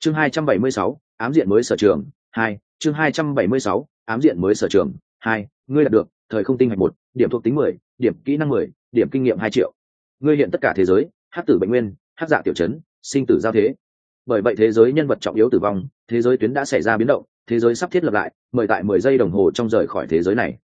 Chương 276, ám diện mới sở trường 2. Chương 276, ám diện mới sở trường 2. Ngươi đạt được thời không tinh hạch 1, điểm thuộc tính 10, điểm kỹ năng 10, điểm kinh nghiệm 2 triệu. Ngươi hiện tất cả thế giới, hắc tử bệnh nguyên, hắc dạ tiểu trấn, sinh tử giao thế. Bởi vậy thế giới nhân vật trọng yếu tử vong, thế giới tuyến đã xảy ra biến động, thế giới sắp thiết lập lại, mời tại 10 giây đồng hồ trong rời khỏi thế giới này.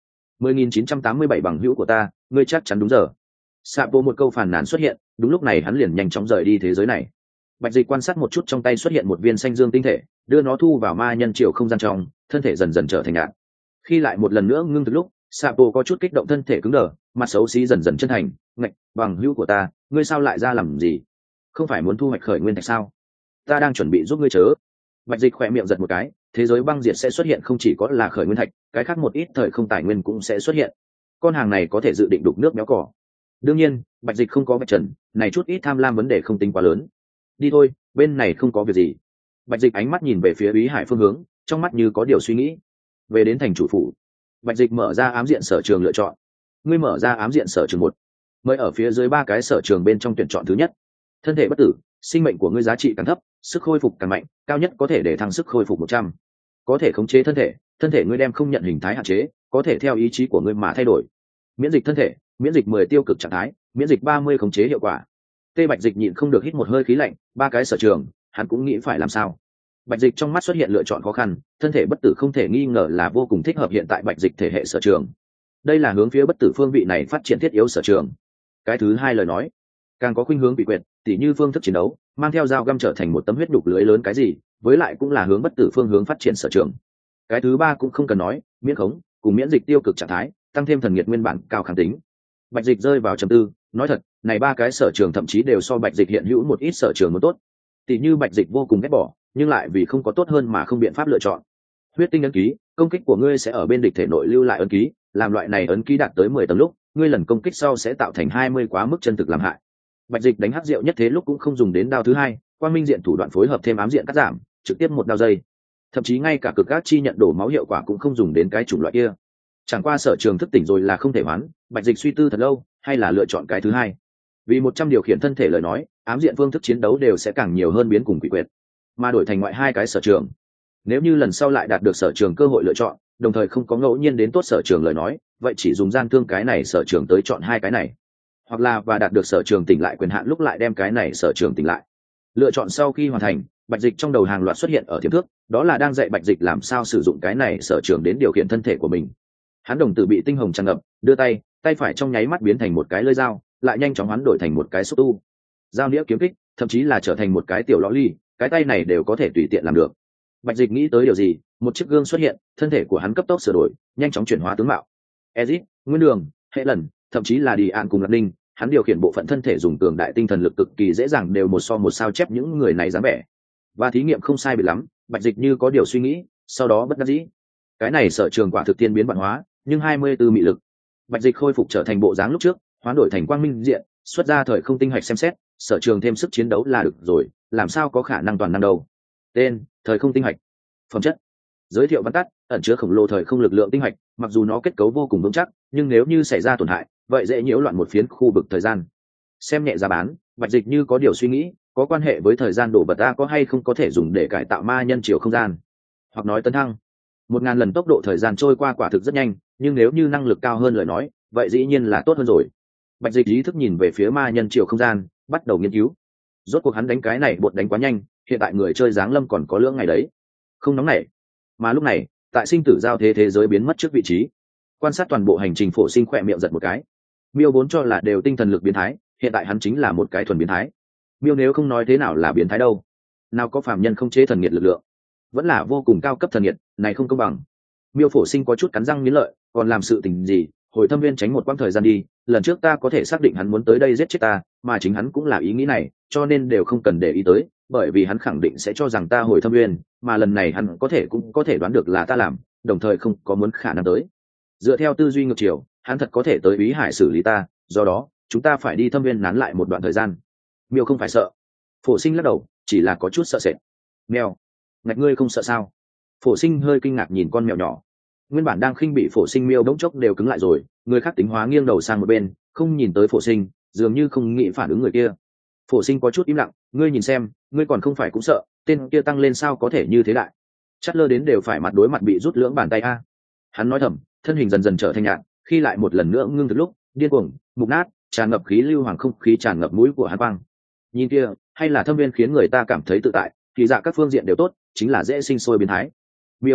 10.987 bằng hữu của ta, ngươi chắc chắn đúng giờ. Sapo một câu phàn nàn xuất hiện, đúng lúc này hắn liền nhanh chóng rời đi thế giới này. Bạch Dịch quan sát một chút trong tay xuất hiện một viên xanh dương tinh thể, đưa nó thu vào ma nhân triều không gian trong, thân thể dần dần trở thành nhạt. Khi lại một lần nữa ngưng thực lúc, Sapo có chút kích động, thân thể cứng đờ, mặt xấu xí dần dần chân thành, "Ngạch, bằng hữu của ta, ngươi sao lại ra làm gì? Không phải muốn thu hoạch khởi nguyên thạch sao? Ta đang chuẩn bị giúp ngươi chớ." Bạch Dịch khỏe miệng giật một cái, thế giới băng diệt sẽ xuất hiện không chỉ có là khởi nguyên thạch, cái khác một ít thời không tài nguyên cũng sẽ xuất hiện. Con hàng này có thể dự định đục nước béo cỏ. Đương nhiên, Bạch Dịch không có vạch trần, này chút ít tham lam vấn đề không tính quá lớn. Đi thôi, bên này không có việc gì. Bạch Dịch ánh mắt nhìn về phía Ý Hải phương hướng, trong mắt như có điều suy nghĩ. Về đến thành chủ phủ, Bạch Dịch mở ra ám diện sở trường lựa chọn. Ngươi mở ra ám diện sở trường 1, mới ở phía dưới 3 cái sở trường bên trong tuyển chọn thứ nhất. Thân thể bất tử, sinh mệnh của ngươi giá trị càng thấp, sức khôi phục càng mạnh, cao nhất có thể để thăng sức khôi phục 100. Có thể khống chế thân thể ngươi đem không nhận hình thái hạn chế, có thể theo ý chí của ngươi mà thay đổi. Miễn dịch thân thể, miễn dịch 10 tiêu cực trạng thái, miễn dịch 30 khống chế hiệu quả. Tê Bạch Dịch nhịn không được hít một hơi khí lạnh, 3 cái sở trường, hắn cũng nghĩ phải làm sao. Bạch Dịch trong mắt xuất hiện lựa chọn khó khăn, thân thể bất tử không thể nghi ngờ là vô cùng thích hợp hiện tại Bạch Dịch thể hệ sở trường. Đây là hướng phía bất tử phương vị này phát triển thiết yếu sở trường. Cái thứ hai lời nói, càng có khuynh hướng bị quyệt, tỉ như phương thức chiến đấu, mang theo dao găm trở thành một tấm huyết đục lưới lớn cái gì, với lại cũng là hướng bất tử phương hướng phát triển sở trường. Cái thứ ba cũng không cần nói, miễn khống, cùng miễn dịch tiêu cực trạng thái, tăng thêm thần nghiệt nguyên bản cao kháng tính. Bạch Dịch rơi vào trầm tư, nói thật, này 3 cái sở trường thậm chí đều so Bạch Dịch hiện hữu một ít sở trường một tốt. Tỉ như Bạch Dịch vô cùng ghét bỏ, nhưng lại vì không có tốt hơn mà không biện pháp lựa chọn. Huyết tinh ấn ký, công kích của ngươi sẽ ở bên địch thể nội lưu lại ấn ký, làm loại này ấn ký đạt tới 10 tầng lúc, ngươi lần công kích sau sẽ tạo thành 20 quá mức chân thực làm hại. Bạch Dịch đánh hắc diệu nhất thế lúc cũng không dùng đến đao thứ hai, quang minh diện thủ đoạn phối hợp thêm ám diện cắt giảm, trực tiếp một đao dây. Thậm chí ngay cả cực ác chi nhận đổ máu hiệu quả cũng không dùng đến cái chủng loại kia. Chẳng qua sở trường thức tỉnh rồi là không thể hoán, Bạch Dịch suy tư thật lâu, hay là lựa chọn cái thứ hai. Vì 100 điều khiển thân thể lời nói, ám diện phương thức chiến đấu đều sẽ càng nhiều hơn biến cùng quỷ quyệt, mà đổi thành ngoại 2 cái sở trường. Nếu như lần sau lại đạt được sở trường cơ hội lựa chọn, đồng thời không có ngẫu nhiên đến tốt sở trường lời nói, vậy chỉ dùng gian thương cái này sở trường tới chọn 2 cái này, hoặc là và đạt được sở trường tỉnh lại quyền hạn lúc lại đem cái này sở trường tỉnh lại. Lựa chọn sau khi hoàn thành, Bạch Dịch trong đầu hàng loạt xuất hiện ở tiềm thức, đó là đang dạy Bạch Dịch làm sao sử dụng cái này sở trường đến điều khiển thân thể của mình. Hắn đồng tử bị tinh hồng tràn ngập, đưa tay phải trong nháy mắt biến thành một cái lưỡi dao, lại nhanh chóng hoán đổi thành một cái xúc tu, dao nĩa kiếm kích, thậm chí là trở thành một cái tiểu lõ ly, cái tay này đều có thể tùy tiện làm được. Bạch Dịch nghĩ tới điều gì, một chiếc gương xuất hiện, thân thể của hắn cấp tốc sửa đổi, nhanh chóng chuyển hóa tướng mạo. Ezit, Nguyên Đường, Hệ Lần, thậm chí là Đi An cùng Lạc Ninh, hắn điều khiển bộ phận thân thể dùng cường đại tinh thần lực cực kỳ dễ dàng đều một so một sao chép những người này dáng vẻ. Và thí nghiệm không sai biệt lắm, Bạch Dịch như có điều suy nghĩ, sau đó bất đắc dĩ. Cái này sở trường quả thực tiên biến vạn hóa, nhưng 24 mị lực. Bạch Dịch khôi phục trở thành bộ dáng lúc trước, hoán đổi thành quang minh diện, xuất ra thời không tinh hạch xem xét, sở trường thêm sức chiến đấu là được rồi, làm sao có khả năng toàn năng đâu. Tên: thời không tinh hạch. Phẩm chất: giới thiệu văn tắt, ẩn chứa khổng lồ thời không lực lượng tinh hạch, mặc dù nó kết cấu vô cùng vững chắc, nhưng nếu như xảy ra tổn hại, vậy dễ nhiễu loạn một phiến khu vực thời gian. Xem nhẹ giá bán, Bạch Dịch như có điều suy nghĩ, có quan hệ với thời gian đổ vật ta có hay không có thể dùng để cải tạo ma nhân chiều không gian, hoặc nói tấn thăng. 1000 lần tốc độ thời gian trôi qua quả thực rất nhanh, nhưng nếu như năng lực cao hơn lời nói, vậy dĩ nhiên là tốt hơn rồi. Bạch Dịch ý thức nhìn về phía ma nhân chiều không gian, bắt đầu nghiên cứu. Rốt cuộc hắn đánh cái này bột đánh quá nhanh, hiện tại người chơi giáng lâm còn có lưỡng ngày đấy, không nóng nảy. Mà lúc này, tại sinh tử giao thế giới biến mất trước vị trí, quan sát toàn bộ hành trình, Phổ Sinh khỏe miệng giật một cái. Miêu vốn cho là đều tinh thần lực biến thái, hiện tại hắn chính là một cái thuần biến thái. Miêu nếu không nói thế nào là biến thái đâu, nào có phàm nhân không chế thần nghiệt lực lượng, vẫn là vô cùng cao cấp thần nghiệt, này không công bằng. Miêu Phổ Sinh có chút cắn răng nghiến lợi, còn làm sự tình gì, hồi thâm viên tránh một quãng thời gian đi, lần trước ta có thể xác định hắn muốn tới đây giết chết ta, mà chính hắn cũng là ý nghĩ này, cho nên đều không cần để ý tới, bởi vì hắn khẳng định sẽ cho rằng ta hồi thâm viên, mà lần này hắn cũng có thể đoán được là ta làm, đồng thời không có muốn khả năng tới. Dựa theo tư duy ngược chiều, hắn thật có thể tới Ý Hải xử lý ta, do đó chúng ta phải đi thâm viên nán lại một đoạn thời gian. Miêu không phải sợ. Phổ Sinh lắc đầu, chỉ là có chút sợ sệt. Mèo, ngạch ngươi không sợ sao? Phổ Sinh hơi kinh ngạc nhìn con mèo nhỏ. Nguyên bản đang khinh bị Phổ Sinh Miêu bỗng chốc đều cứng lại rồi, người khác tính hóa nghiêng đầu sang một bên, không nhìn tới Phổ Sinh, dường như không nghĩ phản ứng người kia. Phổ Sinh có chút im lặng, ngươi nhìn xem, ngươi còn không phải cũng sợ, tên kia tăng lên sao có thể như thế đại. Chát lơ đến đều phải mặt đối mặt bị rút lưỡng bàn tay a. Hắn nói thầm, thân hình dần dần trở thành nhạt, khi lại một lần nữa ngưng thực lúc điên cuồng mục nát, tràn ngập khí lưu hoàng không khí tràn ngập mũi của hắn quang. Nhìn kia, hay là Thâm Viên khiến người ta cảm thấy tự tại, thì dạ các phương diện đều tốt, chính là dễ sinh sôi biến thái. Miêu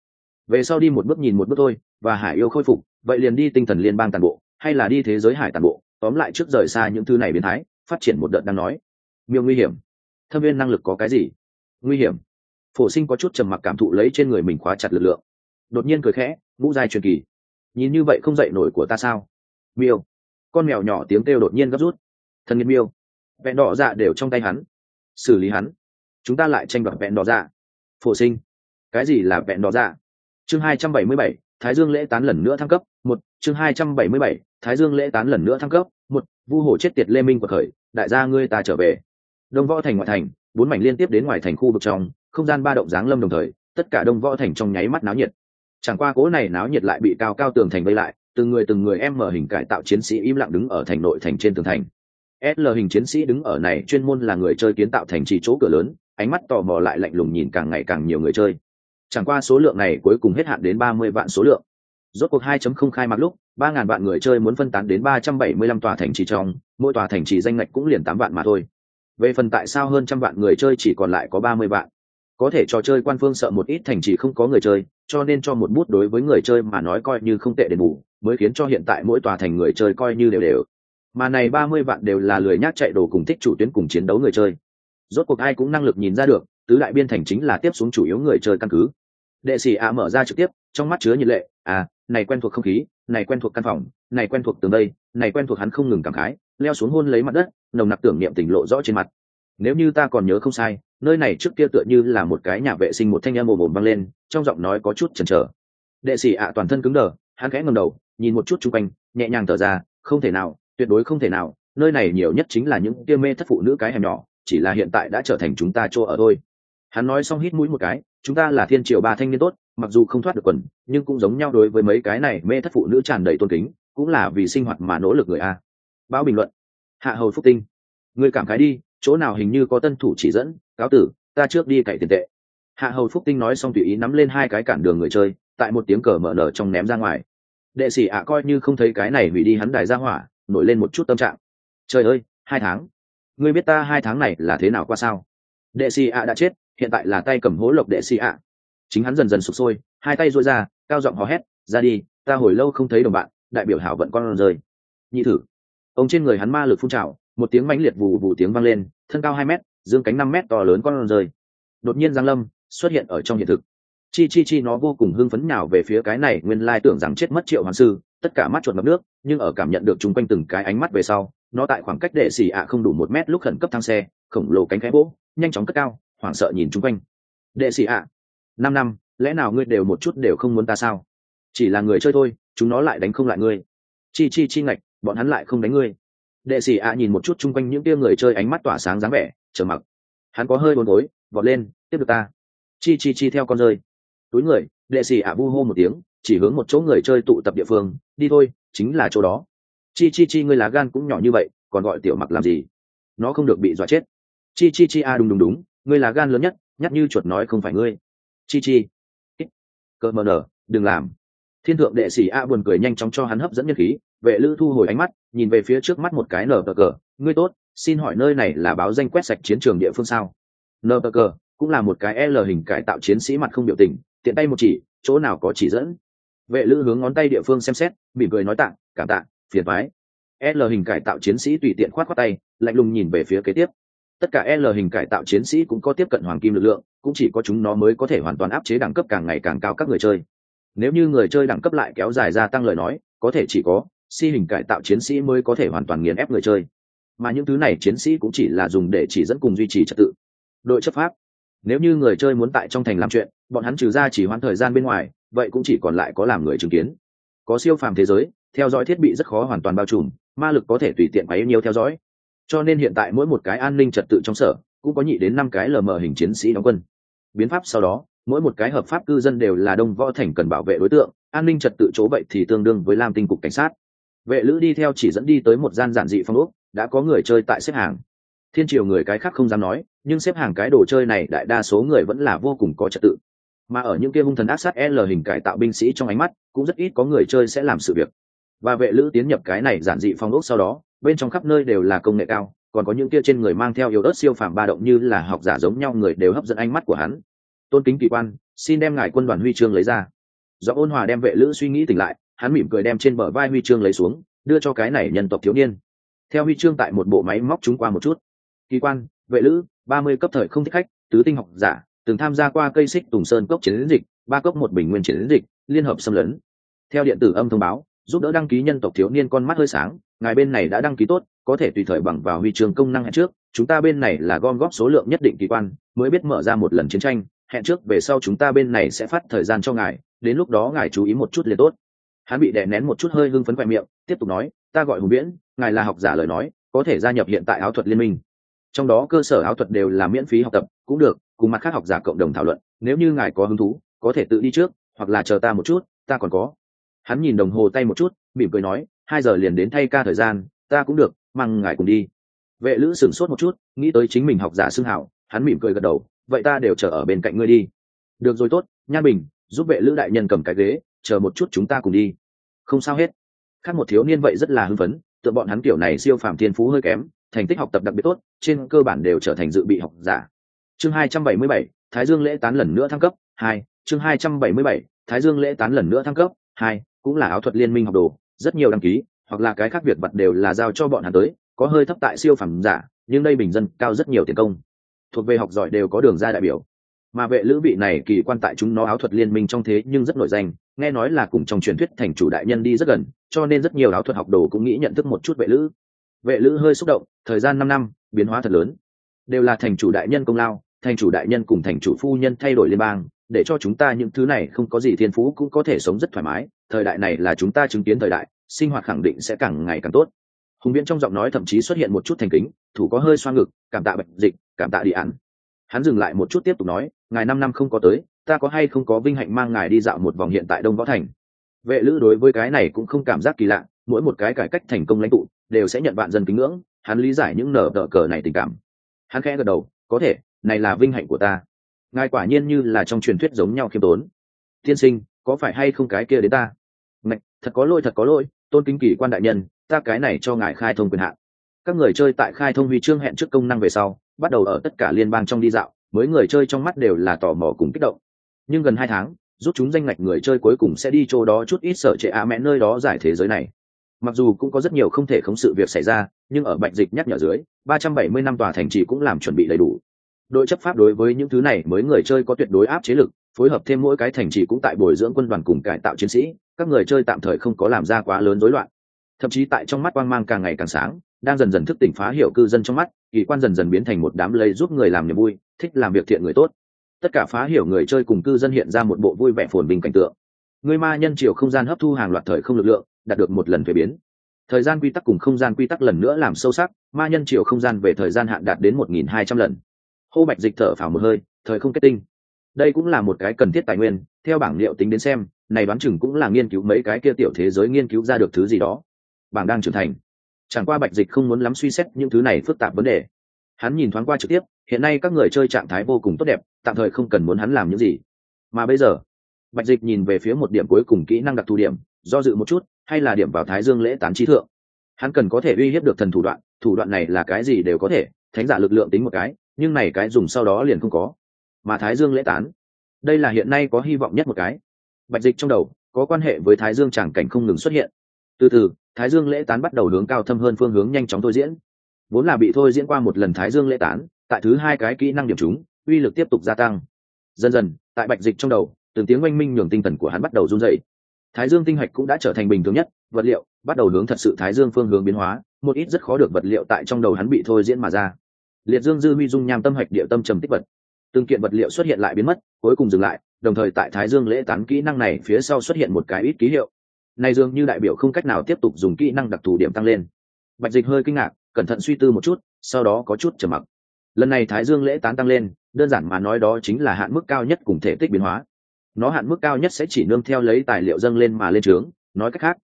về sau đi một bước nhìn một bước thôi, và Hải yêu khôi phục, vậy liền đi Tinh Thần Liên bang tàn bộ, hay là đi thế giới hải tàn bộ, tóm lại trước rời xa những thứ này biến thái, phát triển một đợt đang nói. Miêu nguy hiểm. Thâm Viên năng lực có cái gì? Nguy hiểm. Phổ Sinh có chút trầm mặc cảm thụ lấy trên người mình khóa chặt lực lượng. Đột nhiên cười khẽ, ngũ giai truyền kỳ. Nhìn như vậy không dậy nổi của ta sao? Miêu. Con mèo nhỏ tiếng kêu đột nhiên gấp rút. Thần nghiệt miêu. Vẹn đỏ dạ đều trong tay hắn. Xử lý hắn. Chúng ta lại tranh đoạt vẹn đỏ dạ. Phổ Sinh. Cái gì là vẹn đỏ dạ? Chương 277, Thái Dương lễ tán lần nữa thăng cấp. Một. Chương 277, Thái Dương lễ tán lần nữa thăng cấp. Một. Vu Hồ chết tiệt Lê Minh quật khởi, đại gia ngươi ta trở về. Đông Võ thành ngoại thành, 4 mảnh liên tiếp đến ngoài thành khu vực trong, không gian ba động giáng lâm đồng thời, tất cả Đông Võ thành trong nháy mắt náo nhiệt. Chẳng qua cố này náo nhiệt lại bị cao cao tường thành vây lại, từng người em mở hình cải tạo chiến sĩ im lặng đứng ở thành nội thành trên tường thành. SL hình chiến sĩ đứng ở này chuyên môn là người chơi kiến tạo thành trì chỗ cửa lớn, ánh mắt tò mò lại lạnh lùng nhìn càng ngày càng nhiều người chơi. Chẳng qua số lượng này cuối cùng hết hạn đến 30 vạn số lượng. Rốt cuộc 2.0 khai mạc lúc, 3.000 vạn người chơi muốn phân tán đến 375 tòa thành trì trong, mỗi tòa thành trì danh ngạch cũng liền 8 vạn mà thôi. Về phần tại sao hơn trăm vạn người chơi chỉ còn lại có 30 vạn? Có thể trò chơi quan phương sợ một ít thành trì không có người chơi, cho nên cho một bút đối với người chơi mà nói coi như không tệ đền bù, mới khiến cho hiện tại mỗi tòa thành người chơi coi như đều đều. Mà này 30 vạn đều là lười nhác chạy đồ cùng thích chủ tuyến cùng chiến đấu người chơi. Rốt cuộc ai cũng năng lực nhìn ra được, tứ đại biên thành chính là tiếp xuống chủ yếu người chơi căn cứ. Đệ sĩ ạ mở ra trực tiếp, trong mắt chứa nhiệt lệ, này quen thuộc không khí, này quen thuộc căn phòng, này quen thuộc tường đây, này quen thuộc hắn không ngừng cảm khái, leo xuống hôn lấy mặt đất, nồng nặc tưởng niệm tình lộ rõ trên mặt. Nếu như ta còn nhớ không sai, nơi này trước kia tựa như là một cái nhà vệ sinh, một thanh âm ồm ồm vang lên, trong giọng nói có chút chần chờ. Đệ sĩ ạ toàn thân cứng đờ, hắn khẽ ngẩng đầu, nhìn một chút xung quanh, nhẹ nhàng thở ra, không thể nào, tuyệt đối không thể nào, nơi này nhiều nhất chính là những kia mê thất phụ nữ cái hẻm nhỏ, chỉ là hiện tại đã trở thành chúng ta chỗ ở thôi. Hắn nói xong hít mũi một cái, chúng ta là thiên triều ba thanh niên tốt, mặc dù không thoát được quần, nhưng cũng giống nhau đối với mấy cái này mê thất phụ nữ tràn đầy tôn kính, cũng là vì sinh hoạt mà nỗ lực người a. Báo bình luận. Hạ Hầu Phúc Tinh, ngươi cảm khái đi, chỗ nào hình như có tân thủ chỉ dẫn, cáo tử, ta trước đi cày tiền tệ. Hạ Hầu Phúc Tinh nói xong tùy ý nắm lên hai cái cản đường người chơi, tại một tiếng cờ mở nở trong ném ra ngoài. Đệ sĩ ạ coi như không thấy cái này hủy đi hắn đài ra hỏa, nổi lên một chút tâm trạng. Trời ơi, 2 tháng, ngươi biết ta 2 tháng này là thế nào qua sao? Đệ sĩ ạ đã chết, hiện tại là tay cầm hố lộc đệ sĩ ạ. Chính hắn dần dần sụp sôi, hai tay duỗi ra, cao giọng hò hét, ra đi, ta hồi lâu không thấy đồng bạn, đại biểu hảo vận con rơi. Nhị thử. Ông trên người hắn ma lực phun trào, một tiếng mãnh liệt vù vù tiếng vang lên, thân cao 2 mét, dương cánh 5 mét to lớn con rơi. Đột nhiên giáng lâm, xuất hiện ở trong hiện thực. Chi nó vô cùng hưng phấn nhào về phía cái này, nguyên lai tưởng rằng chết mất Triệu Hoàng sư, tất cả mắt chuột ngập nước, nhưng ở cảm nhận được chung quanh từng cái ánh mắt về sau, nó tại khoảng cách đệ sĩ ạ không đủ 1 mét lúc khẩn cấp thăng xe, khổng lồ cánh khẽ vỗ, nhanh chóng cất cao, hoảng sợ nhìn chung quanh. Đệ sĩ ạ, 5 năm, lẽ nào ngươi đều một chút đều không muốn ta sao? Chỉ là người chơi thôi, chúng nó lại đánh không lại ngươi. Chi ngạch, bọn hắn lại không đánh ngươi. Đệ sĩ ạ nhìn một chút chung quanh những tia người chơi, ánh mắt tỏa sáng dáng vẻ, chờ mặc. Hắn có hơi bối rối, vọt lên, tiếp được ta. Chi theo con rơi. Túi người, đệ sĩ ạ vu hô một tiếng, chỉ hướng một chỗ người chơi tụ tập địa phương, đi thôi, chính là chỗ đó. Chi ngươi lá gan cũng nhỏ như vậy, còn gọi tiểu mặc làm gì? Nó không được bị dọa chết. Chi đúng, ngươi lá gan lớn nhất, nhắc như chuột nói không phải ngươi. Chi cơ mờ nở, đừng làm. Thiên thượng đệ sĩ a buồn cười nhanh chóng cho hắn hấp dẫn nhân khí. Vệ lữ thu hồi ánh mắt, nhìn về phía trước mắt một cái nở cờ. Ngươi tốt, xin hỏi nơi này là báo danh quét sạch chiến trường địa phương sao? Nở cờ cũng là một cái L hình cải tạo chiến sĩ mặt không biểu tình, tiện tay một chỉ, chỗ nào có chỉ dẫn. Vệ lữ hướng ngón tay địa phương xem xét, mỉm cười nói tạ, cảm tạ, phiền toái. L hình cải tạo chiến sĩ tùy tiện khoát tay, lạnh lùng nhìn về phía kế tiếp. Tất cả L hình cải tạo chiến sĩ cũng có tiếp cận hoàng kim lực lượng, cũng chỉ có chúng nó mới có thể hoàn toàn áp chế đẳng cấp càng ngày càng cao các người chơi. Nếu như người chơi đẳng cấp lại kéo dài gia tăng lời nói, có thể chỉ có C hình cải tạo chiến sĩ mới có thể hoàn toàn nghiền ép người chơi. Mà những thứ này chiến sĩ cũng chỉ là dùng để chỉ dẫn cùng duy trì trật tự. Đội chấp pháp, nếu như người chơi muốn tại trong thành làm chuyện, bọn hắn trừ ra chỉ hoãn thời gian bên ngoài, vậy cũng chỉ còn lại có làm người chứng kiến. Có siêu phàm thế giới, theo dõi thiết bị rất khó hoàn toàn bao trùm, ma lực có thể tùy tiện bấy nhiêu theo dõi. Cho nên hiện tại mỗi một cái an ninh trật tự trong sở cũng có nhị đến 5 cái LM hình chiến sĩ đóng quân. Biến pháp sau đó, mỗi một cái hợp pháp cư dân đều là Đông Võ thành cần bảo vệ đối tượng, an ninh trật tự chỗ vậy thì tương đương với Lam Tinh cục cảnh sát. Vệ lữ đi theo chỉ dẫn đi tới một gian giản dị phòng ốc, đã có người chơi tại xếp hàng. Thiên triều người cái khác không dám nói, nhưng xếp hàng cái đồ chơi này đại đa số người vẫn là vô cùng có trật tự, mà ở những kia hung thần ác sát L hình cải tạo binh sĩ trong ánh mắt cũng rất ít có người chơi sẽ làm sự việc. Và vệ lữ tiến nhập cái này giản dị phong ốc sau đó, bên trong khắp nơi đều là công nghệ cao, còn có những kia trên người mang theo yếu ớt siêu phàm ba động như là học giả giống nhau người đều hấp dẫn ánh mắt của hắn. Tôn kính kỳ quan, xin đem ngài quân đoàn huy chương lấy ra. Do ôn hòa đem vệ lữ suy nghĩ tỉnh lại, hắn mỉm cười đem trên bờ vai huy chương lấy xuống, đưa cho cái này nhân tộc thiếu niên. Theo huy chương tại một bộ máy móc chúng qua một chút. Kỳ quan, vệ lữ, 30 cấp thời không thích khách, tứ tinh học giả, từng tham gia qua cây xích Tùng Sơn cốc chiến dịch, 3 cốc một bình nguyên chiến dịch, liên hợp xâm lấn. Theo điện tử âm thông báo, giúp đỡ đăng ký nhân tộc thiếu niên con mắt hơi sáng, ngài bên này đã đăng ký tốt, có thể tùy thời bằng vào huy chương công năng hẹn trước, chúng ta bên này là gom góp số lượng nhất định kỳ quan, mới biết mở ra một lần chiến tranh, hẹn trước về sau chúng ta bên này sẽ phát thời gian cho ngài, đến lúc đó ngài chú ý một chút liền tốt. Hắn bị đè nén một chút hơi hưng phấn quẹt miệng, tiếp tục nói, ta gọi Hùng Viễn, ngài là học giả lời nói, có thể gia nhập hiện tại áo thuật liên minh. Trong đó cơ sở áo thuật đều là miễn phí học tập, cũng được, cùng mặt khác học giả cộng đồng thảo luận, nếu như ngài có hứng thú, có thể tự đi trước, hoặc là chờ ta một chút, ta còn có. Hắn nhìn đồng hồ tay một chút, mỉm cười nói, 2 giờ liền đến thay ca thời gian, ta cũng được, mang ngài cùng đi. Vệ lữ sửng sốt một chút, nghĩ tới chính mình học giả xưng hảo, hắn mỉm cười gật đầu, vậy ta đều chờ ở bên cạnh ngươi đi. Được rồi tốt, Nhan Bình, giúp vệ lữ đại nhân cầm cái ghế, chờ một chút chúng ta cùng đi. Không sao hết. Khác một thiếu niên vậy rất là hưng phấn, tựa bọn hắn kiểu này siêu phàm thiên phú hơi kém, thành tích học tập đặc biệt tốt, trên cơ bản đều trở thành dự bị học giả. Chương 277, Thái Dương lễ tán lần nữa thăng cấp 2. Chương 277, Thái Dương lễ tán lần nữa thăng cấp 2, cũng là áo thuật liên minh học đồ, rất nhiều đăng ký, hoặc là cái khác việc vật đều là giao cho bọn hắn tới, có hơi thấp tại siêu phẩm giả, nhưng đây bình dân cao rất nhiều tiền công. Thuộc về học giỏi đều có đường ra đại biểu. Mà vệ lữ vị này kỳ quan tại chúng nó áo thuật liên minh trong thế nhưng rất nổi danh, nghe nói là cùng trong truyền thuyết thành chủ đại nhân đi rất gần, cho nên rất nhiều áo thuật học đồ cũng nghĩ nhận thức một chút vệ lữ. Vệ lữ hơi xúc động, thời gian 5 năm, biến hóa thật lớn. Đều là thành chủ đại nhân công lao, thành chủ đại nhân cùng thành chủ phu nhân thay đổi liên bang, để cho chúng ta những thứ này không có gì thiên phú cũng có thể sống rất thoải mái, thời đại này là chúng ta chứng kiến thời đại, sinh hoạt khẳng định sẽ càng ngày càng tốt. Hùng Viễn trong giọng nói thậm chí xuất hiện một chút thành kính, thủ có hơi xoa ngực, cảm tạ Bạch Dịch, cảm tạ Đi Ản. Hắn dừng lại một chút tiếp tục nói, ngài 5 năm không có tới, ta có hay không có vinh hạnh mang ngài đi dạo một vòng hiện tại Đông Võ Thành. Vệ lữ đối với cái này cũng không cảm giác kỳ lạ, mỗi một cái cải cách thành công lãnh tụ đều sẽ nhận vạn dân kính ngưỡng, hắn lý giải những nở tờ cờ này tình cảm. Hắn khẽ gật đầu, có thể, này là vinh hạnh của ta. Ngài quả nhiên như là trong truyền thuyết giống nhau khiêm tốn. Tiên sinh, có phải hay không cái kia đến ta? Ngạch, thật có lỗi, tôn kính kỳ quan đại nhân, ta cái này cho ngài khai thông quyền hạn. Các người chơi tại khai thông huy chương hẹn trước công năng về sau, bắt đầu ở tất cả liên bang trong đi dạo, mới người chơi trong mắt đều là tò mò cùng kích động. Nhưng gần 2 tháng, rút chúng danh ngạch người chơi cuối cùng sẽ đi chỗ đó chút ít sở trệ á mẹ nơi đó giải thế giới này. Mặc dù cũng có rất nhiều không thể khống sự việc xảy ra, nhưng ở Bạch Dịch nhắc nhở dưới, 370 năm tòa thành trì cũng làm chuẩn bị đầy đủ. Đội chấp pháp đối với những thứ này mới người chơi có tuyệt đối áp chế lực, phối hợp thêm mỗi cái thành trì cũng tại bồi dưỡng quân đoàn cùng cải tạo chiến sĩ, các người chơi tạm thời không có làm ra quá lớn rối loạn. Thậm chí tại trong mắt quang mang càng ngày càng sáng, đang dần dần thức tỉnh phá hiểu cư dân trong mắt, kỳ quan dần dần biến thành một đám lấy giúp người làm niềm vui, thích làm việc thiện người tốt. Tất cả phá hiểu người chơi cùng cư dân hiện ra một bộ vui vẻ phồn vinh cảnh tượng. Người ma nhân chiều không gian hấp thu hàng loạt thời không lực lượng, đạt được một lần thuế biến. Thời gian quy tắc cùng không gian quy tắc lần nữa làm sâu sắc, ma nhân chiều không gian về thời gian hạn đạt đến 1200 lần. Hô Bạch Dịch thở phào một hơi, thời không kết tinh. Đây cũng là một cái cần thiết tài nguyên, theo bảng liệu tính đến xem, này đoán chừng cũng là nghiên cứu mấy cái kia tiểu thế giới nghiên cứu ra được thứ gì đó. Bảng đang trưởng thành. Chẳng qua Bạch Dịch không muốn lắm suy xét những thứ này phức tạp vấn đề. Hắn nhìn thoáng qua trực tiếp, hiện nay các người chơi trạng thái vô cùng tốt đẹp, tạm thời không cần muốn hắn làm những gì. Mà bây giờ, Bạch Dịch nhìn về phía một điểm cuối cùng kỹ năng đặc thù điểm, do dự một chút, hay là điểm vào Thái Dương lễ tán trí thượng. Hắn cần có thể uy hiếp được thần thủ đoạn này là cái gì đều có thể, thánh giả lực lượng tính một cái, nhưng này cái dùng sau đó liền không có. Mà Thái Dương lễ tán, đây là hiện nay có hy vọng nhất một cái. Bạch Dịch trong đầu có quan hệ với Thái Dương tràng cảnh không ngừng xuất hiện. Từ từ, Thái Dương lễ tán bắt đầu hướng cao thâm hơn phương hướng nhanh chóng thôi diễn. Vốn là bị thôi diễn qua một lần Thái Dương lễ tán, tại thứ 2 cái kỹ năng điểm trúng, uy lực tiếp tục gia tăng. Dần dần, tại Bạch Dịch trong đầu, từng tiếng oanh minh nhường tinh thần của hắn bắt đầu run rẩy. Thái Dương tinh hạch cũng đã trở thành bình thường nhất, vật liệu bắt đầu hướng thật sự Thái Dương phương hướng biến hóa, một ít rất khó được vật liệu tại trong đầu hắn bị thôi diễn mà ra. Liệt Dương dư huy dung nham tâm hạch địa tâm trầm tích vật. Từng kiện vật liệu xuất hiện lại biến mất, cuối cùng dừng lại, đồng thời tại Thái Dương lễ tán kỹ năng này phía sau xuất hiện một cái ít ký hiệu. Này dường như đại biểu không cách nào tiếp tục dùng kỹ năng đặc thù điểm tăng lên. Bạch Dịch hơi kinh ngạc, cẩn thận suy tư một chút, sau đó có chút trầm mặc. Lần này Thái Dương lễ tán tăng lên, đơn giản mà nói đó chính là hạn mức cao nhất cùng thể tích biến hóa. Nó hạn mức cao nhất sẽ chỉ nương theo lấy tài liệu dâng lên mà lên trướng, nói cách khác,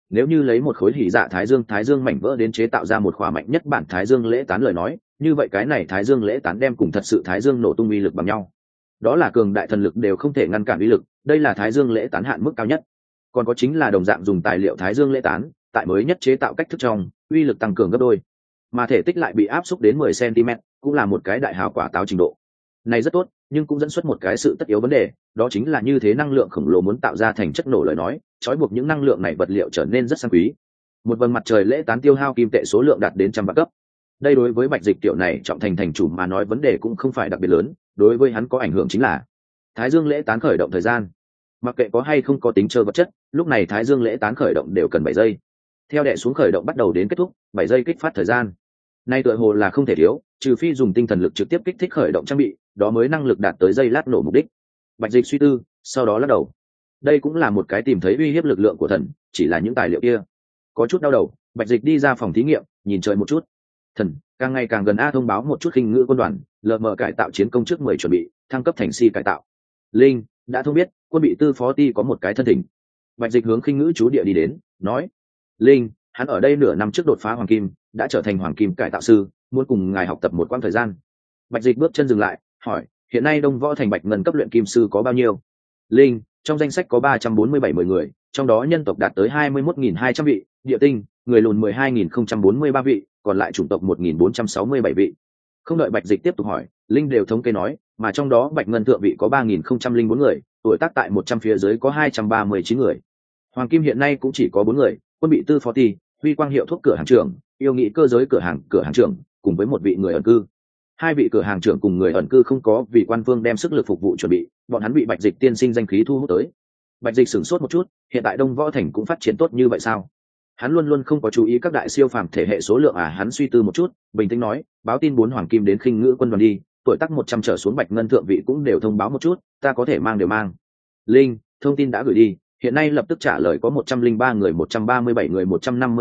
nếu như lấy một khối hỉ dạ thái dương mảnh vỡ đến chế tạo ra một khỏa mạnh nhất bản thái dương lễ tán lời nói, như vậy cái này thái dương lễ tán đem cùng thật sự thái dương nổ tung uy lực bằng nhau. Đó là cường đại thần lực đều không thể ngăn cản uy lực, đây là thái dương lễ tán hạn mức cao nhất. Còn có chính là đồng dạng dùng tài liệu thái dương lễ tán, tại mới nhất chế tạo cách thức trong, uy lực tăng cường gấp đôi, mà thể tích lại bị áp xúc đến 10 cm, cũng là một cái đại hào quả táo trình độ. Này rất tốt, nhưng cũng dẫn xuất một cái sự tất yếu vấn đề, đó chính là như thế năng lượng khổng lồ muốn tạo ra thành chất nổ lời nói, trói buộc những năng lượng này vật liệu trở nên rất sang quý. Một vầng mặt trời lễ tán tiêu hao kim tệ số lượng đạt đến trăm vạn cấp. Đây đối với Bạch Dịch tiểu này trọng thành chủ mà nói vấn đề cũng không phải đặc biệt lớn, đối với hắn có ảnh hưởng chính là Thái Dương lễ tán khởi động thời gian. Mặc kệ có hay không có tính chơi vật chất, lúc này Thái Dương lễ tán khởi động đều cần 7 giây. Theo đè xuống khởi động bắt đầu đến kết thúc, 7 giây kích phát thời gian. Nay tựa hồ là không thể thiếu, trừ phi dùng tinh thần lực trực tiếp kích thích khởi động trang bị, đó mới năng lực đạt tới giây lát nổ mục đích. Bạch Dịch suy tư, sau đó lắc đầu. Đây cũng là một cái tìm thấy uy hiếp lực lượng của thần, chỉ là những tài liệu kia. Có chút đau đầu, Bạch Dịch đi ra phòng thí nghiệm, nhìn trời một chút. Thần, càng ngày càng gần a thông báo một chút khinh ngữ quân đoàn, lờ mờ cải tạo chiến công trước 10 chuẩn bị, thăng cấp thành si cải tạo. Linh, đã thông biết, quân bị tư phó ti có một cái thân thỉnh. Bạch Dịch hướng khinh ngữ chú địa đi đến, nói: Linh, hắn ở đây nửa năm trước đột phá hoàng kim, đã trở thành hoàng kim cải tạo sư, muốn cùng ngài học tập một quãng thời gian. Bạch Dịch bước chân dừng lại, hỏi: hiện nay Đông Võ thành Bạch Ngân cấp luyện kim sư có bao nhiêu? Linh, trong danh sách có 347 người, trong đó nhân tộc đạt tới 21.200 vị, địa tinh, người lùn 12.043 vị, còn lại chủng tộc 1.467 vị. Không đợi Bạch Dịch tiếp tục hỏi, Linh đều thống kê nói, mà trong đó Bạch Ngân thượng vị có 3.004 người, tuổi tác tại 100 phía dưới có 239 người. Hoàng kim hiện nay cũng chỉ có 4 người, quân bị tư phó ti, Huy Quang hiệu thuốc cửa hàng trưởng, yêu nghị cơ giới cửa hàng trưởng, cùng với một vị người ẩn cư. Hai vị cửa hàng trưởng cùng người ẩn cư không có vì quan phương đem sức lực phục vụ chuẩn bị, bọn hắn bị Bạch Dịch tiên sinh danh khí thu hút tới. Bạch Dịch sửng sốt một chút, hiện tại Đông Võ thành cũng phát triển tốt như vậy sao? Hắn luôn luôn không có chú ý các đại siêu phàm thể hệ số lượng hắn suy tư một chút, bình tĩnh nói, báo tin 4 hoàng kim đến khinh ngữ quân đoàn đi, tuổi tác 100 trở xuống Bạch Ngân thượng vị cũng đều thông báo một chút, ta có thể mang đều mang. Linh, thông tin đã gửi đi, hiện nay lập tức trả lời có 103 người, 137 người,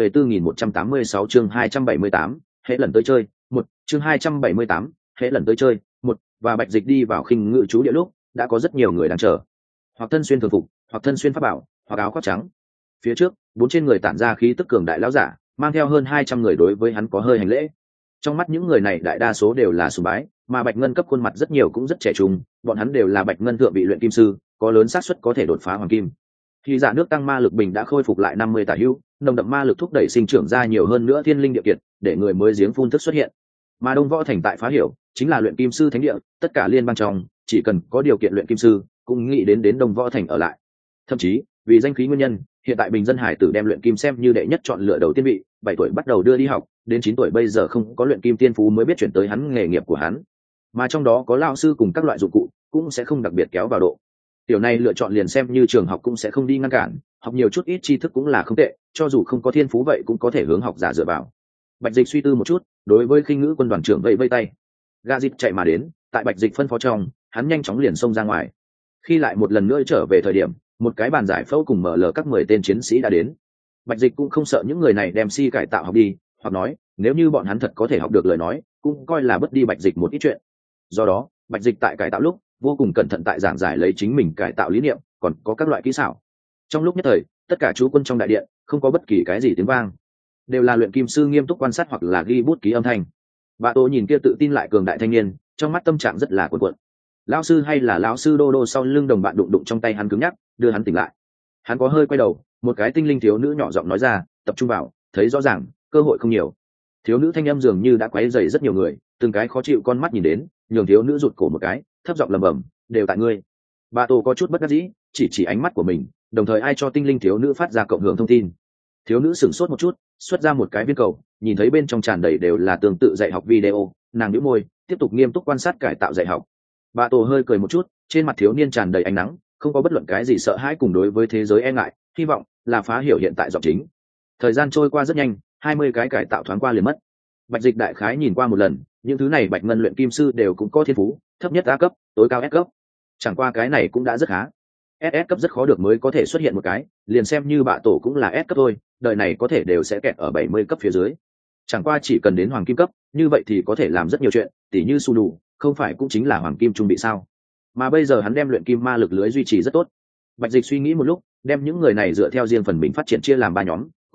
154.186 chương 278, hệ lần tới chơi, 1, chương 278, hệ lần tới chơi, 1, và Bạch Dịch đi vào khinh ngữ chú địa lúc, đã có rất nhiều người đang chờ. Hoặc thân xuyên thường phục, hoặc thân xuyên pháp bảo, hoặc áo khoác trắng. Phía trước, 4 trên người tản ra khí tức cường đại lão giả, mang theo hơn 200 người đối với hắn có hơi hành lễ. Trong mắt những người này đại đa số đều là sùng bái, mà Bạch Ngân cấp khuôn mặt rất nhiều cũng rất trẻ trung, bọn hắn đều là Bạch Ngân thượng vị luyện kim sư, có lớn xác suất có thể đột phá hoàng kim. Khi giả nước tăng ma lực bình đã khôi phục lại 50 tả hữu, nồng đậm ma lực thúc đẩy sinh trưởng ra nhiều hơn nữa thiên linh địa kiệt, để người mới giếng phun thức xuất hiện. Mà Đông Võ thành tại phá hiểu, chính là luyện kim sư thánh địa, tất cả liên bang trong, chỉ cần có điều kiện luyện kim sư, cũng nghĩ đến Đông Võ thành ở lại. Thậm chí, vì danh khí nguyên nhân, hiện tại bình dân hải tử đem luyện kim xem như đệ nhất chọn lựa đầu tiên bị, 7 tuổi bắt đầu đưa đi học, đến 9 tuổi bây giờ không có luyện kim tiên phú mới biết chuyển tới hắn nghề nghiệp của hắn. Mà trong đó có lão sư cùng các loại dụng cụ, cũng sẽ không đặc biệt kéo vào độ. Điều này lựa chọn liền xem như trường học cũng sẽ không đi ngăn cản, học nhiều chút ít tri thức cũng là không tệ, cho dù không có thiên phú vậy cũng có thể hướng học giả dựa vào. Bạch Dịch suy tư một chút, đối với khinh ngữ quân đoàn trưởng vẫy tay. Gà Dịch chạy mà đến, tại Bạch Dịch phân phó trong, hắn nhanh chóng liền xông ra ngoài. Khi lại một lần nữa trở về thời điểm, một cái bàn giải phẫu cùng mở lờ các 10 tên chiến sĩ đã đến. Bạch Dịch cũng không sợ những người này đem si cải tạo học đi, hoặc nói, nếu như bọn hắn thật có thể học được lời nói, cũng coi là bất đi Bạch Dịch một ít chuyện. Do đó, Bạch Dịch tại cải tạo lúc, vô cùng cẩn thận tại giảng giải lấy chính mình cải tạo lý niệm, còn có các loại kỹ xảo. Trong lúc nhất thời, tất cả chú quân trong đại điện không có bất kỳ cái gì tiếng vang, đều là luyện kim sư nghiêm túc quan sát hoặc là ghi bút ký âm thanh. Bà Tô nhìn kia tự tin lại cường đại thanh niên, trong mắt tâm trạng rất là cuộn cuộn. Lão sư hay là lão sư Đô Đô sau lưng đồng bạn đụng trong tay hắn cứng nhắc, đưa hắn tỉnh lại. Hắn có hơi quay đầu, một cái tinh linh thiếu nữ nhỏ giọng nói ra, tập trung vào, thấy rõ ràng, cơ hội không nhiều. Thiếu nữ thanh âm dường như đã quấy rầy rất nhiều người, từng cái khó chịu con mắt nhìn đến, nhường thiếu nữ rụt cổ một cái, thấp giọng lẩm bẩm, đều tại ngươi. Bà Tô có chút bất đắc dĩ, chỉ ánh mắt của mình, đồng thời ai cho tinh linh thiếu nữ phát ra cộng hưởng thông tin. Thiếu nữ sửng sốt một chút, xuất ra một cái viên cầu, nhìn thấy bên trong tràn đầy đều là tương tự dạy học video, nàng nhíu môi, tiếp tục nghiêm túc quan sát cải tạo dạy học. Bà Tô hơi cười một chút, trên mặt thiếu niên tràn đầy ánh nắng, không có bất luận cái gì sợ hãi cùng đối với thế giới e ngại, hy vọng là phá hiểu hiện tại giọng chính. Thời gian trôi qua rất nhanh, 20 cái cải tạo thoáng qua liền mất. Bạch Dịch đại khái nhìn qua một lần, những thứ này Bạch Ngân luyện kim sư đều cũng có thiên phú, thấp nhất A cấp, tối cao S cấp. Chẳng qua cái này cũng đã rất khá. SS cấp rất khó được mới có thể xuất hiện một cái, liền xem như Bạ Tổ cũng là S cấp thôi, đời này có thể đều sẽ kẹt ở 70 cấp phía dưới. Chẳng qua chỉ cần đến hoàng kim cấp, như vậy thì có thể làm rất nhiều chuyện, tỉ như su đủ, không phải cũng chính là hoàng kim trung bị sao? Mà bây giờ hắn đem luyện kim ma lực lưới duy trì rất tốt. Bạch Dịch suy nghĩ một lúc, đem những người này dựa theo riêng phần mình phát triển chia làm 3 nhóm,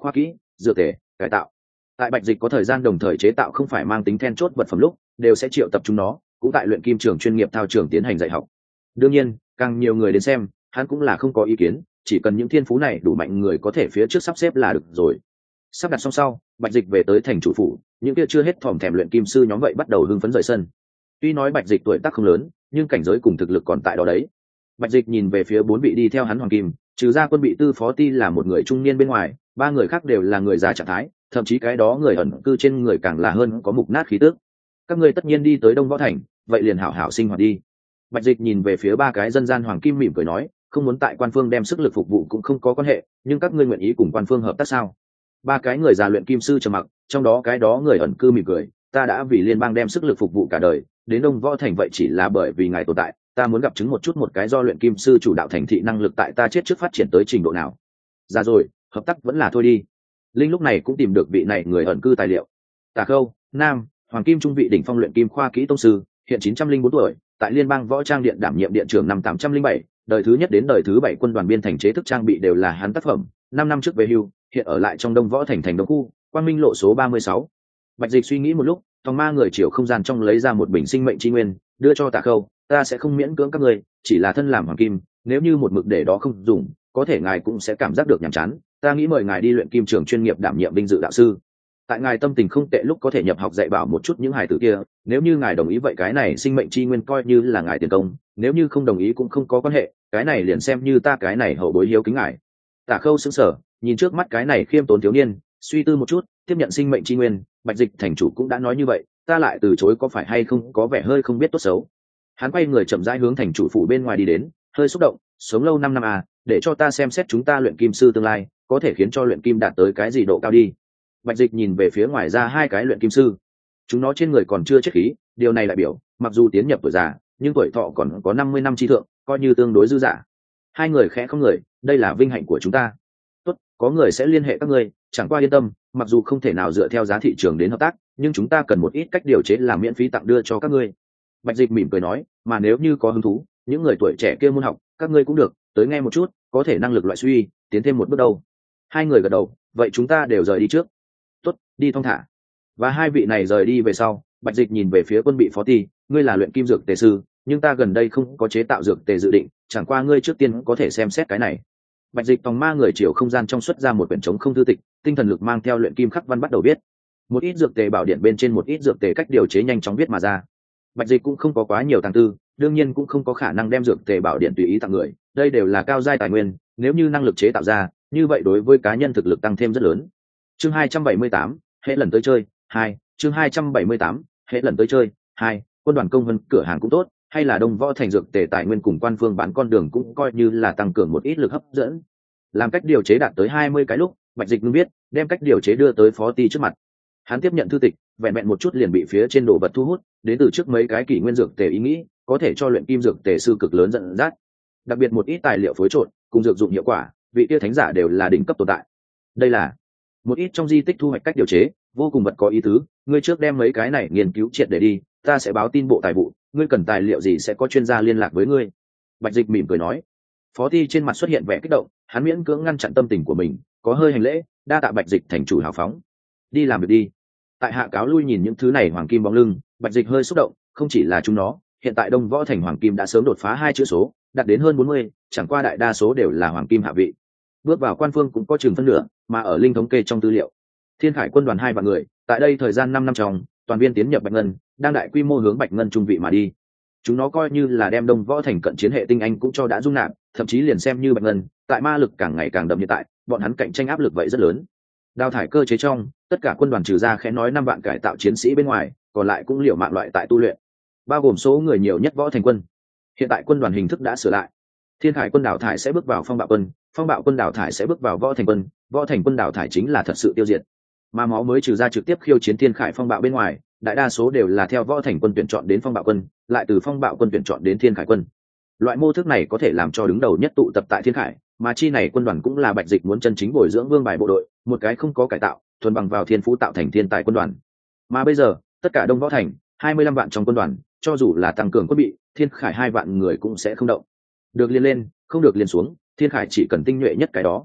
khoa kỹ, dược thể, cải tạo. Tại Bạch Dịch có thời gian đồng thời chế tạo không phải mang tính then chốt vật phẩm lúc, đều sẽ triệu tập chúng nó, cũng tại luyện kim trường chuyên nghiệp thao trường tiến hành dạy học. Đương nhiên, càng nhiều người đến xem, hắn cũng là không có ý kiến, chỉ cần những thiên phú này đủ mạnh người có thể phía trước sắp xếp là được rồi. Sắp đặt xong sau, Bạch Dịch về tới thành chủ phủ, những kia chưa hết thòm thèm luyện kim sư nhóm vậy bắt đầu hưng phấn rời sân. Tuy nói Bạch Dịch tuổi tác không lớn, nhưng cảnh giới cùng thực lực còn tại đó đấy. Bạch Dịch nhìn về phía bốn vị đi theo hắn hoàng kim, trừ ra Quân Bị Tư phó ti là một người trung niên bên ngoài, ba người khác đều là người già trạng thái, thậm chí cái đó người ẩn cư trên người càng là hơn có mục nát khí tức. Các ngươi tất nhiên đi tới Đông Võ Thành, vậy liền hảo hảo sinh hoạt đi. Bạch Dịch nhìn về phía ba cái dân gian hoàng kim mỉm cười nói, không muốn tại quan phương đem sức lực phục vụ cũng không có quan hệ, nhưng các ngươi nguyện ý cùng quan phương hợp tác sao? Ba cái người già luyện kim sư trầm mặc, trong đó cái đó người ẩn cư mỉm cười, ta đã vì liên bang đem sức lực phục vụ cả đời, đến Đông Võ Thành vậy chỉ là bởi vì ngài tồn tại, ta muốn gặp chứng một chút một cái do luyện kim sư chủ đạo thành thị năng lực tại ta chết trước phát triển tới trình độ nào. Ra rồi, hợp tác vẫn là thôi đi. Linh lúc này cũng tìm được vị này người ẩn cư tài liệu. Tả Khâu, nam, hoàng kim trung vị đỉnh phong luyện kim khoa kỹ tông sư, hiện 904 tuổi, tại liên bang võ trang điện đảm nhiệm điện trưởng năm 807, đời thứ nhất đến đời thứ 7 quân đoàn biên thành chế thức trang bị đều là hắn tác phẩm, 5 năm trước về hưu, hiện ở lại trong Đông Võ Thành thành Đông khu, Quang Minh lộ số 36. Bạch Dịch suy nghĩ một lúc, thòng ma người chiều không gian trong lấy ra một bình sinh mệnh chi nguyên, đưa cho Tả Khâu, ta sẽ không miễn cưỡng các ngươi, chỉ là thân làm hoàng kim, nếu như một mực để đó không dùng, có thể ngài cũng sẽ cảm giác được nhàm chán, ta nghĩ mời ngài đi luyện kim trường chuyên nghiệp đảm nhiệm vinh dự đạo sư. Tại ngài tâm tình không tệ lúc có thể nhập học dạy bảo một chút những hài tử kia, nếu như ngài đồng ý vậy cái này sinh mệnh chi nguyên coi như là ngài tiền công, nếu như không đồng ý cũng không có quan hệ, cái này liền xem như ta cái này hậu bối hiếu kính ngài. Tả Khâu sững sờ, nhìn trước mắt cái này khiêm tốn thiếu niên, suy tư một chút, tiếp nhận sinh mệnh chi nguyên. Bạch Dịch thành chủ cũng đã nói như vậy, ta lại từ chối có phải hay không có vẻ hơi không biết tốt xấu. Hắn quay người chậm rãi hướng thành chủ phủ bên ngoài đi đến, hơi xúc động, sống lâu 5 năm à, để cho ta xem xét chúng ta luyện kim sư tương lai có thể khiến cho luyện kim đạt tới cái gì độ cao đi. Bạch Dịch nhìn về phía ngoài ra hai cái luyện kim sư, chúng nó trên người còn chưa chết khí, điều này đại biểu mặc dù tiến nhập tuổi già nhưng tuổi thọ còn có 50 năm chi thượng, coi như tương đối dư dả. Hai người khẽ không người, đây là vinh hạnh của chúng ta. Tốt, có người sẽ liên hệ các ngươi, chẳng qua yên tâm, mặc dù không thể nào dựa theo giá thị trường đến hợp tác, nhưng chúng ta cần một ít cách điều chế làm miễn phí tặng đưa cho các ngươi. Bạch Dịch mỉm cười nói, mà nếu như có hứng thú, những người tuổi trẻ kia muốn học, các ngươi cũng được, tới nghe một chút, có thể năng lực loại suy, tiến thêm một bước đâu. Hai người gật đầu, vậy chúng ta đều rời đi trước. Tốt, đi thong thả. Và hai vị này rời đi về sau, Bạch Dịch nhìn về phía Quân Bị phó ti, ngươi là luyện kim dược tề sư, nhưng ta gần đây không có chế tạo dược tề dự định, chẳng qua ngươi trước tiên có thể xem xét cái này. Bạch Dịch tòng ma người chiều không gian trong xuất ra một quyển trống không thư tịch, tinh thần lực mang theo luyện kim khắc văn bắt đầu viết. Một ít dược tề bảo điện bên trên một ít dược tề cách điều chế nhanh chóng viết mà ra. Bạch Dịch cũng không có quá nhiều tàng tư, đương nhiên cũng không có khả năng đem dược tề bảo điện tùy ý tặng người, đây đều là cao giai tài nguyên, nếu như năng lực chế tạo ra, như vậy đối với cá nhân thực lực tăng thêm rất lớn. Chương 278, hệ lần tới chơi 2, chương 278, hệ lần tới chơi 2, quân đoàn công vân cửa hàng cũng tốt, hay là Đông Võ Thành dược tề tài nguyên cùng quan phương bán con đường cũng coi như là tăng cường một ít lực hấp dẫn. Làm cách điều chế đạt tới 20 cái lúc, Bạch Dịch ngưng biết, đem cách điều chế đưa tới phó ty trước mặt. Hắn tiếp nhận thư tịch, vẹn vẹn một chút liền bị phía trên đồ vật thu hút, đến từ trước mấy cái kỷ nguyên dược tề ý nghĩ, có thể cho luyện kim dược tề sư cực lớn dẫn dắt. Đặc biệt một ít tài liệu phối trộn, cùng dược dụng hiệu quả, vị kia thánh giả đều là đỉnh cấp tồn tại. Đây là một ít trong di tích thu hoạch cách điều chế, vô cùng vật có ý tứ, ngươi trước đem mấy cái này nghiên cứu triệt để đi, ta sẽ báo tin bộ tài vụ, ngươi cần tài liệu gì sẽ có chuyên gia liên lạc với ngươi. Bạch Dịch mỉm cười nói. Phó ty trên mặt xuất hiện vẻ kích động, hắn miễn cưỡng ngăn chặn tâm tình của mình, có hơi hành lễ, đa tạ Bạch Dịch thành chủ hào phóng. Đi làm việc đi. Tại hạ cáo lui nhìn những thứ này hoàng kim bóng lưng, Bạch Dịch hơi xúc động, không chỉ là chúng nó, hiện tại Đông Võ Thành hoàng kim đã sớm đột phá 2 chữ số, đạt đến hơn 40, chẳng qua đại đa số đều là hoàng kim hạ vị. Bước vào quan phương cũng có chừng phân nửa, mà ở linh thống kê trong tư liệu, Thiên Khải quân đoàn 2 vạn người, tại đây thời gian 5 năm trong, toàn viên tiến nhập Bạch Ngân, đang đại quy mô hướng Bạch Ngân trung vị mà đi. Chúng nó coi như là đem Đông Võ Thành cận chiến hệ tinh anh cũng cho đã dung nạp, thậm chí liền xem như Bạch Ngân, tại ma lực càng ngày càng đậm hiện tại, bọn hắn cạnh tranh áp lực vậy rất lớn. Đào thải cơ chế trong, tất cả quân đoàn trừ ra khẽ nói 5 vạn cải tạo chiến sĩ bên ngoài, còn lại cũng liều mạng loại tại tu luyện, bao gồm số người nhiều nhất Võ Thành quân. Hiện tại quân đoàn hình thức đã sửa lại, Thiên Khải quân đào thải sẽ bước vào Phong Bạo quân, Phong Bạo quân đào thải sẽ bước vào Võ Thành quân, Võ Thành quân đào thải chính là thật sự tiêu diệt. Mà máu mới trừ ra trực tiếp khiêu chiến Thiên Khải Phong Bạo bên ngoài, đại đa số đều là theo Võ Thành quân tuyển chọn đến Phong Bạo quân, lại từ Phong Bạo quân tuyển chọn đến Thiên Khải quân. Loại mô thức này có thể làm cho đứng đầu nhất tụ tập tại Thiên Khải, mà chi này quân đoàn cũng là Bạch Dịch muốn chân chính bồi dưỡng vương bài bộ đội, một cái không có cải tạo, thuần bằng vào thiên phú tạo thành thiên tài quân đoàn. Mà bây giờ, tất cả Đông Võ Thành, 25 vạn trong quân đoàn, cho dù là tăng cường quân bị, Thiên Khải 2 vạn người cũng sẽ không động. Được liền lên, không được liền xuống, Thiên Khải chỉ cần tinh nhuệ nhất cái đó.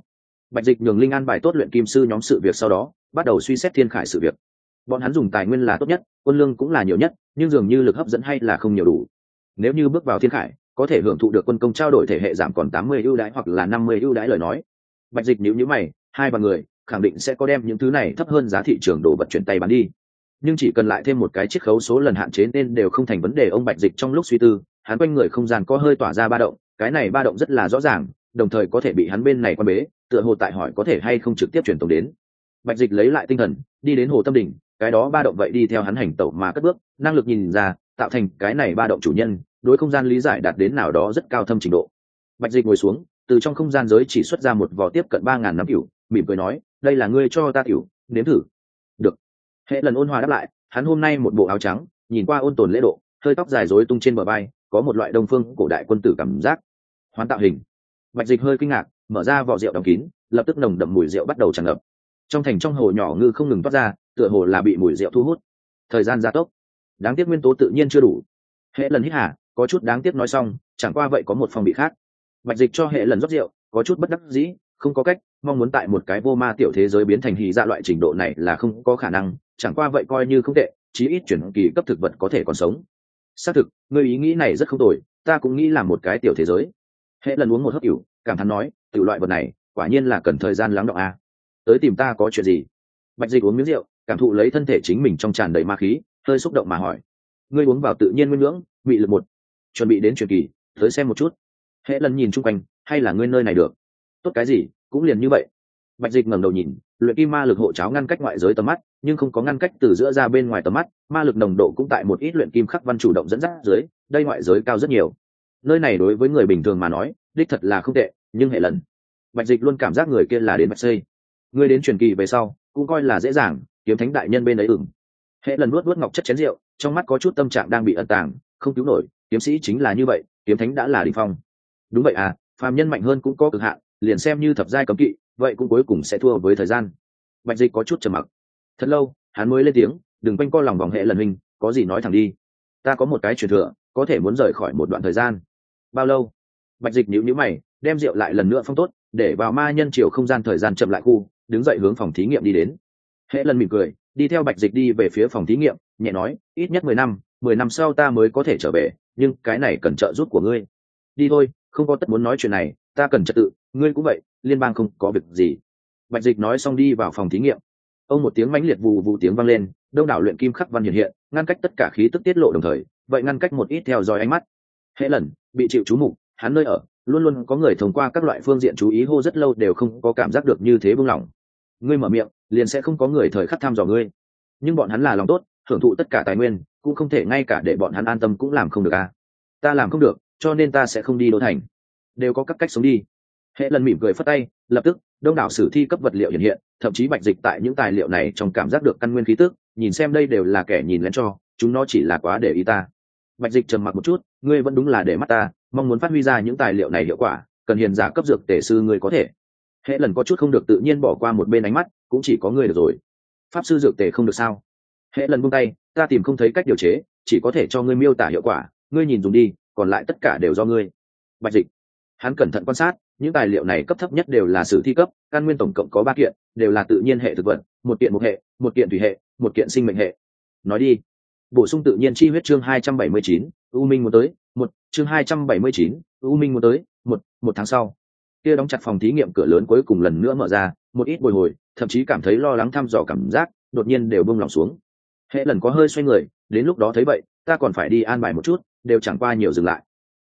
Bạch Dịch nhường Linh an bài tốt luyện kim sư nhóm sự việc, sau đó bắt đầu suy xét Thiên Khải sự việc. Bọn hắn dùng tài nguyên là tốt nhất, quân lương cũng là nhiều nhất, nhưng dường như lực hấp dẫn hay là không nhiều đủ. Nếu như bước vào Thiên Khải, có thể hưởng thụ được quân công trao đổi thể hệ giảm còn 80 ưu đãi hoặc là 50 ưu đãi lời nói. Bạch Dịch nhíu mày, hai ba người khẳng định sẽ có đem những thứ này thấp hơn giá thị trường đồ vật chuyển tay bán đi. Nhưng chỉ cần lại thêm một cái chiết khấu số lần hạn chế nên đều không thành vấn đề. Ông Bạch Dịch trong lúc suy tư, hắn quanh người không gian có hơi tỏa ra ba động, cái này ba động rất là rõ ràng, đồng thời có thể bị hắn bên này quan bế, tựa hồ tại hỏi có thể hay không trực tiếp truyền tống đến. Bạch Dịch lấy lại tinh thần, đi đến hồ tâm đỉnh, cái đó ba động vậy đi theo hắn hành tẩu mà cất bước, năng lực nhìn ra, tạo thành cái này ba động chủ nhân, đối không gian lý giải đạt đến nào đó rất cao thâm trình độ. Bạch Dịch ngồi xuống, từ trong không gian giới chỉ xuất ra một vò tiếp cận 3000 năm tiểu, mỉm cười nói, đây là ngươi cho ta tiểu, nếm thử. Được. Hệ lần ôn hòa đáp lại, hắn hôm nay một bộ áo trắng, nhìn qua ôn tồn lễ độ, hơi tóc dài rối tung trên bờ vai, có một loại đông phương cổ đại quân tử cảm giác. Hoán tạo hình. Bạch Dịch hơi kinh ngạc, mở ra vỏ rượu đóng kín, lập tức nồng đậm mùi rượu bắt đầu tràn ngập. Trong thành trong hồ nhỏ ngư không ngừng toát ra, tựa hồ là bị mùi rượu thu hút. Thời gian gia tốc. Đáng tiếc nguyên tố tự nhiên chưa đủ. Hệ lần hít hà, có chút đáng tiếc nói xong, chẳng qua vậy có một phong bị khác. Bạch Dịch cho hệ lần rót rượu, có chút bất đắc dĩ, không có cách, mong muốn tại một cái vô ma tiểu thế giới biến thành hỉ dạ loại trình độ này là không có khả năng, chẳng qua vậy coi như không tệ, chí ít chuyển kỳ cấp thực vật có thể còn sống. Xác thực, người ý nghĩ này rất không tồi, ta cũng nghĩ là một cái tiểu thế giới. Hệ lần uống một hớp rượu, cảm thán nói, tiểu loại vật này, quả nhiên là cần thời gian lắng đọng a. Tới tìm ta có chuyện gì? Bạch Dịch uống miếng rượu, cảm thụ lấy thân thể chính mình trong tràn đầy ma khí, hơi xúc động mà hỏi. Ngươi uống vào tự nhiên nguyên ngưỡng, bị lực một, chuẩn bị đến truyền kỳ, tới xem một chút. Hệ lần nhìn chung quanh, hay là ngươi nơi này được? Tốt cái gì, cũng liền như vậy. Bạch Dịch ngẩng đầu nhìn, luyện kim ma lực hộ cháo ngăn cách ngoại giới tầm mắt, nhưng không có ngăn cách từ giữa ra bên ngoài tầm mắt, ma lực nồng độ cũng tại một ít luyện kim khắc văn chủ động dẫn dắt dưới, đây ngoại giới cao rất nhiều. Nơi này đối với người bình thường mà nói, đích thật là không tệ, nhưng hệ lần, Bạch Dịch luôn cảm giác người kia là đến Bạch Xây. Ngươi đến truyền kỳ về sau, cũng coi là dễ dàng, kiếm thánh đại nhân bên ấy ửng. Hệ lần nuốt ngọc chất chén rượu, trong mắt có chút tâm trạng đang bị ẩn tàng, không cứu nổi, kiếm sĩ chính là như vậy, kiếm thánh đã là đỉnh phong. Đúng vậy à, phàm nhân mạnh hơn cũng có cực hạn, liền xem như thập giai cấm kỵ, vậy cũng cuối cùng sẽ thua với thời gian. Bạch Dịch có chút trầm mặc. Thật lâu, hắn mới lên tiếng, đừng quanh co lòng vòng. Hệ lần huynh, có gì nói thẳng đi. Ta có một cái truyền thừa, có thể muốn rời khỏi một đoạn thời gian. Bao lâu? Bạch Dịch nhíu mày, đem rượu lại lần nữa phong tốt, để vào ma nhân chiều không gian thời gian chậm lại khu, đứng dậy hướng phòng thí nghiệm đi đến. Hệ lần mỉm cười, đi theo Bạch Dịch đi về phía phòng thí nghiệm, nhẹ nói, ít nhất 10 năm sau ta mới có thể trở về, nhưng cái này cần trợ giúp của ngươi. Đi thôi, không có tất muốn nói chuyện này, ta cần trật tự, ngươi cũng vậy, liên bang không có việc gì. Bạch Dịch nói xong đi vào phòng thí nghiệm. Ông một tiếng mãnh liệt vù vù tiếng vang lên, đông đảo luyện kim khắc văn hiện hiện, ngăn cách tất cả khí tức tiết lộ đồng thời, vậy ngăn cách một ít theo dõi ánh mắt. Hệ lần bị chịu chú mục, hắn nơi ở luôn luôn có người thông qua các loại phương diện chú ý hô rất lâu đều không có cảm giác được như thế buông lỏng. Ngươi mở miệng, liền sẽ không có người thời khắc thăm dò ngươi. Nhưng bọn hắn là lòng tốt, hưởng thụ tất cả tài nguyên, cũng không thể ngay cả để bọn hắn an tâm cũng làm không được à. Ta làm không được, cho nên ta sẽ không đi đô thành. Đều có các cách sống đi. Hệ lần mỉm cười phất tay, lập tức đông đảo sử thi cấp vật liệu hiện hiện, thậm chí Bạch Dịch tại những tài liệu này trong cảm giác được căn nguyên khí tức, nhìn xem đây đều là kẻ nhìn lén cho, chúng nó chỉ là quá để ý ta. Bạch Dịch trầm mặc một chút, ngươi vẫn đúng là để mắt ta, mong muốn phát huy ra những tài liệu này hiệu quả, cần hiền giả cấp dược tề sư ngươi có thể. Hệ lần có chút không được tự nhiên bỏ qua một bên ánh mắt, cũng chỉ có ngươi được rồi. Pháp sư dược tề không được sao? Hệ lần buông tay, ta tìm không thấy cách điều chế, chỉ có thể cho ngươi miêu tả hiệu quả, ngươi nhìn dùng đi, còn lại tất cả đều do ngươi. Bạch Dịch, hắn cẩn thận quan sát, những tài liệu này cấp thấp nhất đều là sử thi cấp, căn nguyên tổng cộng có 3 kiện, đều là tự nhiên hệ thực vật, một kiện mộc hệ, một kiện thủy hệ, một kiện sinh mệnh hệ. Nói đi. Bổ sung tự nhiên chi huyết chương 279, U Minh muốn tới, chương 279, U Minh muốn tới, một tháng sau. Kia đóng chặt phòng thí nghiệm cửa lớn cuối cùng lần nữa mở ra, một ít bồi hồi, thậm chí cảm thấy lo lắng thăm dò cảm giác, đột nhiên đều buông lòng xuống. Hệ lần có hơi xoay người, đến lúc đó thấy vậy, ta còn phải đi an bài một chút, đều chẳng qua nhiều dừng lại.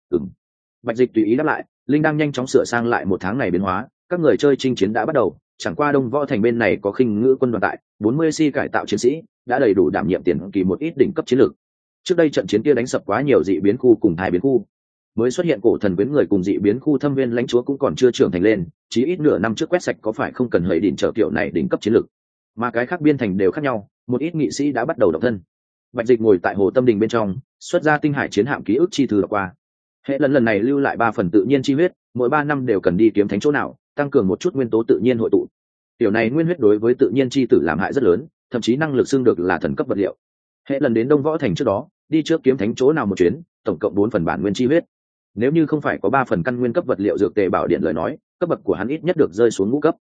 Bạch Dịch tùy ý đáp lại, linh đang nhanh chóng sửa sang lại một tháng này biến hóa, các người chơi chinh chiến đã bắt đầu, chẳng qua Đông Võ thành bên này có khinh ngữ quân đoàn tại, 40 si cải tạo chiến sĩ, đã đầy đủ đảm nhiệm tiền kỳ một ít đỉnh cấp chiến lược. Trước đây trận chiến kia đánh sập quá nhiều dị biến khu cùng hai biến khu, mới xuất hiện cổ thần quyến người cùng dị biến khu thâm viên lãnh chúa cũng còn chưa trưởng thành lên, chí ít nửa năm trước quét sạch có phải không cần hời đỉnh trở kiểu này đỉnh cấp chiến lược. Mà cái khác biên thành đều khác nhau, một ít nghị sĩ đã bắt đầu động thân. Bạch Dịch ngồi tại hồ tâm đình bên trong, xuất ra tinh hải chiến hạm ký ức chi thư đọc qua. Hệ lần này lưu lại 3 phần tự nhiên chi huyết, mỗi 3 năm đều cần đi kiếm thánh chỗ nào, tăng cường một chút nguyên tố tự nhiên hội tụ. Điều này nguyên huyết đối với tự nhiên chi tử làm hại rất lớn, thậm chí năng lực xưng được là thần cấp vật liệu. Hệ lần đến Đông Võ thành trước đó, đi trước kiếm thánh chỗ nào một chuyến, tổng cộng 4 phần bản nguyên chi huyết. Nếu như không phải có 3 phần căn nguyên cấp vật liệu dược tề bảo điện lời nói, cấp bậc của hắn ít nhất được rơi xuống ngũ cấp.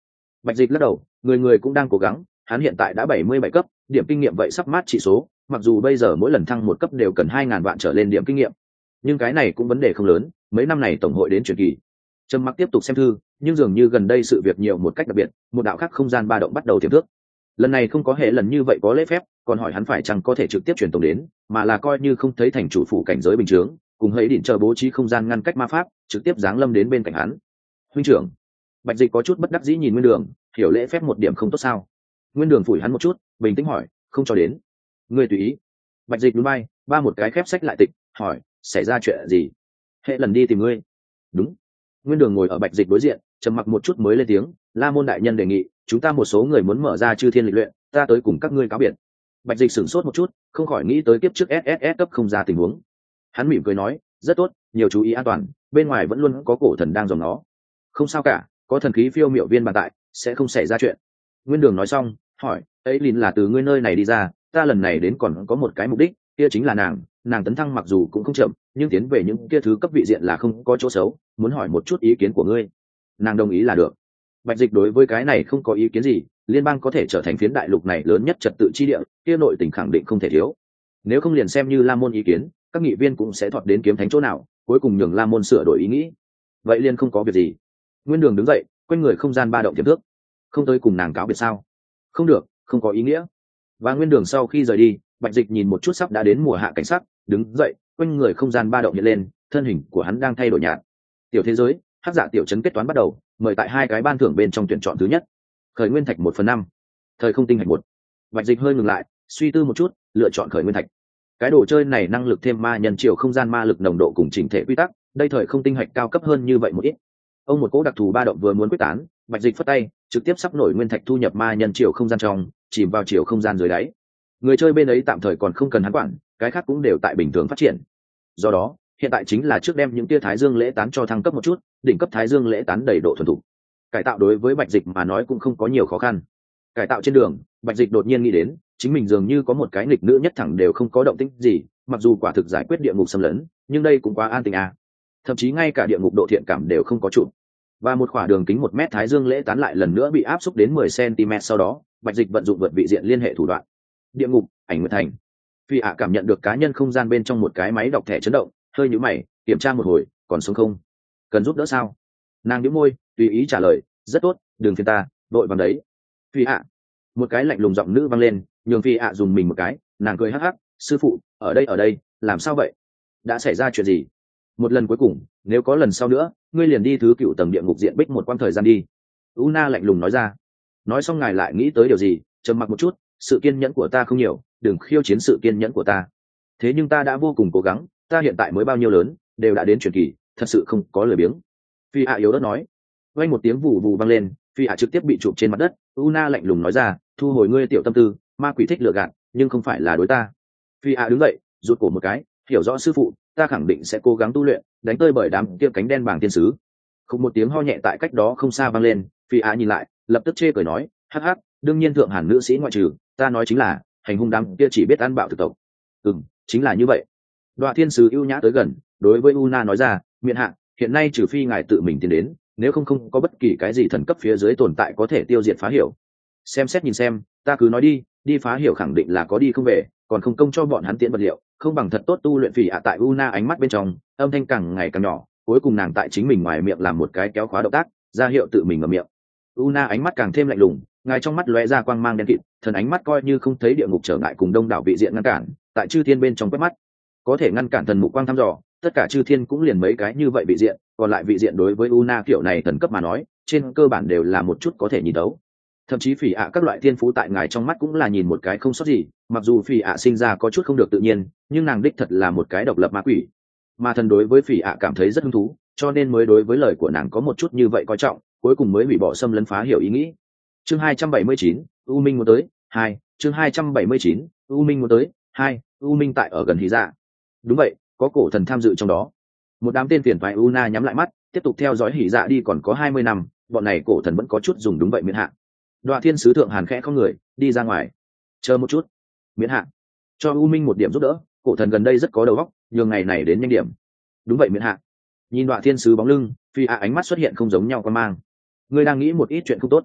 Bạch Dịch lắc đầu, người người cũng đang cố gắng, hắn hiện tại đã 77 cấp, điểm kinh nghiệm vậy sắp mát chỉ số, mặc dù bây giờ mỗi lần thăng một cấp đều cần 2.000 vạn trở lên điểm kinh nghiệm, nhưng cái này cũng vấn đề không lớn, mấy năm này tổng hội đến truyền kỳ. Trầm Mặc tiếp tục xem thư, nhưng dường như gần đây sự việc nhiều một cách đặc biệt, một đạo khác không gian ba động bắt đầu tiềm thức. Lần này không có hệ lần như vậy có lễ phép, còn hỏi hắn phải chăng có thể trực tiếp truyền tống đến, mà là coi như không thấy thành chủ phủ cảnh giới bình thường, cùng hãy định chờ bố trí không gian ngăn cách ma pháp, trực tiếp giáng lâm đến bên cạnh hắn. Huynh trưởng. Bạch Dịch có chút bất đắc dĩ nhìn Nguyên Đường, hiểu lễ phép một điểm không tốt sao? Nguyên Đường phủi hắn một chút, bình tĩnh hỏi, không cho đến. Ngươi tùy ý. Bạch Dịch nhún vai, ba một cái khép sách lại tịch, hỏi, xảy ra chuyện gì? Hệ lần đi tìm ngươi. Đúng. Nguyên Đường ngồi ở Bạch Dịch đối diện, trầm mặc một chút mới lên tiếng, La môn đại nhân đề nghị, chúng ta một số người muốn mở ra chư thiên lịch luyện, ta tới cùng các ngươi cáo biệt. Bạch Dịch sửng sốt một chút, không khỏi nghĩ tới kiếp trước SSS cấp không ra tình huống. Hắn mỉm cười nói, rất tốt, nhiều chú ý an toàn, bên ngoài vẫn luôn có cổ thần đang dòm nó. Không sao cả, có thần khí phiêu miệu viên bàn tại, sẽ không xảy ra chuyện. Nguyên Đường nói xong, hỏi, ấy Lìn là từ ngươi nơi này đi ra, ta lần này đến còn có một cái mục đích, kia chính là nàng tấn thăng mặc dù cũng không chậm, nhưng tiến về những kia thứ cấp vị diện là không có chỗ xấu, muốn hỏi một chút ý kiến của ngươi. Nàng đồng ý là được. Bạch Dịch đối với cái này không có ý kiến gì, liên bang có thể trở thành phiến đại lục này lớn nhất trật tự chi địa, kia nội tình khẳng định không thể thiếu. Nếu không liền xem như La môn ý kiến, các nghị viên cũng sẽ thọt đến kiếm thánh chỗ nào, cuối cùng nhường La môn sửa đổi ý nghĩ. Vậy liền không có việc gì. Nguyên Đường đứng dậy, quanh người không gian ba động tiềm thức. Không tới cùng nàng cáo biệt sao? Không được, không có ý nghĩa. Và Nguyên Đường sau khi rời đi, Bạch Dịch nhìn một chút sắp đã đến mùa hạ cảnh sắc, đứng dậy, quanh người không gian ba động hiện lên, thân hình của hắn đang thay đổi nhạt. Tiểu thế giới, Hắc Dạ tiểu trấn kết toán bắt đầu, mời tại hai cái ban thưởng bên trong tuyển chọn thứ nhất. Khởi nguyên thạch 1/5, thời không tinh hạch 1. Bạch Dịch hơi ngừng lại, suy tư một chút, lựa chọn khởi nguyên thạch. Cái đồ chơi này năng lực thêm ma nhân chiều không gian ma lực nồng độ cùng chỉnh thể quy tắc, đây thời không tinh hạch cao cấp hơn như vậy một ít. Ông một cỗ đặc thù ba động vừa muốn quyết tán, Bạch Dịch phất tay, trực tiếp sắp nổi nguyên thạch thu nhập ma nhân chiều không gian trong, chìm vào chiều không gian dưới đáy. Người chơi bên ấy tạm thời còn không cần hắn quản, cái khác cũng đều tại bình thường phát triển. Do đó, hiện tại chính là trước đem những tia thái dương lễ tán cho thăng cấp một chút, đỉnh cấp thái dương lễ tán đầy độ thuần thục. Cải tạo đối với Bạch Dịch mà nói cũng không có nhiều khó khăn. Cải tạo trên đường, Bạch Dịch đột nhiên nghĩ đến, chính mình dường như có một cái nghịch nữ nhất thẳng đều không có động tĩnh gì, mặc dù quả thực giải quyết địa ngục xâm lấn, nhưng đây cũng quá an tình à. Thậm chí ngay cả địa ngục độ thiện cảm đều không có trụ. Và một khoảng đường kính 1 mét thái dương lễ tán lại lần nữa bị áp xúc đến 10 cm sau đó, Bạch Dịch vận dụng vượt vị diện liên hệ thủ đoạn. Địa ngục, ảnh nguyệt thành. Phi ạ cảm nhận được cá nhân không gian bên trong một cái máy đọc thẻ chấn động, hơi nhíu mày, kiểm tra một hồi, còn sống không? Cần giúp đỡ sao? Nàng nhíu môi, tùy ý trả lời, rất tốt, đừng phiền ta, đội vàng đấy. Phi ạ. Một cái lạnh lùng giọng nữ vang lên, nhường Phi ạ dùng mình một cái, nàng cười hắc hắc, sư phụ, ở đây, làm sao vậy? Đã xảy ra chuyện gì? Một lần cuối cùng, nếu có lần sau nữa, ngươi liền đi thứ cựu tầng địa ngục diện bích một quãng thời gian đi. Una lạnh lùng nói ra. Nói xong ngài lại nghĩ tới điều gì, trầm mặc một chút, sự kiên nhẫn của ta không nhiều, đừng khiêu chiến sự kiên nhẫn của ta. Thế nhưng ta đã vô cùng cố gắng, ta hiện tại mới bao nhiêu lớn, đều đã đến truyền kỳ, thật sự không có lười biếng. Phi ạ yếu ớt nói. Vang một tiếng vù vù vang lên, Phi ạ trực tiếp bị chụp trên mặt đất. Una lạnh lùng nói ra, thu hồi ngươi tiểu tâm tư, ma quỷ thích lừa gạt, nhưng không phải là đối ta. Phi ạ đứng dậy, rụt cổ một cái, hiểu rõ sư phụ, ta khẳng định sẽ cố gắng tu luyện, đánh tơi bởi đám kia cánh đen bảng thiên sứ. Không một tiếng ho nhẹ tại cách đó không xa vang lên, Phi ạ nhìn lại, lập tức chê cười nói, hắc hắc, đương nhiên thượng hàn nữ sĩ ngoại trừ, ta nói chính là hành hung đám kia chỉ biết ăn bạo thực tộc. Chính là như vậy. Đoạ thiên sứ ưu nhã tới gần, đối với Una nói ra, miện hạ, hiện nay trừ phi ngài tự mình tiến đến, nếu không có bất kỳ cái gì thần cấp phía dưới tồn tại có thể tiêu diệt phá hiểu. Xem xét nhìn xem, ta cứ nói đi phá hiểu khẳng định là có đi không về, còn không công cho bọn hắn tiễn vật liệu, không bằng thật tốt tu luyện. Phỉ ạ tại Una ánh mắt bên trong, âm thanh càng ngày càng nhỏ, cuối cùng nàng tại chính mình ngoài miệng làm một cái kéo khóa động tác, ra hiệu tự mình ngậm miệng. Una ánh mắt càng thêm lạnh lùng, ngài trong mắt lóe ra quang mang đen kịt, thần ánh mắt coi như không thấy địa ngục trở ngại cùng đông đảo vị diện ngăn cản, tại chư thiên bên trong quét mắt, có thể ngăn cản thần mục quang thăm dò, tất cả chư thiên cũng liền mấy cái như vậy vị diện, còn lại vị diện đối với Una kiểu này thần cấp mà nói, trên cơ bản đều là một chút có thể nhìn đấu. Thậm chí Phỉ ạ các loại thiên phú tại ngài trong mắt cũng là nhìn một cái không sót gì, mặc dù Phỉ ạ sinh ra có chút không được tự nhiên, nhưng nàng đích thật là một cái độc lập ma quỷ. Mà thần đối với Phỉ ạ cảm thấy rất hứng thú, cho nên mới đối với lời của nàng có một chút như vậy coi trọng, cuối cùng mới hủy bỏ xâm lấn phá hiểu ý nghĩ. Chương 279, U Minh muốn tới 2. Chương 279, U Minh muốn tới 2. U Minh tại ở gần Hí Dạ. Đúng vậy, có cổ thần tham dự trong đó. Một đám tên phiền toái Una nhắm lại mắt, tiếp tục theo dõi Hí Dạ đi, còn có 20 năm, bọn này cổ thần vẫn có chút dùng đúng vậy miễn hạ. Đoạ thiên sứ thượng hàn khẽ không người, đi ra ngoài. Chờ một chút. Miễn hạ. Cho U Minh một điểm giúp đỡ, cổ thần gần đây rất có đầu óc, nhường ngày này đến nhanh điểm. Đúng vậy miễn hạ. Nhìn Đoạ thiên sứ bóng lưng, Phi ạ ánh mắt xuất hiện không giống nhau quan mang. Ngươi đang nghĩ một ít chuyện không tốt.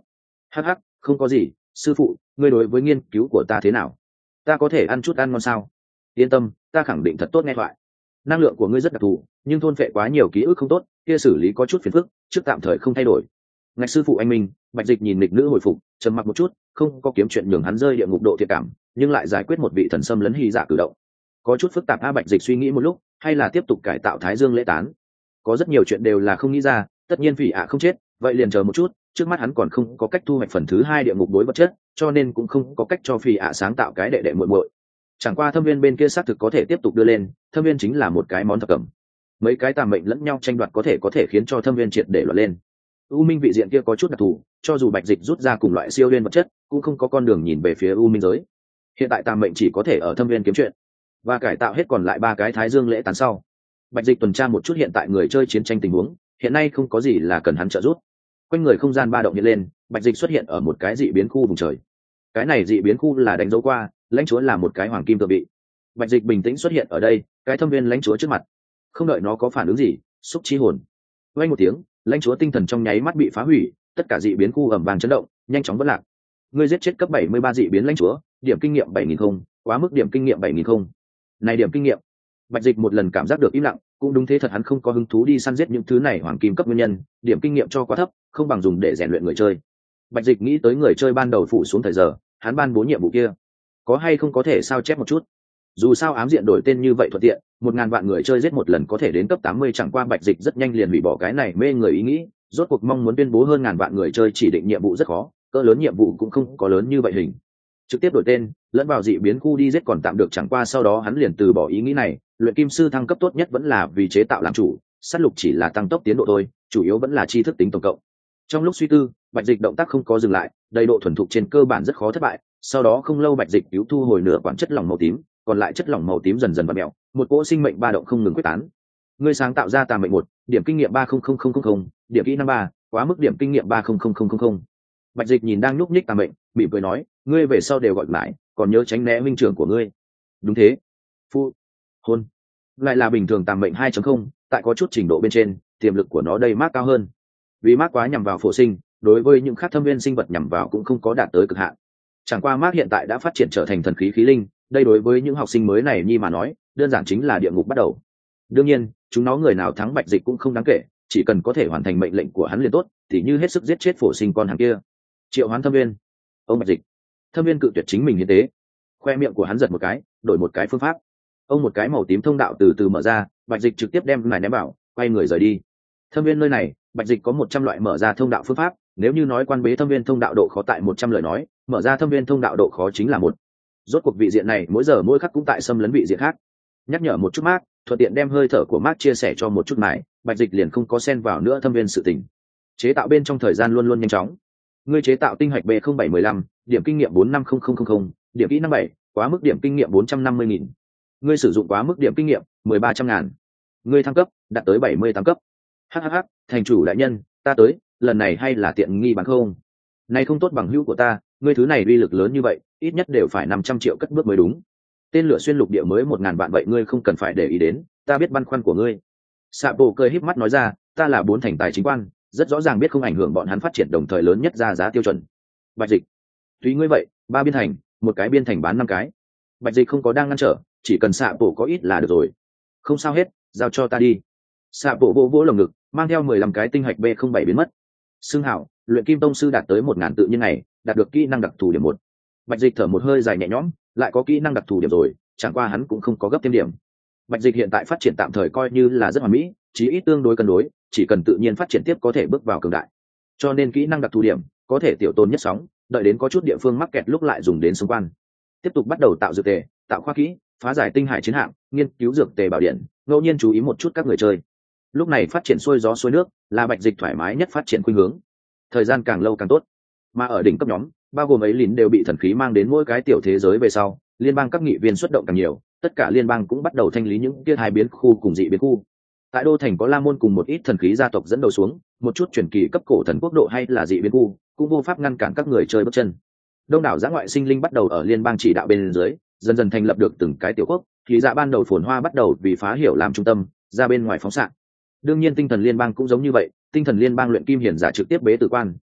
hắc hắc, không có gì, sư phụ, ngươi đối với nghiên cứu của ta thế nào? Ta có thể ăn chút ăn ngon sao? Yên tâm, ta khẳng định thật tốt nghe thoại. Năng lượng của ngươi rất đặc thù, nhưng thôn phệ quá nhiều ký ức không tốt, kia xử lý có chút phiền phức, trước tạm thời không thay đổi. Ngạch sư phụ anh minh. Bạch Dịch nhìn nghịch nữ hồi phục, trầm mặc một chút, không có kiếm chuyện nhường hắn rơi địa ngục độ thiệt cảm, nhưng lại giải quyết một vị thần sâm lấn hy giả cử động. Có chút phức tạp. Bạch Dịch suy nghĩ một lúc, hay là tiếp tục cải tạo Thái Dương lễ tán. Có rất nhiều chuyện đều là không nghĩ ra, tất nhiên Phỉ ạ không chết, vậy liền chờ một chút, trước mắt hắn còn không có cách thu hoạch phần thứ hai địa ngục đối vật chất, cho nên cũng không có cách cho Phỉ ạ sáng tạo cái đệ đệ muội muội. Chẳng qua thâm viên bên kia xác thực có thể tiếp tục đưa lên, thâm viên chính là một cái món thập cẩm. Mấy cái tà mệnh lẫn nhau tranh đoạt có thể khiến cho thâm viên triệt để loạn lên. U minh vị diện kia có chút đặc thù, cho dù Bạch Dịch rút ra cùng loại siêu liên vật chất, cũng không có con đường nhìn về phía u minh giới. Hiện tại tà mệnh chỉ có thể ở thâm viên kiếm chuyện và cải tạo hết còn lại ba cái Thái Dương lễ tán sau. Bạch Dịch tuần tra một chút hiện tại người chơi chiến tranh tình huống, hiện nay không có gì là cần hắn trợ giúp. Quanh người không gian ba động hiện lên, Bạch Dịch xuất hiện ở một cái dị biến khu vùng trời. Cái này dị biến khu là đánh dấu qua, lãnh chúa là một cái hoàng kim tự bị. Bạch Dịch bình tĩnh xuất hiện ở đây, cái thâm viên lãnh chúa trước mặt. Không đợi nó có phản ứng gì, xúc chi hồn. Vang một tiếng, lãnh chúa tinh thần trong nháy mắt bị phá hủy, tất cả dị biến khu ầm vang chấn động, nhanh chóng vỡ lạc. Ngươi giết chết cấp 73 dị biến lãnh chúa, điểm kinh nghiệm 7000 không, quá mức điểm kinh nghiệm 7000 không. Này điểm kinh nghiệm. Bạch Dịch một lần cảm giác được im lặng, cũng đúng thế thật hắn không có hứng thú đi săn giết những thứ này hoàng kim cấp nguyên nhân, điểm kinh nghiệm cho quá thấp, không bằng dùng để rèn luyện người chơi. Bạch Dịch nghĩ tới người chơi ban đầu phụ xuống thời giờ, hắn ban bố nhiệm vụ kia, có hay không có thể sao chép một chút. Dù sao ám diện đổi tên như vậy thuận tiện, 1000 vạn người chơi giết một lần có thể đến cấp 80, chẳng qua Bạch Dịch rất nhanh liền hủy bỏ cái này mê người ý nghĩ, rốt cuộc mong muốn tuyên bố hơn ngàn vạn người chơi chỉ định nhiệm vụ rất khó, cỡ lớn nhiệm vụ cũng không có lớn như vậy hình. Trực tiếp đổi tên, lẫn vào dị biến khu đi giết còn tạm được, chẳng qua sau đó hắn liền từ bỏ ý nghĩ này, luyện kim sư thăng cấp tốt nhất vẫn là vì chế tạo làm chủ, sát lục chỉ là tăng tốc tiến độ thôi, chủ yếu vẫn là tri thức tính tổng cộng. Trong lúc suy tư, Bạch Dịch động tác không có dừng lại, đầy độ thuần thục trên cơ bản rất khó thất bại, sau đó không lâu Bạch Dịch cứu thu hồi nửa quản chất lỏng màu tím, còn lại chất lỏng màu tím dần dần vặn mèo, một cỗ sinh mệnh ba động không ngừng quyết tán. Ngươi sáng tạo ra tà mệnh 1, điểm kinh nghiệm 300000, điểm kỹ năng 3, quá mức điểm kinh nghiệm 300000. Bạch Dịch nhìn đang nhúc nhích tà mệnh, mỉm cười nói, ngươi về sau đều gọi lại, còn nhớ tránh né minh trưởng của ngươi. Đúng thế. Phu hôn lại là bình thường tà mệnh 2.0, tại có chút trình độ bên trên, tiềm lực của nó đây mác cao hơn. Vì mác quá nhằm vào phổ sinh, đối với những khác thâm viên sinh vật nhằm vào cũng không có đạt tới cực hạn. Chẳng qua mác hiện tại đã phát triển trở thành thần khí khí linh, đây đối với những học sinh mới này nhi mà nói, đơn giản chính là địa ngục bắt đầu. Đương nhiên, chúng nó người nào thắng Bạch Dịch cũng không đáng kể, chỉ cần có thể hoàn thành mệnh lệnh của hắn liền tốt, thì như hết sức giết chết phổ sinh con hàng kia. Triệu hoán thâm viên. Ông Bạch Dịch. Thâm viên cự tuyệt chính mình hiến tế. Khoe miệng của hắn giật một cái, đổi một cái phương pháp. Ông một cái màu tím thông đạo từ từ mở ra, Bạch Dịch trực tiếp đem này ném bảo, quay người rời đi. Thâm viên nơi này, Bạch Dịch có 100 loại mở ra thông đạo phương pháp, nếu như nói quan bế thâm viên thông đạo độ khó tại 100 lời nói, mở ra thâm viên thông đạo độ khó chính là 1. Rốt cuộc vị diện này mỗi giờ mỗi khắc cũng tại xâm lấn vị diện khác. Nhắc nhở một chút Mark, thuận tiện đem hơi thở của Mark chia sẻ cho một chút mải, Bạch Dịch liền không có xen vào nữa thâm viên sự tình. Chế tạo bên trong thời gian luôn luôn nhanh chóng. Ngươi chế tạo tinh hạch B0715, điểm kinh nghiệm 450000, điểm kỹ năng 7, quá mức điểm kinh nghiệm 450.000. Ngươi sử dụng quá mức điểm kinh nghiệm 13000. Ngươi thăng cấp, đạt tới 78 cấp. Hắc, thành chủ đại nhân, ta tới, lần này hay là tiện nghi bán không? Này không tốt bằng hữu của ta, ngươi thứ này uy lực lớn như vậy, ít nhất đều phải 500 triệu cất bước mới đúng. Tên lửa xuyên lục địa mới 1000 vạn, vậy ngươi không cần phải để ý đến, ta biết băn khoăn của ngươi. Sạ Bộ cười híp mắt nói ra, ta là 4 thành tài chính quan, rất rõ ràng biết không ảnh hưởng bọn hắn phát triển đồng thời lớn nhất ra giá tiêu chuẩn. Bạch Dịch, tùy ngươi vậy, 3 biên thành, một cái biên thành bán 5 cái. Bạch Dịch không có đang ngăn trở, chỉ cần Sạ Bộ có ít là được rồi. Không sao hết, giao cho ta đi. Sạ Bộ vỗ vỗ lồng ngực, mang theo 15 cái tinh hạch B07 biến mất. Xưng hảo, luyện kim tông sư đạt tới 1000 tự nhiên này, đạt được kỹ năng đặc thù điểm 1. Bạch Dịch thở một hơi dài nhẹ nhõm, lại có kỹ năng đặc thù điểm rồi, chẳng qua hắn cũng không có gấp thêm điểm. Bạch Dịch hiện tại phát triển tạm thời coi như là rất hoàn mỹ, chí ít tương đối cân đối, chỉ cần tự nhiên phát triển tiếp có thể bước vào cường đại. Cho nên kỹ năng đặc thù điểm có thể tiểu tôn nhất sóng, đợi đến có chút địa phương mắc kẹt lúc lại dùng đến xung quan. Tiếp tục bắt đầu tạo dược tề, tạo khoa kỹ, phá giải tinh hải chiến hạm, nghiên cứu dược tề bảo điện, ngẫu nhiên chú ý một chút các người chơi. Lúc này phát triển xuôi gió xuôi nước là Bạch Dịch thoải mái nhất phát triển khuynh hướng. Thời gian càng lâu càng tốt, mà ở đỉnh cấp nhóm, bao gồm ấy lín đều bị thần khí mang đến mỗi cái tiểu thế giới về sau, liên bang các nghị viên xuất động càng nhiều, tất cả liên bang cũng bắt đầu thanh lý những kia hai biến khu cùng dị biến khu. Tại đô thành có La Môn cùng một ít thần khí gia tộc dẫn đầu xuống, một chút truyền kỳ cấp cổ thần quốc độ hay là dị biến khu, cũng vô pháp ngăn cản các người chơi bước chân. Đông đảo giã ngoại sinh linh bắt đầu ở liên bang chỉ đạo bên dưới, dần dần thành lập được từng cái tiểu quốc, khí dạ ban đầu phồn hoa bắt đầu vì phá hiểu làm trung tâm, ra bên ngoài phóng xạ. Đương nhiên tinh thần liên bang cũng giống như vậy, tinh thần liên bang luyện kim hiển giả trực tiếp bế tử quan,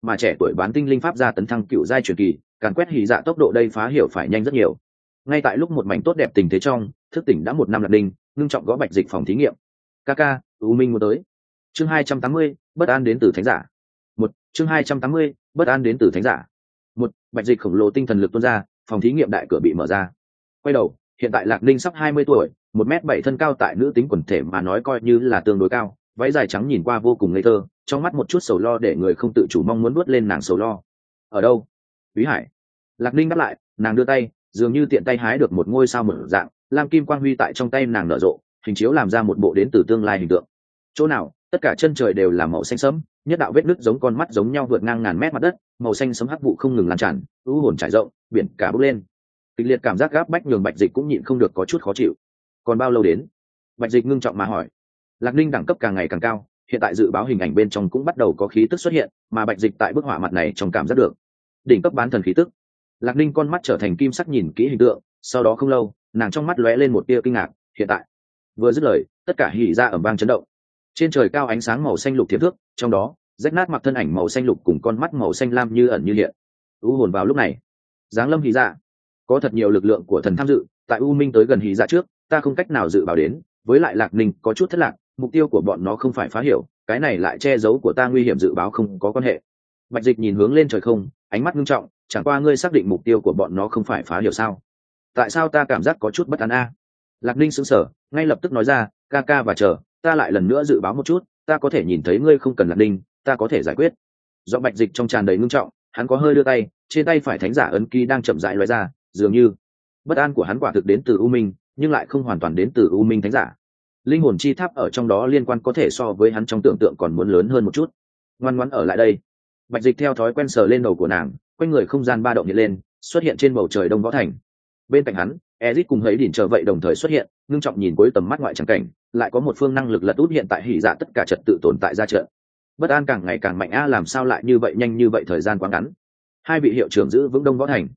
mà trẻ tuổi bán tinh linh pháp gia tấn thăng cựu giai truyền kỳ, càn quét hỉ dạ tốc độ đây phá hiểu phải nhanh rất nhiều. Ngay tại lúc một mảnh tốt đẹp tình thế trong, thức tỉnh đã một năm Lạc Ninh, ngưng trọng gõ Bạch Dịch phòng thí nghiệm. Kaka, U Minh muốn tới. Chương 280, bất an đến từ thánh giả. Chương 280, bất an đến từ thánh giả. Bạch Dịch khổng lồ tinh thần lực tuôn ra, phòng thí nghiệm đại cửa bị mở ra. Quay đầu, hiện tại Lạc Ninh sắp 20 tuổi, 1m7 thân cao tại nữ tính quần thể mà nói coi như là tương đối cao, váy dài trắng nhìn qua vô cùng ngây thơ, trong mắt một chút sầu lo để người không tự chủ mong muốn nuốt lên nàng sầu lo. Ở đâu? Úy Hải. Lạc Ninh đáp lại, nàng đưa tay, dường như tiện tay hái được một ngôi sao mở dạng, lam kim quang huy tại trong tay nàng nở rộ, hình chiếu làm ra một bộ đến từ tương lai hình tượng. Chỗ nào, tất cả chân trời đều là màu xanh sẫm, nhất đạo vết nứt giống con mắt giống nhau vượt ngang ngàn mét mặt đất, màu xanh sẫm hắc vụ không ngừng lan tràn, u hồn trải rộng, biển cả bốc lên. Kịch liệt cảm giác gáp bách nhường Bạch Dịch cũng nhịn không được có chút khó chịu. Còn bao lâu đến? Bạch Dịch ngưng trọng mà hỏi. Lạc Ninh đẳng cấp càng ngày càng cao, hiện tại dự báo hình ảnh bên trong cũng bắt đầu có khí tức xuất hiện, mà Bạch Dịch tại bức họa mặt này trong cảm giác được đỉnh cấp bán thần khí tức. Lạc Ninh con mắt trở thành kim sắc nhìn kỹ hình tượng, sau đó không lâu, nàng trong mắt lóe lên một tia kinh ngạc. Hiện tại, vừa dứt lời, tất cả hỉ ra ầm vang chấn động. Trên trời cao ánh sáng màu xanh lục thiếp thước, trong đó rách nát mặc thân ảnh màu xanh lục cùng con mắt màu xanh lam như ẩn như hiện. U hồn vào lúc này, giáng lâm hỉ ra, có thật nhiều lực lượng của thần tham dự. Tại U Minh tới gần hỉ ra trước, ta không cách nào dự báo đến. Với lại Lạc Ninh có chút thất lạc, mục tiêu của bọn nó không phải phá hiểu, cái này lại che giấu của ta nguy hiểm dự báo không có quan hệ. Bạch Dịch nhìn hướng lên trời không, ánh mắt nghiêm trọng, chẳng qua ngươi xác định mục tiêu của bọn nó không phải phá hiểu sao? Tại sao ta cảm giác có chút bất an a? Lạc Ninh sững sờ, ngay lập tức nói ra, ca và chờ, ta lại lần nữa dự báo một chút, ta có thể nhìn thấy ngươi không cần Lạc Ninh, ta có thể giải quyết. Giọng Bạch Dịch trong tràn đầy ngưng trọng, hắn có hơi đưa tay, trên tay phải thánh giả ấn ký đang chậm rãi lóe ra, dường như bất an của hắn quả thực đến từ U Minh, nhưng lại không hoàn toàn đến từ U Minh thánh giả. Linh hồn chi tháp ở trong đó liên quan có thể so với hắn trong tưởng tượng còn muốn lớn hơn một chút. Ngoan ngoãn ở lại đây. Bạch Dịch theo thói quen sờ lên đầu của nàng, quanh người không gian ba động hiện lên, xuất hiện trên bầu trời Đông Võ Thành. Bên cạnh hắn, Ezic cùng Hấy Đỉnh chờ vậy đồng thời xuất hiện, ngưng trọng nhìn cuối tầm mắt ngoại chẳng cảnh, lại có một phương năng lực lật út hiện tại hỉ dạ tất cả trật tự tồn tại ra trận. Bất an càng ngày càng mạnh làm sao lại như vậy nhanh như vậy thời gian quá ngắn. Hai vị hiệu trưởng giữ vững Đông Võ Thành.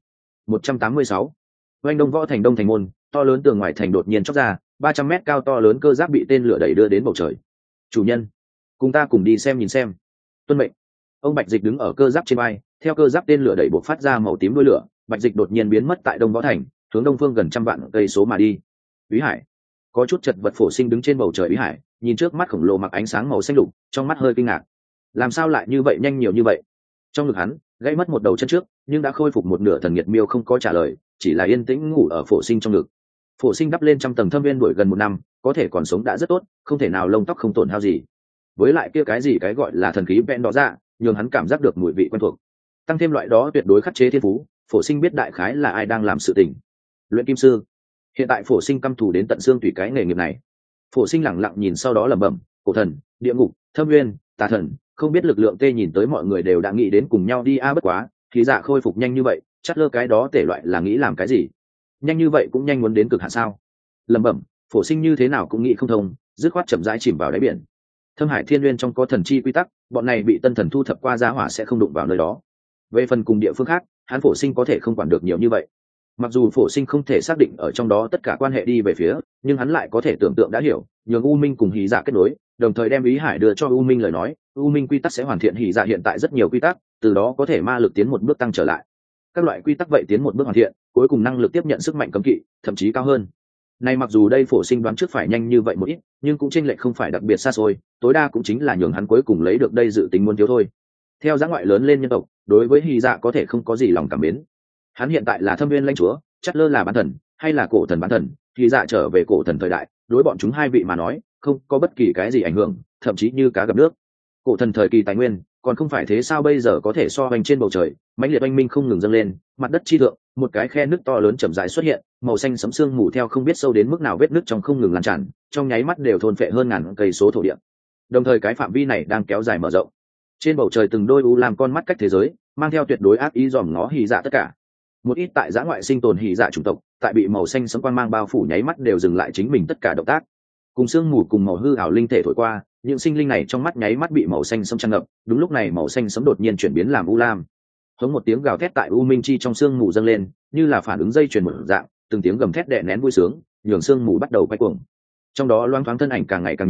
186. Oanh Đông Võ Thành Đông thành môn, to lớn tường ngoài thành đột nhiên chóc ra, 300 mét cao to lớn cơ giáp bị tên lửa đẩy đưa đến bầu trời. Chủ nhân, cùng ta cùng đi xem nhìn xem. Tuân mệnh. Ông Bạch Dịch đứng ở cơ giáp trên vai, theo cơ giáp tên lửa đẩy buộc phát ra màu tím đuôi lửa, Bạch Dịch đột nhiên biến mất tại Đông Võ Thành, hướng đông phương gần trăm vạn cây số mà đi. Úy Hải, có chút chật vật phổ sinh đứng trên bầu trời. Úy Hải nhìn trước mắt khổng lồ mặc ánh sáng màu xanh lục, trong mắt hơi kinh ngạc. Làm sao lại như vậy nhanh nhiều như vậy? Trong ngực hắn gãy mất một đầu chân trước, nhưng đã khôi phục một nửa. Thần Nhiệt Miêu không có trả lời, chỉ là yên tĩnh ngủ ở phổ sinh trong ngực. Phổ sinh đắp lên trăm tầng thâm viên đuổi gần một năm, có thể còn sống đã rất tốt, không thể nào lông tóc không tổn hao gì. Với lại kia cái gì cái gọi là thần khí vẹn đó ra, nhường hắn cảm giác được mùi vị quen thuộc, tăng thêm loại đó tuyệt đối khắc chế thiên phú. Phổ sinh biết đại khái là ai đang làm sự tình. Luyện kim sư. Hiện tại phổ sinh căm thù đến tận xương tùy cái nghề nghiệp này. Phổ sinh lẳng lặng nhìn, sau đó lẩm bẩm, cổ thần, địa ngục, thâm nguyên, tà thần, không biết lực lượng tê. Nhìn tới mọi người đều đã nghĩ đến cùng nhau đi bất quá thì dạ khôi phục nhanh như vậy, chắc lơ cái đó tể loại là nghĩ làm cái gì nhanh như vậy, cũng nhanh muốn đến cực hạn sao? Lẩm bẩm, phổ sinh như thế nào cũng nghĩ không thông, dứt khoát chậm rãi chìm vào đáy biển. Thâm Hải Thiên Nguyên trong có thần chi quy tắc, bọn này bị tân thần thu thập qua giá hỏa sẽ không đụng vào nơi đó. Về phần cùng địa phương khác, hắn phổ sinh có thể không quản được nhiều như vậy. Mặc dù phổ sinh không thể xác định ở trong đó tất cả quan hệ đi về phía, nhưng hắn lại có thể tưởng tượng đã hiểu, nhường U Minh cùng Hỉ Dạ kết nối, đồng thời đem Ý Hải đưa cho U Minh lời nói, U Minh quy tắc sẽ hoàn thiện Hỉ Dạ hiện tại rất nhiều quy tắc, từ đó có thể ma lực tiến một bước tăng trở lại. Các loại quy tắc vậy tiến một bước hoàn thiện, cuối cùng năng lực tiếp nhận sức mạnh cấm kỵ, thậm chí cao hơn. Này mặc dù đây phổ sinh đoán trước phải nhanh như vậy một ít, nhưng cũng chênh lệch không phải đặc biệt xa xôi, tối đa cũng chính là nhường hắn cuối cùng lấy được đây dự tính muốn thiếu thôi. Theo dã ngoại lớn lên nhân tộc, đối với Hỉ Dạ có thể không có gì lòng cảm mến. Hắn hiện tại là Thâm Viên lãnh chúa, chắc lơ là bán thần, hay là cổ thần bán thần, Hỉ Dạ trở về cổ thần thời đại, đối bọn chúng hai vị mà nói, không có bất kỳ cái gì ảnh hưởng, thậm chí như cá gặp nước. Cổ thần thời kỳ tài nguyên, còn không phải thế sao? Bây giờ có thể so hoành trên bầu trời, mãnh liệt oanh minh không ngừng dâng lên, mặt đất chi thượng, một cái khe nước to lớn chậm rãi xuất hiện, màu xanh sẫm sương mù theo không biết sâu đến mức nào vết nước trong không ngừng lan tràn, trong nháy mắt đều thôn phệ hơn ngàn cây số thổ địa. Đồng thời cái phạm vi này đang kéo dài mở rộng. Trên bầu trời từng đôi u làm con mắt cách thế giới, mang theo tuyệt đối ác ý dòm ngó Hỉ Dạ tất cả. Một ít tại giã ngoại sinh tồn Hỉ Dạ chủng tộc, tại bị màu xanh sẫm quang mang bao phủ nháy mắt đều dừng lại chính mình tất cả động tác. Cùng sương mù cùng màu hư ảo linh thể thổi qua, những sinh linh này trong mắt nháy mắt bị màu xanh sẫm tràn ngập. Đúng lúc này màu xanh sẫm đột nhiên chuyển biến làm u lam. Hống một tiếng gào thét tại u minh chi trong sương mù dâng lên, như là phản ứng dây chuyền một dạng, từng tiếng gầm thét đè nén vui sướng, nhường sương mù bắt đầu quay cuồng. Trong đó loang thoáng thân ảnh càng ngày càng nhiều,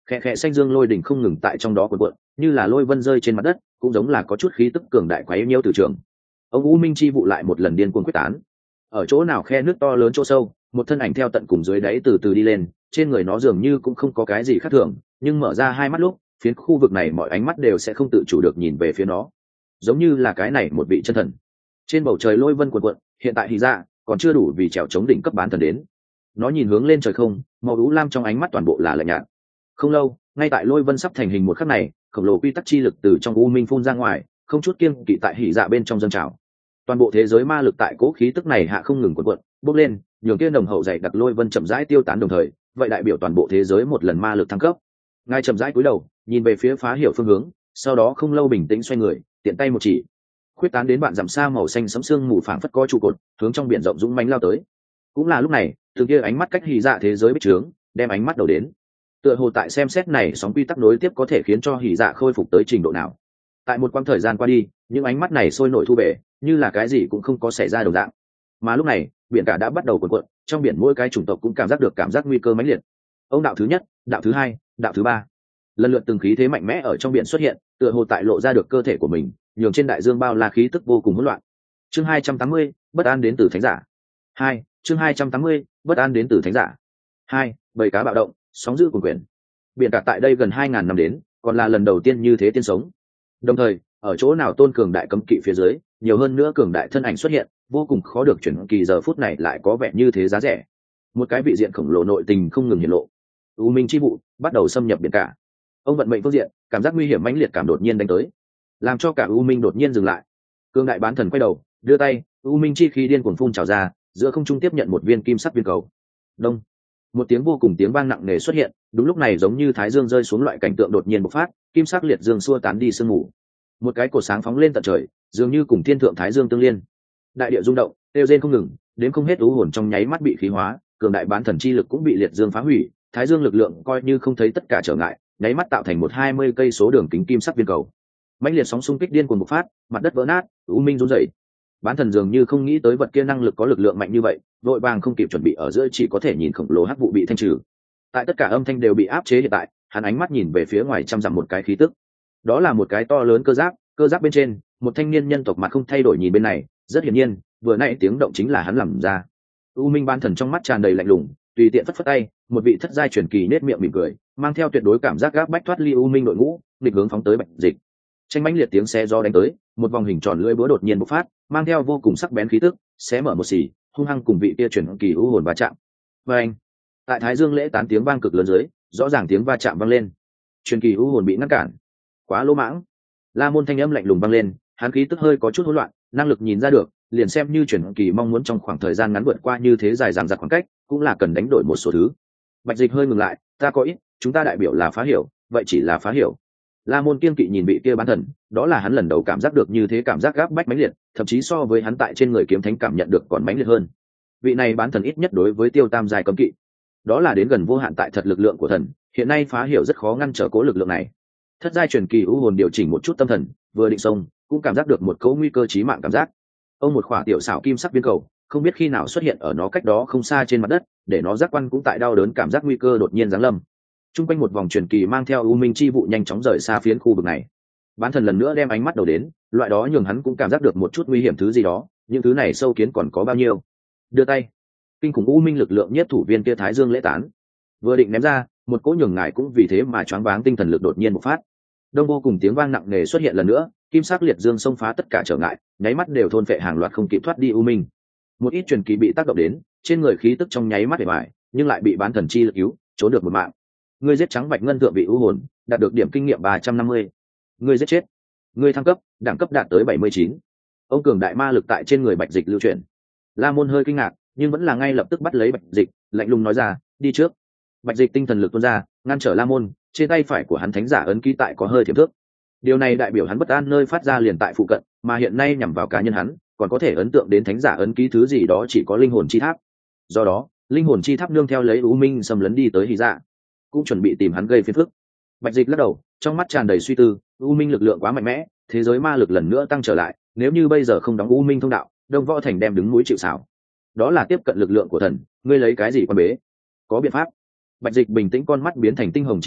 Khẽ khẽ xanh dương lôi đỉnh không ngừng tại trong đó cuộn cuộn, như là lôi vân rơi trên mặt đất, cũng giống là có chút khí tức cường đại quấy nhiễu từ trường. Ông u minh chi vụ lại một lần điên cuồng quyết tán. Ở chỗ nào khe nước to lớn chỗ sâu, một thân ảnh theo tận cùng dưới đáy từ từ đi lên, trên người nó dường như cũng không có cái gì khác thường, nhưng mở ra hai mắt lúc, phiến khu vực này mọi ánh mắt đều sẽ không tự chủ được nhìn về phía nó, giống như là cái này một vị chân thần. Trên bầu trời lôi vân cuộn cuộn, hiện tại thì ra còn chưa đủ vì trèo chống đỉnh cấp bán thần đến. Nó nhìn hướng lên trời không, màu u lam trong ánh mắt toàn bộ là lạnh nhạt. Không lâu, ngay tại lôi vân sắp thành hình một khắc này, khổng lồ quy tắc chi lực từ trong u minh phun ra ngoài, không chút kiêng kỵ tại hỉ dạ bên trong dâng trào. Toàn bộ thế giới ma lực tại cố khí tức này hạ không ngừng cuộn cuộn bốc lên, nhường kia nồng hậu dày đặc lôi vân chậm rãi tiêu tán đồng thời, vậy đại biểu toàn bộ thế giới một lần ma lực thăng cấp. Ngài chậm rãi cúi đầu, nhìn về phía phá hiểu phương hướng, sau đó không lâu bình tĩnh xoay người, tiện tay một chỉ, khuyết tán đến bạn dặm xa màu xanh sẫm sương mù phảng phất có trụ cột, hướng trong biển rộng dũng mãnh lao tới. Cũng là lúc này, từ kia ánh mắt cách hỉ dạ thế giới bích trướng, đem ánh mắt đầu đến. Tựa hồ tại xem xét này sóng quy tắc nối tiếp có thể khiến cho hỉ dạ khôi phục tới trình độ nào. Tại một quãng thời gian qua đi, những ánh mắt này sôi nổi thu về, như là cái gì cũng không có xảy ra đồng dạng. Mà lúc này, biển cả đã bắt đầu cuộn cuộn, trong biển mỗi cái chủng tộc cũng cảm giác được cảm giác nguy cơ mãnh liệt. Ông đạo thứ nhất, đạo thứ hai, đạo thứ ba, lần lượt từng khí thế mạnh mẽ ở trong biển xuất hiện, tựa hồ tại lộ ra được cơ thể của mình, nhường trên đại dương bao la khí tức vô cùng hỗn loạn. Chương 280, bất an đến từ thánh giả. 2, chương 280, bất an đến từ thánh giả. 2, bầy cá bạo động, sóng dữ cuồn quyển. Biển cả tại đây gần 2000 năm đến, còn là lần đầu tiên như thế tiên sống. Đồng thời, ở chỗ nào tôn cường đại cấm kỵ phía dưới, nhiều hơn nữa cường đại thân ảnh xuất hiện, vô cùng khó được chuyển kỳ giờ phút này lại có vẻ như thế giá rẻ. Một cái vị diện khổng lồ nội tình không ngừng hiển lộ. U minh chi vụ bắt đầu xâm nhập biển cả. Ông vận mệnh phương diện, cảm giác nguy hiểm mãnh liệt cảm đột nhiên đánh tới, làm cho cả U minh đột nhiên dừng lại. Cương đại bán thần quay đầu, đưa tay, U minh chi khí điên cuồng phun trào ra, giữa không trung tiếp nhận một viên kim sắc viên cầu. Đông, một tiếng vô cùng tiếng vang nặng nề xuất hiện. Đúng lúc này giống như thái dương rơi xuống loại cảnh tượng đột nhiên bộc phát, kim sắc liệt dương xua tán đi sương mù. Một cái cột sáng phóng lên tận trời, dường như cùng thiên thượng thái dương tương liên. Đại địa rung động, kêu rên không ngừng, đến không hết u hồn trong nháy mắt bị khí hóa, cường đại bán thần chi lực cũng bị liệt dương phá hủy, thái dương lực lượng coi như không thấy tất cả trở ngại, nháy mắt tạo thành một 20 cây số đường kính kim sắc viên cầu. Mãnh liệt sóng xung kích điên cuồng bộc phát, mặt đất vỡ nát, u minh rung rẩy. Bán thần dường như không nghĩ tới vật kia năng lực có lực lượng mạnh như vậy, vội vàng không kịp chuẩn bị ở giữa chỉ có thể nhìn khổng lồ hắc vụ bị thanh trừ. Tại tất cả âm thanh đều bị áp chế hiện tại, hắn ánh mắt nhìn về phía ngoài trăm dặm một cái khí tức. Đó là một cái to lớn cơ giáp bên trên, một thanh niên nhân tộc mặt không thay đổi nhìn bên này, rất hiển nhiên, vừa nãy tiếng động chính là hắn làm ra. U Minh bán thần trong mắt tràn đầy lạnh lùng, tùy tiện phất phất tay, một vị thất giai truyền kỳ nết miệng mỉm cười, mang theo tuyệt đối cảm giác gáp bách thoát ly U Minh đội ngũ, nghịch hướng phóng tới Bạch Dịch. Tranh mãnh liệt tiếng xe gió đánh tới, một vòng hình tròn lưỡi búa đột nhiên bộc phát, mang theo vô cùng sắc bén khí tức, xé mở một xì, hung hăng cùng vị kia truyền kỳ u hồn va chạm. Và anh, tại Thái Dương lễ tán tiếng vang cực lớn dưới, rõ ràng tiếng va chạm vang lên. Truyền kỳ u hồn bị ngăn cản. Quá lỗ mãng. La Môn thanh âm lạnh lùng vang lên, hắn khí tức hơi có chút hỗn loạn, năng lực nhìn ra được, liền xem như truyền kỳ mong muốn trong khoảng thời gian ngắn vượt qua như thế dài dằng dặc khoảng cách, cũng là cần đánh đổi một số thứ. Bạch Dịch hơi ngừng lại, ta có ít, chúng ta đại biểu là phá hiểu, vậy chỉ là phá hiểu. La Môn kiên kỵ nhìn vị kia bán thần, đó là hắn lần đầu cảm giác được như thế cảm giác gáp bách mãnh liệt, thậm chí so với hắn tại trên người kiếm thánh cảm nhận được còn mãnh liệt hơn. Vị này bán thần ít nhất đối với Tiêu Tam giai cấm kỵ, đó là đến gần vô hạn tại thật lực lượng của thần, hiện nay phá hiểu rất khó ngăn trở cố lực lượng này. Thất giai truyền kỳ u hồn điều chỉnh một chút tâm thần, vừa định xông, cũng cảm giác được một cỗ nguy cơ chí mạng cảm giác. Ông một khỏa tiểu xảo kim sắc viên cầu, không biết khi nào xuất hiện ở nó cách đó không xa trên mặt đất, để nó giác quan cũng tại đau đớn cảm giác nguy cơ đột nhiên giáng lâm. Trung quanh một vòng truyền kỳ mang theo u minh chi vụ nhanh chóng rời xa phiến khu vực này. Bán thần lần nữa đem ánh mắt đầu đến, loại đó nhường hắn cũng cảm giác được một chút nguy hiểm thứ gì đó, những thứ này sâu kiến còn có bao nhiêu. Đưa tay, kinh khủng u minh lực lượng nhất thủ viên kia Thái Dương lễ tán, vừa định ném ra, một cỗ nhường ngài cũng vì thế mà choáng váng tinh thần lực đột nhiên bộc phát. Đông vô cùng tiếng vang nặng nề xuất hiện lần nữa, kim sắc liệt dương xông phá tất cả trở ngại, nháy mắt đều thôn phệ hàng loạt không kịp thoát đi u minh. Một ít truyền kỳ bị tác động đến, trên người khí tức trong nháy mắt bề bại, nhưng lại bị bán thần chi lực cứu, trốn được một mạng. Ngươi giết trắng bạch ngân thượng vị u hồn, đạt được điểm kinh nghiệm 350. Ngươi giết chết. Ngươi thăng cấp, đẳng cấp đạt tới 79. Ông cường đại ma lực tại trên người Bạch Dịch lưu chuyển. La Môn hơi kinh ngạc, nhưng vẫn là ngay lập tức bắt lấy Bạch Dịch, lạnh lùng nói ra, đi trước. Bạch Dịch tinh thần lực tuôn ra, ngăn trở La Môn, trên tay phải của hắn thánh giả ấn ký tại có hơi thiểm thước. Điều này đại biểu hắn bất an nơi phát ra liền tại phụ cận, mà hiện nay nhằm vào cá nhân hắn, còn có thể ấn tượng đến thánh giả ấn ký thứ gì đó chỉ có linh hồn chi tháp. Do đó, linh hồn chi tháp nương theo lấy U Minh xâm lấn đi tới Hỉ Dạ, cũng chuẩn bị tìm hắn gây phiền phức. Bạch Dịch lắc đầu, trong mắt tràn đầy suy tư, U Minh lực lượng quá mạnh mẽ, thế giới ma lực lần nữa tăng trở lại, nếu như bây giờ không đóng U Minh thông đạo, Đông Võ Thành đem đứng núi chịu sào. Đó là tiếp cận lực lượng của thần, ngươi lấy cái gì quan bế? Có biện pháp. Bạch Dịch bình tĩnh, con mắt biến thành tinh hồng chi sắc,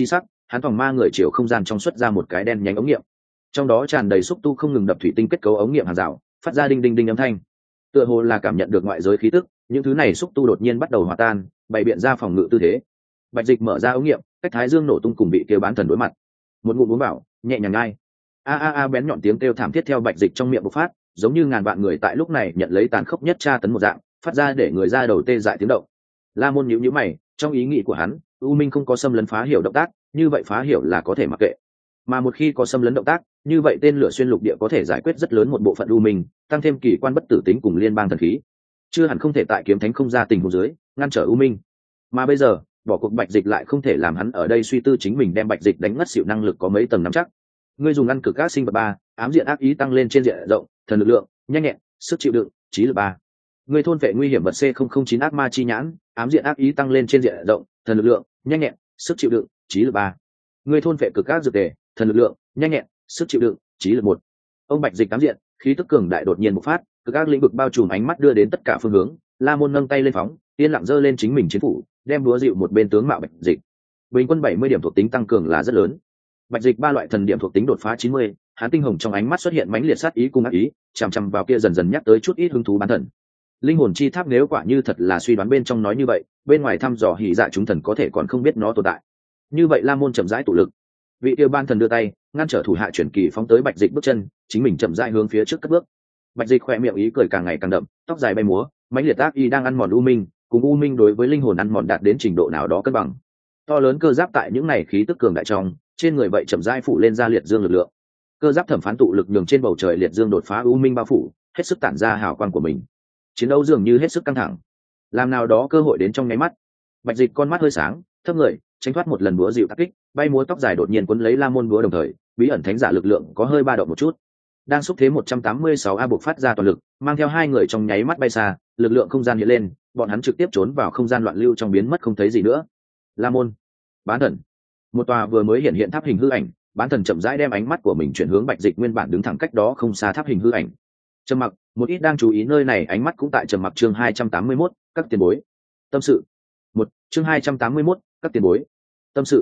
hắn phòng ma người chiều không gian trong xuất ra một cái đen nhánh ống nghiệm, trong đó tràn đầy xúc tu không ngừng đập thủy tinh kết cấu ống nghiệm hàng rào, phát ra đinh đinh đinh âm thanh. Tựa hồ là cảm nhận được ngoại giới khí tức, những thứ này xúc tu đột nhiên bắt đầu hòa tan, bày biện ra phòng ngự tư thế. Bạch Dịch mở ra ống nghiệm, cách Thái Dương nổ tung cùng bị kia bán thần đối mặt, một ngụm uống vào, nhẹ nhàng ngay. Bén nhọn tiếng kêu thảm thiết theo Bạch Dịch trong miệng bộc phát, giống như ngàn vạn người tại lúc này nhận lấy tàn khốc nhất tra tấn một dạng, phát ra để người ra đầu tê dại tiếng động. La Môn nhíu nhíu mày, trong ý nghĩ của hắn, U Minh không có xâm lấn phá hiểu động tác, như vậy phá hiểu là có thể mặc kệ. Mà một khi có xâm lấn động tác, như vậy tên lửa xuyên lục địa có thể giải quyết rất lớn một bộ phận U Minh, tăng thêm kỳ quan bất tử tính cùng liên bang thần khí. Chưa hẳn không thể tại kiếm thánh không ra tình huống dưới, ngăn trở U Minh. Mà bây giờ, bỏ cuộc Bạch Dịch lại không thể làm hắn ở đây suy tư chính mình đem Bạch Dịch đánh ngất xỉu năng lực có mấy tầng nắm chắc. Ngươi dùng ngăn cực các sinh vật 3, ám diện ác ý tăng lên trên diện rộng, thần lực lượng, nhanh nhẹn, sức chịu đựng, trí lực 3. Ngươi thôn vệ nguy hiểm vật C009 ác ma chi nhãn, ám diện ác ý tăng lên trên diện rộng, thần lực lượng, nhanh nhẹn, sức chịu đựng, trí lực 3. Ngươi thôn vệ cực các dược tề, thần lực lượng, nhanh nhẹn, sức chịu đựng, trí lực 1. Ông Bạch Dịch ám diện, khí tức cường đại đột nhiên bộc phát, cực các lĩnh vực bao trùm ánh mắt đưa đến tất cả phương hướng. La Môn nâng tay lên phóng, yên lặng giơ lên chính mình chiến phủ, đem búa dịu một bên tướng mạo Bạch Dịch. Bình quân 70 điểm thuộc tính tăng cường là rất lớn. Bạch Dịch 3 loại thần điểm thuộc tính đột phá 90, hắn tinh hồng trong ánh mắt xuất hiện mãnh liệt sát ý cùng ác ý, chằm chằm vào kia dần dần nhắc tới chút ít hứng thú bán thần. Linh hồn chi tháp nếu quả như thật là suy đoán bên trong nói như vậy, bên ngoài thăm dò hỉ dạ chúng thần có thể còn không biết nó tồn tại. Như vậy La Môn chậm rãi tụ lực, vị tiêu ban thần đưa tay ngăn trở thủ hạ chuyển kỳ phóng tới Bạch Dịch bước chân, chính mình chậm rãi hướng phía trước cất bước. Bạch Dịch khỏe miệng ý cười càng ngày càng đậm, tóc dài bay múa, mãnh liệt ác ý đang ăn mòn U Minh, cùng U Minh đối với linh hồn ăn mòn đạt đến trình độ nào đó cân bằng. To lớn cơ giáp tại những này khí tức cường đại trong, trên người vậy chậm rãi phụ lên ra liệt dương lực lượng. Cơ giáp thẩm phán tụ lực nhường trên bầu trời liệt dương đột phá U Minh bao phủ, hết sức tản ra hào quang của mình. Chiến đấu dường như hết sức căng thẳng, làm nào đó cơ hội đến trong nháy mắt. Bạch Dịch con mắt hơi sáng, thấp người tránh thoát một lần búa dịu tác kích, bay múa tóc dài đột nhiên cuốn lấy La Môn búa, đồng thời bí ẩn thánh giả lực lượng có hơi ba động một chút. Đang xúc thế 186 buộc phát ra toàn lực, mang theo hai người trong nháy mắt bay xa, lực lượng không gian hiện lên, bọn hắn trực tiếp trốn vào không gian loạn lưu trong biến mất không thấy gì nữa. La Môn, bán thần. Một tòa vừa mới hiện tháp hình hư ảnh, bán thần chậm rãi đem ánh mắt của mình chuyển hướng Bạch Dịch nguyên bản đứng thẳng cách đó không xa tháp hình hư ảnh. Trầm mặc, một ít đang chú ý nơi này ánh mắt cũng tại trầm mặc. Chương 281, các tiền bối. Tâm sự. Chương 281, các tiền bối. Tâm sự.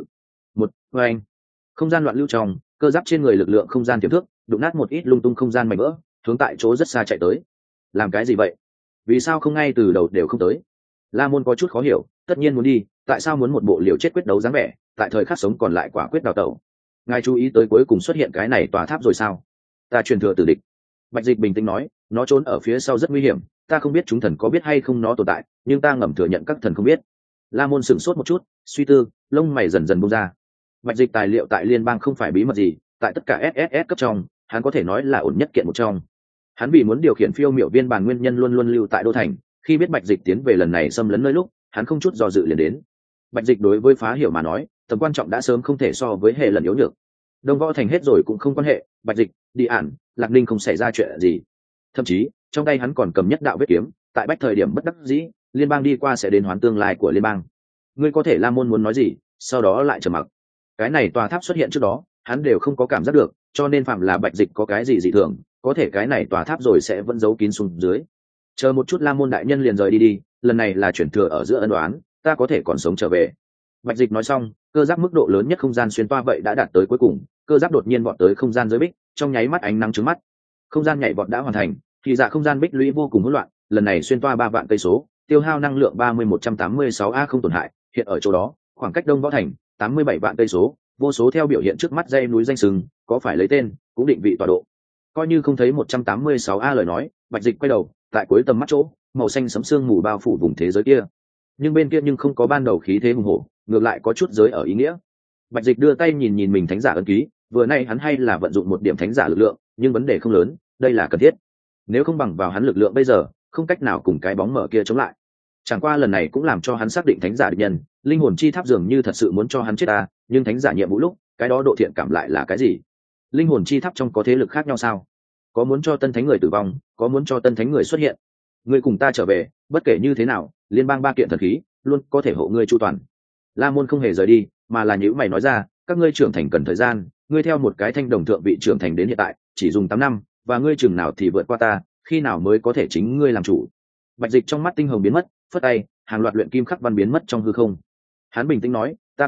Anh. Không gian loạn lưu trong, cơ giáp trên người lực lượng không gian tiềm thước, đụng nát một ít lung tung không gian mảnh vỡ, hướng tại chỗ rất xa chạy tới. Làm cái gì vậy? Vì sao không ngay từ đầu đều không tới? La Môn có chút khó hiểu, tất nhiên muốn đi, tại sao muốn một bộ liều chết quyết đấu dáng vẻ, tại thời khắc sống còn lại quả quyết đào tẩu. Ngài chú ý tới cuối cùng xuất hiện cái này tòa tháp rồi sao? Ta truyền thừa tử địch. Bạch Dịch bình tĩnh nói, nó trốn ở phía sau rất nguy hiểm, ta không biết chúng thần có biết hay không nó tồn tại, nhưng ta ngầm thừa nhận các thần không biết. La Môn sửng sốt một chút, suy tư, lông mày dần dần buông ra. Bạch Dịch tài liệu tại liên bang không phải bí mật gì, tại tất cả SSS cấp trong, hắn có thể nói là ổn nhất kiện một trong. Hắn vì muốn điều khiển phiêu miểu viên bản nguyên nhân luôn luôn lưu tại đô thành, khi biết Bạch Dịch tiến về lần này xâm lấn nơi lúc, hắn không chút do dự liền đến. Bạch Dịch đối với phá hiểu mà nói, tầm quan trọng đã sớm không thể so với hệ lần yếu nhược. Đông Võ thành hết rồi cũng không quan hệ, Bạch Dịch, đi ản, Lạc Ninh không xảy ra chuyện gì. Thậm chí, trong tay hắn còn cầm nhất đạo vết kiếm, tại bách thời điểm bất đắc dĩ, liên bang đi qua sẽ đến hoán tương lai của liên bang. Ngươi có thể La Môn muốn nói gì, sau đó lại trầm mặc. Cái này tòa tháp xuất hiện trước đó, hắn đều không có cảm giác được, cho nên phạm là Bạch Dịch có cái gì dị thường, có thể cái này tòa tháp rồi sẽ vẫn giấu kín xuống dưới. Chờ một chút, La Môn đại nhân liền rời đi, lần này là chuyển thừa ở giữa ân đoán, ta có thể còn sống trở về. Bạch Dịch nói xong, cơ giáp mức độ lớn nhất không gian xuyên toa vậy đã đạt tới cuối cùng, cơ giáp đột nhiên vọt tới không gian giới bích, trong nháy mắt ánh nắng trứng mắt. Không gian nhảy vọt đã hoàn thành, thì dạ không gian bích lũy vô cùng hỗn loạn, lần này xuyên toa 3 vạn cây số, tiêu hao năng lượng 30186 a không tổn hại, hiện ở chỗ đó, khoảng cách Đông Võ thành 87 vạn cây số, vô số theo biểu hiện trước mắt dãy núi danh sừng, có phải lấy tên, cũng định vị tọa độ. Coi như không thấy 186 a lời nói, Bạch Dịch quay đầu, tại cuối tầm mắt chỗ, màu xanh sẫm sương mù bao phủ vùng thế giới kia. Nhưng bên kia nhưng không có ban đầu khí thế hùng hổ, ngược lại có chút giới ở ý nghĩa. Bạch Dịch đưa tay nhìn nhìn mình thánh giả ấn ký, vừa nay hắn hay là vận dụng một điểm thánh giả lực lượng, nhưng vấn đề không lớn, đây là cần thiết. Nếu không bằng vào hắn lực lượng bây giờ, không cách nào cùng cái bóng mở kia chống lại. Chẳng qua lần này cũng làm cho hắn xác định thánh giả địch nhân, linh hồn chi tháp dường như thật sự muốn cho hắn chết ta, nhưng thánh giả nhiệm vụ lúc, cái đó độ thiện cảm lại là cái gì? Linh hồn chi tháp trong có thế lực khác nhau sao? Có muốn cho tân thánh người tử vong, có muốn cho tân thánh người xuất hiện. Ngươi cùng ta trở về, bất kể như thế nào, liên bang 3 kiện thần khí luôn có thể hộ ngươi chu toàn. La Môn không hề rời đi, mà là nhíu mày nói ra, các ngươi trưởng thành cần thời gian, ngươi theo một cái thanh đồng thượng vị trưởng thành đến hiện tại, chỉ dùng 8 năm, và ngươi chừng nào thì vượt qua ta, khi nào mới có thể chính ngươi làm chủ. Bạch Dịch trong mắt tinh hồng biến mất, phất tay, hàng loạt luyện kim khắc văn biến mất trong hư không. Hắn bình tĩnh nói, ta có ít,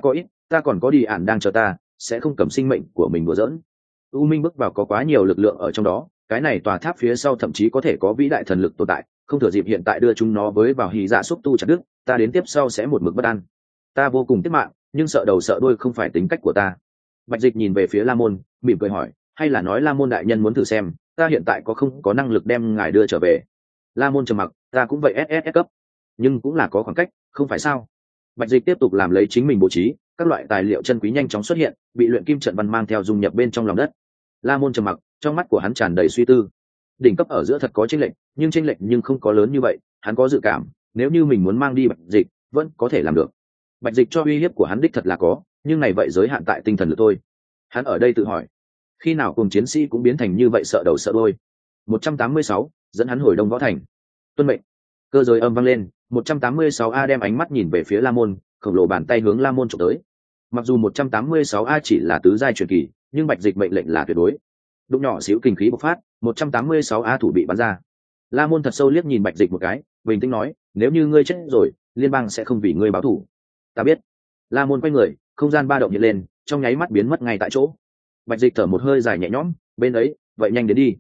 ta còn có đi ản đang chờ ta, sẽ không cầm sinh mệnh của mình đùa giỡn. U minh bước vào có quá nhiều lực lượng ở trong đó, cái này tòa tháp phía sau thậm chí có thể có vĩ đại thần lực tồn tại, không thừa dịp hiện tại đưa chúng nó với vào hì dạ xúc tu chặt đứt, ta đến tiếp sau sẽ một mực bất an. Ta vô cùng tiếc mạng, nhưng sợ đầu sợ đuôi không phải tính cách của ta. Bạch Dịch nhìn về phía La Môn, mỉm cười hỏi, hay là nói La Môn đại nhân muốn thử xem ta hiện tại có năng lực đem ngài đưa trở về? La Môn trầm mặc, ta cũng vậy, SS cấp, nhưng cũng là có khoảng cách, không phải sao? Bạch Dịch tiếp tục làm lấy chính mình bố trí, các loại tài liệu chân quý nhanh chóng xuất hiện, bị luyện kim trận văn mang theo dung nhập bên trong lòng đất. La Môn trầm mặc, trong mắt của hắn tràn đầy suy tư. Đỉnh cấp ở giữa thật có chênh lệch, nhưng không có lớn như vậy. Hắn có dự cảm, nếu như mình muốn mang đi Bạch Dịch, vẫn có thể làm được. Bạch Dịch cho uy hiếp của hắn đích thật là có, nhưng này vậy giới hạn tại tinh thần lực thôi. Hắn ở đây tự hỏi, khi nào cùng chiến sĩ cũng biến thành như vậy sợ đầu sợ đuôi. 186, dẫn hắn hồi Đông Võ Thành. Tuân mệnh. Cơ giới âm vang lên, 186A đem ánh mắt nhìn về phía La Môn, khổng lồ bàn tay hướng La Môn chụp tới. Mặc dù 186A chỉ là tứ giai truyền kỳ, nhưng Bạch Dịch mệnh lệnh là tuyệt đối. Đụng nhỏ xíu kinh khí bộc phát, 186A thủ bị bắn ra. La Môn thật sâu liếc nhìn Bạch Dịch một cái, bình tĩnh nói, nếu như ngươi chết rồi, liên bang sẽ không vì ngươi báo thù. Ta biết. La Môn quay người, không gian ba động hiện lên, trong nháy mắt biến mất ngay tại chỗ. Bạch Dịch thở một hơi dài nhẹ nhõm, bên ấy, vậy nhanh đến đi.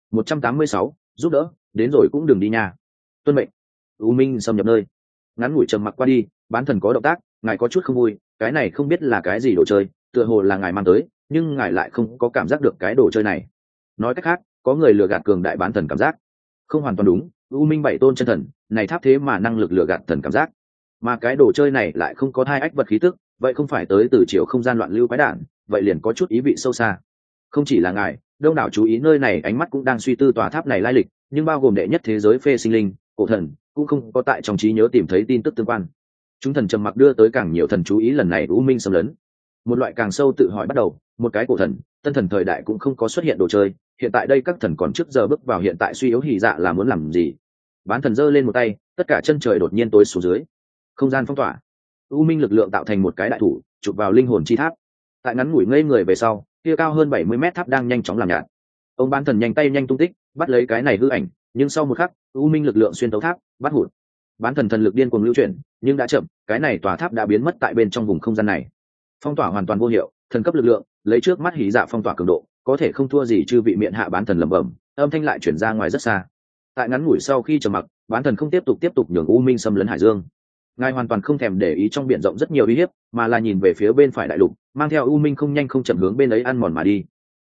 186, giúp đỡ, đến rồi cũng đừng đi nha. Tuân mệnh. U Minh xâm nhập nơi. Ngắn ngủi trầm mặc qua đi, bán thần có động tác, ngài có chút không vui, cái này không biết là cái gì đồ chơi, tựa hồ là ngài mang tới, nhưng ngài lại không có cảm giác được cái đồ chơi này. Nói cách khác, có người lừa gạt cường đại bán thần cảm giác. Không hoàn toàn đúng, U Minh bảy tôn chân thần, này tháp thế mà năng lực lừa gạt thần cảm giác. Mà cái đồ chơi này lại không có thai ách vật khí tức, vậy không phải tới từ chiều không gian loạn lưu quái đản, vậy liền có chút ý vị sâu xa. Không chỉ là ngài, đông đảo chú ý nơi này ánh mắt cũng đang suy tư tòa tháp này lai lịch, nhưng bao gồm đệ nhất thế giới phê sinh linh, cổ thần, cũng không có tại trong trí nhớ tìm thấy tin tức tương quan. Chúng thần trầm mặc đưa tới càng nhiều thần chú ý lần này U Minh xâm lấn. Một loại càng sâu tự hỏi bắt đầu, một cái cổ thần, tân thần thời đại cũng không có xuất hiện đồ chơi, hiện tại đây các thần còn trước giờ bước vào hiện tại suy yếu hỉ dạ là muốn làm gì? Bán thần giơ lên một tay, tất cả chân trời đột nhiên tối xuống dưới. Không gian phong tỏa. U Minh lực lượng tạo thành một cái đại thủ, chụp vào linh hồn chi tháp. Tại ngắn ngủi ngây người về sau, kia cao hơn 70 mét tháp đang nhanh chóng làm nhạt. Ông bán thần nhanh tay nhanh tung tích, bắt lấy cái này hư ảnh, nhưng sau một khắc, U Minh lực lượng xuyên tấu tháp, bắt hụt. Bán thần thần lực điên cuồng lưu chuyển, nhưng đã chậm, cái này tòa tháp đã biến mất tại bên trong vùng không gian này. Phong tỏa hoàn toàn vô hiệu, thần cấp lực lượng, lấy trước mắt hí dạ phong tỏa cường độ, có thể không thua gì chư vị miện hạ bán thần lẩm bẩm, âm thanh lại chuyển ra ngoài rất xa. Tại ngắn ngủi sau khi trầm mặc, bán thần không tiếp tục nhường U Minh xâm lấn hải dương. Ngài hoàn toàn không thèm để ý trong biển rộng rất nhiều uy hiếp, mà là nhìn về phía bên phải đại lục, mang theo U Minh không nhanh không chậm hướng bên ấy ăn mòn mà đi.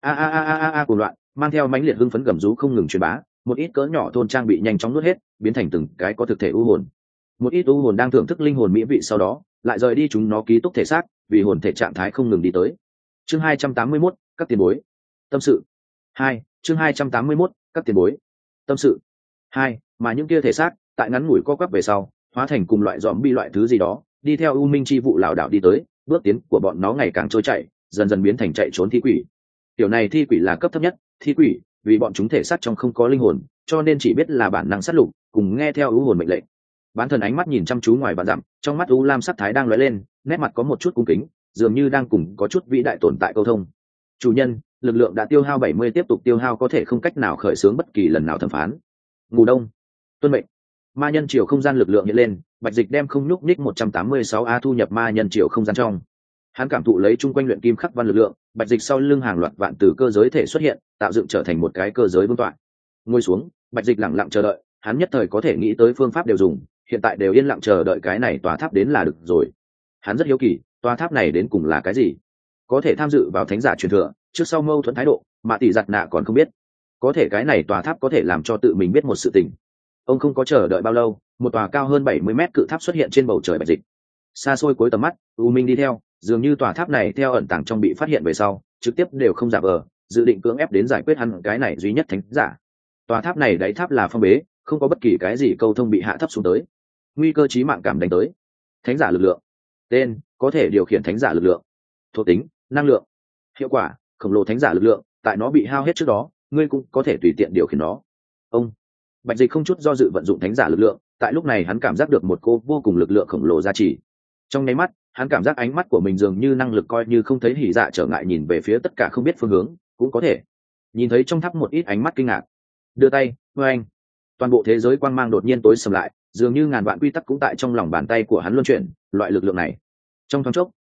A cuồng loạn, mang theo mãnh liệt hưng phấn gầm rú không ngừng truyền bá, một ít cỡ nhỏ thôn trang bị nhanh chóng nuốt hết, biến thành từng cái có thực thể u hồn. Một ít u hồn đang thưởng thức linh hồn mỹ vị sau đó, lại rời đi chúng nó ký túc thể xác, vì hồn thể trạng thái không ngừng đi tới. Chương 281, các tiền bối. Tâm sự. 2, chương 281, các tiền bối. Tâm sự. 2, mà những kia thể xác, tại ngắn ngủi co quắp về sau, hóa thành cùng loại zombie loại thứ gì đó, đi theo u minh chi vụ lảo đảo đi tới, bước tiến của bọn nó ngày càng trôi chảy, dần dần biến thành chạy trốn thi quỷ. Tiểu này thi quỷ là cấp thấp nhất, thi quỷ, vì bọn chúng thể xác trong không có linh hồn, cho nên chỉ biết là bản năng sát lục, cùng nghe theo u hồn mệnh lệnh. Bán thần ánh mắt nhìn chăm chú ngoài vạn dặm, trong mắt u lam sắc thái đang lóe lên, nét mặt có một chút cung kính, dường như đang cùng có chút vĩ đại tồn tại câu thông. Chủ nhân, lực lượng đã tiêu hao 70, tiếp tục tiêu hao có thể không cách nào khởi xướng bất kỳ lần nào thẩm phán. Ngủ đông. Tuân mệnh. Ma nhân triều không gian lực lượng hiện lên, Bạch Dịch đem không nhúc nhích 186A thu nhập ma nhân triều không gian trong. Hắn cảm thụ lấy chung quanh luyện kim khắc văn lực lượng, Bạch Dịch sau lưng hàng loạt vạn từ cơ giới thể xuất hiện, tạo dựng trở thành một cái cơ giới vương tọa. Ngồi xuống, Bạch Dịch lặng lặng chờ đợi, hắn nhất thời có thể nghĩ tới phương pháp đều dùng, hiện tại đều yên lặng chờ đợi cái này tòa tháp đến là được rồi. Hắn rất hiếu kỳ, tòa tháp này đến cùng là cái gì? Có thể tham dự vào thánh giả truyền thừa, trước sau mâu thuẫn thái độ, mà tỷ giặt nạ còn không biết. Có thể cái này tòa tháp có thể làm cho tự mình biết một sự tình. Ông không có chờ đợi bao lâu, một tòa cao hơn 70 mét cự tháp xuất hiện trên bầu trời Bạch Dịch. Xa xôi cuối tầm mắt, U Minh đi theo, dường như tòa tháp này theo ẩn tàng trong bị phát hiện về sau, trực tiếp đều không giả vờ, dự định cưỡng ép đến giải quyết hắn cái này duy nhất thánh giả. Tòa tháp này đáy tháp là phong bế, không có bất kỳ cái gì câu thông bị hạ thấp xuống tới. Nguy cơ chí mạng cảm đánh tới. Thánh giả lực lượng. Tên, có thể điều khiển thánh giả lực lượng. Thuộc tính, năng lượng. Hiệu quả, khổng lồ thánh giả lực lượng, tại nó bị hao hết trước đó, ngươi cũng có thể tùy tiện điều khiển nó. Ông Bạch Dịch không chút do dự vận dụng thánh giả lực lượng, tại lúc này hắn cảm giác được một cô vô cùng lực lượng khổng lồ gia trì. Trong nháy mắt, hắn cảm giác ánh mắt của mình dường như năng lực coi như không thấy hỉ dạ trở ngại nhìn về phía tất cả không biết phương hướng, cũng có thể nhìn thấy trong tháp một ít ánh mắt kinh ngạc. Đưa tay, anh, toàn bộ thế giới quang mang đột nhiên tối sầm lại, dường như ngàn vạn quy tắc cũng tại trong lòng bàn tay của hắn luân chuyển, loại lực lượng này. Trong thoáng chốc,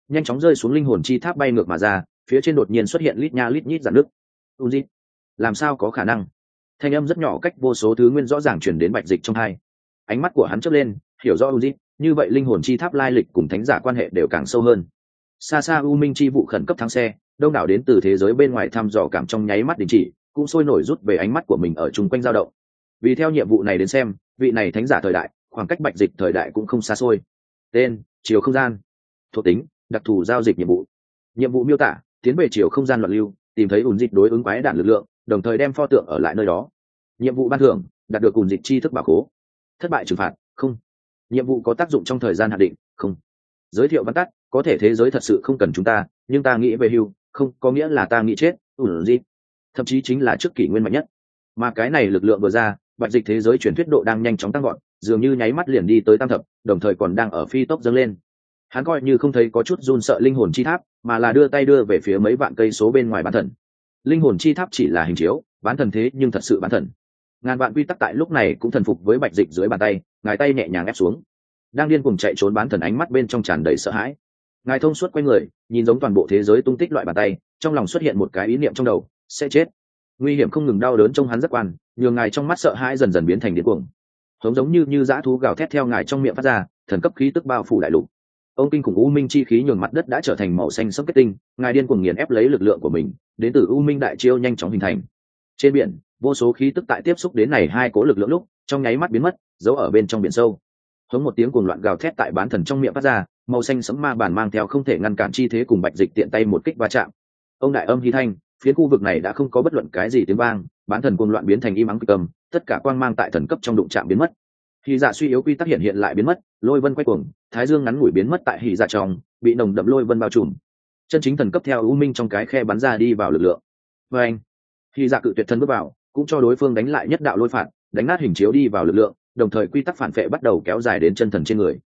nhanh chóng rơi xuống linh hồn chi tháp bay ngược mà ra, phía trên đột nhiên xuất hiện lít nha lít nhít dạn nước. Unzit, làm sao có khả năng? Thanh âm rất nhỏ cách vô số thứ nguyên rõ ràng truyền đến Bạch Dịch trong tai. Ánh mắt của hắn chớp lên, hiểu rõ Unzit, như vậy linh hồn chi tháp lai lịch cùng thánh giả quan hệ đều càng sâu hơn. Xa xa u minh chi vụ khẩn cấp thắng xe, đông đảo đến từ thế giới bên ngoài thăm dò cảm trong nháy mắt đình chỉ, cũng sôi nổi rút về ánh mắt của mình ở chung quanh dao động. Vì theo nhiệm vụ này đến xem, vị này thánh giả thời đại, khoảng cách Bạch Dịch thời đại cũng không xa xôi. Tên: chiều không gian. Thuộc tính: đặc thù giao dịch nhiệm vụ. Nhiệm vụ miêu tả: tiến về chiều không gian loạn lưu, tìm thấy ủn dịch đối ứng quái đạn lực lượng, đồng thời đem pho tượng ở lại nơi đó. Nhiệm vụ ban thưởng: đạt được ủn dịch tri thức bảo khố. Thất bại trừng phạt: không. Nhiệm vụ có tác dụng trong thời gian hạn định: không. Giới thiệu văn tắt: có thể thế giới thật sự không cần chúng ta, nhưng ta nghĩ về hưu, không có nghĩa là ta nghĩ chết. ủn dịch thậm chí chính là trước kỷ nguyên mạnh nhất, mà cái này lực lượng vừa ra, Bạch Dịch thế giới truyền thuyết độ đang nhanh chóng tăng gọn, dường như nháy mắt liền đi tới tam thập, đồng thời còn đang ở phi tốc dâng lên. Hắn coi như không thấy có chút run sợ linh hồn chi tháp, mà là đưa tay đưa về phía mấy vạn cây số bên ngoài bán thần. Linh hồn chi tháp chỉ là hình chiếu, bán thần thế nhưng thật sự bán thần. Ngàn vạn quy tắc tại lúc này cũng thần phục với Bạch Dịch dưới bàn tay, ngài tay nhẹ nhàng ép xuống. Đang điên cuồng chạy trốn bán thần ánh mắt bên trong tràn đầy sợ hãi. Ngài thông suốt quay người, nhìn giống toàn bộ thế giới tung tích loại bàn tay, trong lòng xuất hiện một cái ý niệm trong đầu: sẽ chết. Nguy hiểm không ngừng đau đớn trong hắn rất quan, nhường ngài trong mắt sợ hãi dần dần biến thành điên cuồng. Hống giống như dã thú gào thét theo ngài trong miệng phát ra, thần cấp khí tức bao phủ đại lục. Ông kinh khủng u minh chi khí nhường mặt đất đã trở thành màu xanh sẫm kết tinh, ngài điên cuồng nghiền ép lấy lực lượng của mình, đến từ u minh đại chiêu nhanh chóng hình thành. Trên biển, vô số khí tức tại tiếp xúc đến này hai cố lực lượng lúc, trong nháy mắt biến mất, giấu ở bên trong biển sâu. Hống một tiếng cuồng loạn gào thét tại bán thần trong miệng phát ra, màu xanh sẫm ma bản mang theo không thể ngăn cản chi thế cùng Bạch Dịch tiện tay một kích va chạm. Ông đại âm hy thanh, phiến khu vực này đã không có bất luận cái gì tiếng vang, bán thần cuồng loạn biến thành im ắng kịch cầm, tất cả quang mang tại thần cấp trong đụng chạm biến mất. Hỉ dạ suy yếu quy tắc hiện lại biến mất, lôi vân quay cuồng, thái dương ngắn ngủi biến mất tại hỉ dạ trong, bị nồng đậm lôi vân bao trùm. Chân chính thần cấp theo u minh trong cái khe bắn ra đi vào lực lượng. Và anh, hỉ dạ cự tuyệt thân bước vào, cũng cho đối phương đánh lại nhất đạo lôi phạt, đánh nát hình chiếu đi vào lực lượng, đồng thời quy tắc phản phệ bắt đầu kéo dài đến chân thần trên người.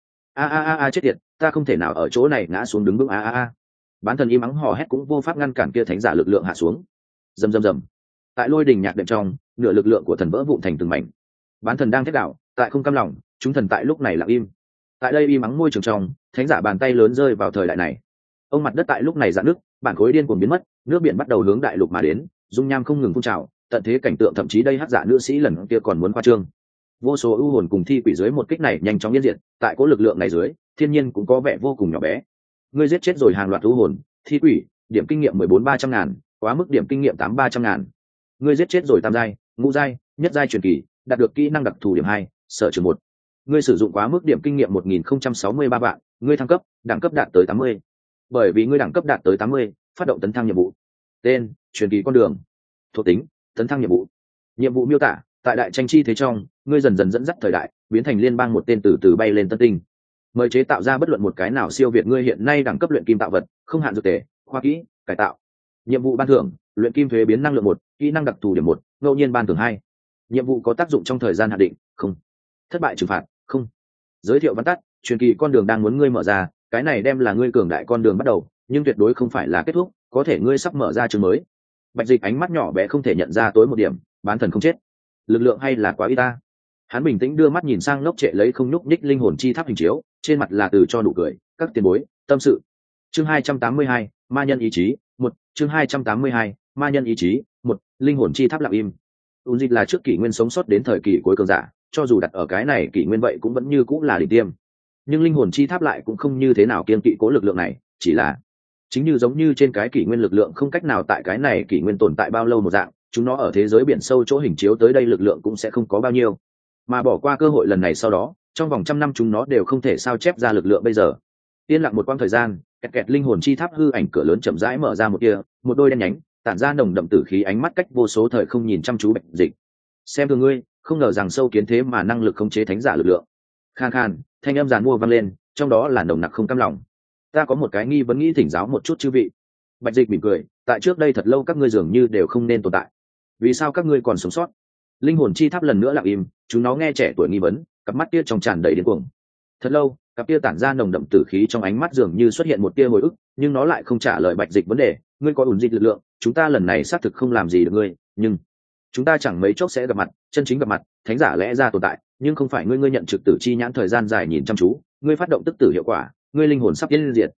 A chết tiệt, ta không thể nào ở chỗ này ngã xuống đứng vững a. Bán thần im ắng hò hét cũng vô pháp ngăn cản kia thánh giả lực lượng hạ xuống. Rầm. Tại lôi đình nhạc đệm trong, nửa lực lượng của thần vỡ vụn thành từng mảnh. Bán thần đang thét đảo, tại không cam lòng, chúng thần tại lúc này lặng im. Tại đây im ắng môi trường trong, thánh giả bàn tay lớn rơi vào thời đại này. Ông mặt đất tại lúc này rạn nước, bản khối điên cuồng biến mất, nước biển bắt đầu hướng đại lục mà đến, dung nham không ngừng phun trào, tận thế cảnh tượng thậm chí đây hắc giả nữ sĩ lần kia còn muốn khoa trương. Vô số ưu hồn cùng thi quỷ dưới một kích này nhanh chóng biến diện, tại cố lực lượng này dưới, thiên nhiên cũng có vẻ vô cùng nhỏ bé. Ngươi giết chết rồi hàng loạt ưu hồn, thi quỷ, điểm kinh nghiệm 14.300.000, quá mức điểm kinh nghiệm 83.000. Ngươi giết chết rồi tam giai, ngũ giai, nhất giai truyền kỳ, đạt được kỹ năng đặc thù điểm 2, sở trường 1. Ngươi sử dụng quá mức điểm kinh nghiệm 1063 vạn, ngươi thăng cấp, đẳng cấp đạt tới 80. Bởi vì ngươi đẳng cấp đạt tới 80, phát động tấn thăng nhiệm vụ. Tên: truyền kỳ con đường. Thuộc tính: tấn thăng nhiệm vụ. Nhiệm vụ miêu tả: tại đại tranh chi thế trong, ngươi dần dần dẫn dắt thời đại, biến thành liên bang một tên từ bay lên tân tinh. Mời chế tạo ra bất luận một cái nào siêu việt ngươi hiện nay đẳng cấp luyện kim tạo vật, không hạn dược tề, khoa kỹ, cải tạo. Nhiệm vụ ban thưởng: luyện kim thuế biến năng lượng 1, kỹ năng đặc thù điểm 1, ngẫu nhiên ban thưởng 2. Nhiệm vụ có tác dụng trong thời gian hạn định: không. Thất bại trừng phạt: không. Giới thiệu văn tắt: truyền kỳ con đường đang muốn ngươi mở ra, cái này đem là ngươi cường đại con đường bắt đầu, nhưng tuyệt đối không phải là kết thúc, có thể ngươi sắp mở ra chương mới. Bạch Dịch ánh mắt nhỏ bé không thể nhận ra tối một điểm, bán thần không chết, lực lượng hay là quá ít ta. Hắn bình tĩnh đưa mắt nhìn sang ngốc trệ lấy không nhúc nhích linh hồn chi tháp hình chiếu, trên mặt là từ cho nụ cười. Các tiền bối, tâm sự. Chương 282, ma nhân ý chí 1. Chương 282, ma nhân ý chí 1. Linh hồn chi tháp lặng im. Unzit là trước kỷ nguyên sống sót đến thời kỳ cuối cường giả, cho dù đặt ở cái này kỷ nguyên vậy cũng vẫn như cũng là đỉnh tiêm. Nhưng linh hồn chi tháp lại cũng không như thế nào kiên kỵ cố lực lượng này, chỉ là chính như giống như trên cái kỷ nguyên lực lượng không cách nào tại cái này kỷ nguyên tồn tại bao lâu một dạng, chúng nó ở thế giới biển sâu chỗ hình chiếu tới đây lực lượng cũng sẽ không có bao nhiêu, mà bỏ qua cơ hội lần này sau đó, trong vòng 100 năm chúng nó đều không thể sao chép ra lực lượng bây giờ. Yên lặng một quãng thời gian, kẹt linh hồn chi tháp hư ảnh cửa lớn chậm rãi mở ra một kia, một đôi đen nhánh tản ra nồng đậm tử khí ánh mắt cách vô số thời không nhìn chăm chú Bạch Dịch. Xem thường ngươi, không ngờ rằng sâu kiến thế mà năng lực khống chế thánh giả lực lượng. Khan khan, thanh âm giàn mua vang lên, trong đó là nồng nặc không cam lòng. Ta có một cái nghi vấn nghĩ thỉnh giáo một chút chư vị. Bạch Dịch mỉm cười, tại trước đây thật lâu các ngươi dường như đều không nên tồn tại, vì sao các ngươi còn sống sót? Linh hồn chi tháp lần nữa lặng im, chúng nó nghe trẻ tuổi nghi vấn, cặp mắt kia trong tràn đầy điên cuồng. Thật lâu, cặp kia tản ra nồng đậm tử khí trong ánh mắt dường như xuất hiện một tia hồi ức, nhưng nó lại không trả lời Bạch Dịch vấn đề. Ngươi có ủn dịch lực lượng, chúng ta lần này xác thực không làm gì được ngươi, nhưng chúng ta chẳng mấy chốc sẽ gặp mặt, chân chính gặp mặt, thánh giả lẽ ra tồn tại, nhưng không phải ngươi nhận trực tử chi nhãn thời gian dài nhìn chăm chú, ngươi phát động tức tử hiệu quả, ngươi linh hồn sắp tiến diệt.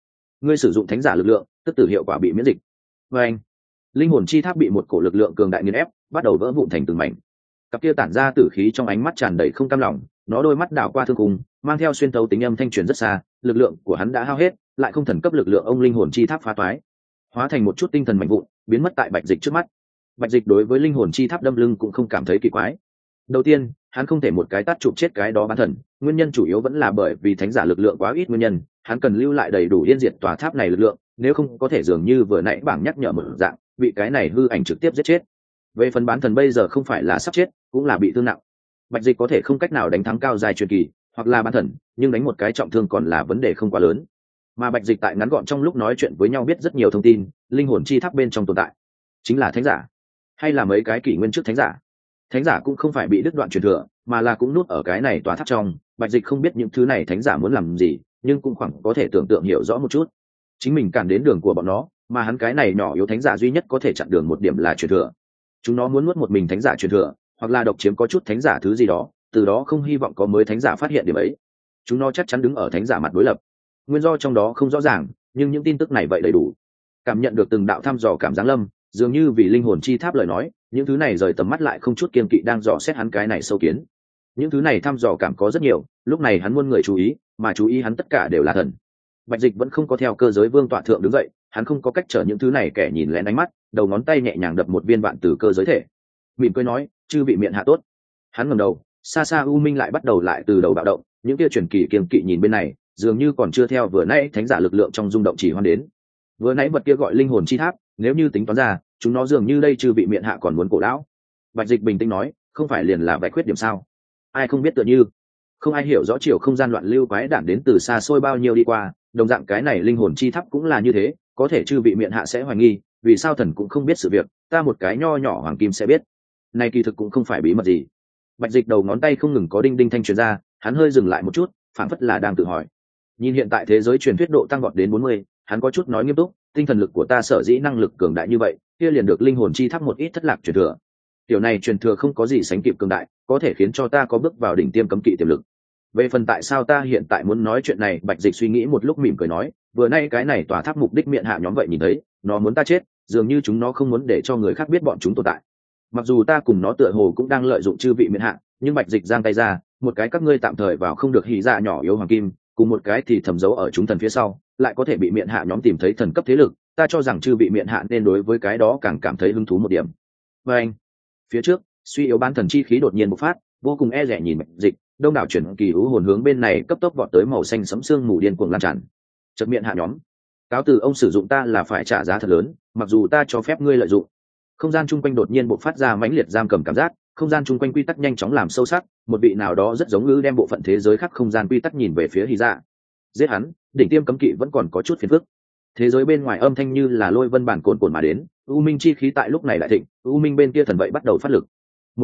ngươi sử dụng thánh giả lực lượng, tức tử hiệu quả bị miễn dịch. Và anh, linh hồn chi tháp bị một cổ lực lượng cường đại nghiền ép, bắt đầu vỡ vụn thành từng mảnh. Cặp kia tản ra tử khí trong ánh mắt tràn đầy không cam lòng, nó đôi mắt đảo qua thương cùng, mang theo xuyên tấu tính âm thanh truyền rất xa, lực lượng của hắn đã hao hết, lại không thần cấp lực lượng ông linh hồn chi tháp phá toái, hóa thành một chút tinh thần mạnh vụn, biến mất tại Bạch Dịch trước mắt. Bạch Dịch đối với linh hồn chi tháp đâm lưng cũng không cảm thấy kỳ quái. Đầu tiên, hắn không thể một cái tát chụp chết cái đó bán thần, nguyên nhân chủ yếu vẫn là bởi vì thánh giả lực lượng quá ít nguyên nhân, hắn cần lưu lại đầy đủ yên diệt tòa tháp này lực lượng, nếu không có thể dường như vừa nãy bảng nhắc nhở một dạng, bị cái này hư ảnh trực tiếp giết chết. Về phần bán thần bây giờ không phải là sắp chết, cũng là bị thương nặng. Bạch Dịch có thể không cách nào đánh thắng cao dài truyền kỳ, hoặc là bán thần, nhưng đánh một cái trọng thương còn là vấn đề không quá lớn. Mà Bạch Dịch tại ngắn gọn trong lúc nói chuyện với nhau biết rất nhiều thông tin, linh hồn chi tháp bên trong tồn tại chính là thánh giả, hay là mấy cái kỷ nguyên trước thánh giả. Thánh giả cũng không phải bị đứt đoạn truyền thừa, mà là cũng nút ở cái này tòa tháp trong. Bạch Dịch không biết những thứ này thánh giả muốn làm gì, nhưng cũng khoảng có thể tưởng tượng hiểu rõ một chút. Chính mình cản đến đường của bọn nó, mà hắn cái này nhỏ yếu thánh giả duy nhất có thể chặn đường một điểm là truyền thừa. Chúng nó muốn nuốt một mình thánh giả truyền thừa, hoặc là độc chiếm có chút thánh giả thứ gì đó, từ đó không hy vọng có mới thánh giả phát hiện điểm ấy. Chúng nó chắc chắn đứng ở thánh giả mặt đối lập. Nguyên do trong đó không rõ ràng, nhưng những tin tức này vậy đầy đủ. Cảm nhận được từng đạo thăm dò cảm giáng lâm, dường như vì linh hồn chi tháp lời nói, những thứ này rời tầm mắt lại không chút kiên kỵ đang dò xét hắn cái này sâu kiến. Những thứ này thăm dò cảm có rất nhiều, lúc này hắn muôn người chú ý, mà chú ý hắn tất cả đều là thần. Bạch Dịch vẫn không có theo cơ giới vương tọa thượng đứng dậy, hắn không có cách trở những thứ này kẻ nhìn lén ánh mắt, đầu ngón tay nhẹ nhàng đập một viên vạn từ cơ giới thể, mỉm cười nói, chư vị miệng hạ tốt. Hắn ngẩng đầu, xa xa u minh lại bắt đầu lại từ đầu bạo động, những kia truyền kỳ kiên kỵ nhìn bên này, dường như còn chưa theo vừa nãy thánh giả lực lượng trong rung động chỉ hoan đến. Vừa nãy vật kia gọi linh hồn chi tháp, nếu như tính toán ra, chúng nó dường như đây chư vị miệng hạ còn muốn cổ lão. Bạch Dịch bình tĩnh nói, không phải liền là vạch khuyết điểm sao? Ai không biết tựa như, không ai hiểu rõ chiều không gian loạn lưu quái đản đến từ xa xôi bao nhiêu đi qua, đồng dạng cái này linh hồn chi tháp cũng là như thế, có thể chư vị miệng hạ sẽ hoài nghi, vì sao thần cũng không biết sự việc, ta một cái nho nhỏ hoàng kim sẽ biết. Này kỳ thực cũng không phải bí mật gì. Bạch Dịch đầu ngón tay không ngừng có đinh đinh thanh truyền ra, hắn hơi dừng lại một chút, phảng phất là đang tự hỏi. Nhìn hiện tại thế giới truyền thuyết độ tăng vọt đến 40, hắn có chút nói nghiêm túc, tinh thần lực của ta sở dĩ năng lực cường đại như vậy, kia liền được linh hồn chi tháp một ít thất lạc truyền thừa. Tiểu này truyền thừa không có gì sánh kịp cường đại, có thể khiến cho ta có bước vào đỉnh tiêm cấm kỵ tiềm lực. Về phần tại sao ta hiện tại muốn nói chuyện này, Bạch Dịch suy nghĩ một lúc mỉm cười nói, vừa nay cái này tòa tháp mục đích miệng hạ nhóm vậy nhìn thấy, nó muốn ta chết, dường như chúng nó không muốn để cho người khác biết bọn chúng tồn tại. Mặc dù ta cùng nó tựa hồ cũng đang lợi dụng chư vị miệng hạ, nhưng Bạch Dịch giang tay ra, một cái các ngươi tạm thời vào không được hỉ dạ nhỏ yếu hoàng kim, cùng một cái thì thầm giấu ở chúng thần phía sau, lại có thể bị miệng hạ nhóm tìm thấy thần cấp thế lực, ta cho rằng chư vị miệng hạ nên đối với cái đó càng cảm thấy hứng thú một điểm. Và anh, phía trước, suy yếu bán thần chi khí đột nhiên bộc phát, vô cùng e dè nhìn Bạch Dịch, đông đảo chuyển kỳ hữu hồn hướng bên này cấp tốc vọt tới, màu xanh sẫm xương mù điên cuồng lan tràn. Chợt miệng hạ nhóm, cáo từ ông sử dụng ta là phải trả giá thật lớn, mặc dù ta cho phép ngươi lợi dụng. Không gian chung quanh đột nhiên bộc phát ra mãnh liệt giam cầm cảm giác, không gian chung quanh quy tắc nhanh chóng làm sâu sắc, một vị nào đó rất giống ngữ đem bộ phận thế giới khác không gian quy tắc nhìn về phía Hy Dạ. Giết hắn, đỉnh tiêm cấm kỵ vẫn còn có chút phiền phức. Thế giới bên ngoài âm thanh như là lôi vân bản cồn cồn mà đến, u minh chi khí tại lúc này lại thịnh, u minh bên kia thần vậy bắt đầu phát lực.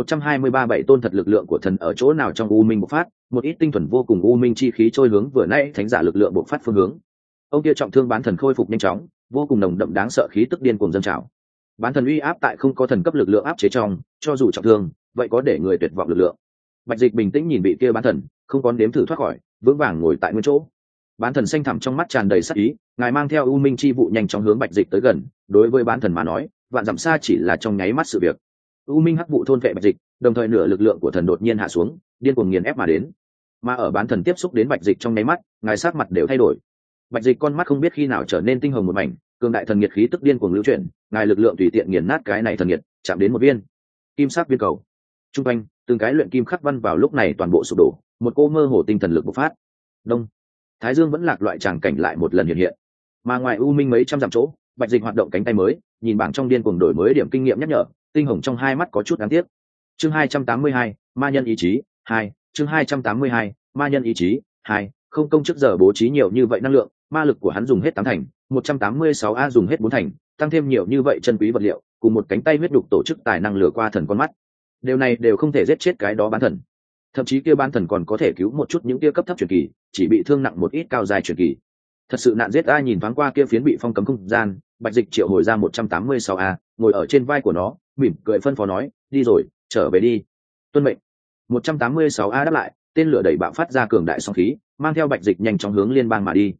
123 tôn thật lực lượng của thần ở chỗ nào trong u minh bộc phát, một ít tinh thuần vô cùng u minh chi khí trôi hướng vừa nãy thánh giả lực lượng bộc phát phương hướng. Ông kia trọng thương bán thần khôi phục nhanh chóng, vô cùng nồng đậm đáng sợ khí tức điên cuồng dâng trào. Bán thần uy áp tại không có thần cấp lực lượng áp chế trong, cho dù trọng thương, vậy có để người tuyệt vọng lực lượng. Bạch Dịch bình tĩnh nhìn vị kia bán thần, không có nếm thử thoát khỏi, vững vàng ngồi tại nguyên chỗ. Bán thần xanh thẳm trong mắt tràn đầy sát ý, ngài mang theo u minh chi vụ nhanh chóng hướng Bạch Dịch tới gần. Đối với bán thần mà nói, vạn dặm xa chỉ là trong nháy mắt sự việc. U minh hắc vụ thôn vệ Bạch Dịch, đồng thời nửa lực lượng của thần đột nhiên hạ xuống, điên cuồng nghiền ép mà đến. Mà ở bán thần tiếp xúc đến Bạch Dịch trong nháy mắt, ngài sắc mặt đều thay đổi. Bạch Dịch con mắt không biết khi nào trở nên tinh hồng một mảnh, cường đại thần nhiệt khí tức điên cuồng lưu chuyển, ngài lực lượng tùy tiện nghiền nát cái này thần nhiệt, chạm đến một viên kim sắc viên cầu. Trung quanh, từng cái luyện kim khắc văn vào lúc này toàn bộ sụp đổ, một cô mơ hồ tinh thần lực bộc phát. Đông, Thái Dương vẫn lạc loại tràng cảnh lại một lần hiện hiện. Mà ngoài u minh mấy trăm dặm chỗ, Bạch Dịch hoạt động cánh tay mới, nhìn bảng trong điên cuồng đổi mới điểm kinh nghiệm nhắc nhở, tinh hồng trong hai mắt có chút đáng tiếc. Chương 282, ma nhân ý chí 2, chương 282, ma nhân ý chí 2, không công trước giờ bố trí nhiều như vậy năng lượng, ma lực của hắn dùng hết 8 thành, 186 a dùng hết 4 thành, tăng thêm nhiều như vậy chân quý vật liệu, cùng một cánh tay huyết đục tổ chức tài năng lừa qua thần con mắt. Điều này đều không thể giết chết cái đó bán thần. Thậm chí kia bán thần còn có thể cứu một chút những kia cấp thấp truyền kỳ, chỉ bị thương nặng một ít cao dài truyền kỳ. Thật sự nạn giết a. Nhìn thoáng qua kia phiến bị phong cấm không gian, Bạch Dịch triệu hồi ra 186 a, ngồi ở trên vai của nó, mỉm cười phân phó nói, đi rồi, trở về đi. Tuân mệnh. 186 a đáp lại, tên lửa đẩy bạo phát ra cường đại sóng khí, mang theo Bạch Dịch nhanh chóng hướng liên bang mà đi.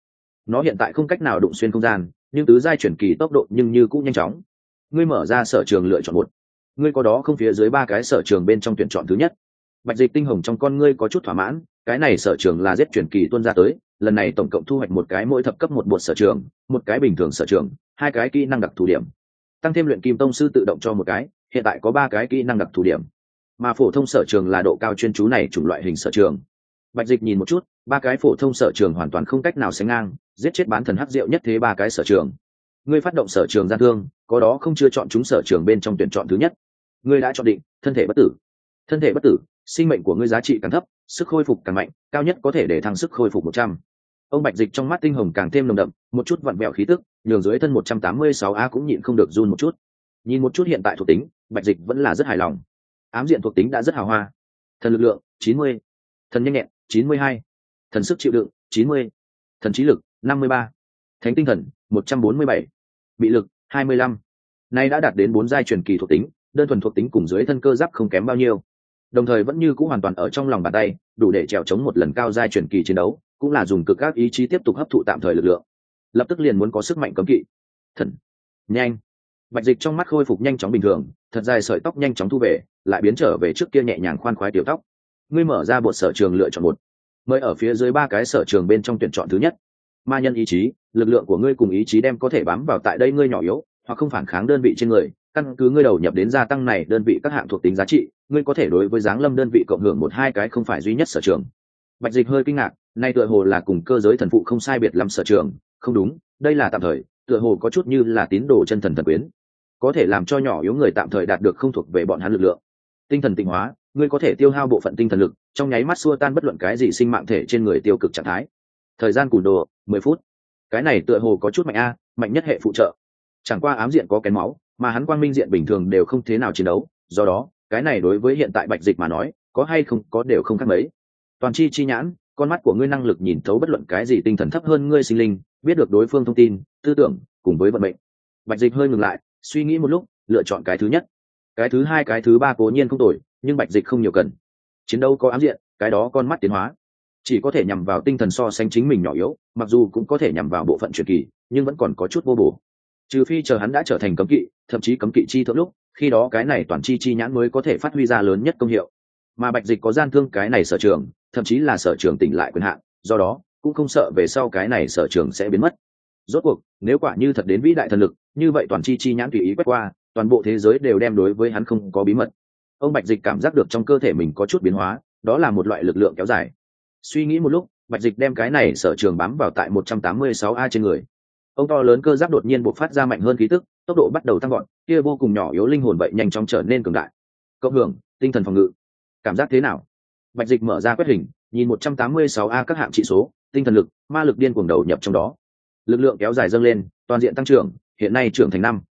nó hiện tại không cách nào đụng xuyên không gian, nhưng tứ giai chuyển kỳ tốc độ nhưng như cũng nhanh chóng. Ngươi mở ra sở trường lựa chọn một, ngươi có đó không phía dưới ba cái sở trường bên trong tuyển chọn thứ nhất. Bạch Dịch tinh hồng trong con ngươi có chút thỏa mãn, cái này sở trường là giết chuyển kỳ tuân ra tới, lần này tổng cộng thu hoạch một cái mỗi thập cấp một bột sở trường, một cái bình thường sở trường, hai cái kỹ năng đặc thù điểm, tăng thêm luyện kim tông sư tự động cho một cái, hiện tại có ba cái kỹ năng đặc thù điểm. Mà phổ thông sở trường là độ cao chuyên chú này chủng loại hình sở trường. Bạch Dịch nhìn một chút, ba cái phổ thông sở trường hoàn toàn không cách nào sánh ngang, giết chết bán thần hắc diệu nhất thế ba cái sở trường. Ngươi phát động sở trường gian thương, có đó không chưa chọn chúng sở trường bên trong tuyển chọn thứ nhất. Ngươi đã chọn định thân thể bất tử. Thân thể bất tử, sinh mệnh của ngươi giá trị càng thấp, sức khôi phục càng mạnh, cao nhất có thể để thăng sức khôi phục 100. Ông Bạch Dịch trong mắt tinh hồng càng thêm nồng đậm, một chút vặn vẹo khí tức, nhường dưới thân 186 a cũng nhịn không được run một chút. Nhìn một chút hiện tại thuộc tính, Bạch Dịch vẫn là rất hài lòng. Ám diện thuộc tính đã rất hào hoa. Thần lực lượng 90, thần nhanh nhẹn 92, thần sức chịu đựng 90, thần trí lực 53, thánh tinh thần 147, bị lực 25. Nay đã đạt đến 4 giai truyền kỳ thuộc tính, đơn thuần thuộc tính cùng dưới thân cơ giáp không kém bao nhiêu. Đồng thời vẫn như cũ hoàn toàn ở trong lòng bàn tay, đủ để trèo chống một lần cao giai truyền kỳ chiến đấu, cũng là dùng cực các ý chí tiếp tục hấp thụ tạm thời lực lượng. Lập tức liền muốn có sức mạnh cấm kỵ. Thần nhanh. Bạch Dịch trong mắt khôi phục nhanh chóng bình thường, thật dài sợi tóc nhanh chóng thu về, lại biến trở về trước kia nhẹ nhàng khoan khoái tiểu tóc. Ngươi mở ra bột sở trường lựa chọn một, mới ở phía dưới ba cái sở trường bên trong tuyển chọn thứ nhất. Ma nhân ý chí, lực lượng của ngươi cùng ý chí đem có thể bám vào tại đây ngươi nhỏ yếu hoặc không phản kháng đơn vị trên người, căn cứ ngươi đầu nhập đến gia tăng này đơn vị các hạng thuộc tính giá trị, ngươi có thể đối với giáng lâm đơn vị cộng hưởng một hai cái không phải duy nhất sở trường. Bạch Dịch hơi kinh ngạc, nay tựa hồ là cùng cơ giới thần phụ không sai biệt lắm sở trường, không đúng, đây là tạm thời, tựa hồ có chút như là tín đồ chân thần thần quyến, có thể làm cho nhỏ yếu người tạm thời đạt được không thuộc về bọn hắn lực lượng. Tinh thần tịnh hóa, ngươi có thể tiêu hao bộ phận tinh thần lực, trong nháy mắt xua tan bất luận cái gì sinh mạng thể trên người tiêu cực trạng thái. Thời gian cùn đồ 10 phút. Cái này tựa hồ có chút mạnh a, mạnh nhất hệ phụ trợ. Chẳng qua ám diện có kén máu, mà hắn quang minh diện bình thường đều không thế nào chiến đấu, do đó, cái này đối với hiện tại Bạch Dịch mà nói, có hay không có đều không khác mấy. Toàn chi chi nhãn, con mắt của ngươi năng lực nhìn thấu bất luận cái gì tinh thần thấp hơn ngươi sinh linh, biết được đối phương thông tin, tư tưởng, cùng với vận mệnh. Bạch Dịch hơi ngừng lại, suy nghĩ một lúc, lựa chọn cái thứ nhất. Cái thứ hai cái thứ ba cố nhiên không tồi, nhưng Bạch Dịch không nhiều cần. Chiến đấu có ám diện, cái đó con mắt tiến hóa, chỉ có thể nhằm vào tinh thần so sánh chính mình nhỏ yếu, mặc dù cũng có thể nhằm vào bộ phận truyền kỳ, nhưng vẫn còn có chút vô bổ. Trừ phi chờ hắn đã trở thành cấm kỵ, thậm chí cấm kỵ chi thượng lúc, khi đó cái này toàn chi chi nhãn mới có thể phát huy ra lớn nhất công hiệu. Mà Bạch Dịch có gian thương cái này sở trường, thậm chí là sở trường tỉnh lại quyền hạn, do đó cũng không sợ về sau cái này sở trường sẽ biến mất. Rốt cuộc, nếu quả như thật đến vĩ đại thần lực, như vậy toàn chi chi nhãn tùy ý quét qua, toàn bộ thế giới đều đem đối với hắn không có bí mật. Ông Bạch Dịch cảm giác được trong cơ thể mình có chút biến hóa, đó là một loại lực lượng kéo dài. Suy nghĩ một lúc, Bạch Dịch đem cái này sở trường bám vào tại 186 a trên người. Ông to lớn cơ giáp đột nhiên bộc phát ra mạnh hơn khí tức, tốc độ bắt đầu tăng gọn, kia vô cùng nhỏ yếu linh hồn vậy nhanh chóng trở nên cường đại. Cộng hưởng, tinh thần phòng ngự. Cảm giác thế nào? Bạch Dịch mở ra quét hình, nhìn 186 a các hạng trị số, tinh thần lực, ma lực điên cuồng đầu nhập trong đó. Lực lượng kéo dài dâng lên, toàn diện tăng trưởng, hiện nay trưởng thành 5.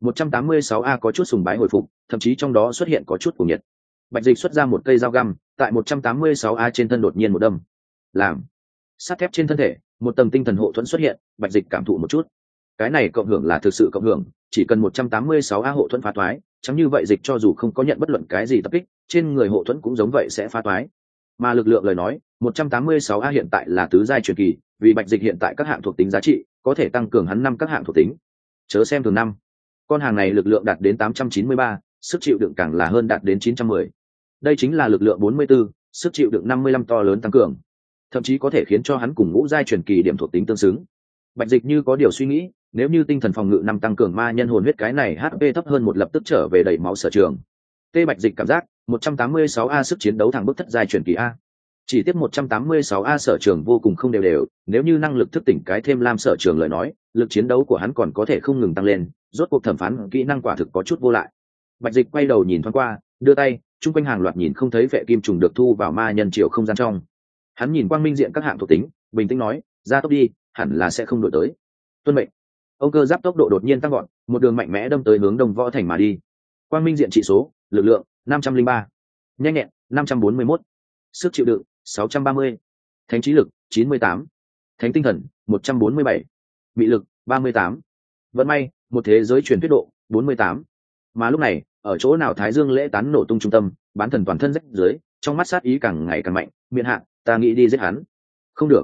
186 a có chút sùng bái hồi phục, thậm chí trong đó xuất hiện có chút cuồng nhiệt. Bạch Dịch xuất ra một cây dao găm, tại 186 a trên thân đột nhiên một đâm. Làm sắt thép trên thân thể, một tầng tinh thần hộ thuẫn xuất hiện, Bạch Dịch cảm thụ một chút. Cái này cộng hưởng là thực sự cộng hưởng, chỉ cần 186 a hộ thuẫn phá toái, chẳng như vậy Dịch cho dù không có nhận bất luận cái gì tập kích, trên người hộ thuẫn cũng giống vậy sẽ phá toái. Mà lực lượng lời nói, 186 a hiện tại là tứ giai truyền kỳ, vì Bạch Dịch hiện tại các hạng thuộc tính giá trị, có thể tăng cường hắn 5 các hạng thuộc tính. Chớ xem thường 5. Con hàng này lực lượng đạt đến 893, sức chịu đựng càng là hơn đạt đến 910. Đây chính là lực lượng 44, sức chịu đựng 55 to lớn tăng cường, thậm chí có thể khiến cho hắn cùng ngũ giai truyền kỳ điểm thuộc tính tương xứng. Bạch Dịch như có điều suy nghĩ, nếu như tinh thần phòng ngự 5 tăng cường ma nhân hồn huyết cái này HP thấp hơn một lập tức trở về đầy máu sở trường. Tê Bạch Dịch cảm giác 186 a sức chiến đấu thẳng bức thất giai truyền kỳ a. Chỉ tiếp 186 a sở trường vô cùng không đều đều, nếu như năng lực thức tỉnh cái thêm lam sở trường lời nói, lực chiến đấu của hắn còn có thể không ngừng tăng lên, rốt cuộc thẩm phán kỹ năng quả thực có chút vô lại. Bạch Dịch quay đầu nhìn thoáng qua, đưa tay, chung quanh hàng loạt nhìn không thấy vệ kim trùng được thu vào ma nhân chiều không gian trong. Hắn nhìn quang minh diện các hạng thuộc tính, bình tĩnh nói, ra tốc đi, hẳn là sẽ không đổi tới. Tuân mệnh. Ông cơ giáp tốc độ đột nhiên tăng gọn, một đường mạnh mẽ đâm tới hướng Đông Võ Thành mà đi. Quang minh diện trị số, lực lượng 503, nhanh nhẹn 541, sức chịu đựng 630, thánh trí lực 98, thánh tinh thần 147, mị lực 38, vận may một thế giới truyền thuyết độ 48. Mà lúc này, ở chỗ nào Thái Dương lễ tán nổ tung trung tâm, bán thần toàn thân rách dưới, trong mắt sát ý càng ngày càng mạnh, miệng hạ, ta nghĩ đi giết hắn. Không được.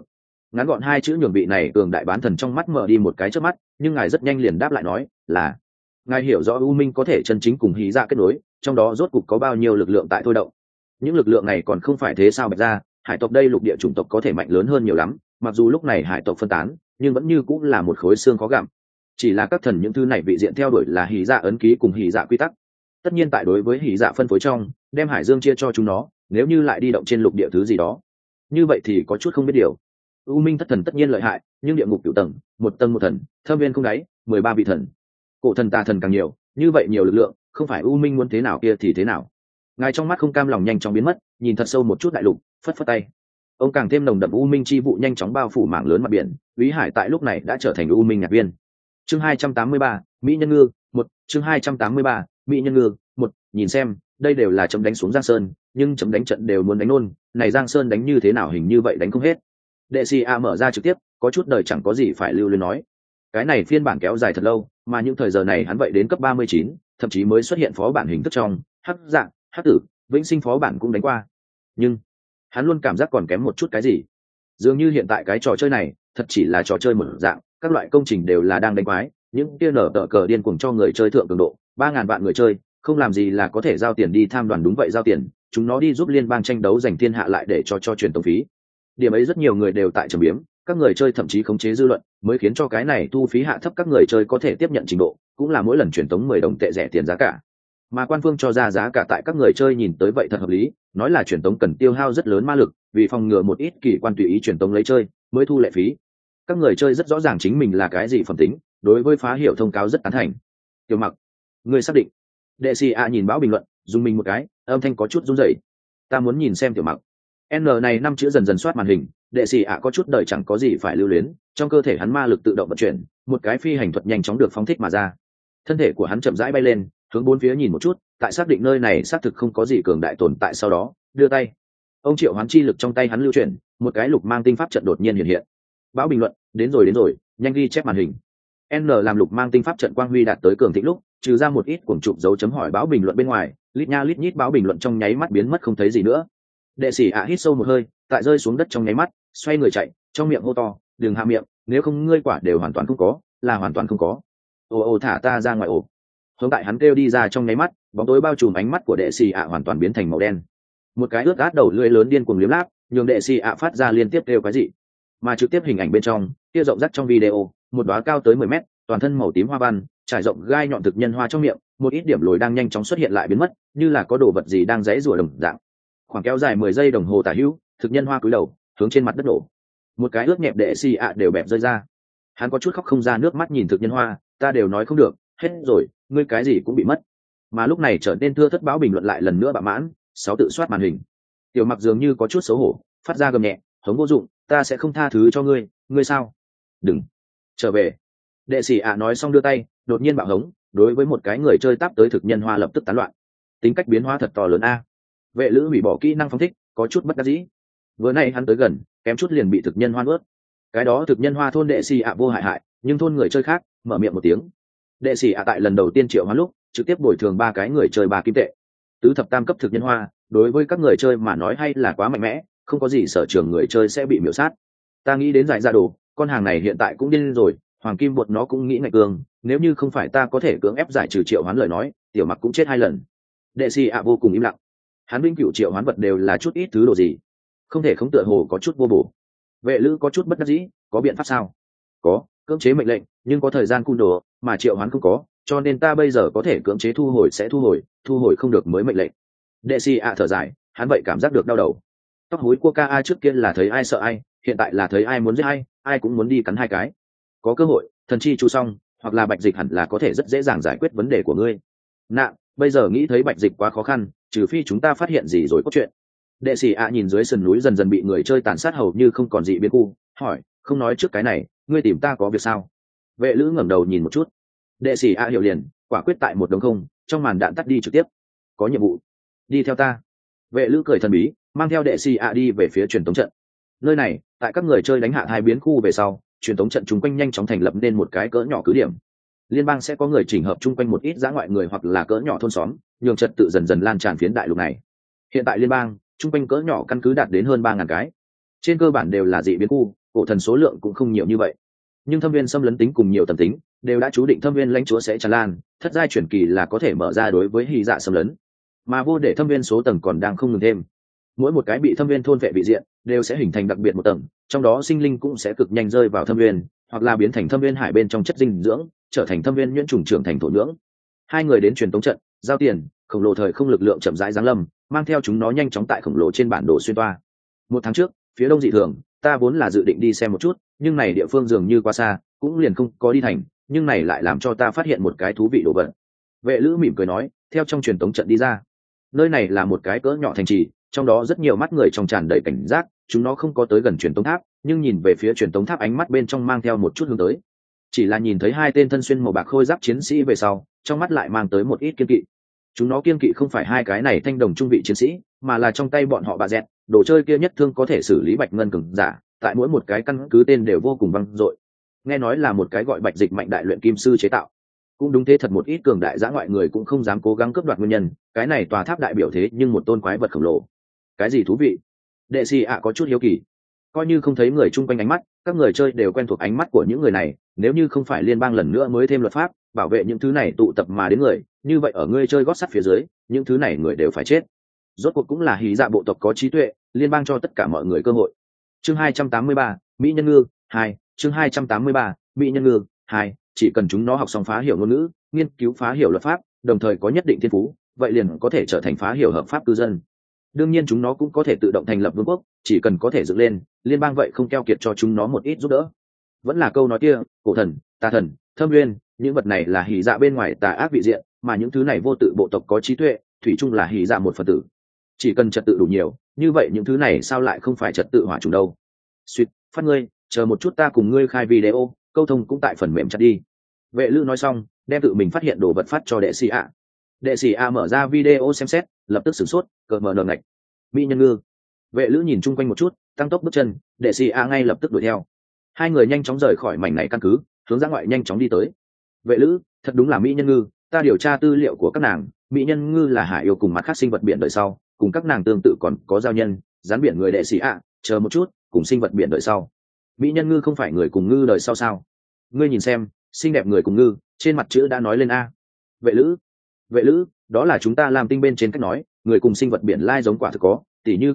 Ngắn gọn hai chữ nhường vị này cường đại bán thần trong mắt mở đi một cái trước mắt, nhưng ngài rất nhanh liền đáp lại nói là ngài hiểu rõ u minh có thể chân chính cùng hí dạ kết nối, trong đó rốt cục có bao nhiêu lực lượng tại thôi động. Những lực lượng này còn không phải thế sao bạch ra, hải tộc đây lục địa chủng tộc có thể mạnh lớn hơn nhiều lắm, mặc dù lúc này hải tộc phân tán nhưng vẫn như cũng là một khối xương khó gặm. Chỉ là các thần những thứ này vị diện theo đuổi là hí dạ ấn ký cùng hí dạ quy tắc. Tất nhiên tại đối với hí dạ phân phối trong đem hải dương chia cho chúng nó, nếu như lại đi động trên lục địa thứ gì đó, như vậy thì có chút không biết điều. U minh thất thần tất nhiên lợi hại, nhưng địa ngục cửu tầng, một tầng một thần, thâm viên không đáy, 13 vị thần, cổ thần tà thần càng nhiều, như vậy nhiều lực lượng, không phải u minh muốn thế nào kia thì thế nào. Ngài trong mắt không cam lòng nhanh chóng biến mất, nhìn thật sâu một chút đại lục, phất phất tay. Ông càng thêm nồng đậm u minh chi vụ nhanh chóng bao phủ mảng lớn mặt biển, Úy Hải tại lúc này đã trở thành u minh nhạc viên. Chương 283, Mỹ nhân ngư, một chương 283, Mỹ nhân ngư, một nhìn xem, đây đều là chấm đánh xuống Giang Sơn, nhưng chấm đánh trận đều muốn đánh nôn, này Giang Sơn đánh như thế nào hình như vậy đánh không hết. Đệ sĩ A mở ra trực tiếp, có chút đời chẳng có gì phải lưu luyến nói. Cái này phiên bản kéo dài thật lâu, mà những thời giờ này hắn vậy đến cấp 39, thậm chí mới xuất hiện phó bản hình thức trong hắc dạng, hắc tử, vĩnh sinh phó bản cũng đánh qua. Nhưng hắn luôn cảm giác còn kém một chút cái gì. Dường như hiện tại cái trò chơi này thật chỉ là trò chơi một dạng, các loại công trình đều là đang đánh quái, những kia nở tờ cờ điên cuồng cho người chơi thượng cường độ, 3000 vạn người chơi, không làm gì là có thể giao tiền đi tham đoàn, đúng vậy giao tiền, chúng nó đi giúp liên bang tranh đấu giành thiên hạ lại để cho truyền tống phí. Điểm ấy rất nhiều người đều tại trầm biếm, các người chơi thậm chí khống chế dư luận, mới khiến cho cái này thu phí hạ thấp các người chơi có thể tiếp nhận trình độ, cũng là mỗi lần truyền tống 10 đồng tệ rẻ tiền giá cả. Mà quan phương cho ra giá cả tại các người chơi nhìn tới vậy thật hợp lý, nói là truyền tống cần tiêu hao rất lớn ma lực, vì phòng ngừa một ít kỳ quan tùy ý truyền tống lấy chơi, mới thu lệ phí. Các người chơi rất rõ ràng chính mình là cái gì phẩm tính, đối với phá hiểu thông cáo rất tán thành. Tiểu Mặc, người xác định? Đệ sĩ A nhìn báo bình luận, dùng mình một cái, âm thanh có chút run rẩy. Ta muốn nhìn xem Tiểu Mặc. N này 5 chữ dần dần soát màn hình, đệ sĩ ạ có chút đời chẳng có gì phải lưu luyến, trong cơ thể hắn ma lực tự động vận chuyển, một cái phi hành thuật nhanh chóng được phóng thích mà ra. Thân thể của hắn chậm rãi bay lên, hướng bốn phía nhìn một chút, tại xác định nơi này xác thực không có gì cường đại tồn tại sau đó, đưa tay. Ông triệu hoán chi lực trong tay hắn lưu chuyển, một cái lục mang tinh pháp trận đột nhiên hiện hiện. Báo bình luận, đến rồi, nhanh ghi chép màn hình. N làm lục mang tinh pháp trận quang huy đạt tới cường thịnh lúc, trừ ra một ít cuồng chụp dấu chấm hỏi báo bình luận bên ngoài, lít nha lít nhít báo bình luận trong nháy mắt biến mất không thấy gì nữa. Đệ sĩ ạ hít sâu một hơi, tại rơi xuống đất trong nháy mắt, xoay người chạy, trong miệng hô to, đừng hạ miệng, nếu không ngươi quả đều hoàn toàn không có, là hoàn toàn không có. Ồ thả ta ra ngoài ổ. Hướng tại hắn kêu đi ra trong nháy mắt, bóng tối bao trùm ánh mắt của đệ sĩ ạ hoàn toàn biến thành màu đen. Một cái ướt át đầu lưỡi lớn điên cuồng liếm láp, nhường đệ sĩ ạ phát ra liên tiếp kêu cái gì. Mà trực tiếp hình ảnh bên trong, kia rộng rãi trong video, một đóa cao tới 10 mét, toàn thân màu tím hoa văn, trải rộng gai nhọn thực nhân hoa trong miệng, một ít điểm lồi đang nhanh chóng xuất hiện lại biến mất, như là có đồ vật gì đang giãy giụa đồng dạng. Khoảng kéo dài 10 giây đồng hồ tả hữu, thực nhân hoa cúi đầu, hướng trên mặt đất đổ. Một cái ướt nhẹp đệ sĩ ạ đều bẹp rơi ra. Hắn có chút khóc không ra nước mắt nhìn thực nhân hoa, ta đều nói không được, hết rồi, ngươi cái gì cũng bị mất. Mà lúc này trở nên thưa thất báo bình luận lại lần nữa bạ mãn, 6 tự soát màn hình. Tiểu Mặc dường như có chút xấu hổ, phát ra gầm nhẹ, hống vô dụng, ta sẽ không tha thứ cho ngươi, ngươi sao? Đừng, trở về. Đệ sĩ ạ nói xong đưa tay, đột nhiên bạo hống, đối với một cái người chơi táp tới thực nhân hoa lập tức tán loạn. Tính cách biến hóa thật to lớn a. Vệ lữ hủy bỏ kỹ năng phóng thích, có chút bất đắc dĩ. Vừa nay hắn tới gần, kém chút liền bị thực nhân hoa nuốt. Cái đó thực nhân hoa thôn đệ sĩ ạ vô hại, nhưng thôn người chơi khác mở miệng một tiếng. Đệ sĩ ạ tại lần đầu tiên triệu hoán lúc, trực tiếp bồi thường 3 cái người chơi 3 kim tệ. Tứ thập tam cấp thực nhân hoa, đối với các người chơi mà nói hay là quá mạnh mẽ, không có gì sở trường người chơi sẽ bị miểu sát. Ta nghĩ đến giải ra đồ, con hàng này hiện tại cũng điên rồi, hoàng kim bột nó cũng nghĩ ngạch cường, nếu như không phải ta có thể cưỡng ép giải trừ triệu hoán lời nói, Tiểu Mặc cũng chết 2 lần. Đệ sĩ ạ vô cùng im lặng. Hắn vĩnh cửu triệu hoán vật đều là chút ít thứ đồ gì, không thể không tựa hồ có chút vô bổ. Vệ lữ có chút bất đắc dĩ, có biện pháp sao? Có, cưỡng chế mệnh lệnh, nhưng có thời gian cung đồ, mà triệu hoán không có, cho nên ta bây giờ có thể cưỡng chế thu hồi sẽ thu hồi không được mới mệnh lệnh. Đệ sĩ ạ thở dài, hắn vậy cảm giác được đau đầu. Tóc hối của ca trước kia là thấy ai sợ ai, hiện tại là thấy ai muốn giết ai cũng muốn đi cắn 2 cái. Có cơ hội, thần chi chú xong, hoặc là Bạch Dịch hẳn là có thể rất dễ dàng giải quyết vấn đề của ngươi. Nạ, bây giờ nghĩ thấy Bạch Dịch quá khó khăn, trừ phi chúng ta phát hiện gì rồi có chuyện. Đệ sĩ ạ nhìn dưới sườn núi dần dần bị người chơi tàn sát hầu như không còn gì biến khu, hỏi, không nói trước cái này, ngươi tìm ta có việc sao? Vệ lữ ngẩng đầu nhìn một chút. Đệ sĩ ạ hiểu liền, quả quyết tại một đống không, trong màn đạn tắt đi trực tiếp. Có nhiệm vụ, đi theo ta. Vệ lữ cười thần bí, mang theo đệ sĩ ạ đi về phía truyền tống trận. Nơi này, tại các người chơi đánh hạ 2 biến khu về sau, truyền tống trận chung quanh nhanh chóng thành lập nên một cái cỡ nhỏ cứ điểm. Liên bang sẽ có người chỉnh hợp chung quanh một ít dã ngoại người hoặc là cỡ nhỏ thôn xóm, nhường trật tự dần dần lan tràn phiến đại lục này. Hiện tại liên bang chung quanh cỡ nhỏ căn cứ đạt đến hơn 3000 cái. Trên cơ bản đều là dị biến khu, cổ thần số lượng cũng không nhiều như vậy, nhưng thâm viên xâm lấn tính cùng nhiều tầm tính đều đã chú định thâm viên lãnh chúa sẽ tràn lan, thất giai chuyển kỳ là có thể mở ra đối với hy dạ xâm lấn, mà vô để thâm viên số tầng còn đang không ngừng thêm. Mỗi một cái bị thâm viên thôn vệ vị diện đều sẽ hình thành đặc biệt một tầng, trong đó sinh linh cũng sẽ cực nhanh rơi vào thâm viên, hoặc là biến thành thâm viên hải bên trong chất dinh dưỡng, trở thành thâm viên nhuyễn trùng trưởng thành thổ nhưỡng. Hai người đến truyền tống trận giao tiền, khổng lồ thời không lực lượng chậm rãi giáng lâm, mang theo chúng nó nhanh chóng tại khổng lồ trên bản đồ xuyên toa. Một tháng trước, phía đông dị thường, ta vốn là dự định đi xem một chút, nhưng này địa phương dường như quá xa, cũng liền không có đi thành, nhưng này lại làm cho ta phát hiện một cái thú vị đồ vật. Vệ lữ mỉm cười nói, theo trong truyền tống trận đi ra. Nơi này là một cái cỡ nhỏ thành trì, trong đó rất nhiều mắt người trong tràn đầy cảnh giác, chúng nó không có tới gần truyền tống tháp, nhưng nhìn về phía truyền tống tháp ánh mắt bên trong mang theo một chút hướng tới. Chỉ là nhìn thấy hai tên thân xuyên màu bạc khôi giáp chiến sĩ về sau, trong mắt lại mang tới một ít kiên kỵ. Chúng nó kiên kỵ không phải hai cái này thanh đồng trung vị chiến sĩ, mà là trong tay bọn họ bà dẹt, đồ chơi kia nhất thương có thể xử lý bạch ngân cường giả, tại mỗi một cái căn cứ tên đều vô cùng vang dội. Nghe nói là một cái gọi Bạch Dịch Mạnh đại luyện kim sư chế tạo. Cũng đúng thế, thật một ít cường đại dã ngoại người cũng không dám cố gắng cướp đoạt nguyên nhân, cái này tòa tháp đại biểu thế nhưng một tôn quái vật khổng lồ. Cái gì thú vị? Đệ sĩ ạ có chút hiếu kỳ. Coi như không thấy người chung quanh ánh mắt, các người chơi đều quen thuộc ánh mắt của những người này, nếu như không phải liên bang lần nữa mới thêm luật pháp bảo vệ những thứ này tụ tập mà đến người, như vậy ở ngươi chơi gót sắt phía dưới, những thứ này người đều phải chết. Rốt cuộc cũng là hí dạ bộ tộc có trí tuệ, liên bang cho tất cả mọi người cơ hội. Chương 283, Mỹ nhân ngư 2, chương 283, Mỹ nhân ngư 2, chỉ cần chúng nó học xong phá hiểu ngôn ngữ, nghiên cứu phá hiểu luật pháp, đồng thời có nhất định thiên phú, vậy liền có thể trở thành phá hiểu hợp pháp cư dân. Đương nhiên chúng nó cũng có thể tự động thành lập vương quốc, chỉ cần có thể dựng lên, liên bang vậy không keo kiệt cho chúng nó một ít giúp đỡ. Vẫn là câu nói kia, cổ thần, tà thần, thâm nguyên, những vật này là hỉ dạ bên ngoài tà ác vị diện, mà những thứ này vô tự bộ tộc có trí tuệ, thủy chung là hỉ dạ một phần tử. Chỉ cần trật tự đủ nhiều, như vậy những thứ này sao lại không phải trật tự hỏa trùng đâu. Suýt, phát ngươi, chờ một chút ta cùng ngươi khai video, câu thông cũng tại phần mềm chat đi. Vệ lữ nói xong, đem tự mình phát hiện đồ vật phát cho đệ sĩ ạ. Đệ sĩ ạ mở ra video xem xét, lập tức sửng sốt, cờ mờ nờ ngạch. Mỹ nhân ngư. Vệ lữ nhìn chung quanh một chút, tăng tốc bước chân, đệ sĩ ạ ngay lập tức đuổi theo. Hai người nhanh chóng rời khỏi mảnh này căn cứ, hướng ra ngoại nhanh chóng đi tới. Vệ lữ, thật đúng là mỹ nhân ngư, ta điều tra tư liệu của các nàng, mỹ nhân ngư là hải yêu cùng mặt khác sinh vật biển đời sau, cùng các nàng tương tự còn có giao nhân, rắn biển người đệ sĩ ạ, chờ một chút, cùng sinh vật biển đời sau. Mỹ nhân ngư không phải người cùng ngư đời sau sao? Ngươi nhìn xem, xinh đẹp người cùng ngư, trên mặt chữ đã nói lên a. Vệ lữ, đó là chúng ta làm tinh bên trên cách nói, người cùng sinh vật biển lai giống quả thực có, tỉ như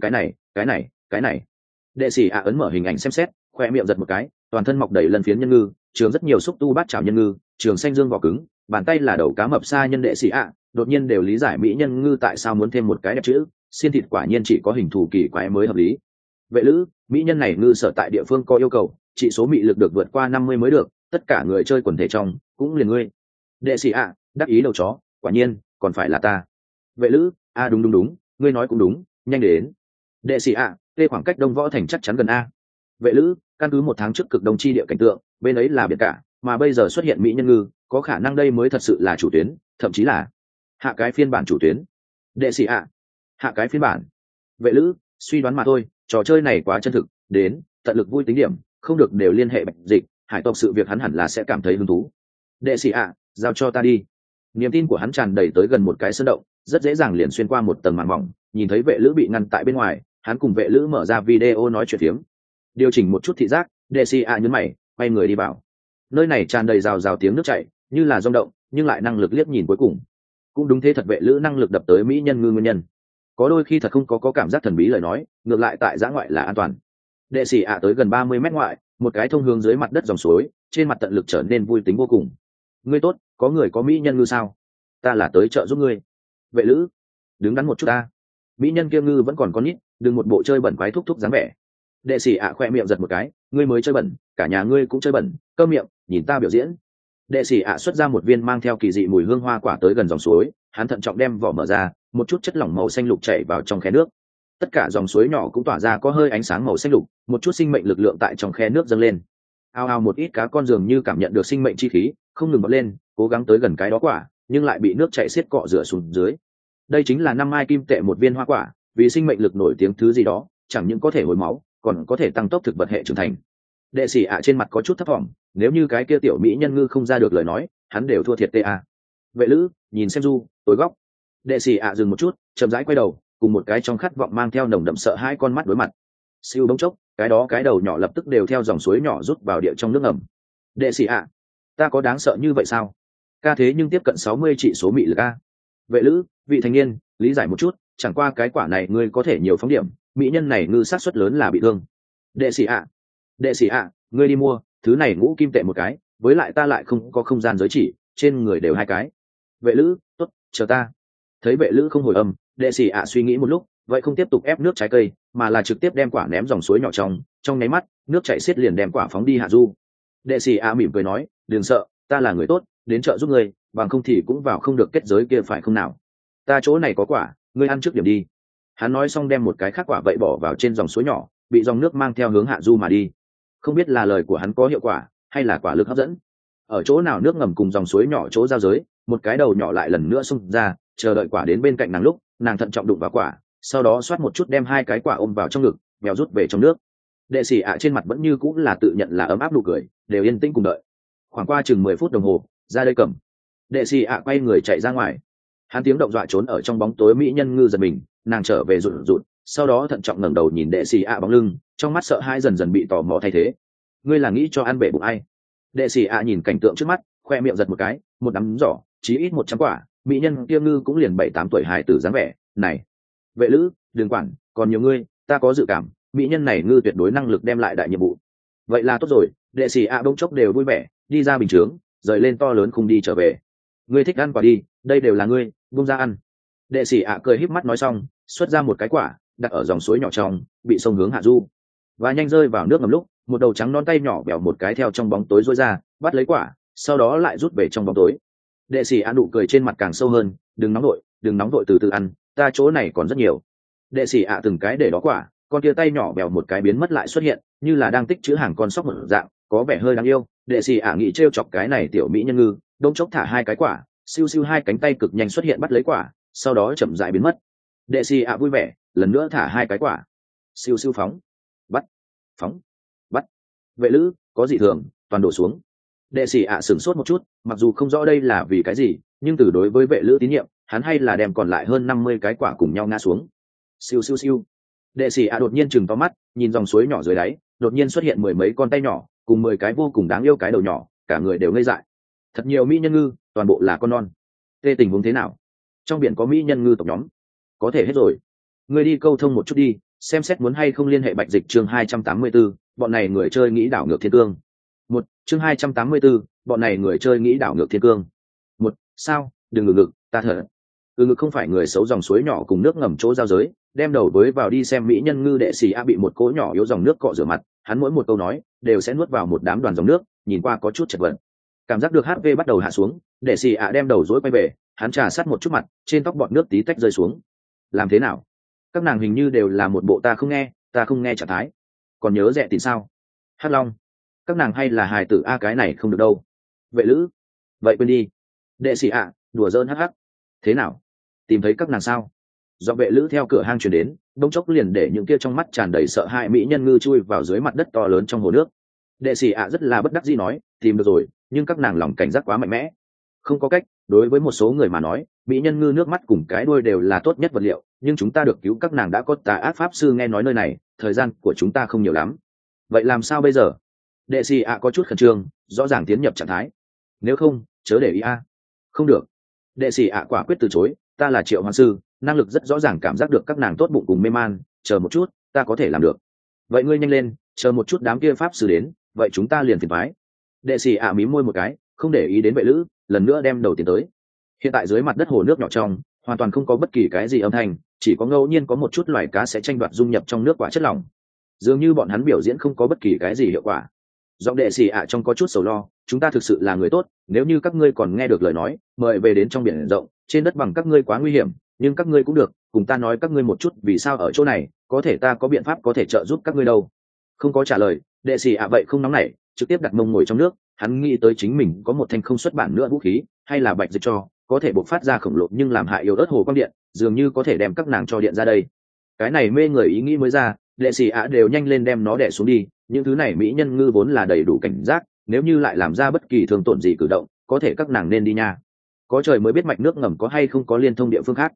cái này. Đệ sĩ ạ ấn mở hình ảnh xem xét, khoe miệng giật một cái, toàn thân mọc đầy lân phiến nhân ngư, trường rất nhiều xúc tu bát chảo nhân ngư, trường xanh dương vỏ cứng, bàn tay là đầu cá mập xa nhân đệ sĩ ạ, đột nhiên đều lý giải mỹ nhân ngư tại sao muốn thêm một cái đẹp chữ, xiên thịt quả nhiên chỉ có hình thù kỳ quái mới hợp lý. Vệ lữ, mỹ nhân này ngư sở tại địa phương có yêu cầu, chỉ số mị lực được vượt qua 50 mới được, tất cả người chơi quần thể trong cũng liền ngươi. Đệ sĩ ạ, đắc ý đầu chó, quả nhiên còn phải là ta. Vệ lữ, a đúng, ngươi nói cũng đúng, nhanh đến. Đệ sĩ ạ, tê khoảng cách Đông Võ Thành chắc chắn gần a. Vệ lữ, căn cứ 1 tháng trước cực đông chi địa cảnh tượng, bên ấy là biển cả, mà bây giờ xuất hiện mỹ nhân ngư, có khả năng đây mới thật sự là chủ tuyến, thậm chí là hạ cái phiên bản chủ tuyến. Đệ sĩ ạ, hạ cái phiên bản. Vệ lữ, suy đoán mà thôi, trò chơi này quá chân thực, đến tận lực vui tính điểm, không được đều liên hệ Bạch Dịch, hải tộc sự việc hắn hẳn là sẽ cảm thấy hứng thú. Đệ sĩ ạ, giao cho ta đi. Niềm tin của hắn tràn đầy tới gần một cái sơn động, rất dễ dàng liền xuyên qua một tầng màn mỏng, nhìn thấy vệ lữ bị ngăn tại bên ngoài, hắn cùng vệ lữ mở ra video nói chuyện phiếm. Điều chỉnh một chút thị giác, đệ sĩ ạ nhấn mày, quay người đi vào. Nơi này tràn đầy rào rào tiếng nước chảy, như là rung động, nhưng lại năng lực liếc nhìn cuối cùng. Cũng đúng thế, thật vệ lữ năng lực đập tới mỹ nhân ngư nguyên nhân. Có đôi khi thật không có cảm giác thần bí lời nói, ngược lại tại giã ngoại là an toàn. Đệ sĩ ạ tới gần 30 mét ngoại, một cái thông hướng dưới mặt đất dòng suối, trên mặt tận lực trở nên vui tính vô cùng. Ngươi tốt, có người có mỹ nhân ngư sao? Ta là tới chợ giúp ngươi. Vệ lữ, đứng đắn một chút ta. Mỹ nhân kia ngư vẫn còn con nít, đừng một bộ chơi bẩn quái thúc thúc dáng vẻ. Đệ sĩ ạ khoe miệng giật một cái, ngươi mới chơi bẩn, cả nhà ngươi cũng chơi bẩn, câm miệng, nhìn ta biểu diễn. Đệ sĩ ạ xuất ra một viên mang theo kỳ dị mùi hương hoa quả tới gần dòng suối, hắn thận trọng đem vỏ mở ra, một chút chất lỏng màu xanh lục chảy vào trong khe nước. Tất cả dòng suối nhỏ cũng tỏa ra có hơi ánh sáng màu xanh lục, một chút sinh mệnh lực lượng tại trong khe nước dâng lên. Ao ao một ít cá con dường như cảm nhận được sinh mệnh chi khí, không ngừng bật lên, cố gắng tới gần cái đó quả, nhưng lại bị nước chảy xiết cọ rửa xuống dưới. Đây chính là 5 mai kim tệ một viên hoa quả, vì sinh mệnh lực nổi tiếng thứ gì đó, chẳng những có thể hồi máu, còn có thể tăng tốc thực vật hệ trưởng thành. Đệ sĩ ạ trên mặt có chút thấp vọng, nếu như cái kia tiểu mỹ nhân ngư không ra được lời nói, hắn đều thua thiệt ta. Vệ lữ, nhìn xem du, tối góc. Đệ sĩ ạ dừng một chút, chậm rãi quay đầu, cùng một cái trong khát vọng mang theo nồng đậm sợ hai con mắt đối mặt. Siêu bỗng chốc, cái đó cái đầu nhỏ lập tức đều theo dòng suối nhỏ rút vào địa trong nước ngầm. Đệ sĩ ạ, ta có đáng sợ như vậy sao? Ca thế nhưng tiếp cận 60 trị số mị lực a. Vệ lữ, vị thành niên, lý giải một chút, chẳng qua cái quả này ngươi có thể nhiều phóng điểm, mỹ nhân này ngư sát suất lớn là bị thương. Đệ sĩ ạ, ngươi đi mua thứ này ngũ kim tệ một cái, với lại ta lại không có không gian giới chỉ, trên người đều hai cái. Vệ lữ, tốt, chờ ta. Thấy vệ lữ không hồi âm, đệ sĩ ạ suy nghĩ một lúc, vậy không tiếp tục ép nước trái cây, mà là trực tiếp đem quả ném dòng suối nhỏ trong nháy mắt, nước chảy xiết liền đem quả phóng đi hạ du. Đệ sĩ ạ mỉm cười nói, đừng sợ, ta là người tốt, đến chợ giúp ngươi, bằng không thì cũng vào không được kết giới kia phải không nào? Ta chỗ này có quả, ngươi ăn trước điểm đi. Hắn nói xong đem một cái khác quả vậy bỏ vào trên dòng suối nhỏ, bị dòng nước mang theo hướng hạ du mà đi. Không biết là lời của hắn có hiệu quả hay là quả lực hấp dẫn. Ở chỗ nào nước ngầm cùng dòng suối nhỏ chỗ giao giới, một cái đầu nhỏ lại lần nữa xông ra, chờ đợi quả đến bên cạnh nàng lúc, nàng thận trọng đụng vào quả, sau đó xoát một chút đem hai cái quả ôm vào trong ngực, mèo rút về trong nước. Đệ sĩ ạ trên mặt vẫn như cũng là tự nhận là ấm áp nụ cười, đều yên tĩnh cùng đợi. Khoảng qua chừng 10 phút đồng hồ, ra đây cầm. Đệ sĩ ạ quay người chạy ra ngoài. Hắn tiếng động dọa trốn ở trong bóng tối mỹ nhân ngư giật mình, nàng trở về rụt rụt, sau đó thận trọng ngẩng đầu nhìn đệ sĩ ạ bóng lưng, trong mắt sợ hãi dần dần bị tò mò thay thế. Ngươi là nghĩ cho ăn bể bụng ai? Đệ sĩ ạ nhìn cảnh tượng trước mắt, khoe miệng giật một cái, một nắm giỏ, chí ít 100 quả, mỹ nhân kia ngư cũng liền 7-8 tuổi hài tử dáng vẻ. Này, vệ lữ, đừng quản, còn nhiều ngươi, ta có dự cảm, mỹ nhân này ngư tuyệt đối năng lực đem lại đại nhiệm vụ. Vậy là tốt rồi. Đệ sĩ ạ bỗng chốc đều vui vẻ, đi ra bình chướng, rời lên to lớn khung đi trở về. Ngươi thích ăn quả đi, đây đều là ngươi, buông ra ăn. Đệ sĩ ạ cười híp mắt nói xong, xuất ra một cái quả, đặt ở dòng suối nhỏ trong, bị sông hướng hạ du, và nhanh rơi vào nước ngầm lúc, một đầu trắng non tay nhỏ bèo một cái theo trong bóng tối rối ra, bắt lấy quả, sau đó lại rút về trong bóng tối. Đệ sĩ ạ nụ cười trên mặt càng sâu hơn, đừng nóng vội từ từ ăn, ta chỗ này còn rất nhiều. Đệ sĩ ạ từng cái để đó quả, con kia tay nhỏ bèo một cái biến mất lại xuất hiện, như là đang tích trữ hàng con sóc một dạng, có vẻ hơi đáng yêu. Đệ sĩ ạ nghĩ trêu chọc cái này tiểu mỹ nhân ngư, đông chốc thả hai cái quả, siêu siêu hai cánh tay cực nhanh xuất hiện bắt lấy quả, sau đó chậm rãi biến mất. Đệ sĩ ạ vui vẻ, lần nữa thả hai cái quả, siêu siêu phóng, bắt. Vệ lữ, có dị thường, toàn đổ xuống. Đệ sĩ ạ sửng sốt một chút, mặc dù không rõ đây là vì cái gì, nhưng từ đối với vệ lữ tín nhiệm, hắn hay là đem còn lại hơn 50 cái quả cùng nhau ngã xuống. Siêu siêu siêu. Đệ sĩ ạ đột nhiên chừng to mắt, nhìn dòng suối nhỏ dưới đáy, đột nhiên xuất hiện 10 mấy con tay nhỏ, cùng 10 cái vô cùng đáng yêu cái đầu nhỏ, cả người đều ngây dại. Thật nhiều mỹ nhân ngư, toàn bộ là con non. Tê tình huống thế nào? Trong biển có mỹ nhân ngư tộc nhóm? Có thể hết rồi. Ngươi đi câu thông một chút đi, xem xét muốn hay không liên hệ Bạch Dịch. Chương 284, bọn này người chơi nghĩ đảo ngược thiên cương. Chương 284, bọn này người chơi nghĩ đảo ngược thiên cương. Sao? Đừng ngực, ta thở. Ngực không phải người xấu dòng suối nhỏ cùng nước ngầm chỗ giao giới, đem đầu với vào đi xem mỹ nhân ngư. Đệ sĩ a bị một cỗ nhỏ yếu dòng nước cọ rửa mặt, hắn mỗi một câu nói đều sẽ nuốt vào một đám đoàn dòng nước, nhìn qua có chút chật vật. Cảm giác được HP bắt đầu hạ xuống, đệ sĩ a đem đầu dối quay về, hắn trà sát một chút mặt, trên tóc bọt nước tí tách rơi xuống. Làm thế nào? Các nàng hình như đều là một bộ ta không nghe trạng thái. Còn nhớ rẻ tiền sao? Hắc Long, các nàng hay là hài tử a? Cái này không được đâu. Vệ lữ, vậy quên đi. Đệ sĩ a đùa giỡn hắc. Thế nào, tìm thấy các nàng sao? Do vệ lữ theo cửa hang chuyển đến, đông chốc liền để những kia trong mắt tràn đầy sợ hãi mỹ nhân ngư chui vào dưới mặt đất to lớn trong hồ nước. Đệ sĩ ạ rất là bất đắc dĩ nói, tìm được rồi, nhưng các nàng lòng cảnh giác quá mạnh mẽ. Không có cách, đối với một số người mà nói, mỹ nhân ngư nước mắt cùng cái đuôi đều là tốt nhất vật liệu, nhưng chúng ta được cứu các nàng đã có tà ác pháp sư nghe nói nơi này, thời gian của chúng ta không nhiều lắm. Vậy làm sao bây giờ? Đệ sĩ ạ có chút khẩn trương, rõ ràng tiến nhập trạng thái. Nếu không, chớ để ý a. Không được. Đệ sĩ ạ quả quyết từ chối, ta là triệu hoàng sư, năng lực rất rõ ràng cảm giác được các nàng tốt bụng cùng mê man, chờ một chút, ta có thể làm được. Vậy ngươi nhanh lên, chờ một chút đám kia pháp sư đến, vậy chúng ta liền phiền phái. Đệ sĩ ạ mím môi một cái, không để ý đến vệ lữ, lần nữa đem đầu tiến tới. Hiện tại dưới mặt đất hồ nước nhỏ trong, hoàn toàn không có bất kỳ cái gì âm thanh, chỉ có ngẫu nhiên có một chút loài cá sẽ tranh đoạt dung nhập trong nước quả chất lỏng. Dường như bọn hắn biểu diễn không có bất kỳ cái gì hiệu quả. Giọng đệ sĩ ạ trong có chút sầu lo, chúng ta thực sự là người tốt, nếu như các ngươi còn nghe được lời nói, mời về đến trong biển rộng, trên đất bằng các ngươi quá nguy hiểm, nhưng các ngươi cũng được, cùng ta nói các ngươi một chút vì sao ở chỗ này, có thể ta có biện pháp có thể trợ giúp các ngươi đâu. Không có trả lời, đệ sĩ ạ vậy không nóng nảy, trực tiếp đặt mông ngồi trong nước, hắn nghĩ tới chính mình có một thanh không xuất bản nữa vũ khí, hay là Bạch Dịch cho, có thể bộc phát ra khổng lồ nhưng làm hại yếu ớt hồ quang điện, dường như có thể đem các nàng cho điện ra đây. Cái này mê người ý nghĩ mới ra, đệ sĩ ạ đều nhanh lên đem nó đè xuống đi, những thứ này mỹ nhân ngư vốn là đầy đủ cảnh giác, nếu như lại làm ra bất kỳ thương tổn gì cử động, có thể các nàng nên đi nha. Có trời mới biết mạch nước ngầm có hay không có liên thông địa phương khác.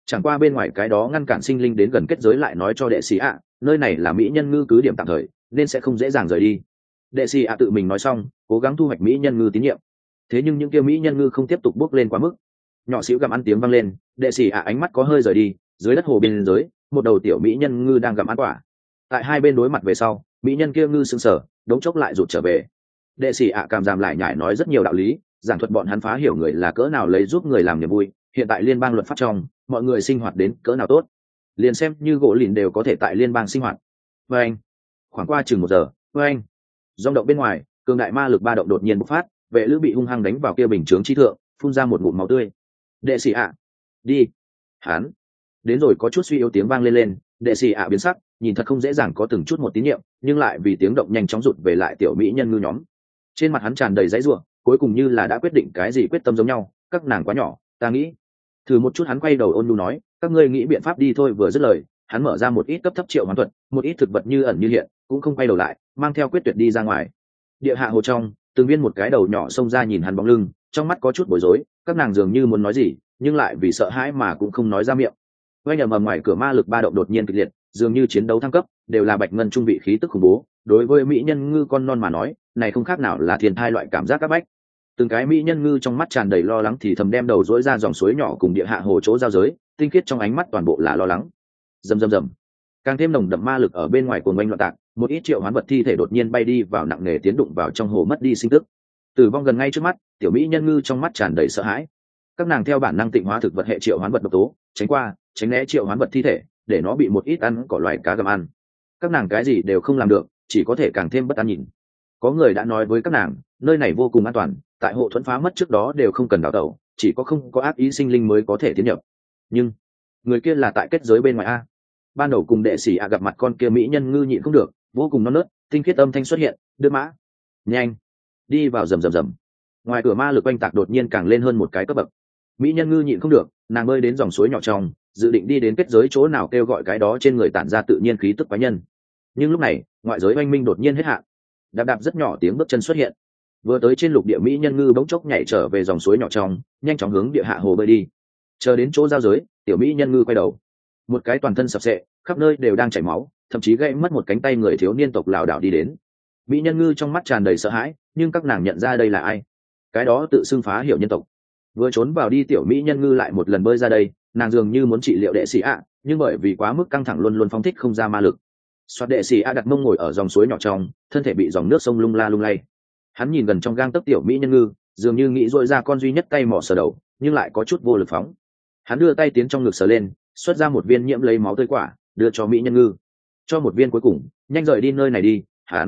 Chẳng qua bên ngoài cái đó ngăn cản sinh linh đến gần kết giới lại nói cho đệ sĩ ạ, nơi này là mỹ nhân ngư cứ điểm tạm thời nên sẽ không dễ dàng rời đi. Đệ sĩ ạ tự mình nói xong cố gắng thu hoạch mỹ nhân ngư tín nhiệm. Thế nhưng những kia mỹ nhân ngư không tiếp tục bước lên quá mức. Nhỏ xíu gặm ăn tiếng vang lên, đệ sĩ ạ ánh mắt có hơi rời đi, dưới đất hồ bên dưới một đầu tiểu mỹ nhân ngư đang gặm ăn quả. Tại hai bên đối mặt về sau, mỹ nhân kia ngư sững sờ, đống chốc lại rụt trở về. Đệ sĩ ạ cảm giảm lại nhải nói rất nhiều đạo lý, giảng thuật bọn hắn phá hiểu người là cỡ nào lấy giúp người làm niềm vui. Hiện tại liên bang luật pháp trong, mọi người sinh hoạt đến cỡ nào tốt, liền xem như gỗ lìn đều có thể tại liên bang sinh hoạt. Và anh, khoảng qua chừng 1 giờ, và anh, dòng động bên ngoài, cường đại ma lực ba động đột nhiên bộc phát, vệ lữ bị hung hăng đánh vào kia bình chướng chi thượng, phun ra một ngụm máu tươi. Đệ sĩ ạ, đi. Hắn đến rồi, có chút suy yếu tiếng vang lên. Đệ sĩ ạ biến sắc, nhìn thật không dễ dàng có từng chút một tín nhiệm, nhưng lại vì tiếng động nhanh chóng rụt về lại tiểu mỹ nhân ngư nhóm. Trên mặt hắn tràn đầy dãy rủa, cuối cùng như là đã quyết định cái gì quyết tâm giống nhau. Các nàng quá nhỏ, ta nghĩ thử một chút. Hắn quay đầu ôn nhu nói, các ngươi nghĩ biện pháp đi thôi. Vừa dứt lời, hắn mở ra một ít cấp thấp triệu hoán thuật, một ít thực vật như ẩn như hiện, cũng không quay đầu lại, mang theo quyết tuyệt đi ra ngoài. Địa hạ hồ trong, từng viên một cái đầu nhỏ xông ra nhìn hắn bóng lưng, trong mắt có chút bối rối. Các nàng dường như muốn nói gì, nhưng lại vì sợ hãi mà cũng không nói ra miệng. Oanh ầm ầm, ngoài cửa ma lực ba động đột nhiên kịch liệt, dường như chiến đấu thăng cấp, đều là bạch ngân trung vị khí tức khủng bố. Đối với mỹ nhân ngư con non mà nói, này không khác nào là thiên thai loại cảm giác áp bách. Từng cái mỹ nhân ngư trong mắt tràn đầy lo lắng thì thầm đem đầu dỗi ra dòng suối nhỏ cùng địa hạ hồ chỗ giao giới, tinh khiết trong ánh mắt toàn bộ là lo lắng. Rầm rầm rầm, càng thêm nồng đậm ma lực ở bên ngoài cuồng oanh loạn tạc, một ít triệu hoán vật thi thể đột nhiên bay đi vào, nặng nề tiến đụng vào trong hồ, mất đi sinh tức. Tử vong gần ngay trước mắt, tiểu mỹ nhân ngư trong mắt tràn đầy sợ hãi. Các nàng theo bản năng tịnh hóa thực vật hệ triệu hoán vật độc tố, tránh né triệu hoán vật thi thể, để nó bị một ít ăn cỏ loài cá gặm ăn. Các nàng cái gì đều không làm được, chỉ có thể càng thêm bất an nhìn. Có người đã nói với các nàng, nơi này vô cùng an toàn, tại hộ thuẫn phá mất trước đó đều không cần đào tẩu, chỉ có không có ác ý sinh linh mới có thể tiến nhập. Nhưng người kia là tại kết giới bên ngoài a. Ban đầu cùng đệ sĩ ạ gặp mặt con kia mỹ nhân ngư nhịn không được, vô cùng non nớt, tinh khiết âm thanh xuất hiện, đưa mã nhanh đi vào. Rầm rầm rầm, ngoài cửa ma lực oanh tạc đột nhiên càng lên hơn một cái cấp bậc. Mỹ nhân ngư nhịn không được, nàng bơi đến dòng suối nhỏ trong, dự định đi đến kết giới chỗ nào kêu gọi cái đó trên người tản ra tự nhiên khí tức quái nhân. Nhưng lúc này ngoại giới oanh minh đột nhiên hết hạn, đạp đạp rất nhỏ tiếng bước chân xuất hiện. Vừa tới trên lục địa mỹ nhân ngư bỗng chốc nhảy trở về dòng suối nhỏ trong, nhanh chóng hướng địa hạ hồ bơi đi. Chờ đến chỗ giao giới, tiểu mỹ nhân ngư quay đầu, một cái toàn thân sập sệ, khắp nơi đều đang chảy máu, thậm chí gãy mất một cánh tay người thiếu niên tộc lảo đảo đi đến. Mỹ nhân ngư trong mắt tràn đầy sợ hãi, nhưng các nàng nhận ra đây là ai. Cái đó tự xưng phá hiểu nhân tộc. Vừa trốn vào đi tiểu mỹ nhân ngư lại một lần bơi ra đây, nàng dường như muốn trị liệu đệ sĩ ạ, nhưng bởi vì quá mức căng thẳng luôn luôn phóng thích không ra ma lực. Soạt, đệ sĩ ạ đặt mông ngồi ở dòng suối nhỏ trong, thân thể bị dòng nước sông lung la lung lay. Hắn nhìn gần trong gang tấc tiểu mỹ nhân ngư, dường như nghĩ dội ra con duy nhất tay mỏ sờ đầu, nhưng lại có chút vô lực phóng. Hắn đưa tay tiến trong ngực sờ lên, xuất ra một viên nhiễm lấy máu tươi quả, đưa cho mỹ nhân ngư. Cho một viên cuối cùng, nhanh rời đi nơi này đi.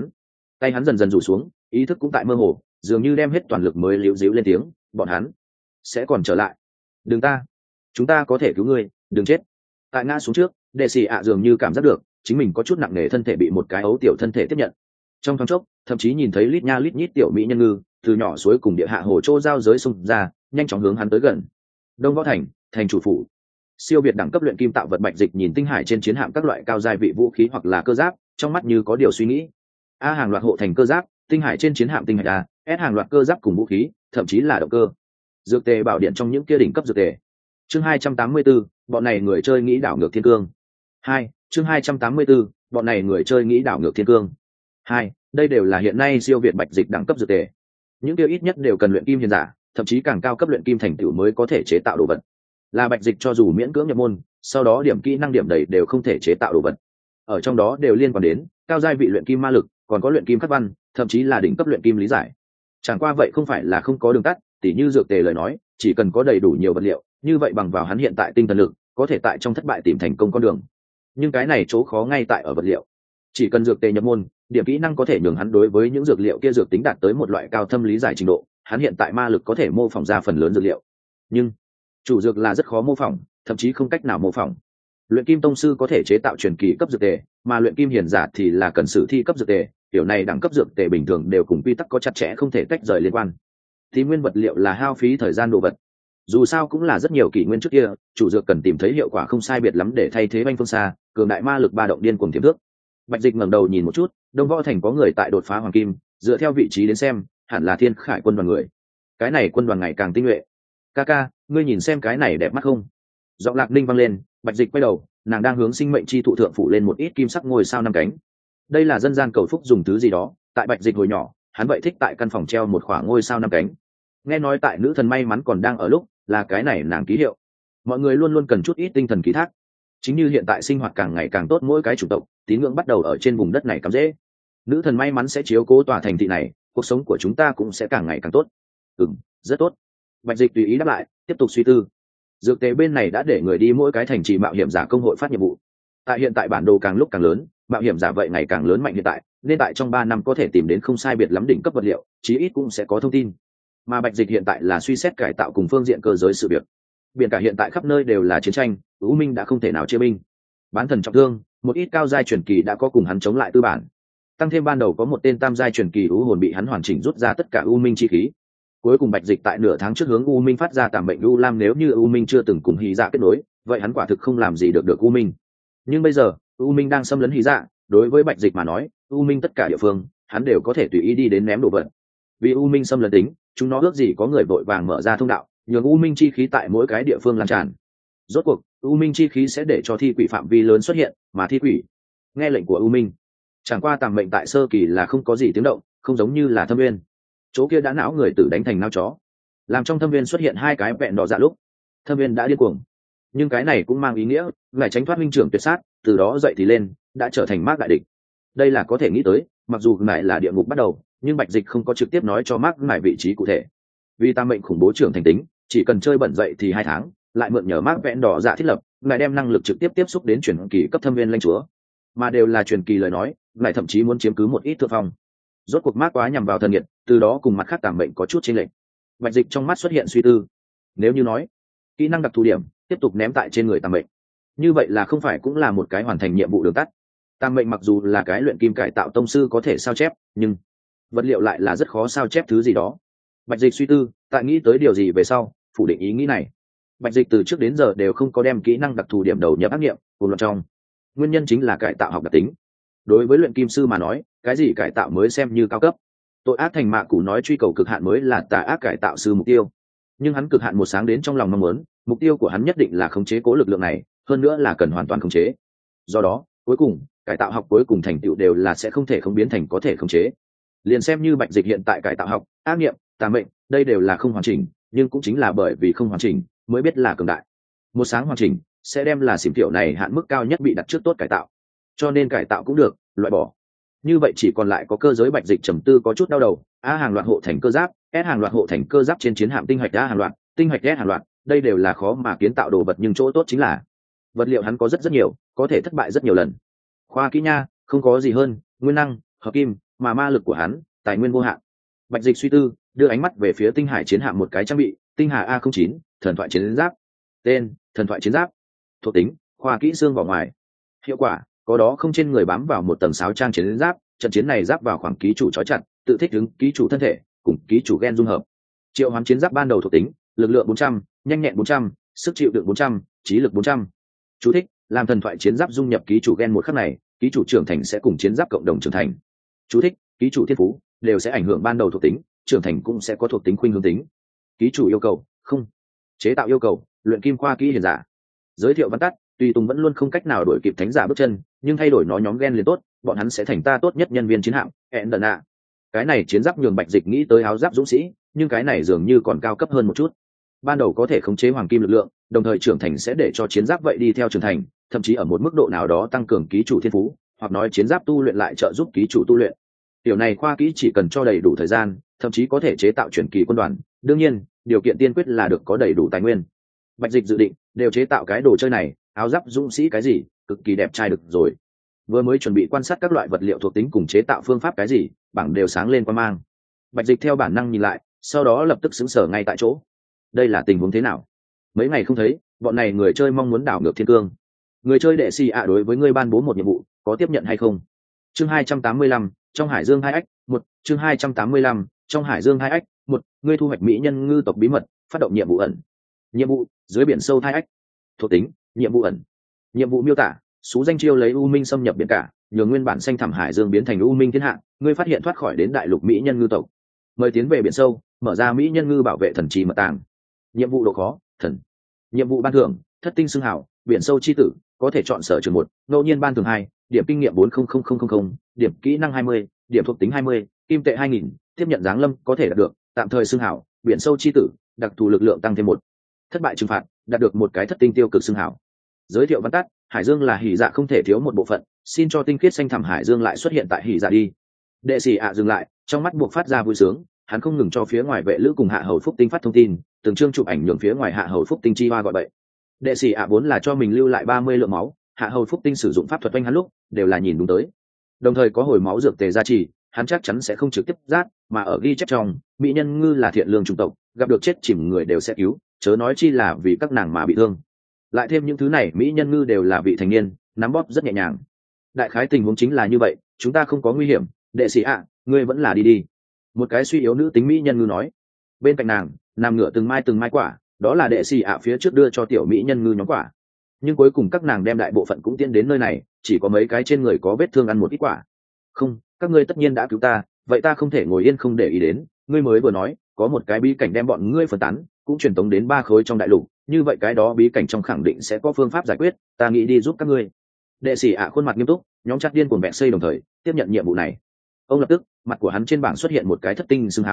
Tay hắn dần dần rủ xuống, ý thức cũng tại mơ hồ, dường như đem hết toàn lực mới liễu díu lên tiếng, bọn hắn sẽ còn trở lại. Chúng ta có thể cứu ngươi, đừng chết. Tại ngã xuống trước, đệ sĩ ạ dường như cảm giác được chính mình có chút nặng nề, thân thể bị một cái ấu tiểu thân thể tiếp nhận. Trong thoáng chốc, thậm chí nhìn thấy lít nha lít nhít tiểu mỹ nhân ngư từ nhỏ suối cùng địa hạ hồ chỗ giao giới xung ra, nhanh chóng hướng hắn tới gần. Đông Võ Thành, thành chủ phủ. Siêu việt đẳng cấp luyện kim tạo vật Bạch Dịch nhìn tinh hải trên chiến hạm các loại cao giai vị vũ khí hoặc là cơ giáp, trong mắt như có điều suy nghĩ. A hàng loạt hộ thành cơ giáp, tinh hải trên chiến hạm tinh hải A, S hàng loạt cơ giáp cùng vũ khí, thậm chí là động cơ. Dược tề bảo điện trong những kia đỉnh cấp dược tề. Chương 284, bọn này người chơi nghĩ đảo ngược thiên cương. 2, chương 284, bọn này người chơi nghĩ đảo ngược thiên cương. 2, đây đều là hiện nay siêu việt Bạch Dịch đẳng cấp dược tề. Những kia ít nhất đều cần luyện kim hiền giả, thậm chí càng cao cấp luyện kim thành tựu mới có thể chế tạo đồ vật. Là Bạch Dịch cho dù miễn cưỡng nhập môn, sau đó điểm kỹ năng điểm đầy đều không thể chế tạo đồ vật. Ở trong đó đều liên quan đến cao giai vị luyện kim ma lực, còn có luyện kim khắc văn, thậm chí là đỉnh cấp luyện kim lý giải. Chẳng qua vậy không phải là không có đường tắt, tỉ như dược tề lời nói, chỉ cần có đầy đủ nhiều vật liệu, như vậy bằng vào hắn hiện tại tinh thần lực, có thể tại trong thất bại tìm thành công con đường. Nhưng cái này chỗ khó ngay tại ở vật liệu. Chỉ cần dược tề nhập môn, điểm kỹ năng có thể nhường hắn đối với những dược liệu kia dược tính đạt tới một loại cao thâm lý giải trình độ, hắn hiện tại ma lực có thể mô phỏng ra phần lớn dược liệu. Nhưng chủ dược là rất khó mô phỏng, thậm chí không cách nào mô phỏng. Luyện kim tông sư có thể chế tạo truyền kỳ cấp dược tề, mà luyện kim hiền giả thì là cần sử thi cấp dược tề. Kiểu này đẳng cấp dược tề bình thường đều cùng quy tắc có chặt chẽ không thể tách rời liên quan. Thì nguyên vật liệu là hao phí thời gian đồ vật. Dù sao cũng là rất nhiều kỷ nguyên trước kia, chủ dược cần tìm thấy hiệu quả không sai biệt lắm để thay thế banh phương xa, cường đại ma lực ba động điên cuồng tiềm thức. Bạch Dịch ngẩng đầu nhìn một chút, Đông Võ Thành có người tại đột phá hoàng kim, dựa theo vị trí đến xem, hẳn là Thiên Khải quân đoàn người. Cái này quân đoàn ngày càng tinh nhuệ. Kaka, ngươi nhìn xem cái này đẹp mắt không? Giọng Lạc Ninh vang lên, Bạch Dịch quay đầu, nàng đang hướng sinh mệnh chi thụ thượng phủ lên một ít kim sắc ngôi sao năm cánh. Đây là dân gian cầu phúc dùng thứ gì đó, tại Bạch Dịch hồi nhỏ, hắn vậy thích tại căn phòng treo một khoảng ngôi sao năm cánh. Nghe nói tại nữ thần may mắn còn đang ở lúc, là cái này nàng ký hiệu. Mọi người luôn luôn cần chút ít tinh thần ký thác. Chính như hiện tại sinh hoạt càng ngày càng tốt, mỗi cái chủng tộc, tín ngưỡng bắt đầu ở trên vùng đất này cắm rễ. Nữ thần may mắn sẽ chiếu cố tòa thành thị này, cuộc sống của chúng ta cũng sẽ càng ngày càng tốt. Rất tốt. Bạch Dịch tùy ý đáp lại, tiếp tục suy tư. Dược tế bên này đã để người đi mỗi cái thành trì mạo hiểm giả công hội phát nhiệm vụ. Tại hiện tại bản đồ càng lúc càng lớn, mạo hiểm giả vậy ngày càng lớn mạnh hiện tại, nên tại trong 3 năm có thể tìm đến không sai biệt lắm đỉnh cấp vật liệu, chí ít cũng sẽ có thông tin. Mà Bạch Dịch hiện tại là suy xét cải tạo cùng phương diện cơ giới sự việc. Biển cả hiện tại khắp nơi đều là chiến tranh, U Minh đã không thể nào chia binh. Bán thần trọng thương, một ít cao giai truyền kỳ đã có cùng hắn chống lại tư bản. Tăng thêm ban đầu có một tên tam giai truyền kỳ U hồn bị hắn hoàn chỉnh rút ra tất cả U Minh chi khí. Cuối cùng Bạch Dịch tại nửa tháng trước hướng U Minh phát ra tạm mệnh U Lam, nếu như U Minh chưa từng cùng Hí Dạ kết nối, vậy hắn quả thực không làm gì được U Minh. Nhưng bây giờ, U Minh đang xâm lấn Hí Dạ, đối với Bạch Dịch mà nói, U Minh tất cả địa phương, hắn đều có thể tùy ý đi đến ném đồ vật. Vì U Minh xâm lấn tính, chúng nó ước gì có người vội vàng mở ra thông đạo, nhường U Minh chi khí tại mỗi cái địa phương lan tràn. Rốt cuộc, U Minh chi khí sẽ để cho thi quỷ phạm vi lớn xuất hiện, mà thi quỷ nghe lệnh của U Minh. Chẳng qua tạm mệnh tại sơ kỳ là không có gì tiếng động, không giống như là Thâm Nguyên. Chỗ kia đã não người tử đánh thành nao chó, làm trong Thâm Nguyên xuất hiện 2 cái vẹn đỏ dạ lúc, Thâm Nguyên đã điên cuồng. Nhưng cái này cũng mang ý nghĩa, ngài tránh thoát huynh trưởng tuyệt sát, từ đó dậy thì lên, đã trở thành Mác đại địch. Đây là có thể nghĩ tới, mặc dù ngài là địa ngục bắt đầu, nhưng Bạch Dịch không có trực tiếp nói cho Mác ngài vị trí cụ thể. Vì tam mệnh khủng bố trưởng thành tính, chỉ cần chơi bẩn dậy thì 2 tháng, lại mượn nhờ Mác vẹn đỏ dạ thiết lập, ngài đem năng lực trực tiếp tiếp xúc đến truyền kỳ cấp Thâm Nguyên lãnh chúa, mà đều là truyền kỳ lời nói, ngài thậm chí muốn chiếm cứ một ít thượng phong. Rốt cuộc Mác quá nhằm vào thần nghiệt, từ đó cùng mặt khác tạm mệnh có chút chênh lệch. Bạch Dịch trong mắt xuất hiện suy tư. Nếu như nói kỹ năng đặc thù điểm tiếp tục ném tại trên người tạm mệnh, như vậy là không phải cũng là một cái hoàn thành nhiệm vụ đường tắt. Tạm mệnh mặc dù là cái luyện kim cải tạo tông sư có thể sao chép, nhưng vật liệu lại là rất khó sao chép thứ gì đó. Bạch Dịch suy tư, tại nghĩ tới điều gì về sau, phủ định ý nghĩ này. Bạch Dịch từ trước đến giờ đều không có đem kỹ năng đặc thù điểm đầu nhập ác nghiệm cùng luận trong. Nguyên nhân chính là cải tạo học đặc tính. Đối với luyện kim sư mà nói, cái gì cải tạo mới xem như cao cấp. Tội ác thành mạ cũ nói truy cầu cực hạn mới là tà ác cải tạo sư mục tiêu. Nhưng hắn cực hạn một sáng đến trong lòng mong muốn, mục tiêu của hắn nhất định là khống chế cố lực lượng này, hơn nữa là cần hoàn toàn khống chế. Do đó, cuối cùng, cải tạo học cuối cùng thành tựu đều là sẽ không thể không biến thành có thể khống chế. Liền xem như Bạch Dịch hiện tại cải tạo học, ác nghiệm, tà mệnh, đây đều là không hoàn chỉnh, nhưng cũng chính là bởi vì không hoàn chỉnh, mới biết là cường đại. Một sáng hoàn chỉnh, sẽ đem là xỉm tiểu này hạn mức cao nhất bị đặt trước tốt cải tạo. Cho nên cải tạo cũng được, loại bỏ. Như vậy chỉ còn lại có cơ giới Bạch Dịch trầm tư có chút đau đầu. A hàng loạt hộ thành cơ giáp, S hàng loạt hộ thành cơ giáp trên chiến hạm tinh hạch A hàng loạt, tinh hạch S hàng loạt, đây đều là khó mà kiến tạo đồ vật, nhưng chỗ tốt chính là vật liệu hắn có rất nhiều, có thể thất bại rất nhiều lần. Khoa kỹ nha, không có gì hơn, nguyên năng, hợp kim, mà ma lực của hắn, tài nguyên vô hạn. Bạch Dịch suy tư, đưa ánh mắt về phía tinh hải chiến hạm một cái trang bị, tinh hà A09, thần thoại chiến giáp. Tên: thần thoại chiến giáp. Thuộc tính: khoa kỹ xương vào ngoài. Hiệu quả: có đó không trên người bám vào một tầng sáo trang chiến giáp, trận chiến này giáp vào khoảng ký chủ trói chặt, tự thích ứng ký chủ thân thể cùng ký chủ gen dung hợp. Triệu hoán chiến giáp ban đầu thuộc tính: lực lượng 400, nhanh nhẹn 400, sức chịu đựng 400, trí lực 400. Chú thích: làm thần thoại chiến giáp dung nhập ký chủ gen một khắc này, ký chủ trưởng thành sẽ cùng chiến giáp cộng đồng trưởng thành. Chú thích: ký chủ thiên phú đều sẽ ảnh hưởng ban đầu thuộc tính, trưởng thành cũng sẽ có thuộc tính khuynh hướng tính. Ký chủ yêu cầu: không. Chế tạo yêu cầu: luyện kim khoa kỹ hiền giả. Giới thiệu văn tắt: Tùy Tùng vẫn luôn không cách nào đuổi kịp thánh giả bước chân, nhưng thay đổi nó nhóm gen liền tốt, bọn hắn sẽ thành ta tốt nhất nhân viên chiến hạm. Hẹn đần ạ. Cái này chiến giáp nhường Bạch Dịch nghĩ tới áo giáp dũng sĩ, nhưng cái này dường như còn cao cấp hơn một chút. Ban đầu có thể khống chế hoàng kim lực lượng, đồng thời trưởng thành sẽ để cho chiến giáp vậy đi theo trưởng thành, thậm chí ở một mức độ nào đó tăng cường ký chủ thiên phú, hoặc nói chiến giáp tu luyện lại trợ giúp ký chủ tu luyện. Điều này khoa kỹ chỉ cần cho đầy đủ thời gian, thậm chí có thể chế tạo truyền kỳ quân đoàn. Đương nhiên, điều kiện tiên quyết là được có đầy đủ tài nguyên. Bạch Dịch dự định đều chế tạo cái đồ chơi này, áo giáp dũng sĩ cái gì, cực kỳ đẹp trai được rồi. Vừa mới chuẩn bị quan sát các loại vật liệu thuộc tính cùng chế tạo phương pháp cái gì, bảng đều sáng lên qua mang. Bạch Dịch theo bản năng nhìn lại, sau đó lập tức sững sờ ngay tại chỗ. Đây là tình huống thế nào? Mấy ngày không thấy, bọn này người chơi mong muốn đảo ngược thiên cương. Người chơi đệ si ạ đối với ngươi ban bố một nhiệm vụ, có tiếp nhận hay không? Chương 285, trong hải dương 2 ách, 1, chương 285, trong hải dương 2 ách, 1, ngươi thu hoạch mỹ nhân ngư tộc bí mật, phát động nhiệm vụ ẩn. Nhiệm vụ: dưới biển sâu 2 ách. Thuộc tính: nhiệm vụ ẩn. Nhiệm vụ miêu tả: số danh chiêu lấy u minh xâm nhập biển cả, nhường nguyên bản xanh thẳm hải dương biến thành u minh thiên hạ, ngươi phát hiện thoát khỏi đến đại lục mỹ nhân ngư tộc, mời tiến về biển sâu, mở ra mỹ nhân ngư bảo vệ thần trì mật tàng. Nhiệm vụ độ khó: thần. Nhiệm vụ ban thưởng: thất tinh xưng hảo biển sâu chi tử, có thể chọn sở trường một, ngẫu nhiên ban thường 2, điểm kinh nghiệm 400000, điểm kỹ năng 20, điểm thuộc tính 20, kim tệ 2000, tiếp nhận giáng lâm có thể đạt được, tạm thời xưng hảo biển sâu chi tử, đặc thù lực lượng tăng thêm 1. Thất bại trừng phạt, đạt được một cái thất tinh tiêu cực xưng hảo. Giới thiệu văn tắt, hải dương là hỉ dạ không thể thiếu một bộ phận, xin cho tinh khiết xanh thẳm hải dương lại xuất hiện tại hỉ dạ đi. Đệ sĩ ạ dừng lại, trong mắt buộc phát ra vui sướng, hắn không ngừng cho phía ngoài vệ lữ cùng hạ hầu phúc tinh phát thông tin, từng chương chụp ảnh nhường phía ngoài hạ hầu phúc tinh chi hoa gọi bậy. Đệ sĩ ạ vốn là cho mình lưu lại 30 lượng máu, hạ hầu phúc tinh sử dụng pháp thuật oanh hắn lúc đều là nhìn đúng tới, đồng thời có hồi máu dược tề gia trì, hắn chắc chắn sẽ không trực tiếp giác, mà ở ghi chép trong mỹ nhân ngư là thiện lương chủng tộc, gặp được chết chìm người đều sẽ cứu, chớ nói chi là vì các nàng mà bị thương. Lại thêm những thứ này mỹ nhân ngư đều là vị thành niên, nắm bóp rất nhẹ nhàng. Đại khái tình huống chính là như vậy, chúng ta không có nguy hiểm, đệ sĩ ạ, ngươi vẫn là đi đi. Một cái suy yếu nữ tính mỹ nhân ngư nói. Bên cạnh nàng nằm ngửa từng mai quả, đó là đệ sĩ ạ phía trước đưa cho tiểu mỹ nhân ngư nhóm quả, nhưng cuối cùng các nàng đem đại bộ phận cũng tiến đến nơi này, chỉ có mấy cái trên người có vết thương ăn một ít quả. Không, các ngươi tất nhiên đã cứu ta, vậy ta không thể ngồi yên không để ý đến. Ngươi mới vừa nói có một cái bí cảnh đem bọn ngươi phân tán, cũng truyền tống đến 3 khối trong đại lục, như vậy cái đó bí cảnh trong khẳng định sẽ có phương pháp giải quyết, ta nghĩ đi giúp các ngươi. Đệ sĩ ạ khuôn mặt nghiêm túc, nhóm chặt điên cuồng vẹn xây đồng thời tiếp nhận nhiệm vụ này. Ông lập tức mặt của hắn trên bảng xuất hiện một cái thất tinh xương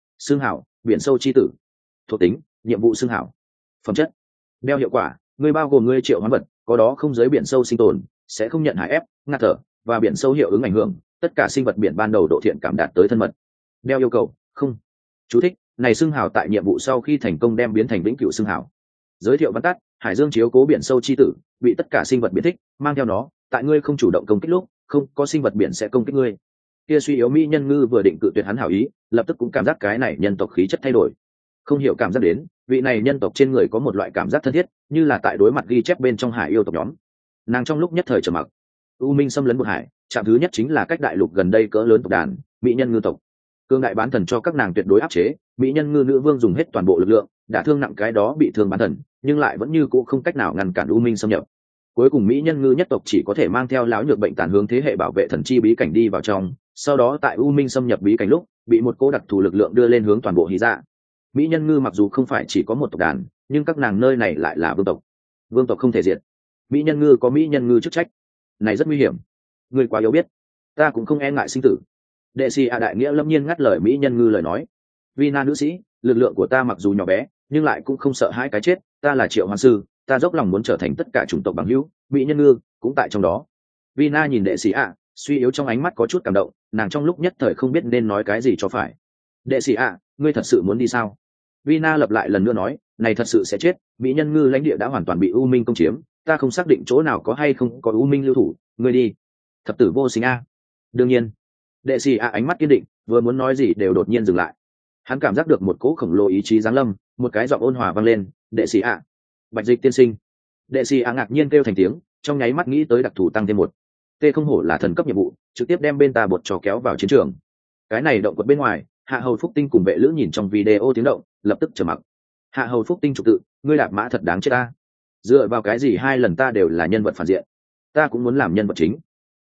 hảo biển sâu chi tử, thuộc tính nhiệm vụ xương hảo, phẩm chất đeo hiệu quả ngươi bao gồm ngươi triệu hoán vật có đó không giới biển sâu sinh tồn, sẽ không nhận hại ép, ngạt thở và biển sâu hiệu ứng ảnh hưởng, tất cả sinh vật biển ban đầu độ thiện cảm đạt tới thân mật. Đeo yêu cầu không. Chú thích, này xương hào tại nhiệm vụ sau khi thành công đem biến thành vĩnh cửu xương hào. Giới thiệu văn tắt, hải dương chiếu cố biển sâu chi tử, bị tất cả sinh vật biển thích, mang theo nó, tại ngươi không chủ động công kích lúc, không có sinh vật biển sẽ công kích ngươi. Kia suy yếu mỹ nhân ngư vừa định cự tuyệt hắn hảo ý, lập tức cũng cảm giác cái này nhân tộc khí chất thay đổi. Không hiểu cảm giác đến, vị này nhân tộc trên người có một loại cảm giác thân thiết, như là tại đối mặt ghi chép bên trong hải yêu tộc nhóm. Nàng trong lúc nhất thời trầm mặc. U minh xâm lấn một hải, trạm thứ nhất chính là cách đại lục gần đây cỡ lớn tộc đàn mỹ nhân ngư tộc. Cương đại bán thần cho các nàng tuyệt đối áp chế, mỹ nhân ngư nữ vương dùng hết toàn bộ lực lượng đã thương nặng cái đó bị thương bán thần, nhưng lại vẫn như cũ không cách nào ngăn cản u minh xâm nhập. Cuối cùng mỹ nhân ngư nhất tộc chỉ có thể mang theo lão nhược bệnh tàn hướng thế hệ bảo vệ thần chi bí cảnh đi vào trong, sau đó tại u minh xâm nhập bí cảnh lúc bị một cô đặc thù lực lượng đưa lên hướng toàn bộ hí dạ. Mỹ nhân ngư mặc dù không phải chỉ có một tộc đàn, nhưng các nàng nơi này lại là vương tộc không thể diệt. Mỹ nhân ngư có mỹ nhân ngư chức trách, này rất nguy hiểm, người quá yếu biết, ta cũng không e ngại sinh tử. Đệ sĩ đại nghĩa lâm nhiên ngắt lời mỹ nhân ngư lời nói. Vina nữ sĩ, lực lượng của ta mặc dù nhỏ bé nhưng lại cũng không sợ hãi cái chết, ta là triệu hoán sư, ta dốc lòng muốn trở thành tất cả chủng tộc bằng hữu, mỹ nhân ngư cũng tại trong đó. Vina nhìn đệ sĩ suy yếu trong ánh mắt có chút cảm động, nàng trong lúc nhất thời không biết nên nói cái gì cho phải. Đệ sĩ ngươi thật sự muốn đi sao? Vina lặp lại lần nữa nói, này thật sự sẽ chết, mỹ nhân ngư lãnh địa đã hoàn toàn bị u minh công chiếm, ta không xác định chỗ nào có hay không có u minh lưu thủ, ngươi đi. Thập tử vô sinh đương nhiên. Đệ sĩ ánh mắt kiên định, vừa muốn nói gì đều đột nhiên dừng lại. Hắn cảm giác được một cỗ khổng lồ ý chí giáng lâm, một cái giọng ôn hòa vang lên, đệ sĩ Bạch Dịch tiên sinh. Đệ sĩ ngạc nhiên kêu thành tiếng, trong nháy mắt nghĩ tới đặc thù tăng thêm 1. Tê không hổ là thần cấp nhiệm vụ, trực tiếp đem bên ta bột trò kéo vào chiến trường. Cái này động quật bên ngoài, Hạ Hầu Phúc Tinh cùng vệ lữ nhìn trong video tiếng động, lập tức trầm mặc. Hạ Hầu Phúc Tinh trục tự, ngươi đạp mã thật đáng chết ta. Dựa vào cái gì 2 lần ta đều là nhân vật phản diện? Ta cũng muốn làm nhân vật chính.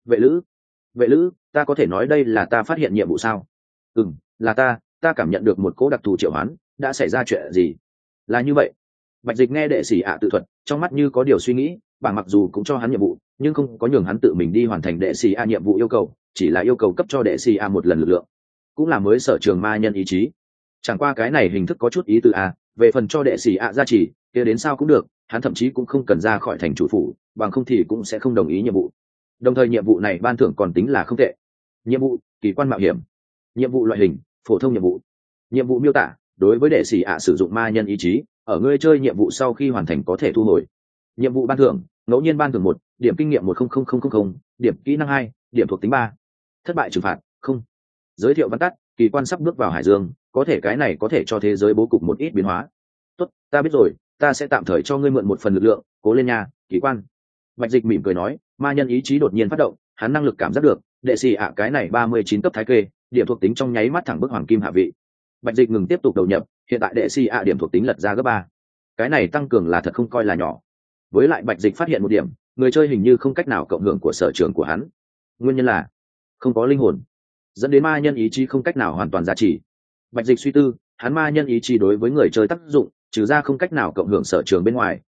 Vệ lữ, ta có thể nói đây là ta phát hiện nhiệm vụ sao? Là ta cảm nhận được một cỗ đặc thù triệu hoán, đã xảy ra chuyện gì? Là như vậy. Bạch Dịch nghe đệ sĩ tự thuật, trong mắt như có điều suy nghĩ, bảng mặc dù cũng cho hắn nhiệm vụ, nhưng không có nhường hắn tự mình đi hoàn thành đệ sĩ nhiệm vụ yêu cầu, chỉ là yêu cầu cấp cho đệ sĩ một lần lực lượng, cũng là mới sở trường ma nhân ý chí. Chẳng qua cái này hình thức có chút ý từ về phần cho đệ sĩ gia trì, kia đến sao cũng được, hắn thậm chí cũng không cần ra khỏi thành chủ phủ, bằng không thì cũng sẽ không đồng ý nhiệm vụ. Đồng thời nhiệm vụ này ban thưởng còn tính là không tệ. Nhiệm vụ kỳ quan mạo hiểm. Nhiệm vụ loại hình phổ thông nhiệm vụ. Nhiệm vụ miêu tả, đối với đệ sĩ sử dụng ma nhân ý chí, ở ngươi chơi nhiệm vụ sau khi hoàn thành có thể thu hồi. Nhiệm vụ ban thưởng ngẫu nhiên ban thưởng 1, điểm kinh nghiệm 100000, điểm kỹ năng 2, điểm thuộc tính 3. Thất bại trừng phạt không. Giới thiệu văn tắt, kỳ quan sắp bước vào hải dương, có thể cái này có thể cho thế giới bố cục một ít biến hóa. Tốt, ta biết rồi, ta sẽ tạm thời cho ngươi mượn một phần lực lượng, cố lên nha, kỳ quan. Bạch Dịch mỉm cười nói, ma nhân ý chí đột nhiên phát động, hắn năng lực cảm giác được, đệ sĩ cái này 39 cấp thái kê, điểm thuộc tính trong nháy mắt thẳng bước hoàng kim hạ vị. Bạch Dịch ngừng tiếp tục đầu nhập, hiện tại đệ sĩ điểm thuộc tính lật ra gấp 3. Cái này tăng cường là thật không coi là nhỏ. Với lại Bạch Dịch phát hiện một điểm, người chơi hình như không cách nào cộng hưởng của sở trường của hắn. Nguyên nhân là không có linh hồn, dẫn đến ma nhân ý chí không cách nào hoàn toàn giá trị. Bạch Dịch suy tư, hắn ma nhân ý chí đối với người chơi tác dụng, trừ ra không cách nào cộng hưởng sở trường bên ngoài,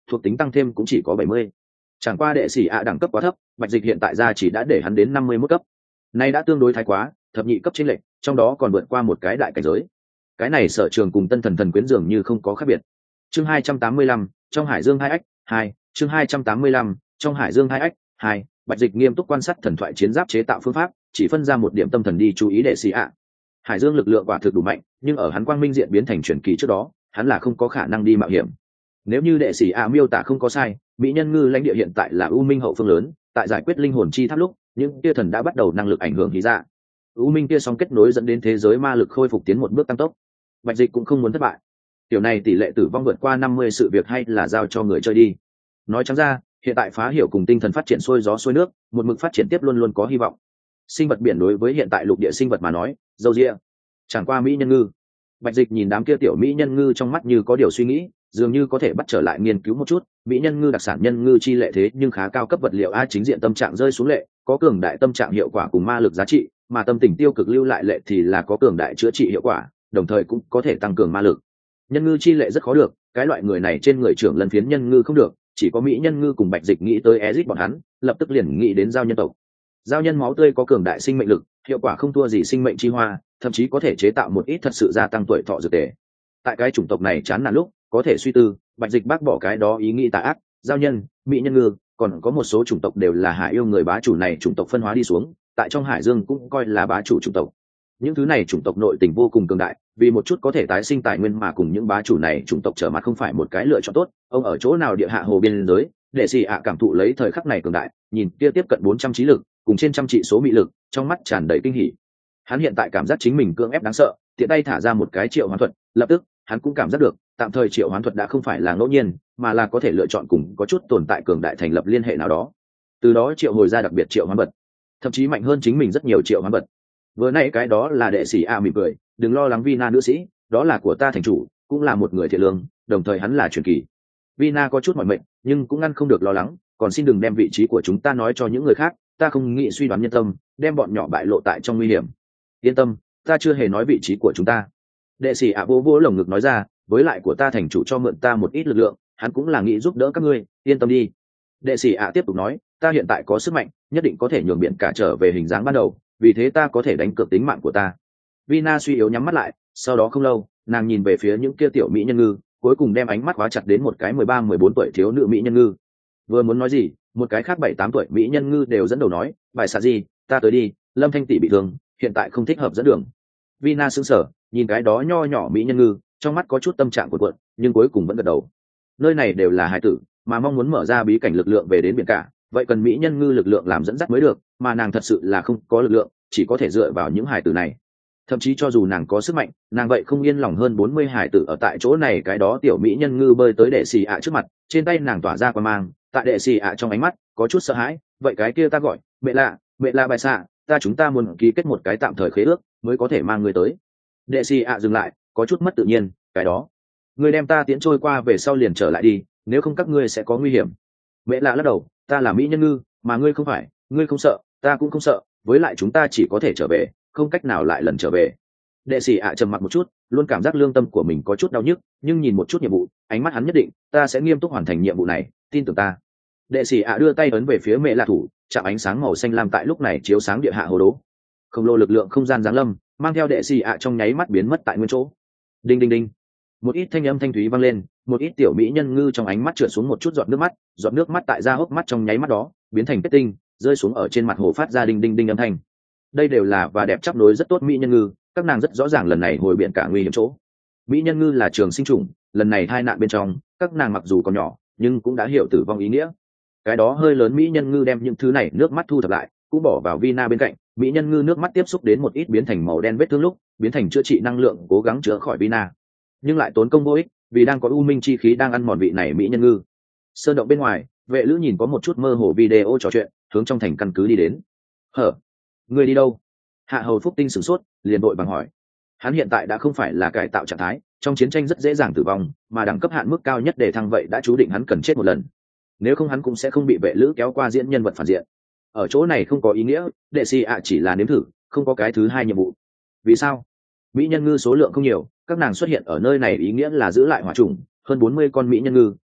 thuộc tính tăng thêm cũng chỉ có 70. Chẳng qua đệ sĩ ạ đẳng cấp quá thấp, bạch dịch hiện tại ra chỉ đã để hắn đến 51 cấp. Nay đã tương đối thái quá, thập nhị cấp chênh lệch, trong đó còn vượt qua một cái đại cảnh giới. Cái này sở trường cùng tân thần thần quyến dường như không có khác biệt. Chương 285, trong Hải Dương 2 ách 2, chương 285, trong Hải Dương 2 ách 2, bạch dịch nghiêm túc quan sát thần thoại chiến giáp chế tạo phương pháp, chỉ phân ra một điểm tâm thần đi chú ý đệ sĩ ạ. Hải Dương lực lượng quả thực đủ mạnh, nhưng ở hắn quang minh diện biến thành truyền kỳ trước đó, hắn là không có khả năng đi mạo hiểm. Nếu như đệ sĩ ạ miêu tả không có sai, mỹ nhân ngư lãnh địa hiện tại là u minh hậu phương lớn, tại giải quyết linh hồn chi tháp lúc, những tia thần đã bắt đầu năng lực ảnh hưởng khí ra. U minh kia sóng kết nối dẫn đến thế giới ma lực khôi phục tiến một bước tăng tốc. Bạch dịch cũng không muốn thất bại. Tiểu này tỷ lệ tử vong vượt qua 50 sự việc hay là giao cho người chơi đi. Nói trắng ra, hiện tại phá hiểu cùng tinh thần phát triển xuôi gió xuôi nước, một mực phát triển tiếp luôn luôn có hy vọng. Sinh vật biển đối với hiện tại lục địa sinh vật mà nói, dâu dịa. Chẳng qua mỹ nhân ngư. Bạch dịch nhìn đám kia tiểu mỹ nhân ngư trong mắt như có điều suy nghĩ, dường như có thể bắt trở lại nghiên cứu một chút. Mỹ nhân ngư đặc sản nhân ngư chi lệ thế nhưng khá cao cấp vật liệu a, chính diện tâm trạng rơi xuống lệ, có cường đại tâm trạng hiệu quả cùng ma lực giá trị, mà tâm tình tiêu cực lưu lại lệ thì là có cường đại chữa trị hiệu quả, đồng thời cũng có thể tăng cường ma lực. Nhân ngư chi lệ rất khó được, cái loại người này trên người trưởng lần phiến nhân ngư không được, chỉ có mỹ nhân ngư cùng bạch dịch nghĩ tới Ezic bọn hắn, lập tức liền nghĩ đến giao nhân tộc. Giao nhân máu tươi có cường đại sinh mệnh lực, hiệu quả không thua gì sinh mệnh chi hoa, thậm chí có thể chế tạo một ít thật sự gia tăng tuổi thọ dược tề. Tại cái chủng tộc này chán nản lúc, có thể suy tư, bạch dịch bác bỏ cái đó ý nghĩ tà ác, giao nhân, mỹ nhân ngư, còn có một số chủng tộc đều là hải yêu người bá chủ này chủng tộc phân hóa đi xuống, tại trong Hải Dương cũng coi là bá chủ chủng tộc. Những thứ này chủng tộc nội tình vô cùng cường đại, vì một chút có thể tái sinh tài nguyên mà cùng những bá chủ này chủng tộc trở mặt không phải một cái lựa chọn tốt. Ông ở chỗ nào địa hạ hồ biên giới, để xì ạ cảm thụ lấy thời khắc này cường đại, nhìn kia tiếp cận 400 trí lực, cùng trên trăm trị số mị lực, trong mắt tràn đầy kinh hỉ. Hắn hiện tại cảm giác chính mình cưỡng ép đáng sợ, tiện tay thả ra một cái triệu hoán thuật, lập tức hắn cũng cảm giác được, tạm thời triệu hoán thuật đã không phải là ngẫu nhiên, mà là có thể lựa chọn cùng có chút tồn tại cường đại thành lập liên hệ nào đó. Từ đó triệu hồi ra đặc biệt triệu hoán vật, thậm chí mạnh hơn chính mình rất nhiều triệu hoán vật. Vừa nãy cái đó là đệ sĩ a mỉm cười, đừng lo lắng Vina nữ sĩ, đó là của ta thành chủ, cũng là một người thiện lương, đồng thời hắn là truyền kỳ. Vina có chút mỏi mệt, nhưng cũng ngăn không được lo lắng, còn xin đừng đem vị trí của chúng ta nói cho những người khác, ta không nghĩ suy đoán nhân tâm, đem bọn nhỏ bại lộ tại trong nguy hiểm. Yên tâm, ta chưa hề nói vị trí của chúng ta. Đệ sĩ ạ vô vô lồng ngực nói ra, với lại của ta thành chủ cho mượn ta một ít lực lượng, hắn cũng là nghĩ giúp đỡ các ngươi, yên tâm đi. Đệ sĩ ạ tiếp tục nói, ta hiện tại có sức mạnh, nhất định có thể nhường biển cả trở về hình dáng ban đầu, vì thế ta có thể đánh cược tính mạng của ta. Vina suy yếu nhắm mắt lại, sau đó không lâu, nàng nhìn về phía những kia tiểu mỹ nhân ngư, cuối cùng đem ánh mắt khóa chặt đến một cái 13-14 tuổi thiếu nữ mỹ nhân ngư. Vừa muốn nói gì, một cái khác 7-8 tuổi mỹ nhân ngư đều dẫn đầu nói, bài xạ gì, ta tới đi, Lâm Thanh tỷ bị thương, hiện tại không thích hợp dẫn đường. Vina sững sờ, nhìn cái đó nho nhỏ mỹ nhân ngư, trong mắt có chút tâm trạng cuộn cuộn, nhưng cuối cùng vẫn gật đầu. Nơi này đều là hài tử, mà mong muốn mở ra bí cảnh lực lượng về đến biển cả, vậy cần mỹ nhân ngư lực lượng làm dẫn dắt mới được, mà nàng thật sự là không có lực lượng, chỉ có thể dựa vào những hài tử này. Thậm chí cho dù nàng có sức mạnh, nàng vậy không yên lòng hơn 40 hài tử ở tại chỗ này. Cái đó tiểu mỹ nhân ngư bơi tới đệ xì ạ trước mặt, trên tay nàng tỏa ra quang mang, tại đệ xì ạ trong ánh mắt có chút sợ hãi. Vậy cái kia ta gọi mẹ lạ bài xạ, chúng ta muốn ký kết một cái tạm thời khế ước mới có thể mang người tới. Đệ xì ạ dừng lại, có chút mất tự nhiên, cái đó người đem ta tiễn trôi qua về sau liền trở lại đi, nếu không các ngươi sẽ có nguy hiểm. Mẹ lạ lắc đầu, ta là mỹ nhân ngư, mà ngươi không phải, ngươi không sợ, ta cũng không sợ, với lại chúng ta chỉ có thể trở về, không cách nào lại lần trở về. Đệ sĩ ạ trầm mặc một chút, luôn cảm giác lương tâm của mình có chút đau nhức, nhưng nhìn một chút nhiệm vụ, ánh mắt hắn nhất định, ta sẽ nghiêm túc hoàn thành nhiệm vụ này, tin tưởng ta. Đệ sĩ ạ đưa tay ấn về phía mẹ lạ thủ, chạm ánh sáng màu xanh lam tại lúc này chiếu sáng địa hạ hồ đố. Khổng lồ lực lượng không gian giáng lâm, mang theo đệ sĩ ạ trong nháy mắt biến mất tại nguyên chỗ. Đinh đinh đinh, một ít thanh âm thanh thúy vang lên, một ít tiểu mỹ nhân ngư trong ánh mắt trượt xuống một chút giọt nước mắt tại da hốc mắt trong nháy mắt đó biến thành kết tinh, rơi xuống ở trên mặt hồ phát ra đinh đinh đinh âm thanh. Đây đều là và đẹp chắp nối rất tốt mỹ nhân ngư, các nàng rất rõ ràng lần này hồi biển cả nguy hiểm chỗ. Mỹ nhân ngư là trường sinh chủng, lần này tai nạn bên trong, các nàng mặc dù còn nhỏ, nhưng cũng đã hiểu tử vong ý nghĩa. Cái đó hơi lớn mỹ nhân ngư đem những thứ này nước mắt thu thập lại, cũng bỏ vào Vina bên cạnh. Mỹ nhân ngư nước mắt tiếp xúc đến một ít biến thành màu đen vết thương lúc, biến thành chữa trị năng lượng, cố gắng chữa khỏi Vina, nhưng lại tốn công vô ích, vì đang có u minh chi khí đang ăn mòn vị này mỹ nhân ngư. Sơn động bên ngoài, vệ lữ nhìn có một chút mơ hồ video trò chuyện, hướng trong thành căn cứ đi đến. Hở, người đi đâu? Hạ hầu Phúc Tinh sửng sốt, liền vội bằng hỏi. Hắn hiện tại đã không phải là cải tạo trạng thái, trong chiến tranh rất dễ dàng tử vong, mà đẳng cấp hạn mức cao nhất để thăng vậy đã chú định hắn cần chết một lần. Nếu không hắn cũng sẽ không bị vệ lữ kéo qua diễn nhân vật phản diện. Ở chỗ này không có ý nghĩa, đệ sĩ ạ chỉ là nếm thử, không có cái thứ hai nhiệm vụ. Vì sao? Mỹ nhân ngư số lượng không nhiều, các nàng xuất hiện ở nơi này ý nghĩa là giữ lại hỏa trùng, hơn 40 con mỹ nhân ngư,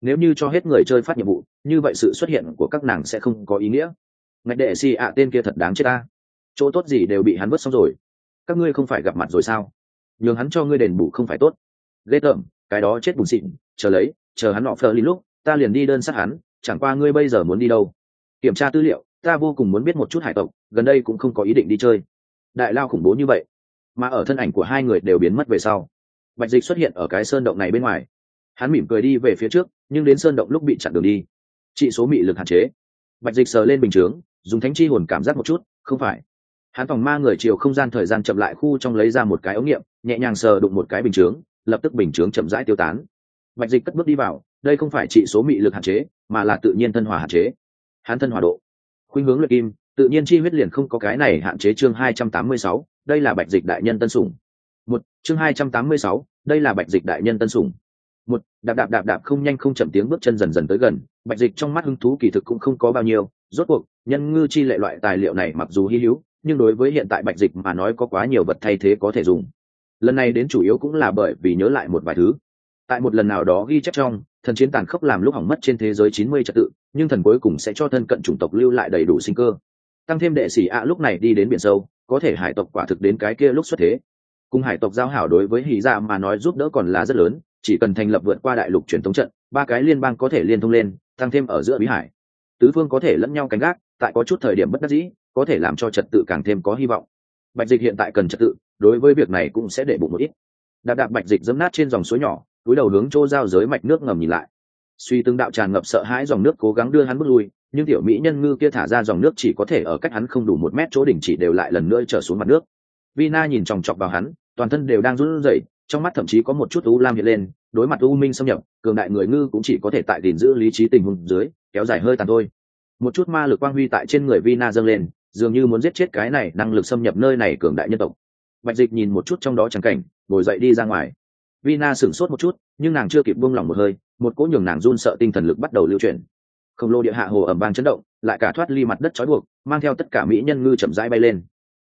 nếu như cho hết người chơi phát nhiệm vụ như vậy sự xuất hiện của các nàng sẽ không có ý nghĩa. Ngạch đệ xì ạ tên kia thật đáng chết ta, chỗ tốt gì đều bị hắn vứt xong rồi. Các ngươi không phải gặp mặt rồi sao, nhường hắn cho ngươi đền bù không phải tốt. Ghê tởm, cái đó chết bùn xịn, chờ hắn họ phờ linh lúc ta liền đi đơn sát hắn, chẳng qua ngươi bây giờ muốn đi đâu? Kiểm tra tư liệu, ta vô cùng muốn biết một chút hải tộc, gần đây cũng không có ý định đi chơi. Đại lao khủng bố như vậy, mà ở thân ảnh của hai người đều biến mất về sau, Bạch Dịch xuất hiện ở cái sơn động này bên ngoài. Hắn mỉm cười đi về phía trước, nhưng đến sơn động lúc bị chặn đường đi. Trị số mị lực hạn chế. Bạch Dịch sờ lên bình chướng, dùng thánh chi hồn cảm giác một chút, không phải. Hắn phòng ma người chiều không gian thời gian chậm lại khu trong lấy ra một cái ống nghiệm, nhẹ nhàng sờ đụng một cái bình chướng, lập tức bình chướng chậm rãi tiêu tán. Bạch Dịch cất bước đi vào, đây không phải trị số mị lực hạn chế, mà là tự nhiên thân hòa hạn chế. Hắn thân hòa độ, khuynh hướng luyện kim, tự nhiên chi huyết liền không có cái này hạn chế. Chương 286, đây là Bạch Dịch đại nhân tân sủng. Chương 286, đây là Bạch Dịch đại nhân tân sủng. Đạp đạp đạp đạp không nhanh không chậm tiếng bước chân dần dần tới gần. Bạch Dịch trong mắt hứng thú kỳ thực cũng không có bao nhiêu, rốt cuộc nhân ngư chi lệ loại tài liệu này mặc dù hi hữu, nhưng đối với hiện tại Bạch Dịch mà nói có quá nhiều vật thay thế có thể dùng. Lần này đến chủ yếu cũng là bởi vì nhớ lại một vài thứ. Tại một lần nào đó ghi chép trong, thần chiến tàn khốc làm lúc hỏng mất trên thế giới 90 trật tự, nhưng thần cuối cùng sẽ cho thân cận chủng tộc lưu lại đầy đủ sinh cơ. Tăng thêm đệ sĩ ạ lúc này đi đến biển sâu, có thể hải tộc quả thực đến cái kia lúc xuất thế. Cùng hải tộc giao hảo đối với hỉ dạ mà nói giúp đỡ còn là rất lớn, chỉ cần thành lập vượt qua đại lục truyền thống trận, ba cái liên bang có thể liên thông lên, tăng thêm ở giữa bí hải, tứ phương có thể lẫn nhau canh gác, tại có chút thời điểm bất đắc dĩ, có thể làm cho trật tự càng thêm có hy vọng. Bạch Dịch hiện tại cần trật tự, đối với việc này cũng sẽ để bụng một ít. Đạp đạp Bạch Dịch dẫm nát trên dòng suối nhỏ, cúi đầu hướng chỗ giao giới mạch nước ngầm nhìn lại. Suy tương đạo tràn ngập sợ hãi dòng nước cố gắng đưa hắn bước lui, nhưng tiểu mỹ nhân ngư kia thả ra dòng nước chỉ có thể ở cách hắn không đủ 1 mét chỗ đỉnh chỉ đều lại lần nữa trở xuống mặt nước. Vina nhìn chòng chọc vào hắn, toàn thân đều đang run rẩy, trong mắt thậm chí có một chút u lam hiện lên. Đối mặt u minh xâm nhập, cường đại người ngư cũng chỉ có thể tại gìn giữ lý trí tình huống dưới kéo dài hơi tàn thôi. Một chút ma lực quang huy tại trên người Vina dâng lên, dường như muốn giết chết cái này năng lực xâm nhập nơi này cường đại nhân tộc. Bạch Dịch nhìn một chút trong đó chẳng cảnh, ngồi dậy đi ra ngoài. Vina sửng sốt một chút, nhưng nàng chưa kịp buông lỏng một hơi, một cỗ nhường nàng run sợ tinh thần lực bắt đầu lưu chuyển. Khổng lồ địa hạ hồ ầm vang chấn động, lại cả thoát ly mặt đất trói buộc, mang theo tất cả mỹ nhân ngư chậm rãi bay lên.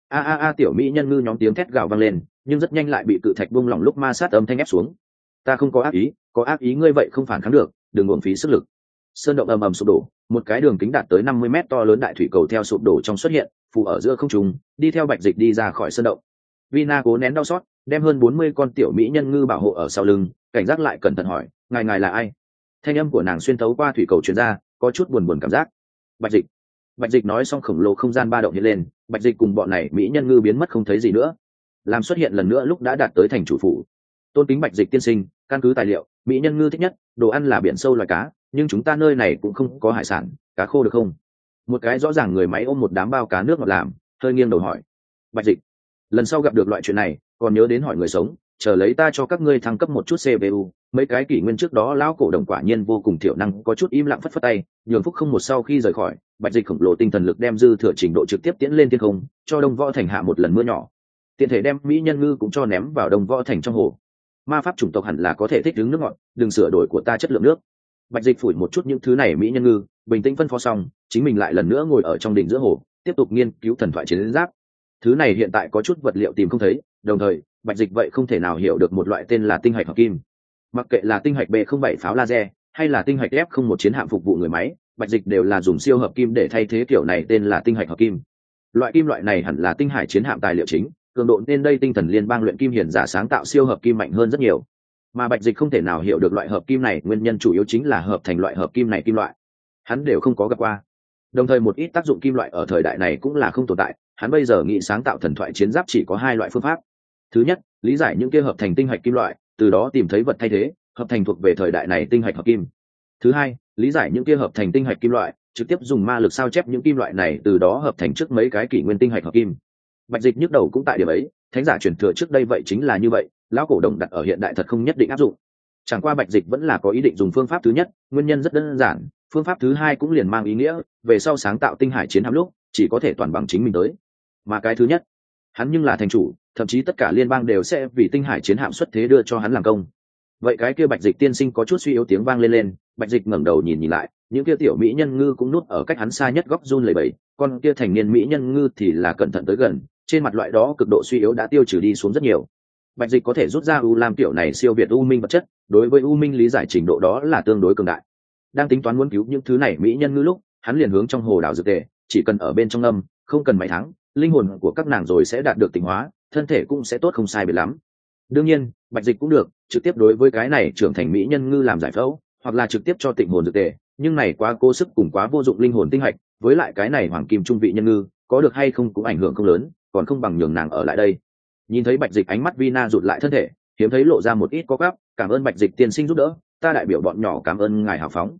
A tiểu mỹ nhân ngư nhóm tiếng thét gào vang lên, nhưng rất nhanh lại bị cự thạch buông lỏng lúc ma sát âm thanh ép xuống. Ta không có ác ý ngươi vậy không phản kháng được, đừng uổng phí sức lực. Sơn động ầm ầm sụp đổ, một cái đường kính đạt tới 50 mét to lớn đại thủy cầu theo sụp đổ trong xuất hiện, phù ở giữa không trung, đi theo Bạch Dịch đi ra khỏi sơn động. Vina cố nén đau xót, đem hơn 40 con tiểu mỹ nhân ngư bảo hộ ở sau lưng, cảnh giác lại cẩn thận hỏi, ngài là ai? Thanh âm của nàng xuyên thấu qua thủy cầu truyền ra, có chút buồn cảm giác. Bạch Dịch nói xong khổng lồ không gian ba động hiện lên, Bạch Dịch cùng bọn này mỹ nhân ngư biến mất không thấy gì nữa. Làm xuất hiện lần nữa lúc đã đạt tới thành chủ phủ. Tôn kính Bạch Dịch tiên sinh, căn cứ tài liệu, mỹ nhân ngư thích nhất đồ ăn là biển sâu loài cá, nhưng chúng ta nơi này cũng không có hải sản, cá khô được không? Một cái rõ ràng người máy ôm một đám bao cá nước ngọt làm, hơi nghiêng đầu hỏi. Bạch Dịch, lần sau gặp được loại chuyện này còn nhớ đến hỏi người sống, chờ lấy ta cho các ngươi thăng cấp một chút CPU. Mấy cái kỷ nguyên trước đó lão cổ đồng quả nhiên vô cùng thiểu năng, có chút im lặng phất phất tay, nhường Phúc không một sau khi rời khỏi, Bạch Dịch khổng lồ tinh thần lực đem dư thừa trình độ trực tiếp tiễn lên thiên không, cho Đông Võ Thành hạ một lần mưa nhỏ. Tiện thể đem mỹ nhân ngư cũng cho ném vào Đông Võ Thành trong hồ. Ma pháp chủng tộc hẳn là có thể thích ứng nước ngọt, đừng sửa đổi của ta chất lượng nước. Bạch Dịch phủi một chút những thứ này mỹ nhân ngư, bình tĩnh phân phó xong, chính mình lại lần nữa ngồi ở trong đỉnh giữa hồ, tiếp tục nghiên cứu thần thoại chiến giáp. Thứ này hiện tại có chút vật liệu tìm không thấy, đồng thời Bạch Dịch vậy không thể nào hiểu được một loại tên là tinh hạch hợp kim. Mặc kệ là tinh hạch B07 pháo laser hay là tinh hạch F01 chiến hạm phục vụ người máy, Bạch Dịch đều là dùng siêu hợp kim để thay thế, kiểu này tên là tinh hạch hợp kim. Loại kim loại này hẳn là tinh hải chiến hạm tài liệu chính, cường độ nên đây tinh thần liên bang luyện kim hiển giả sáng tạo siêu hợp kim mạnh hơn rất nhiều. Mà Bạch Dịch không thể nào hiểu được loại hợp kim này nguyên nhân chủ yếu chính là hợp thành loại hợp kim này kim loại hắn đều không có gặp qua. Đồng thời một ít tác dụng kim loại ở thời đại này cũng là không tồn tại, hắn bây giờ nghĩ sáng tạo thần thoại chiến giáp chỉ có 2 loại phương pháp. Thứ nhất, lý giải những kia hợp thành tinh hạch kim loại, từ đó tìm thấy vật thay thế, hợp thành thuộc về thời đại này tinh hạch hợp kim. Thứ hai, lý giải những kia hợp thành tinh hạch kim loại, trực tiếp dùng ma lực sao chép những kim loại này, từ đó hợp thành trước mấy cái kỷ nguyên tinh hạch hợp kim. Bạch Dịch nhức đầu cũng tại điểm ấy, thánh giả truyền thừa trước đây vậy chính là như vậy, lão cổ đồng đặt ở hiện đại thật không nhất định áp dụng. Chẳng qua Bạch Dịch vẫn là có ý định dùng phương pháp thứ nhất, nguyên nhân rất đơn giản, phương pháp thứ hai cũng liền mang ý nghĩa về sau sáng tạo tinh hải chiến hạm lúc chỉ có thể toàn bằng chính mình tới. Mà cái thứ nhất, hắn nhưng là thành chủ, thậm chí tất cả liên bang đều sẽ vì tinh hải chiến hạm xuất thế đưa cho hắn làm công. Vậy cái kia Bạch Dịch tiên sinh có chút suy yếu tiếng vang lên. Bạch Dịch ngẩng đầu nhìn lại, những kia tiểu mỹ nhân ngư cũng núp ở cách hắn xa nhất góc run lẩy bẩy, con kia thành niên mỹ nhân ngư thì là cẩn thận tới gần, trên mặt loại đó cực độ suy yếu đã tiêu trừ đi xuống rất nhiều. Bạch Dịch có thể rút ra u lam tiểu này siêu việt u minh vật chất, đối với u minh lý giải trình độ đó là tương đối cường đại. Đang tính toán muốn cứu những thứ này mỹ nhân ngư lúc, hắn liền hướng trong hồ đảo dược tề, chỉ cần ở bên trong âm, không cần mấy tháng, linh hồn của các nàng rồi sẽ đạt được tịnh hóa, thân thể cũng sẽ tốt không sai biệt lắm. Đương nhiên, Bạch Dịch cũng được, trực tiếp đối với cái này trưởng thành mỹ nhân ngư làm giải phẫu, hoặc là trực tiếp cho tịnh hồn dược tề, nhưng này quá cố sức cùng quá vô dụng linh hồn tinh hạch, với lại cái này hoàng kim trung vị nhân ngư, có được hay không cũng ảnh hưởng không lớn, còn không bằng nhường nàng ở lại đây. Nhìn thấy Bạch Dịch ánh mắt Vina rụt lại thân thể, hiếm thấy lộ ra một ít có gáp, cảm ơn Bạch Dịch tiên sinh giúp đỡ, ta đại biểu bọn nhỏ cảm ơn ngài hào phóng.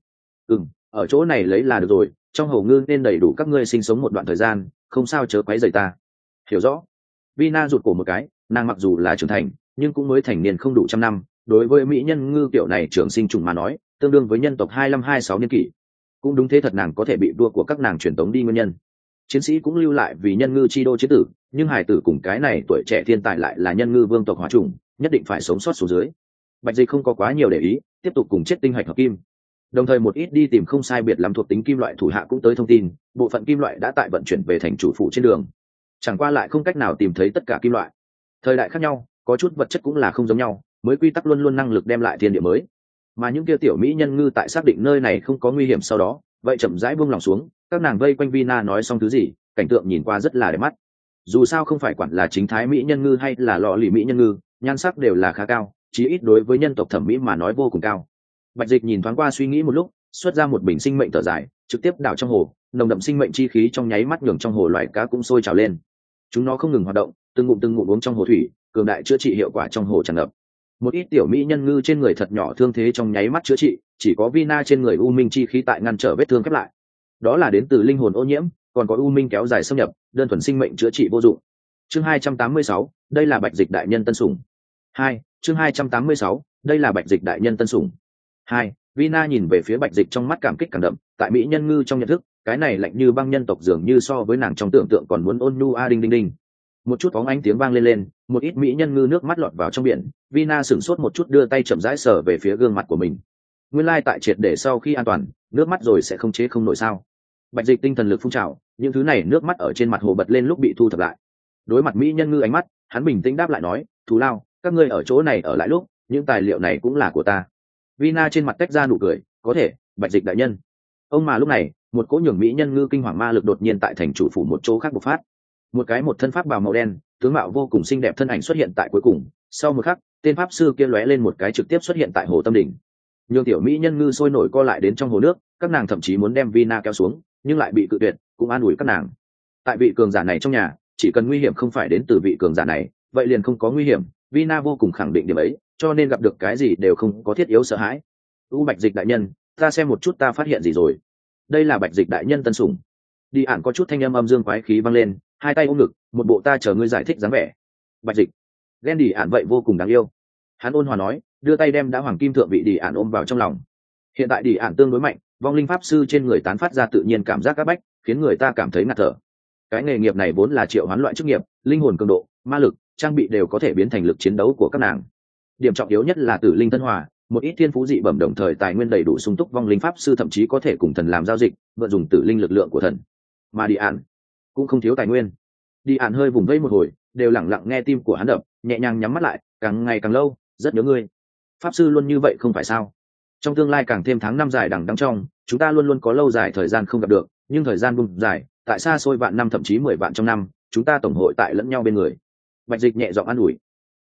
Ở chỗ này lấy là được rồi, trong hồ ngư nên đầy đủ các ngươi sinh sống một đoạn thời gian, không sao chớ quấy rầy ta. Hiểu rõ. Vina rụt cổ một cái, nàng mặc dù là trưởng thành, nhưng cũng mới thành niên không đủ trăm năm, đối với mỹ nhân ngư kiểu này trưởng sinh trùng mà nói, tương đương với nhân tộc 25-26 niên kỷ. Cũng đúng thế thật nàng có thể bị vua của các nàng truyền tống đi nguyên nhân. Chiến sĩ cũng lưu lại vì nhân ngư chi đô chiến tử, nhưng hải tử cùng cái này tuổi trẻ thiên tài lại là nhân ngư vương tộc hỏa trùng, nhất định phải sống sót xuống dưới. Bạch Dịch không có quá nhiều để ý, tiếp tục cùng chết tinh hạch hợp kim. Đồng thời một ít đi tìm không sai biệt lắm thuộc tính kim loại thủ hạ cũng tới thông tin, bộ phận kim loại đã tại vận chuyển về thành chủ phủ trên đường. Chẳng qua lại không cách nào tìm thấy tất cả kim loại. Thời đại khác nhau, có chút vật chất cũng là không giống nhau, mới quy tắc luôn luôn năng lực đem lại thiên địa mới. Mà những kia tiểu mỹ nhân ngư tại xác định nơi này không có nguy hiểm sau đó, vậy chậm rãi buông lòng xuống, các nàng vây quanh Vina nói xong thứ gì, cảnh tượng nhìn qua rất là đẹp mắt. Dù sao không phải quản là chính thái mỹ nhân ngư hay là lọ lì mỹ nhân ngư, nhan sắc đều là khá cao, chí ít đối với nhân tộc thẩm mỹ mà nói vô cùng cao. Bạch Dịch nhìn thoáng qua suy nghĩ một lúc, xuất ra một bình sinh mệnh thở dài, trực tiếp đảo trong hồ, nồng đậm sinh mệnh chi khí trong nháy mắt nhường trong hồ loài cá cũng sôi trào lên. Chúng nó không ngừng hoạt động, từng ngụm uống trong hồ thủy, cường đại chữa trị hiệu quả trong hồ tràn ngập. Một ít tiểu mỹ nhân ngư trên người thật nhỏ thương thế trong nháy mắt chữa trị, chỉ có Vina trên người u minh chi khí tại ngăn trở vết thương khép lại. Đó là đến từ linh hồn ô nhiễm, còn có u minh kéo dài xâm nhập, đơn thuần sinh mệnh chữa trị vô dụng. Chương 286, đây là Bạch Dịch đại nhân tân sủng. 2, chương 286, đây là Bạch Dịch đại nhân tân sủng. 2, Vina nhìn về phía Bạch Dịch trong mắt cảm kích càng đậm, tại mỹ nhân ngư trong nhận thức, cái này lạnh như băng nhân tộc dường như so với nàng trong tưởng tượng còn muốn ôn nhu a đinh đinh đinh. Một chút bóng ánh tiếng vang lên, một ít mỹ nhân ngư nước mắt lọt vào trong biển, Vina sửng sốt một chút đưa tay chậm rãi sờ về phía gương mặt của mình. Nguyên lai tại triệt để sau khi an toàn, nước mắt rồi sẽ không chế không nổi sao? Bạch Dịch tinh thần lực phun trào, những thứ này nước mắt ở trên mặt hồ bật lên lúc bị thu thập lại. Đối mặt mỹ nhân ngư ánh mắt, hắn bình tĩnh đáp lại nói, "Thù lao, các ngươi ở chỗ này ở lại lúc, những tài liệu này cũng là của ta." Vina trên mặt tách ra nụ cười, "Có thể, Bạch Dịch đại nhân." Ông mà lúc này, một cỗ nhường mỹ nhân ngư kinh hoàng ma lực đột nhiên tại thành chủ phủ một chỗ khác bộc phát. Một cái một thân pháp bào màu đen, tướng mạo vô cùng xinh đẹp thân ảnh xuất hiện tại cuối cùng, sau một khắc, tên pháp sư kia lóe lên một cái trực tiếp xuất hiện tại hồ tâm đỉnh. Nhường tiểu mỹ nhân ngư sôi nổi co lại đến trong hồ nước, các nàng thậm chí muốn đem Vina kéo xuống, nhưng lại bị cự tuyệt, cũng an ủi các nàng. Tại vị cường giả này trong nhà, chỉ cần nguy hiểm không phải đến từ vị cường giả này, vậy liền không có nguy hiểm, Vina vô cùng khẳng định điểm ấy, cho nên gặp được cái gì đều không có thiết yếu sợ hãi. Bạch Dịch đại nhân, ta xem một chút ta phát hiện gì rồi. Đây là Bạch Dịch đại nhân tân sủng. Đi ản có chút thanh âm dương quái khí vang lên, hai tay ôm ngực, một bộ ta chờ ngươi giải thích dáng vẻ. Bạch Dịch, ghen đi ản vậy vô cùng đáng yêu. Hắn ôn hòa nói, đưa tay đem đã hoàng kim thượng vị đi ản ôm vào trong lòng. Hiện tại đi ản tương đối mạnh, vong linh pháp sư trên người tán phát ra tự nhiên cảm giác áp bách, khiến người ta cảm thấy ngạt thở. Cái nghề nghiệp này vốn là triệu hoán loại chức nghiệp, linh hồn cường độ, ma lực, trang bị đều có thể biến thành lực chiến đấu của các nàng. Điểm trọng yếu nhất là tử linh thân hòa, một ít thiên phú dị bẩm đồng thời tài nguyên đầy đủ sung túc vong linh pháp sư thậm chí có thể cùng thần làm giao dịch, vận dùng tử linh lực lượng của thần. Mà đi ản cũng không thiếu tài nguyên. Đi ản hơi vùng vẫy một hồi, đều lặng lặng nghe tim của hắn đập, nhẹ nhàng nhắm mắt lại, càng ngày càng lâu, rất nhớ ngươi. Pháp sư luôn như vậy không phải sao? Trong tương lai càng thêm tháng năm dài đằng đẵng trong, chúng ta luôn luôn có lâu dài thời gian không gặp được, nhưng thời gian bung dài, tại xa xôi vạn năm thậm chí 10 vạn trong năm, chúng ta tổng hội tại lẫn nhau bên người. Bạch Dịch nhẹ giọng an ủi.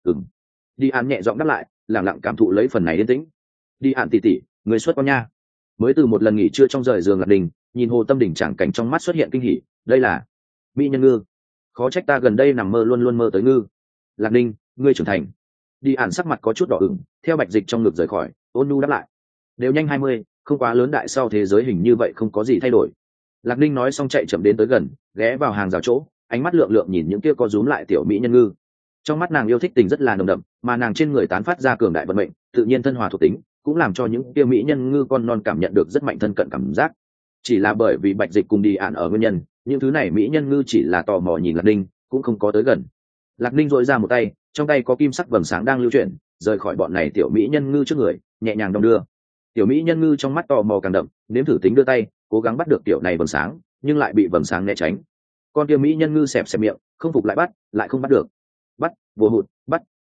Đi ản nhẹ giọng đáp lại, lặng lặng cảm thụ lấy phần này yên tĩnh. Đi ản tỷ tỷ, người xuất con nha. Mới từ một lần nghỉ trưa trong rời giường Lạc Đình, nhìn hồ tâm đỉnh chẳng cảnh trong mắt xuất hiện kinh hỉ, đây là mỹ nhân ngư. Khó trách ta gần đây nằm mơ luôn luôn mơ tới ngư. Lạc Đình, ngươi trưởng thành. Đi ản sắc mặt có chút đỏ ửng, theo Bạch Dịch trong ngực rời khỏi, ôn nhu đáp lại. Đều nhanh 20, không quá lớn đại sau thế giới hình như vậy không có gì thay đổi. Lạc Ninh nói xong chạy chậm đến tới gần, ghé vào hàng rào chỗ, ánh mắt lượng lượng nhìn những kia có rúm lại tiểu mỹ nhân ngư. Trong mắt nàng yêu thích tình rất là nồng đậm, mà nàng trên người tán phát ra cường đại vận mệnh, tự nhiên thân hòa thuộc tính, cũng làm cho những kia mỹ nhân ngư con non cảm nhận được rất mạnh thân cận cảm giác. Chỉ là bởi vì Bạch Dịch cùng đi ạn ở nguyên nhân, những thứ này mỹ nhân ngư chỉ là tò mò nhìn Lạc Ninh, cũng không có tới gần. Lạc Ninh dội ra một tay, trong tay có kim sắc vầng sáng đang lưu chuyển, rời khỏi bọn này tiểu mỹ nhân ngư trước người, nhẹ nhàng đong đưa. Tiểu mỹ nhân ngư trong mắt tò mò càng đậm, nếm thử tính đưa tay, cố gắng bắt được tiểu này vầng sáng, nhưng lại bị vầng sáng né tránh. Con kia mỹ nhân ngư xẹp xẹp miệng, không phục lại bắt, lại không bắt được. Bắt, vô hụt, bắt,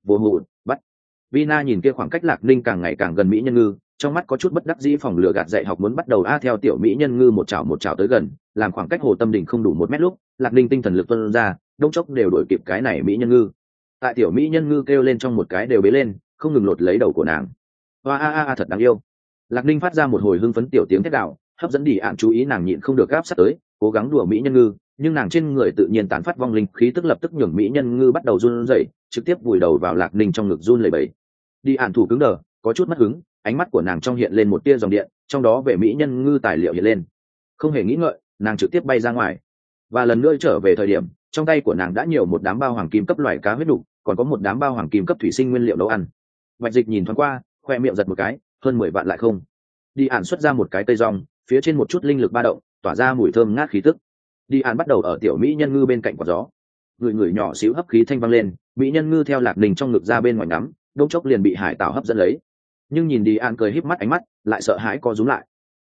vô hụt bắt. Vina nhìn kia khoảng cách Lạc Ninh càng ngày càng gần mỹ nhân ngư, trong mắt có chút bất đắc dĩ, phòng lừa gạt dạy học muốn bắt đầu theo tiểu mỹ nhân ngư một chảo tới gần, làm khoảng cách Hồ Tâm Đỉnh không đủ 1 mét lúc, Lạc Ninh tinh thần lực tuôn ra, đông chốc đều đuổi kịp cái này mỹ nhân ngư. Tại tiểu mỹ nhân ngư kêu lên trong một cái đều bế lên, không ngừng lột lấy đầu của nàng. Hoa thật đáng yêu. Lạc Ninh phát ra một hồi hưng phấn tiểu tiếng thét đạo, hấp dẫn Đi Ạn chú ý, nàng nhịn không được gáp sát tới, cố gắng đùa mỹ nhân ngư, nhưng nàng trên người tự nhiên tán phát vong linh khí tức lập tức nhường mỹ nhân ngư bắt đầu run rẩy, trực tiếp vùi đầu vào Lạc Ninh trong ngực run lẩy bẩy. Đi Ạn thủ cứng đờ, có chút mất hứng, ánh mắt của nàng trong hiện lên một tia dòng điện, trong đó về mỹ nhân ngư tài liệu hiện lên. Không hề nghĩ ngợi, nàng trực tiếp bay ra ngoài. Và lần nữa trở về thời điểm, trong tay của nàng đã nhiều một đám bao hoàng kim cấp loài cá huyết đủ, còn có một đám bao hoàng kim cấp thủy sinh nguyên liệu nấu ăn. Bạch Dịch nhìn thoáng qua, khoe miệng giật một cái, hơn 10 vạn lại không. Đi Ạn xuất ra một cái cây rong, phía trên một chút linh lực ba động, tỏa ra mùi thơm ngát khí tức. Đi Ạn bắt đầu ở tiểu mỹ nhân ngư bên cạnh quạt gió. Người nhỏ xíu hấp khí thanh vang lên, mỹ nhân ngư theo Lạc Ninh trong ngực ra bên ngoài ngắm, đông chốc liền bị hải tảo hấp dẫn lấy. Nhưng nhìn Đi Ạn cười híp mắt ánh mắt, lại sợ hãi co rúm lại.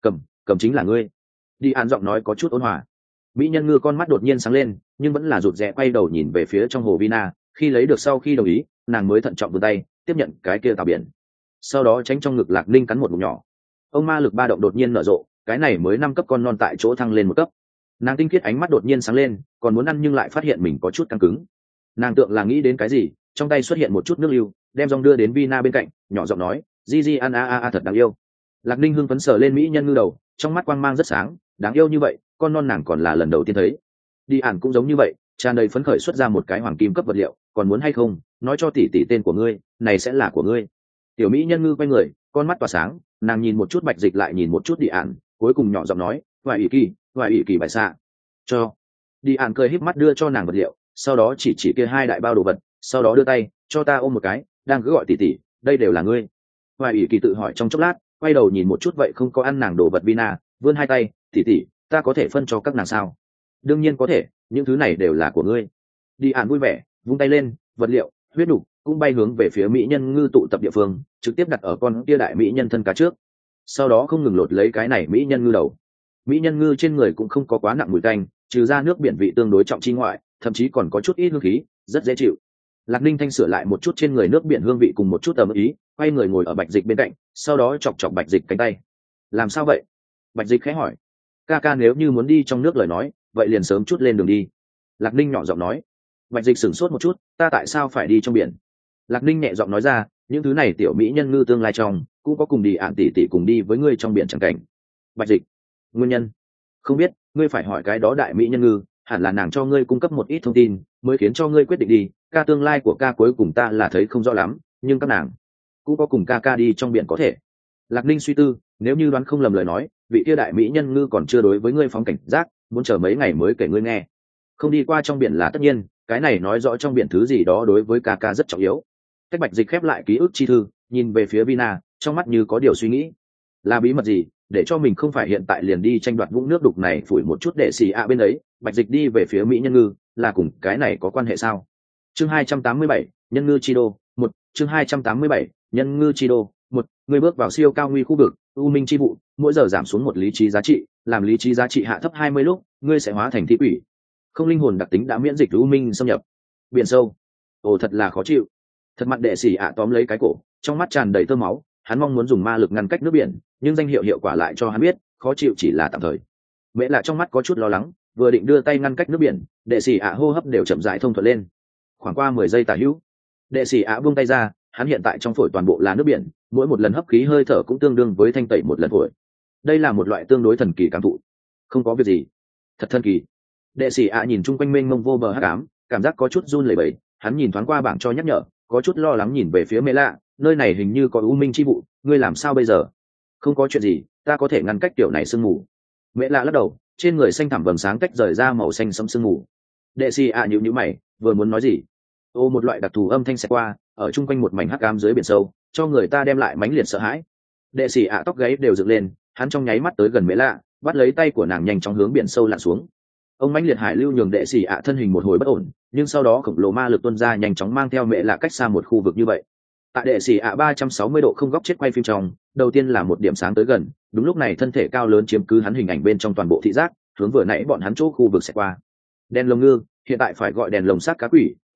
Cầm chính là ngươi. Đi Ạn giọng nói có chút ôn hòa. Mỹ nhân ngư con mắt đột nhiên sáng lên, nhưng vẫn là rụt rè quay đầu nhìn về phía trong hồ Vina, khi lấy được sau khi đồng ý, nàng mới thận trọng vươn tay tiếp nhận cái kia tảo biển, sau đó tránh trong ngực Lạc Ninh cắn một ngụm nhỏ. Ông ma lực ba động đột nhiên nở rộ, cái này mới 5 cấp con non tại chỗ thăng lên 1 cấp. Nàng tinh khiết ánh mắt đột nhiên sáng lên, còn muốn ăn nhưng lại phát hiện mình có chút căng cứng. Nàng tượng là nghĩ đến cái gì, trong tay xuất hiện một chút nước lưu, đem rong đưa đến Vina bên cạnh, nhỏ giọng nói, Di ăn thật đáng yêu. Lạc Ninh hưng phấn sờ lên mỹ nhân ngư đầu, trong mắt quang mang rất sáng, đáng yêu như vậy, con non nàng còn là lần đầu tiên thấy. Đi Ản cũng giống như vậy, tràn đầy phấn khởi xuất ra một cái hoàng kim cấp vật liệu, còn muốn hay không, nói cho tỷ tỷ tên của ngươi, này sẽ là của ngươi. Tiểu mỹ nhân ngư quay người, con mắt tỏa sáng, nàng nhìn một chút Bạch Dịch lại nhìn một chút Đi Ản, cuối cùng nhỏ giọng nói, "Hoài ủy kỳ bài xạ." Cho. Đi Ản cười híp mắt đưa cho nàng vật liệu, sau đó chỉ kia 2 đại bao đồ vật, sau đó đưa tay, "Cho ta ôm một cái, đang cứ gọi tỷ tỷ, đây đều là ngươi." Hoài ủy kỳ tự hỏi trong chốc lát, quay đầu nhìn một chút vậy không có ăn nàng đồ vật Vina, vươn 2 tay, "Tỷ tỷ, ta có thể phân cho các nàng sao?" "Đương nhiên có thể, những thứ này đều là của ngươi." Đi Ản vui vẻ, vung tay lên, vật liệu, huyết đục cũng bay hướng về phía mỹ nhân ngư tụ tập địa phương, trực tiếp đặt ở con kia đại mỹ nhân thân cá trước, sau đó không ngừng lột lấy cái này mỹ nhân ngư đầu. Mỹ nhân ngư trên người cũng không có quá nặng mùi tanh, trừ ra nước biển vị tương đối trọng chi ngoại, thậm chí còn có chút ít hương khí, rất dễ chịu. Lạc Ninh thanh sửa lại một chút trên người nước biển hương vị cùng một chút ấm ý, quay người ngồi ở Bạch Dịch bên cạnh, sau đó chọc Bạch Dịch cánh tay. "Làm sao vậy?" Bạch Dịch khẽ hỏi. Ca nếu như muốn đi trong nước lời nói, vậy liền sớm chút lên đường đi." Lạc Ninh nhỏ giọng nói. Bạch Dịch sửng sốt một chút, "Ta tại sao phải đi trong biển?" Lạc Ninh nhẹ giọng nói ra, "Những thứ này tiểu mỹ nhân ngư tương lai trong, cũng có cùng đi Ạn tỷ tỷ cùng đi với ngươi trong biển chẳng cảnh." Bạch Dịch. "Nguyên nhân?" "Không biết, ngươi phải hỏi cái đó đại mỹ nhân ngư, hẳn là nàng cho ngươi cung cấp một ít thông tin, mới khiến cho ngươi quyết định đi. Ca tương lai của ca cuối cùng ta là thấy không rõ lắm, nhưng các nàng cũng có cùng ca đi trong biển có thể." Lạc Ninh suy tư, nếu như đoán không lầm lời nói, vị kia đại mỹ nhân ngư còn chưa đối với ngươi phóng cảnh giác, muốn chờ mấy ngày mới kể ngươi nghe. Không đi qua trong biển là tất nhiên, cái này nói rõ trong biển thứ gì đó đối với ca rất trọng yếu. Cách Bạch Dịch khép lại ký ức chi thư, nhìn về phía Vina, trong mắt như có điều suy nghĩ. Là bí mật gì, để cho mình không phải hiện tại liền đi tranh đoạt vũng nước đục này phủi một chút để xì bên ấy. Bạch Dịch đi về phía mỹ nhân ngư, là cùng cái này có quan hệ sao? Chương 287, nhân ngư chi đô, 1, chương 287, nhân ngư chi đô, 1, người bước vào siêu cao nguy khu vực, u minh chi vụ, mỗi giờ giảm xuống 1 lý trí giá trị, làm lý trí giá trị hạ thấp 20 lúc, ngươi sẽ hóa thành thi quỷ. Không linh hồn đặc tính đã miễn dịch u minh xâm nhập. Biển sâu. Ồ thật là khó chịu. Thật mặt đệ sĩ tóm lấy cái cổ, trong mắt tràn đầy tơ máu, hắn mong muốn dùng ma lực ngăn cách nước biển, nhưng danh hiệu quả lại cho hắn biết, khó chịu chỉ là tạm thời. Mẹ là trong mắt có chút lo lắng, vừa định đưa tay ngăn cách nước biển, đệ sĩ hô hấp đều chậm rãi thông thuận lên. Khoảng qua 10 giây tả hữu, đệ sĩ buông tay ra, hắn hiện tại trong phổi toàn bộ là nước biển, mỗi một lần hấp khí hơi thở cũng tương đương với thanh tẩy một lần phổi. Đây là một loại tương đối thần kỳ cảm thụ. Không có việc gì. Thật thần kỳ. Đệ sĩ nhìn chung quanh mênh mông vô bờ hắc ám, cảm giác có chút run lẩy bẩy, hắn nhìn thoáng qua bảng cho nhắc nhở, có chút lo lắng nhìn về phía Mẹ Lạ, nơi này hình như có u minh chi vụ, ngươi làm sao bây giờ? Không có chuyện gì, ta có thể ngăn cách kiểu này sương mù. Mẹ Lạ lắc đầu, trên người xanh thẳm vầng sáng tách rời ra màu xanh sẫm sương mù. Đệ sĩ nhíu mày, vừa muốn nói gì, một loại đặc thù âm thanh xẹt qua, ở chung quanh một mảnh hắc ám dưới biển sâu, cho người ta đem lại mãnh liệt sợ hãi. Đệ sĩ tóc gáy đều dựng lên, hắn trong nháy mắt tới gần Mẹ Lạ, bắt lấy tay của nàng nhanh chóng hướng biển sâu lặn xuống. Ông mãnh liệt hải lưu nhường đệ sĩ thân hình một hồi bất ổn, nhưng sau đó khổng lồ ma lực tuôn ra nhanh chóng mang theo Mẹ Lạ cách xa một khu vực như vậy. Tại đệ sĩ 360 độ không góc chết quay phim trong, đầu tiên là một điểm sáng tới gần, đúng lúc này thân thể cao lớn chiếm cứ hắn hình ảnh bên trong toàn bộ thị giác, hướng vừa nãy bọn hắn chỗ khu vực sẽ qua. Đèn lồng ngư, hiện tại phải gọi đèn lồng sát cá quỷ,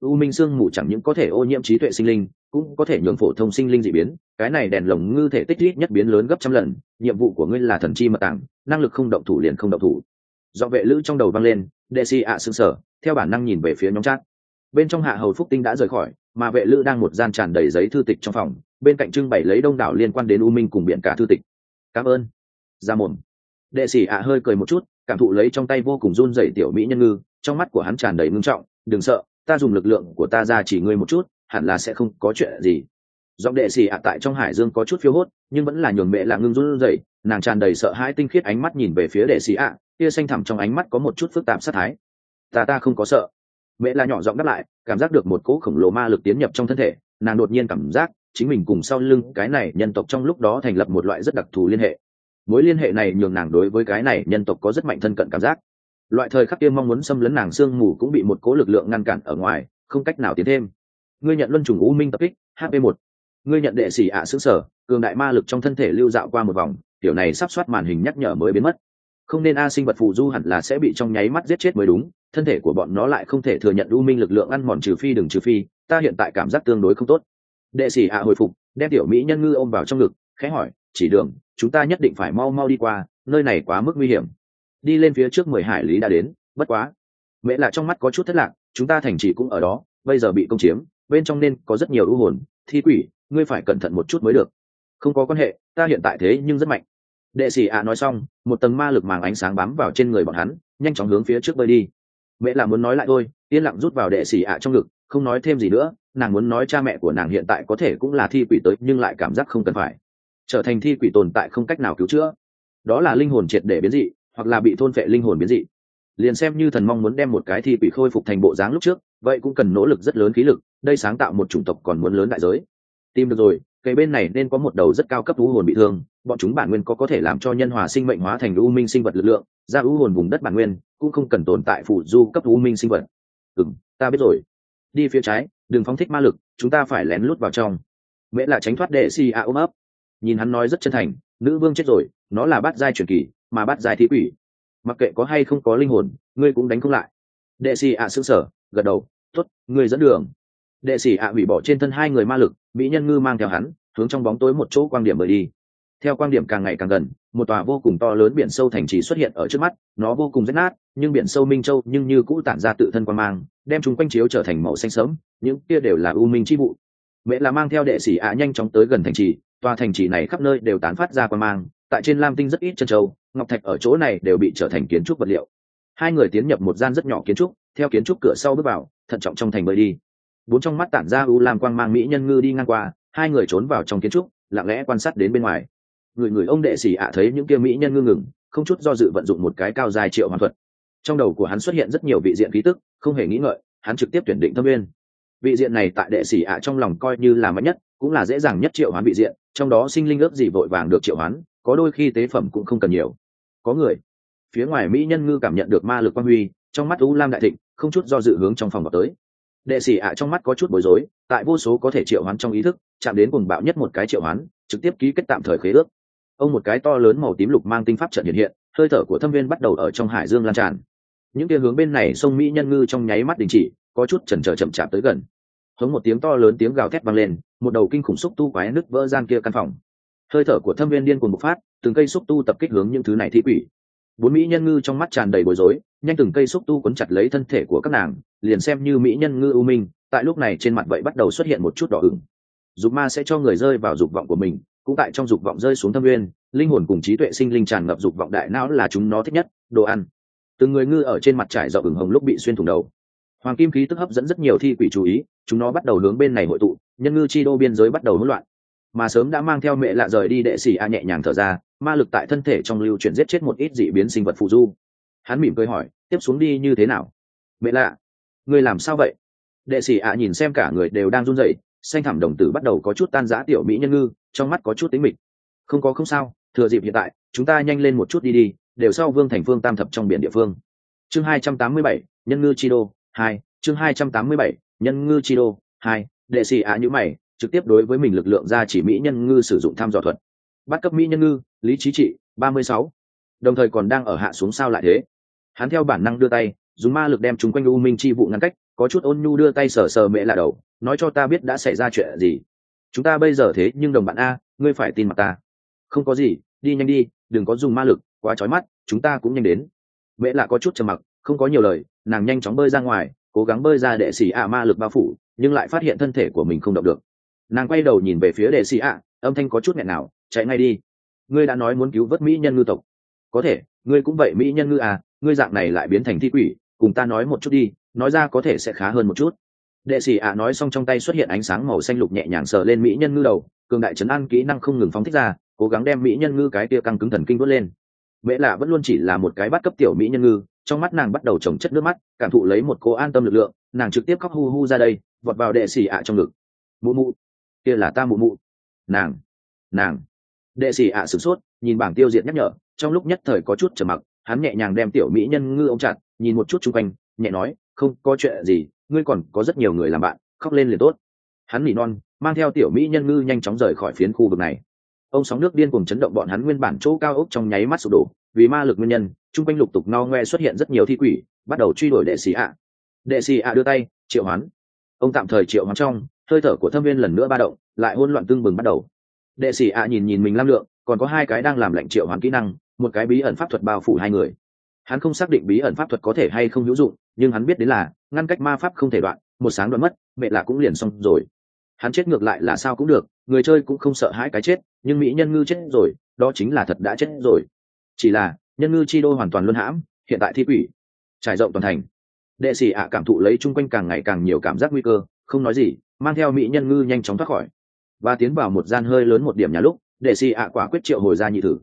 u minh sương mù chẳng những có thể ô nhiễm trí tuệ sinh linh, cũng có thể nhường phổ thông sinh linh dị biến. Cái này đèn lồng ngư thể tích ít nhất biến lớn gấp trăm lần. Nhiệm vụ của ngươi là thần chi mật tảng, năng lực không động thủ liền không động thủ. Do vệ lữ trong đầu vang lên, đệ sĩ ạ sững sờ, theo bản năng nhìn về phía nhóm chat. Bên trong hạ hầu phúc tinh đã rời khỏi, mà vệ lữ đang một gian tràn đầy giấy thư tịch trong phòng, bên cạnh trưng bày lấy đông đảo liên quan đến u minh cùng biển cả thư tịch. Cảm ơn. Ra mồm. Đệ sĩ ạ hơi cười một chút, cảm thụ lấy trong tay vô cùng run rẩy tiểu mỹ nhân ngư, trong mắt của hắn tràn đầy ngưng trọng. Đừng sợ, ta dùng lực lượng của ta ra chỉ ngươi một chút, hẳn là sẽ không có chuyện gì. Giọng đệ sĩ ạ tại trong hải dương có chút phiêu hốt, nhưng vẫn là nhường mẹ là ngưng run rẩy, nàng tràn đầy sợ hãi tinh khiết ánh mắt nhìn về phía đệ sĩ ạ, tia xanh thẳm trong ánh mắt có một chút phức tạp sát thái. Ta không có sợ. Mẹ là nhỏ giọng đáp lại, cảm giác được một cỗ khổng lồ ma lực tiến nhập trong thân thể, nàng đột nhiên cảm giác chính mình cùng sau lưng cái này nhân tộc trong lúc đó thành lập một loại rất đặc thù liên hệ. Mối liên hệ này nhường nàng đối với cái này nhân tộc có rất mạnh thân cận cảm giác. Loại thời khắc kia mong muốn xâm lấn nàng sương mù cũng bị một cỗ lực lượng ngăn cản ở ngoài, không cách nào tiến thêm. Ngươi nhận luân trùng u minh tập kích, HP1. Ngươi nhận đệ sĩ ạ sững sở, cường đại ma lực trong thân thể lưu dạo qua một vòng, kiểu này sắp soát màn hình nhắc nhở mới biến mất. Không nên sinh vật phù du hẳn là sẽ bị trong nháy mắt giết chết mới đúng, thân thể của bọn nó lại không thể thừa nhận u minh lực lượng ăn mòn, trừ phi ta hiện tại cảm giác tương đối không tốt. Đệ sĩ ạ hồi phục, đem tiểu mỹ nhân ngư ôm vào trong ngực, khẽ hỏi, chỉ đường, chúng ta nhất định phải mau đi qua, nơi này quá mức nguy hiểm. Đi lên phía trước 10 hải lý đã đến, bất quá. Mẹ là trong mắt có chút thất lạc, chúng ta thành trì cũng ở đó, bây giờ bị công chiếm, bên trong nên có rất nhiều u hồn, thi quỷ, ngươi phải cẩn thận một chút mới được. Không có quan hệ, ta hiện tại thế nhưng rất mạnh. Đệ sĩ ạ nói xong, một tầng ma lực màng ánh sáng bám vào trên người bọn hắn, nhanh chóng hướng phía trước bơi đi. Mẹ là muốn nói lại thôi, yên lặng rút vào đệ sĩ ạ trong ngực, không nói thêm gì nữa. Nàng muốn nói cha mẹ của nàng hiện tại có thể cũng là thi quỷ tới, nhưng lại cảm giác không cần phải trở thành thi quỷ tồn tại, không cách nào cứu chữa. Đó là linh hồn triệt để biến dị, hoặc là bị thôn phệ linh hồn biến dị. Liền xem như thần mong muốn đem một cái thi quỷ khôi phục thành bộ dáng lúc trước, vậy cũng cần nỗ lực rất lớn khí lực, đây sáng tạo một chủng tộc còn muốn lớn đại giới. Tìm được rồi, cây bên này nên có một đầu rất cao cấp u hồn bị thương, bọn chúng bản nguyên có thể làm cho nhân hòa sinh mệnh hóa thành u minh sinh vật lực lượng, ra u hồn vùng đất bản nguyên cũng không cần tồn tại phụ du cấp u minh sinh vật. Ta biết rồi. Đi phía trái, đừng phóng thích ma lực, chúng ta phải lén lút vào trong. Mẹ là tránh thoát đệ si a ôm ấp. Nhìn hắn nói rất chân thành, nữ vương chết rồi, nó là bát giai truyền kỳ, mà bát giai thi quỷ, mặc kệ có hay không có linh hồn, ngươi cũng đánh không lại. Đệ sĩ ạ sững sờ, gật đầu, tốt, ngươi dẫn đường. Đệ sĩ ạ hủy bỏ trên thân hai người ma lực, mỹ nhân ngư mang theo hắn hướng trong bóng tối một chỗ quang điểm mới đi. Theo quang điểm càng ngày càng gần, một tòa vô cùng to lớn biển sâu thành trì xuất hiện ở trước mắt, nó vô cùng rách nát, nhưng biển sâu minh châu nhưng như cũ tản ra tự thân quang mang, đem chúng quanh chiếu trở thành màu xanh sẫm, những kia đều là u minh chi vụ. Mẹ là mang theo đệ sĩ ạ nhanh chóng tới gần thành trì, tòa thành trì này khắp nơi đều tán phát ra quang mang, tại trên lam tinh rất ít chân châu, ngọc thạch ở chỗ này đều bị trở thành kiến trúc vật liệu. Hai người tiến nhập một gian rất nhỏ kiến trúc, theo kiến trúc cửa sau bước vào, thận trọng trong thành bơi đi. Bốn trong mắt tản ra u lam quang mang mỹ nhân ngư đi ngang qua, hai người trốn vào trong kiến trúc, lặng lẽ quan sát đến bên ngoài. Người ông đệ sĩ ạ thấy những kia mỹ nhân ngư ngừng, không chút do dự vận dụng một cái cao dài triệu hoàn thuật. Trong đầu của hắn xuất hiện rất nhiều vị diện khí tức, không hề nghĩ ngợi, hắn trực tiếp tuyển định Thâm Nguyên. Vị diện này tại đệ sĩ ạ trong lòng coi như là mạnh nhất, cũng là dễ dàng nhất triệu hoán vị diện, trong đó sinh linh ước gì vội vàng được triệu hoán, có đôi khi tế phẩm cũng không cần nhiều. Có người. Phía ngoài mỹ nhân ngư cảm nhận được ma lực quang huy, trong mắt u lam đại thịnh, không chút do dự hướng trong phòng vào tới. Đệ sĩ ạ trong mắt có chút bối rối, tại vô số có thể triệu hoán trong ý thức, chạm đến cuồng bạo nhất một cái triệu hoán, trực tiếp ký kết tạm thời khế ước. Ông một cái to lớn màu tím lục mang tinh pháp trận hiện hiện, hơi thở của Thâm Viên bắt đầu ở trong hải dương lan tràn. Những kia hướng bên này sông mỹ nhân ngư trong nháy mắt đình chỉ, có chút chần chờ chậm chạp tới gần. Hống một tiếng to lớn, tiếng gào thét vang lên, một đầu kinh khủng xúc tu quái nứt vỡ gian kia căn phòng. Hơi thở của Thâm Viên điên cuồng bộc phát, từng cây xúc tu tập kích hướng những thứ này thi quỷ. Bốn mỹ nhân ngư trong mắt tràn đầy bối rối, nhanh từng cây xúc tu cuốn chặt lấy thân thể của các nàng, liền xem như mỹ nhân ngư u minh, tại lúc này trên mặt vậy bắt đầu xuất hiện một chút đỏ ửng. Dục ma sẽ cho người rơi vào dục vọng của mình, cũng tại trong dục vọng rơi xuống thâm nguyên, linh hồn cùng trí tuệ sinh linh tràn ngập dục vọng đại não là chúng nó thích nhất, đồ ăn. Từng người ngư ở trên mặt trải rộng ửng hồng lúc bị xuyên thủng đầu. Hoàng kim khí tức hấp dẫn rất nhiều thi quỷ chú ý, chúng nó bắt đầu hướng bên này hội tụ, nhân ngư chi đô biên giới bắt đầu hỗn loạn. Mà sớm đã mang theo mẹ lạ rời đi đệ sĩ a nhẹ nhàng thở ra, ma lực tại thân thể trong lưu chuyển giết chết một ít dị biến sinh vật phù du. Hắn mỉm cười hỏi, tiếp xuống đi như thế nào? Mẹ lạ, ngươi làm sao vậy? Đệ sĩ a nhìn xem cả người đều đang run rẩy, xanh thẳm đồng tử bắt đầu có chút tan rã, tiểu mỹ nhân ngư trong mắt có chút tính mịch. Không sao, thừa dịp hiện tại chúng ta nhanh lên một chút đi, đều sau vương thành phương tam thập trong biển địa phương. Chương 287, nhân ngư chi đô 2, chương 287, nhân ngư chi đô 2. Đệ sĩ a nhíu mày, trực tiếp đối với mình lực lượng ra chỉ mỹ nhân ngư sử dụng thăm dò thuật. Bắt cấp mỹ nhân ngư, lý trí trị 36. Đồng thời còn đang ở hạ xuống sao lại thế? Hắn theo bản năng đưa tay, dùng ma lực đem chúng quanh u minh chi vụ ngăn cách, có chút ôn nhu đưa tay sờ sờ mẹ lạ đầu, nói cho ta biết đã xảy ra chuyện gì. Chúng ta bây giờ thế nhưng đồng bạn a, ngươi phải tin mặt ta. Không có gì, đi nhanh đi, đừng có dùng ma lực, quá chói mắt, chúng ta cũng nhanh đến. Mẹ lạ có chút trầm mặc, không có nhiều lời, nàng nhanh chóng bơi ra ngoài, cố gắng bơi ra đệ sĩ ạ ma lực bao phủ, nhưng lại phát hiện thân thể của mình không động được. Nàng quay đầu nhìn về phía đệ sĩ ạ, âm thanh có chút nghẹn nào, chạy ngay đi. Ngươi đã nói muốn cứu vớt mỹ nhân ngư tộc, có thể ngươi cũng vậy mỹ nhân ngư à, ngươi dạng này lại biến thành thi quỷ, cùng ta nói một chút đi, nói ra có thể sẽ khá hơn một chút. Đệ sĩ ạ nói xong trong tay xuất hiện ánh sáng màu xanh lục nhẹ nhàng sờ lên mỹ nhân ngư đầu, cường đại trấn an kỹ năng không ngừng phóng thích ra, cố gắng đem mỹ nhân ngư cái kia căng cứng thần kinh vớt lên. Mẹ lạ vẫn luôn chỉ là một cái bắt cấp tiểu mỹ nhân ngư, trong mắt nàng bắt đầu trồng chất nước mắt, cảm thụ lấy một cô an tâm lực lượng, nàng trực tiếp khóc hu hu ra đây, vọt vào đệ sĩ ạ trong ngực. Mụ mụ, kia là ta mụ mụ. Nàng. Đệ sĩ ạ sửng sốt, nhìn bảng tiêu diệt nhắc nhở, trong lúc nhất thời có chút trầm mặc, hắn nhẹ nhàng đem tiểu mỹ nhân ngư ôm chặt, nhìn một chút chung quanh, nhẹ nói, không có chuyện gì, ngươi còn có rất nhiều người làm bạn, khóc lên liền tốt. Hắn nỉ non, mang theo tiểu mỹ nhân ngư nhanh chóng rời khỏi phiến khu vực này. Ông sóng nước điên cuồng chấn động bọn hắn nguyên bản chỗ cao ốc trong nháy mắt sụp đổ, vì ma lực nguyên nhân, chung quanh lục tục no ngoe xuất hiện rất nhiều thi quỷ, bắt đầu truy đuổi đệ sĩ ạ. Đệ sĩ ạ đưa tay triệu hoán, ông tạm thời triệu hoán trong, hơi thở của thâm viên lần nữa ba động, lại hỗn loạn tương bừng bắt đầu. Đệ sĩ ạ nhìn nhìn mình lam lượng, còn có hai cái đang làm lệnh triệu hoán kỹ năng, một cái bí ẩn pháp thuật bao phủ hai người. Hắn không xác định bí ẩn pháp thuật có thể hay không hữu dụng, nhưng hắn biết đến là ngăn cách ma pháp không thể đoạn, một sáng đoạn mất, mẹ là cũng liền xong rồi. Hắn chết ngược lại là sao cũng được, người chơi cũng không sợ hãi cái chết, nhưng mỹ nhân ngư chết rồi, đó chính là thật đã chết rồi. Chỉ là nhân ngư chi đô hoàn toàn luân hãm, hiện tại thi quỷ trải rộng toàn thành. Đệ sĩ ạ cảm thụ lấy chung quanh càng ngày càng nhiều cảm giác nguy cơ, không nói gì, mang theo mỹ nhân ngư nhanh chóng thoát khỏi và tiến vào một gian hơi lớn một điểm nhà lúc. Đệ sĩ ạ quả quyết triệu hồi ra nhị thử.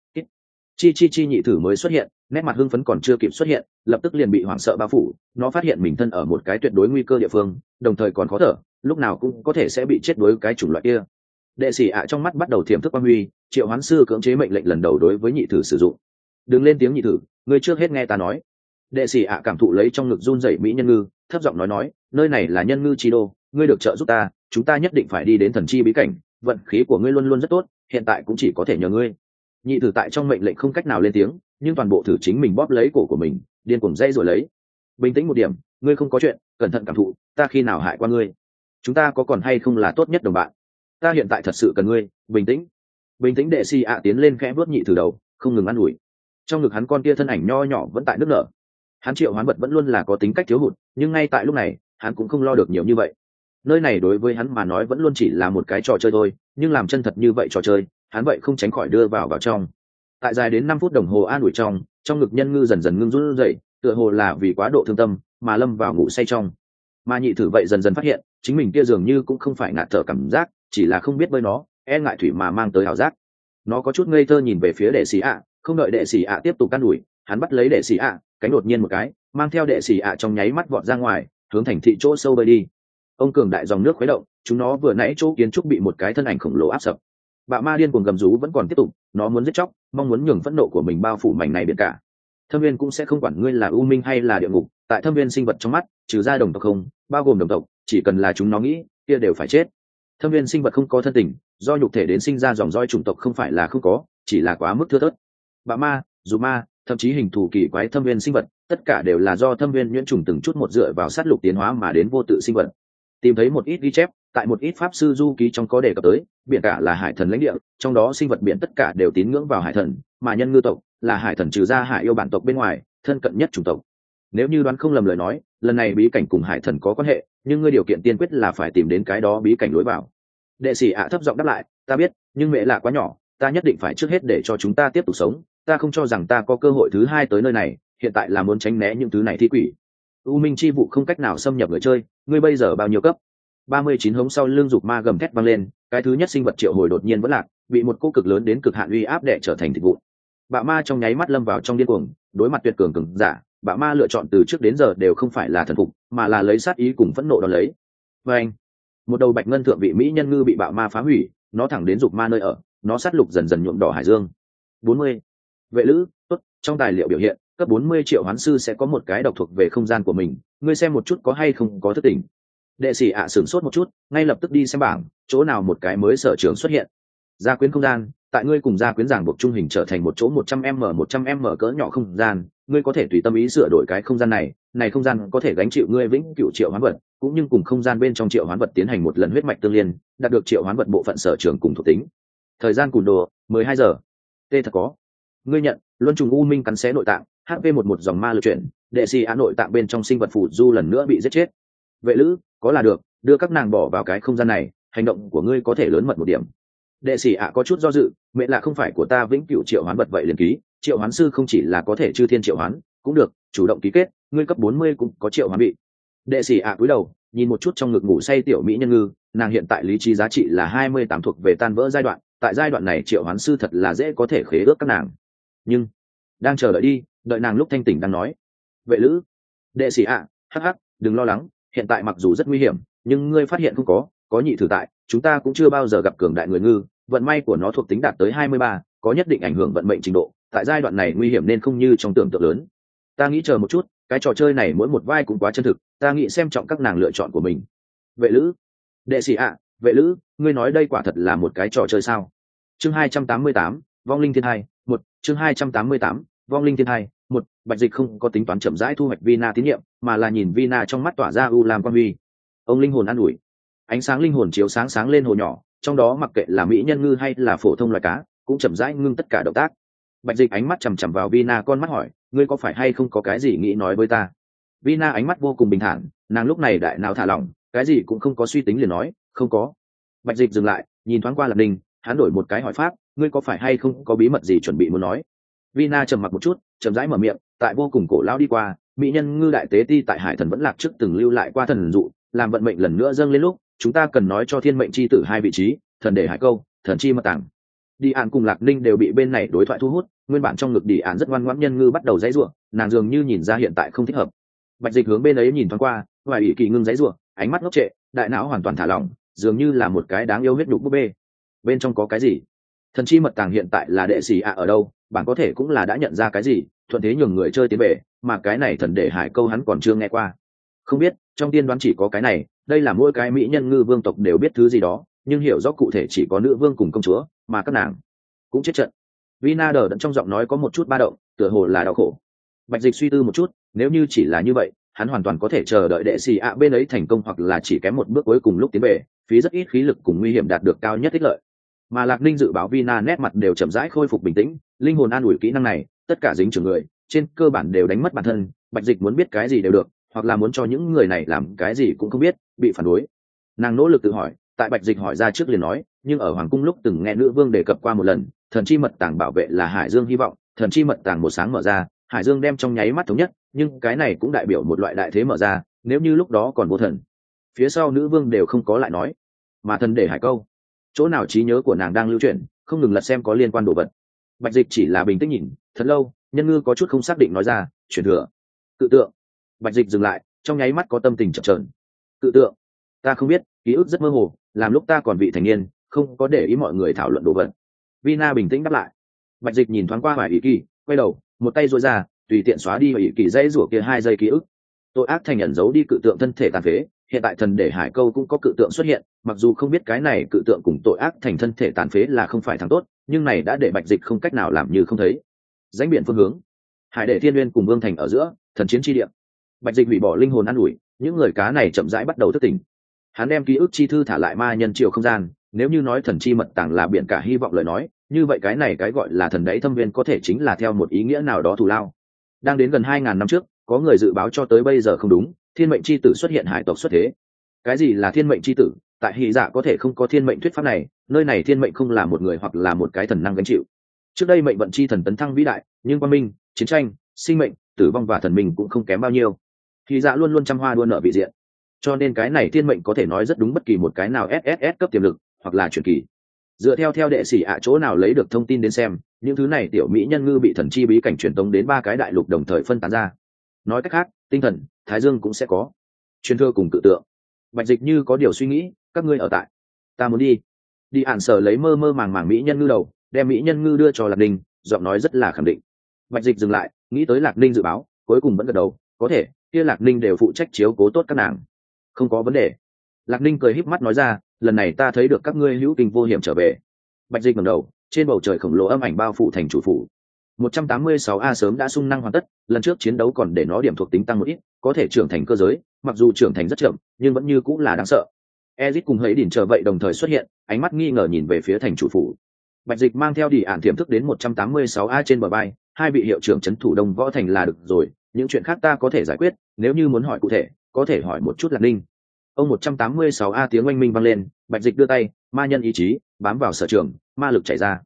Chi nhị thử mới xuất hiện, nét mặt hưng phấn còn chưa kịp xuất hiện, lập tức liền bị hoảng sợ bao phủ. Nó phát hiện mình thân ở một cái tuyệt đối nguy cơ địa phương, đồng thời còn khó thở, lúc nào cũng có thể sẽ bị chết đuối cái chủng loại kia. Đệ sĩ ạ trong mắt bắt đầu thiểm thức quang huy, triệu hoán sư cưỡng chế mệnh lệnh lần đầu đối với nhị thử sử dụng. Đừng lên tiếng nhị thử, ngươi trước hết nghe ta nói. Đệ sĩ ạ cảm thụ lấy trong ngực run rẩy mỹ nhân ngư, thấp giọng nói, nơi này là nhân ngư chi đô, ngươi được trợ giúp ta, chúng ta nhất định phải đi đến thần chi bí cảnh, vận khí của ngươi luôn luôn rất tốt, hiện tại cũng chỉ có thể nhờ ngươi. Nhị thử tại trong mệnh lệnh không cách nào lên tiếng, nhưng toàn bộ thử chính mình bóp lấy cổ của mình, điên cuồng dây rồi lấy. Bình tĩnh một điểm, ngươi không có chuyện, cẩn thận cảm thụ, ta khi nào hại qua ngươi? Chúng ta có còn hay không là tốt nhất đồng bạn? Ta hiện tại thật sự cần ngươi, bình tĩnh. Bình tĩnh. Đệ sĩ ạ tiến lên khẽ vuốt nhị thử đầu, không ngừng ăn ủi. Trong ngực hắn con kia thân ảnh nho nhỏ vẫn tại nước nở. Hắn triệu hoán vật vẫn luôn là có tính cách thiếu hụt, nhưng ngay tại lúc này, hắn cũng không lo được nhiều như vậy. Nơi này đối với hắn mà nói vẫn luôn chỉ là một cái trò chơi thôi, nhưng làm chân thật như vậy trò chơi, hắn vậy không tránh khỏi đưa vào trong. Tại dài đến 5 phút đồng hồ an ủi trong ngực nhân ngư dần dần ngưng run dậy, tựa hồ là vì quá độ thương tâm mà lâm vào ngủ say trong. Mà nhị thử vậy dần dần phát hiện, chính mình kia dường như cũng không phải ngạt thở cảm giác, chỉ là không biết bơi nó, e ngại thủy mà mang tới ảo giác. Nó có chút ngây thơ nhìn về phía đệ sĩ ạ, không đợi đệ sĩ ạ tiếp tục can ủi, hắn bắt lấy đệ sĩ ạ, cánh đột nhiên một cái, mang theo đệ sĩ ạ trong nháy mắt vọt ra ngoài, hướng thành thị chỗ sâu bơi đi. Ông cường đại dòng nước khuấy động, chúng nó vừa nãy chỗ kiến trúc bị một cái thân ảnh khổng lồ áp sập. Bạo ma điên cuồng gầm rú vẫn còn tiếp tục, nó muốn giết chóc, mong muốn nhường phẫn nộ của mình bao phủ mảnh này biển cả. Thâm viên cũng sẽ không quản ngươi là u minh hay là địa ngục, tại thâm viên sinh vật trong mắt, trừ ra đồng tộc không, bao gồm đồng tộc, chỉ cần là chúng nó nghĩ, kia đều phải chết. Thâm viên sinh vật không có thân tình, do nhục thể đến sinh ra dòng roi chủng tộc không phải là không có, chỉ là quá mức thưa thớt. Bạo ma, dù ma, thậm chí hình thù kỳ quái thâm viên sinh vật, tất cả đều là do thâm viên nhuyễn trùng từng chút một dựa vào sát lục tiến hóa mà đến vô tự sinh vật. Tìm thấy một ít ghi chép, tại một ít pháp sư du ký trong có đề cập tới, biển cả là hải thần lãnh địa, trong đó sinh vật biển tất cả đều tín ngưỡng vào hải thần, mà nhân ngư tộc là hải thần trừ ra hải yêu bản tộc bên ngoài thân cận nhất chủng tộc. Nếu như đoán không lầm lời nói, lần này bí cảnh cùng hải thần có quan hệ, nhưng ngươi điều kiện tiên quyết là phải tìm đến cái đó bí cảnh lối vào. Đệ sĩ ạ thấp giọng đáp lại, ta biết, nhưng mẹ là quá nhỏ, ta nhất định phải trước hết để cho chúng ta tiếp tục sống, ta không cho rằng ta có cơ hội thứ hai tới nơi này, hiện tại là muốn tránh né những thứ này thi quỷ. U minh chi vụ không cách nào xâm nhập người chơi, ngươi bây giờ bao nhiêu cấp? 39 hống sau lưng dục ma gầm thét vang lên, cái thứ nhất sinh vật triệu hồi đột nhiên vẫn lạc, bị một cỗ cực lớn đến cực hạn uy áp đè trở thành thịt vụn. Bạo ma trong nháy mắt lâm vào trong điên cuồng, đối mặt tuyệt cường cường giả, bạo ma lựa chọn từ trước đến giờ đều không phải là thần phục, mà là lấy sát ý cùng phẫn nộ đón lấy. Và anh, một đầu bạch ngân thượng vị mỹ nhân ngư bị bạo ma phá hủy, nó thẳng đến dục ma nơi ở, nó sát lục dần dần nhuộm đỏ hải dương. 40. Vệ lữ, tốt, trong tài liệu biểu hiện, cấp 40 triệu hoán sư sẽ có một cái độc thuộc về không gian của mình, ngươi xem một chút có hay không có thức tỉnh. Đệ sĩ ạ sửng sốt một chút, ngay lập tức đi xem bảng, chỗ nào một cái mới sở trường xuất hiện. Gia quyến không gian, tại ngươi cùng gia quyến giảng buộc trung hình trở thành một chỗ 100m cỡ nhỏ không gian, ngươi có thể tùy tâm ý sửa đổi cái không gian này, này không gian có thể gánh chịu ngươi vĩnh cửu triệu hoán vật, cũng như cùng không gian bên trong triệu hoán vật tiến hành một lần huyết mạch tương liên, đạt được triệu hoán vật bộ phận sở trường cùng thuộc tính. Thời gian cùn đồ 12 giờ. Tê thật có. Ngươi nhận, luân trùng u minh cắn xé nội tạng, HP11 dòng ma lực chuyển, đệ sĩ á nội tạng bên trong sinh vật phù du lần nữa bị giết chết. Vệ lữ, có là được, đưa các nàng bỏ vào cái không gian này, hành động của ngươi có thể lớn mật một điểm. Đệ sĩ ạ có chút do dự, mẹ là không phải của ta vĩnh cửu triệu hoán vật vậy liền ký, triệu hoán sư không chỉ là có thể chư thiên triệu hoán, cũng được, chủ động ký kết, ngươi cấp 40 cũng có triệu hoán bị. Đệ sĩ ạ cúi đầu, nhìn một chút trong ngực ngủ say tiểu mỹ nhân ngư, nàng hiện tại lý trí giá trị là 28 thuộc về tan vỡ giai đoạn, tại giai đoạn này triệu hoán sư thật là dễ có thể khế ước các nàng. Nhưng đang chờ đợi đi, đợi nàng lúc thanh tỉnh đang nói. Vệ lữ, đệ sĩ ạ, hắc hắc, đừng lo lắng, hiện tại mặc dù rất nguy hiểm, nhưng ngươi phát hiện không có nhị thử tại, chúng ta cũng chưa bao giờ gặp cường đại người ngư, vận may của nó thuộc tính đạt tới 23, có nhất định ảnh hưởng vận mệnh trình độ, tại giai đoạn này nguy hiểm nên không như trong tưởng tượng lớn. Ta nghĩ chờ một chút, cái trò chơi này mỗi một vai cũng quá chân thực, ta nghĩ xem trọng các nàng lựa chọn của mình. Vệ lữ, đệ sĩ ạ, vệ lữ, ngươi nói đây quả thật là một cái trò chơi sao? Chương 288, vong linh thiên hai, một, chương 288, vong linh thiên hai, một. Bạch Dịch không có tính toán chậm rãi thu hoạch Vina tín nhiệm, mà là nhìn Vina trong mắt tỏa ra u lam quang huy. Ông linh hồn an ủi, ánh sáng linh hồn chiếu sáng lên hồ nhỏ, trong đó mặc kệ là mỹ nhân ngư hay là phổ thông loài cá, cũng chậm rãi ngưng tất cả động tác. Bạch Dịch ánh mắt chằm chằm vào Vina con mắt hỏi, ngươi có phải hay không có cái gì nghĩ nói với ta? Vina ánh mắt vô cùng bình thản, nàng lúc này đại não thả lỏng, cái gì cũng không có suy tính liền nói, không có. Bạch Dịch dừng lại, nhìn thoáng qua Lạc Ninh, hắn đổi một cái hỏi pháp, ngươi có phải hay không có bí mật gì chuẩn bị muốn nói? Vina trầm mặc một chút, chậm rãi mở miệng, tại vô cùng cổ lão đi qua, mỹ nhân ngư đại tế ti tại hải thần vẫn lạc trước từng lưu lại qua thần dụ, làm vận mệnh lần nữa dâng lên lúc, chúng ta cần nói cho thiên mệnh chi tử hai vị trí, thần để hải câu, thần chi mật tàng. Đi An cùng Lạc Ninh đều bị bên này đối thoại thu hút, nguyên bản trong ngực Đi An rất ngoan ngoãn nhân ngư bắt đầu giãy giụa, nàng dường như nhìn ra hiện tại không thích hợp. Bạch Dịch hướng bên ấy nhìn thoáng qua, ngoài ủy kỳ ngưng giãy giụa, ánh mắt ngốc trệ, đại não hoàn toàn thả lỏng, dường như là một cái đáng yêu huyết nhục búp bê. Bên trong có cái gì? Thần chi mật tàng hiện tại là đệ sĩ ạ ở đâu? Bạn có thể cũng là đã nhận ra cái gì, thuận thế nhường người chơi tiến về, mà cái này thần để hải câu hắn còn chưa nghe qua. Không biết, trong tiên đoán chỉ có cái này, đây là mỗi cái mỹ nhân ngư vương tộc đều biết thứ gì đó, nhưng hiểu rõ cụ thể chỉ có nữ vương cùng công chúa, mà các nàng cũng chết trận. Vina đờ đẫn trong giọng nói có một chút ba động, tựa hồ là đau khổ. Bạch Dịch suy tư một chút, nếu như chỉ là như vậy, hắn hoàn toàn có thể chờ đợi đệ sĩ ạ bên ấy thành công hoặc là chỉ kém một bước cuối cùng lúc tiến về, phí rất ít khí lực cùng nguy hiểm đạt được cao nhất ích lợi. Mà Lạc Ninh dự báo Vina nét mặt đều chậm rãi khôi phục bình tĩnh, linh hồn an ủi kỹ năng này, tất cả dính trưởng người, trên cơ bản đều đánh mất bản thân, Bạch Dịch muốn biết cái gì đều được, hoặc là muốn cho những người này làm cái gì cũng không biết, bị phản đối. Nàng nỗ lực tự hỏi, tại Bạch Dịch hỏi ra trước liền nói, nhưng ở hoàng cung lúc từng nghe nữ vương đề cập qua một lần, thần chi mật tàng bảo vệ là Hải Dương hy vọng, thần chi mật tàng một sáng mở ra, Hải Dương đem trong nháy mắt thống nhất, nhưng cái này cũng đại biểu một loại đại thế mở ra, nếu như lúc đó còn vô thần. Phía sau nữ vương đều không có lại nói, mà thần để hải câu, chỗ nào trí nhớ của nàng đang lưu chuyển, không ngừng lật xem có liên quan đồ vật. Bạch Dịch chỉ là bình tĩnh nhìn, thật lâu, nhân ngư có chút không xác định nói ra, truyền thừa, cự tượng. Bạch Dịch dừng lại, trong nháy mắt có tâm tình chập chờn. Cự tượng, ta không biết, ký ức rất mơ hồ, làm lúc ta còn vị thành niên, không có để ý mọi người thảo luận đồ vật. Vina bình tĩnh đáp lại. Bạch Dịch nhìn thoáng qua Hoài Ý Kỳ, quay đầu, một tay duỗi ra, tùy tiện xóa đi Hoài Ý Kỳ dãy rủa kia 2 giây ký ức. Tội ác thành ẩn giấu đi cự tượng thân thể tàn phế, hiện tại thần để hải câu cũng có cự tượng xuất hiện, mặc dù không biết cái này cự tượng cùng tội ác thành thân thể tàn phế là không phải thằng tốt, nhưng này đã để Bạch Dịch không cách nào làm như không thấy. Danh biển phương hướng, hải để thiên nguyên cùng vương thành ở giữa, thần chiến chi địa. Bạch Dịch hủy bỏ linh hồn an ủi, những người cá này chậm rãi bắt đầu thức tỉnh. Hắn đem ký ức chi thư thả lại ma nhân triều không gian, nếu như nói thần chi mật tàng là biển cả hy vọng lời nói, như vậy cái này cái gọi là thần đáy thâm viên có thể chính là theo một ý nghĩa nào đó thù lao. Đang đến gần 2000 năm trước, có người dự báo cho tới bây giờ không đúng, thiên mệnh chi tử xuất hiện hải tộc xuất thế. Cái gì là thiên mệnh chi tử? Tại Hy Dạ có thể không có thiên mệnh thuyết pháp này, nơi này thiên mệnh không là một người hoặc là một cái thần năng gánh chịu. Trước đây mệnh vận chi thần tấn thăng vĩ đại, nhưng quang minh, chiến tranh, sinh mệnh, tử vong và thần minh cũng không kém bao nhiêu. Hy Dạ luôn luôn trăm hoa đua nở vị diện, cho nên cái này thiên mệnh có thể nói rất đúng bất kỳ một cái nào SSS cấp tiềm lực hoặc là truyền kỳ. Dựa theo đệ sĩ ạ chỗ nào lấy được thông tin đến xem, những thứ này tiểu mỹ nhân ngư bị thần chi bí cảnh truyền tống đến 3 cái đại lục đồng thời phân tán ra. Nói cách khác, tinh thần, thái dương cũng sẽ có truyền thừa cùng cự tượng. Bạch Dịch như có điều suy nghĩ, các ngươi ở tại, ta muốn đi. Đi ản sở lấy mơ mơ màng màng mỹ nhân ngư đầu, đem mỹ nhân ngư đưa cho Lạc Ninh, giọng nói rất là khẳng định. Bạch Dịch dừng lại, nghĩ tới Lạc Ninh dự báo, cuối cùng vẫn gật đầu, có thể, kia Lạc Ninh đều phụ trách chiếu cố tốt các nàng, không có vấn đề. Lạc Ninh cười híp mắt nói ra, lần này ta thấy được các ngươi hữu kinh vô hiểm trở về. Bạch Dịch ngẩng đầu, trên bầu trời khổng lồ âm ảnh bao phủ thành chủ phủ. 186 a sớm đã sung năng hoàn tất, lần trước chiến đấu còn để nó điểm thuộc tính tăng một ít, có thể trưởng thành cơ giới, mặc dù trưởng thành rất chậm nhưng vẫn như cũng là đáng sợ. Ezit cùng Hấy Đỉnh chờ vậy đồng thời xuất hiện, ánh mắt nghi ngờ nhìn về phía thành chủ phủ. Bạch Dịch mang theo đi ản tiềm thức đến 186 a trên bờ bay, hai vị hiệu trưởng trấn thủ Đông Võ Thành là được rồi, những chuyện khác ta có thể giải quyết, nếu như muốn hỏi cụ thể, có thể hỏi một chút Lạc Ninh. Ông 186 a tiếng oanh minh vang lên, Bạch Dịch đưa tay, ma nhân ý chí bám vào sở trường, ma lực chảy ra.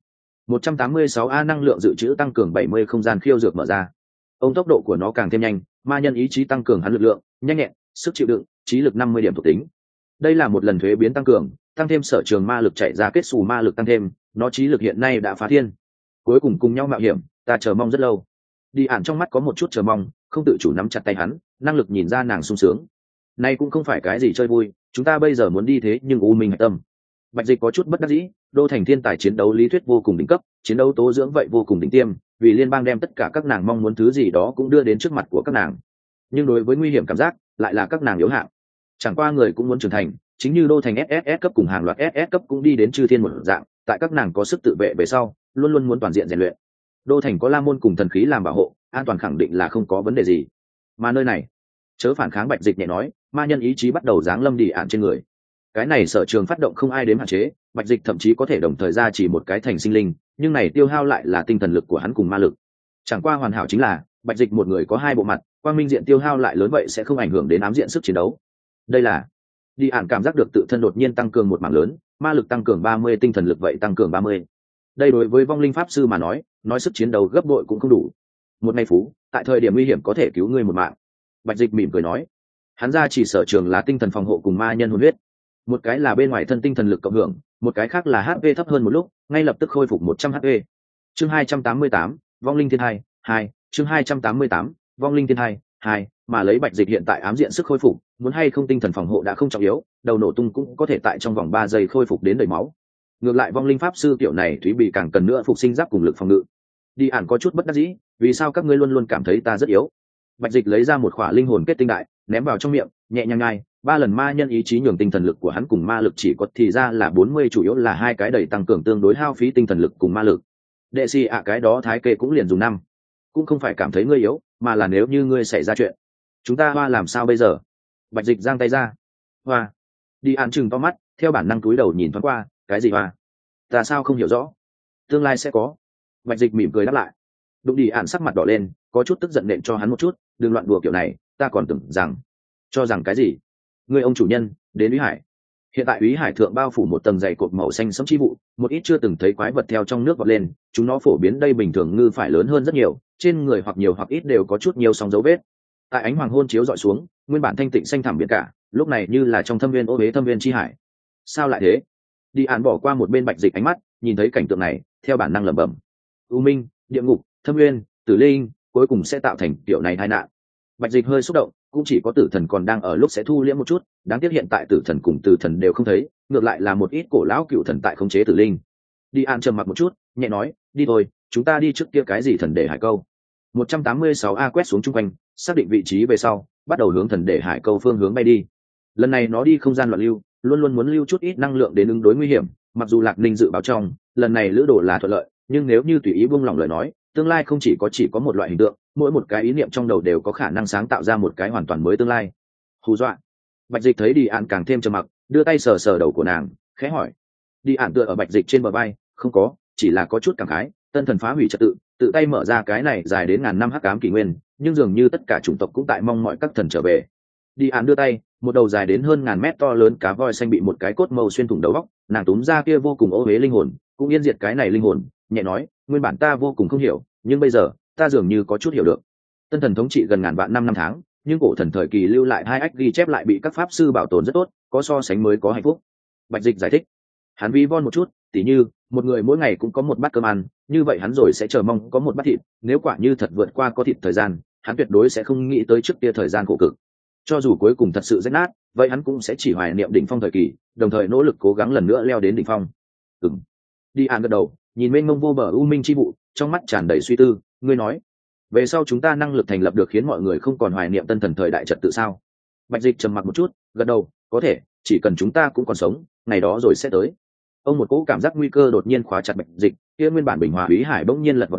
186 a năng lượng dự trữ tăng cường 70 không gian khiêu dược mở ra. Ông tốc độ của nó càng thêm nhanh, ma nhân ý chí tăng cường hắn lực lượng, nhanh nhẹn, sức chịu đựng, trí lực 50 điểm thuộc tính. Đây là một lần thuế biến tăng cường, tăng thêm sở trường ma lực chạy ra kết xù ma lực tăng thêm, nó trí lực hiện nay đã phá thiên. Cuối cùng cùng nhau mạo hiểm, ta chờ mong rất lâu. Đi ản trong mắt có một chút chờ mong, không tự chủ nắm chặt tay hắn, năng lực nhìn ra nàng sung sướng. Nay cũng không phải cái gì chơi vui, chúng ta bây giờ muốn đi thế nhưng u minh hạch tâm. Bạch Dịch có chút bất đắc dĩ, đô thành thiên tài chiến đấu lý thuyết vô cùng đỉnh cấp, chiến đấu tố dưỡng vậy vô cùng đỉnh tiêm, vì liên bang đem tất cả các nàng mong muốn thứ gì đó cũng đưa đến trước mặt của các nàng. Nhưng đối với nguy hiểm cảm giác, lại là các nàng yếu hạng. Chẳng qua người cũng muốn trưởng thành, chính như đô thành SSS cấp cùng hàng loạt SS cấp cũng đi đến chư thiên một dạng, tại các nàng có sức tự vệ về sau, luôn luôn muốn toàn diện rèn luyện. Đô thành có la môn cùng thần khí làm bảo hộ, an toàn khẳng định là không có vấn đề gì. Mà nơi này, chớ phản kháng, Bạch Dịch nhẹ nói, ma nhân ý chí bắt đầu giáng lâm đi ạn trên người. Cái này sở trường phát động không ai đếm hạn chế, Bạch Dịch thậm chí có thể đồng thời ra chỉ một cái thành sinh linh, nhưng này tiêu hao lại là tinh thần lực của hắn cùng ma lực. Chẳng qua hoàn hảo chính là Bạch Dịch một người có hai bộ mặt, quang minh diện tiêu hao lại lớn vậy sẽ không ảnh hưởng đến ám diện sức chiến đấu. Đây là đi ạn cảm giác được tự thân đột nhiên tăng cường một mảng lớn, ma lực tăng cường 30, tinh thần lực vậy tăng cường 30. Đây đối với vong linh pháp sư mà nói sức chiến đấu gấp bội cũng không đủ. Một ngày phú, tại thời điểm nguy hiểm có thể cứu ngươi một mạng. Bạch Dịch mỉm cười nói, hắn ra chỉ sở trường là tinh thần phòng hộ cùng ma nhân hồn huyết, một cái là bên ngoài thân tinh thần lực cộng hưởng, một cái khác là HP thấp hơn một lúc, ngay lập tức khôi phục 100 HP. Chương 288, vong linh thiên hai, 2, chương 288, vong linh thiên hai, 2, mà lấy Bạch Dịch hiện tại ám diện sức khôi phục, muốn hay không tinh thần phòng hộ đã không trọng yếu, đầu nổ tung cũng có thể tại trong vòng 3 giây khôi phục đến đầy máu. Ngược lại vong linh pháp sư tiểu này Thúy bị càng cần nữa phục sinh giáp cùng lực phòng ngự. Đi ản có chút bất đắc dĩ, vì sao các ngươi luôn luôn cảm thấy ta rất yếu? Bạch Dịch lấy ra một khỏa linh hồn kết tinh đại, ném vào trong miệng, nhẹ nhàng nhai, 3 lần ma nhân ý chí nhường tinh thần lực của hắn cùng ma lực chỉ có thì ra là 40, chủ yếu là hai cái đầy tăng cường tương đối hao phí tinh thần lực cùng ma lực. Đệ si cái đó thái kê cũng liền dùng 5. Cũng không phải cảm thấy ngươi yếu, mà là nếu như ngươi xảy ra chuyện, chúng ta hoa làm sao bây giờ? Bạch Dịch giang tay ra. Hoa. Đi ản chừng to mắt, theo bản năng cúi đầu nhìn thoáng qua, cái gì hoa? Ta sao không hiểu rõ? Tương lai sẽ có. Bạch Dịch mỉm cười đáp lại. Đụng đi ản sắc mặt đỏ lên, có chút tức giận nện cho hắn một chút, đừng loạn đùa kiểu này, ta còn tưởng rằng cho rằng cái gì? Ngươi ông chủ nhân, đến Úy Hải. Hiện tại Úy Hải thượng bao phủ một tầng dày cột màu xanh sẫm chi vụ, một ít chưa từng thấy quái vật theo trong nước vọt lên, chúng nó phổ biến đây bình thường ngư phải lớn hơn rất nhiều, trên người hoặc nhiều hoặc ít đều có chút nhiều sóng dấu vết. Tại ánh hoàng hôn chiếu dọi xuống, nguyên bản thanh tịnh xanh thẳm biển cả, lúc này như là trong thâm viên ô uế thâm viên chi hải. Sao lại thế? Đi ản bỏ qua một bên Bạch Dịch ánh mắt, nhìn thấy cảnh tượng này, theo bản năng lẩm bẩm: U minh, địa ngục, thâm viên, tử linh, cuối cùng sẽ tạo thành kiểu này tai nạn. Bạch Dịch hơi xúc động, cũng chỉ có tử thần còn đang ở lúc sẽ thu liễm một chút, đáng tiếc hiện tại tử thần cùng tử thần đều không thấy, ngược lại là một ít cổ lão cựu thần tại khống chế tử linh. Đi an trầm mặc một chút, nhẹ nói, đi thôi, chúng ta đi trước kia cái gì thần để hải câu. 186 a quét xuống chung quanh, xác định vị trí về sau, bắt đầu hướng thần để hải câu phương hướng bay đi. Lần này nó đi không gian loạn lưu, luôn luôn muốn lưu chút ít năng lượng đến ứng đối nguy hiểm, mặc dù Lạc Ninh dự báo trong, lần này lữ đồ là thuận lợi, nhưng nếu như tùy ý buông lỏng lời nói, tương lai không chỉ có một loại hình tượng, mỗi một cái ý niệm trong đầu đều có khả năng sáng tạo ra một cái hoàn toàn mới tương lai. Hù dọa. Bạch Dịch thấy đi ạn càng thêm trầm mặc, đưa tay sờ sờ đầu của nàng, khẽ hỏi. Đi ạn tựa ở Bạch Dịch trên bờ vai, không có, chỉ là có chút cảm khái, tân thần phá hủy trật tự, tự tay mở ra cái này dài đến ngàn năm hắc ám kỷ nguyên, nhưng dường như tất cả chủng tộc cũng tại mong mọi các thần trở về. Đi ạn đưa tay, một đầu dài đến hơn ngàn mét to lớn cá voi xanh bị một cái cốt màu xuyên thủng đầu óc, nàng túm ra kia vô cùng ô uế linh hồn, cũng yên diệt cái này linh hồn, nhẹ nói, nguyên bản ta vô cùng không hiểu, nhưng bây giờ ta dường như có chút hiểu được. Tân thần thống trị gần ngàn vạn năm tháng, nhưng cổ thần thời kỳ lưu lại hai ách ghi chép lại bị các pháp sư bảo tồn rất tốt, có so sánh mới có hạnh phúc. Bạch Dịch giải thích. Hắn vi von một chút, tỉ như một người mỗi ngày cũng có một bát cơm ăn, như vậy hắn rồi sẽ chờ mong có một bát thịt, nếu quả như thật vượt qua có thịt thời gian, hắn tuyệt đối sẽ không nghĩ tới trước kia thời gian khổ cực. Cho dù cuối cùng thật sự rách nát, vậy hắn cũng sẽ chỉ hoài niệm đỉnh phong thời kỳ, đồng thời nỗ lực cố gắng lần nữa leo đến đỉnh phong. Đi an gật đầu, nhìn mênh mông vô bờ u minh chi vụ, trong mắt tràn đầy suy tư. Ngươi nói, về sau chúng ta năng lực thành lập được khiến mọi người không còn hoài niệm tân thần thời đại trật tự sao? Bạch Dịch trầm mặc một chút, gật đầu, có thể, chỉ cần chúng ta cũng còn sống, ngày đó rồi sẽ tới. Ông một cỗ cảm giác nguy cơ đột nhiên khóa chặt Bạch Dịch, kia nguyên bản bình hòa Úy Hải bỗng nhiên lật vọt lên,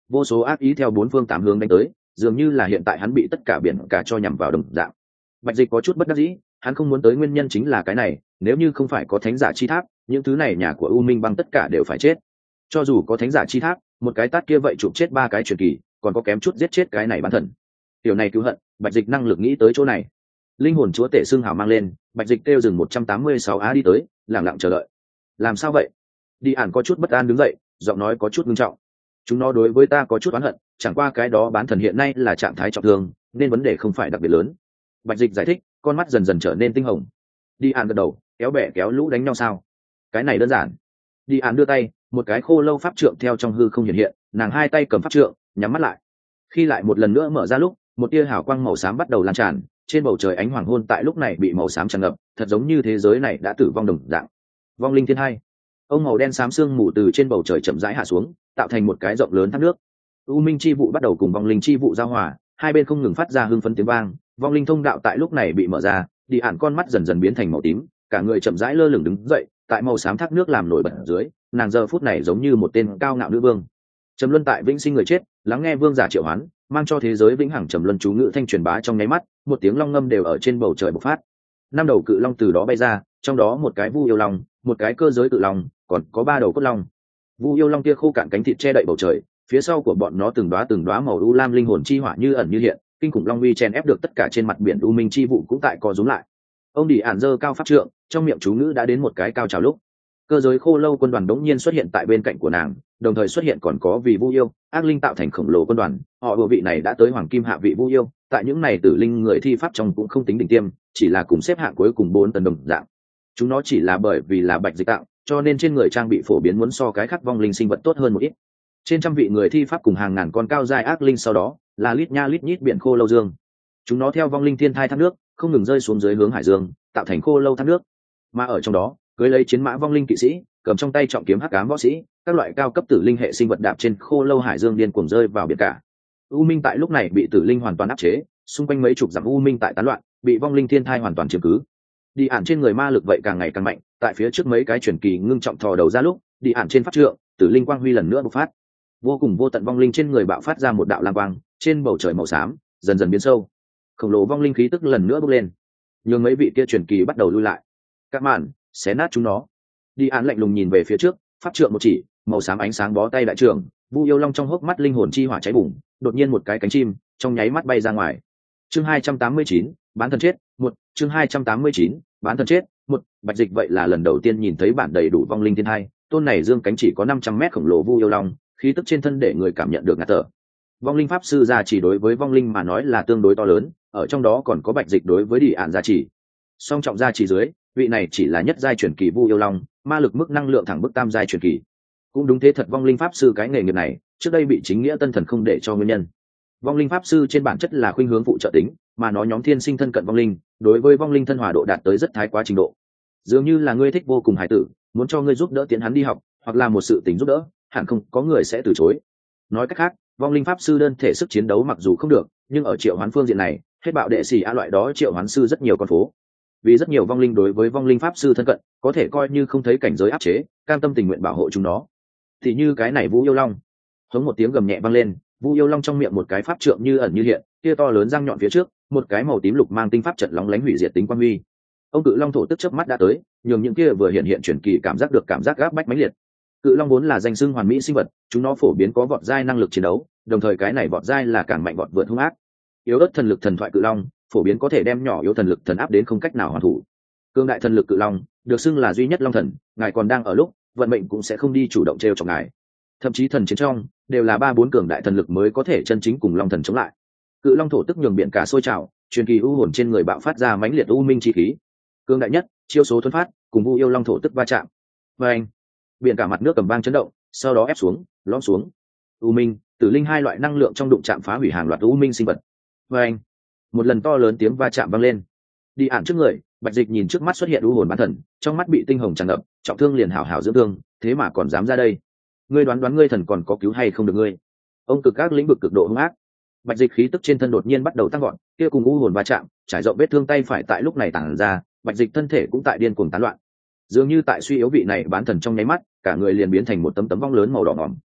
vô số ác ý theo bốn phương tám hướng đánh tới, dường như là hiện tại hắn bị tất cả biển cả cho nhằm vào đồng dạng. Bạch Dịch có chút bất đắc dĩ, hắn không muốn tới nguyên nhân chính là cái này, nếu như không phải có thánh giả chi tháp, những thứ này nhà của U Minh Băng tất cả đều phải chết. Cho dù có thánh giả chi tháp, một cái tát kia vậy chụp chết ba cái truyền kỳ, còn có kém chút giết chết cái này bán thần. Điều này cứu hận, Bạch Dịch năng lực nghĩ tới chỗ này. Linh hồn chúa tể xương hào mang lên, Bạch Dịch kêu dừng 186 á đi tới, lặng lặng chờ đợi. Làm sao vậy? Đi ản có chút bất an đứng dậy, giọng nói có chút nghiêm trọng. Chúng nó đối với ta có chút oán hận, chẳng qua cái đó bán thần hiện nay là trạng thái trọng thương, nên vấn đề không phải đặc biệt lớn. Bạch Dịch giải thích, con mắt dần dần trở nên tinh hồng. Đi ản gật đầu, kéo bè kéo lũ đánh nhau sao? Cái này đơn giản. Đi ản đưa tay, một cái khô lâu pháp trượng theo trong hư không hiện hiện, nàng hai tay cầm pháp trượng, nhắm mắt lại. Khi lại một lần nữa mở ra lúc, một tia hào quang màu xám bắt đầu lan tràn, trên bầu trời ánh hoàng hôn tại lúc này bị màu xám tràn ngập, thật giống như thế giới này đã tử vong đồng dạng. Vong linh thiên hai, ông màu đen xám sương mù từ trên bầu trời chậm rãi hạ xuống, tạo thành một cái rộng lớn thác nước. U minh chi vụ bắt đầu cùng vong linh chi vụ giao hòa, hai bên không ngừng phát ra hưng phấn tiếng vang. Vong linh thông đạo tại lúc này bị mở ra, đi ản con mắt dần dần biến thành màu tím, cả người chậm rãi lơ lửng đứng dậy, tại màu xám thác nước làm nổi bật ở dưới, nàng giờ phút này giống như một tên cao ngạo nữ vương. Trầm luân tại vĩnh sinh người chết, lắng nghe vương giả triệu hoán, mang cho thế giới vĩnh hằng trầm luân chú ngữ thanh truyền bá trong nháy mắt, một tiếng long ngâm đều ở trên bầu trời bộc phát. Năm đầu cự long từ đó bay ra, trong đó một cái vu yêu long, một cái cơ giới cự long, còn có ba đầu cốt long. Vu yêu long kia khô cạn cánh thịt che đậy bầu trời, phía sau của bọn nó từng đóa màu u lam linh hồn chi hỏa như ẩn như hiện, kinh khủng long uy chen ép được tất cả trên mặt biển u minh chi vụ cũng tại co rúm lại. Ông đi ản dơ cao pháp trượng, trong miệng chú ngữ đã đến một cái cao trào lúc. Cơ giới khô lâu quân đoàn đống nhiên xuất hiện tại bên cạnh của nàng, đồng thời xuất hiện còn có vì vu yêu ác linh tạo thành khổng lồ quân đoàn. Họ vừa vị này đã tới hoàng kim hạ vị vu yêu, tại những này tử linh người thi pháp trong cũng không tính đỉnh tiêm, chỉ là cùng xếp hạng cuối cùng 4 tầng đồng dạng. Chúng nó chỉ là bởi vì là Bạch Dịch tạo, cho nên trên người trang bị phổ biến muốn so cái khác vong linh sinh vật tốt hơn một ít. Trên trăm vị người thi pháp cùng hàng ngàn con cao dài ác linh, sau đó là lít nha lít nhít biển khô lâu dương. Chúng nó theo vong linh thiên thai thác nước không ngừng rơi xuống dưới hướng hải dương, tạo thành khô lâu thác nước. Mà ở trong đó, cưới lấy chiến mã vong linh kỵ sĩ, cầm trong tay trọng kiếm hắc ám võ sĩ, các loại cao cấp tử linh hệ sinh vật đạp trên khô lâu hải dương điên cuồng rơi vào biển cả. U minh tại lúc này bị tử linh hoàn toàn áp chế, xung quanh mấy chục dặm u minh tại tán loạn, bị vong linh thiên thai hoàn toàn chiếm cứ. Đi ản trên người ma lực vậy càng ngày càng mạnh, tại phía trước mấy cái truyền kỳ ngưng trọng thò đầu ra lúc, đi ản trên pháp trượng, tử linh quang huy lần nữa bộc phát. Vô cùng vô tận vong linh trên người bạo phát ra một đạo lam quang, trên bầu trời màu xám dần dần biến sâu, khổng lồ vong linh khí tức lần nữa bốc lên, nhưng mấy vị kia truyền kỳ bắt đầu lui lại. Các màn xé nát chúng nó. Đi ản lạnh lùng nhìn về phía trước, pháp trượng một chỉ, màu xám ánh sáng bó tay đại trưởng, vu yêu long trong hốc mắt linh hồn chi hỏa cháy bùng, đột nhiên một cái cánh chim trong nháy mắt bay ra ngoài. Chương 289, bán thần chết, một chương 289, bán thần chết, một. Bạch Dịch vậy là lần đầu tiên nhìn thấy bản đầy đủ vong linh thiên hai, tôn này dương cánh chỉ có 500 mét khổng lồ vu yêu long, khí tức trên thân để người cảm nhận được ngạt thở. Vong linh pháp sư gia chỉ đối với vong linh mà nói là tương đối to lớn, ở trong đó còn có Bạch Dịch đối với Đi ản gia chỉ. Song trọng gia chỉ dưới, vị này chỉ là nhất giai truyền kỳ vu yêu long, ma lực mức năng lượng thẳng bức tam giai truyền kỳ. Cũng đúng thế thật, vong linh pháp sư cái nghề nghiệp này trước đây bị chính nghĩa tân thần không để cho nguyên nhân. Vong linh pháp sư trên bản chất là khuynh hướng phụ trợ tính, mà nó nhóm thiên sinh thân cận vong linh, đối với vong linh thân hòa độ đạt tới rất thái quá trình độ. Dường như là ngươi thích vô cùng hài tử, muốn cho ngươi giúp đỡ tiến hắn đi học, hoặc là một sự tình giúp đỡ, hẳn không có người sẽ từ chối. Nói cách khác, vong linh pháp sư đơn thể sức chiến đấu mặc dù không được, nhưng ở triệu hoán phương diện này, hết bạo đệ sĩ a loại đó triệu hoán sư rất nhiều con phố. Vì rất nhiều vong linh đối với vong linh pháp sư thân cận, có thể coi như không thấy cảnh giới áp chế, cam tâm tình nguyện bảo hộ chúng nó. Thì như cái này Vũ Yêu Long, hống một tiếng gầm nhẹ vang lên, Vũ Yêu Long trong miệng một cái pháp trượng như ẩn như hiện, kia to lớn răng nhọn phía trước, một cái màu tím lục mang tinh pháp trận lóng lánh hủy diệt tính quang huy. Ông cự long thổ tức chớp mắt đã tới, nhường những kia vừa hiện hiện chuyển kỳ cảm giác được cảm giác gáp bách mãnh liệt. Cự long vốn là danh xưng hoàn mỹ sinh vật, chúng nó phổ biến có vọt giai năng lực chiến đấu, đồng thời cái này vọt giai là càng mạnh vọt vượt hung ác. Yếu ớt thần lực thần thoại cự long, phổ biến có thể đem nhỏ yếu thần lực thần áp đến không cách nào hoàn thủ. Cương đại thần lực cự long, được xưng là duy nhất long thần, ngài còn đang ở lúc, vận mệnh cũng sẽ không đi chủ động trêu chọc ngài. Thậm chí thần chiến trong, đều là 3-4 cường đại thần lực mới có thể chân chính cùng long thần chống lại. Cự long thổ tức nhường biển cả sôi trào, truyền kỳ u hồn trên người bạo phát ra mãnh liệt u minh chi khí. Cương đại nhất, chiêu số thuần phát, cùng Vu Yêu Long thổ tức va chạm. Và anh, biển cả mặt nước cầm vang chấn động, sau đó ép xuống, lõm xuống. U minh, tử linh hai loại năng lượng trong đụng chạm phá hủy hàng loạt u minh sinh vật. Và anh, một lần to lớn tiếng va chạm vang lên. Đi ản trước người, Bạch Dịch nhìn trước mắt xuất hiện u hồn bán thần, trong mắt bị tinh hồng tràn ngập, trọng thương liền hảo hảo dưỡng thương, thế mà còn dám ra đây. Ngươi đoán đoán ngươi thần còn có cứu hay không được ngươi? Ông cực các lĩnh vực cực độ hung ác. Bạch Dịch khí tức trên thân đột nhiên bắt đầu tăng gọn, kia cùng u hồn va chạm, trải rộng vết thương tay phải tại lúc này tản ra, Bạch Dịch thân thể cũng tại điên cuồng tán loạn. Dường như tại suy yếu vị này bán thần trong nháy mắt, cả người liền biến thành một tấm tấm vong lớn màu đỏ ngòm.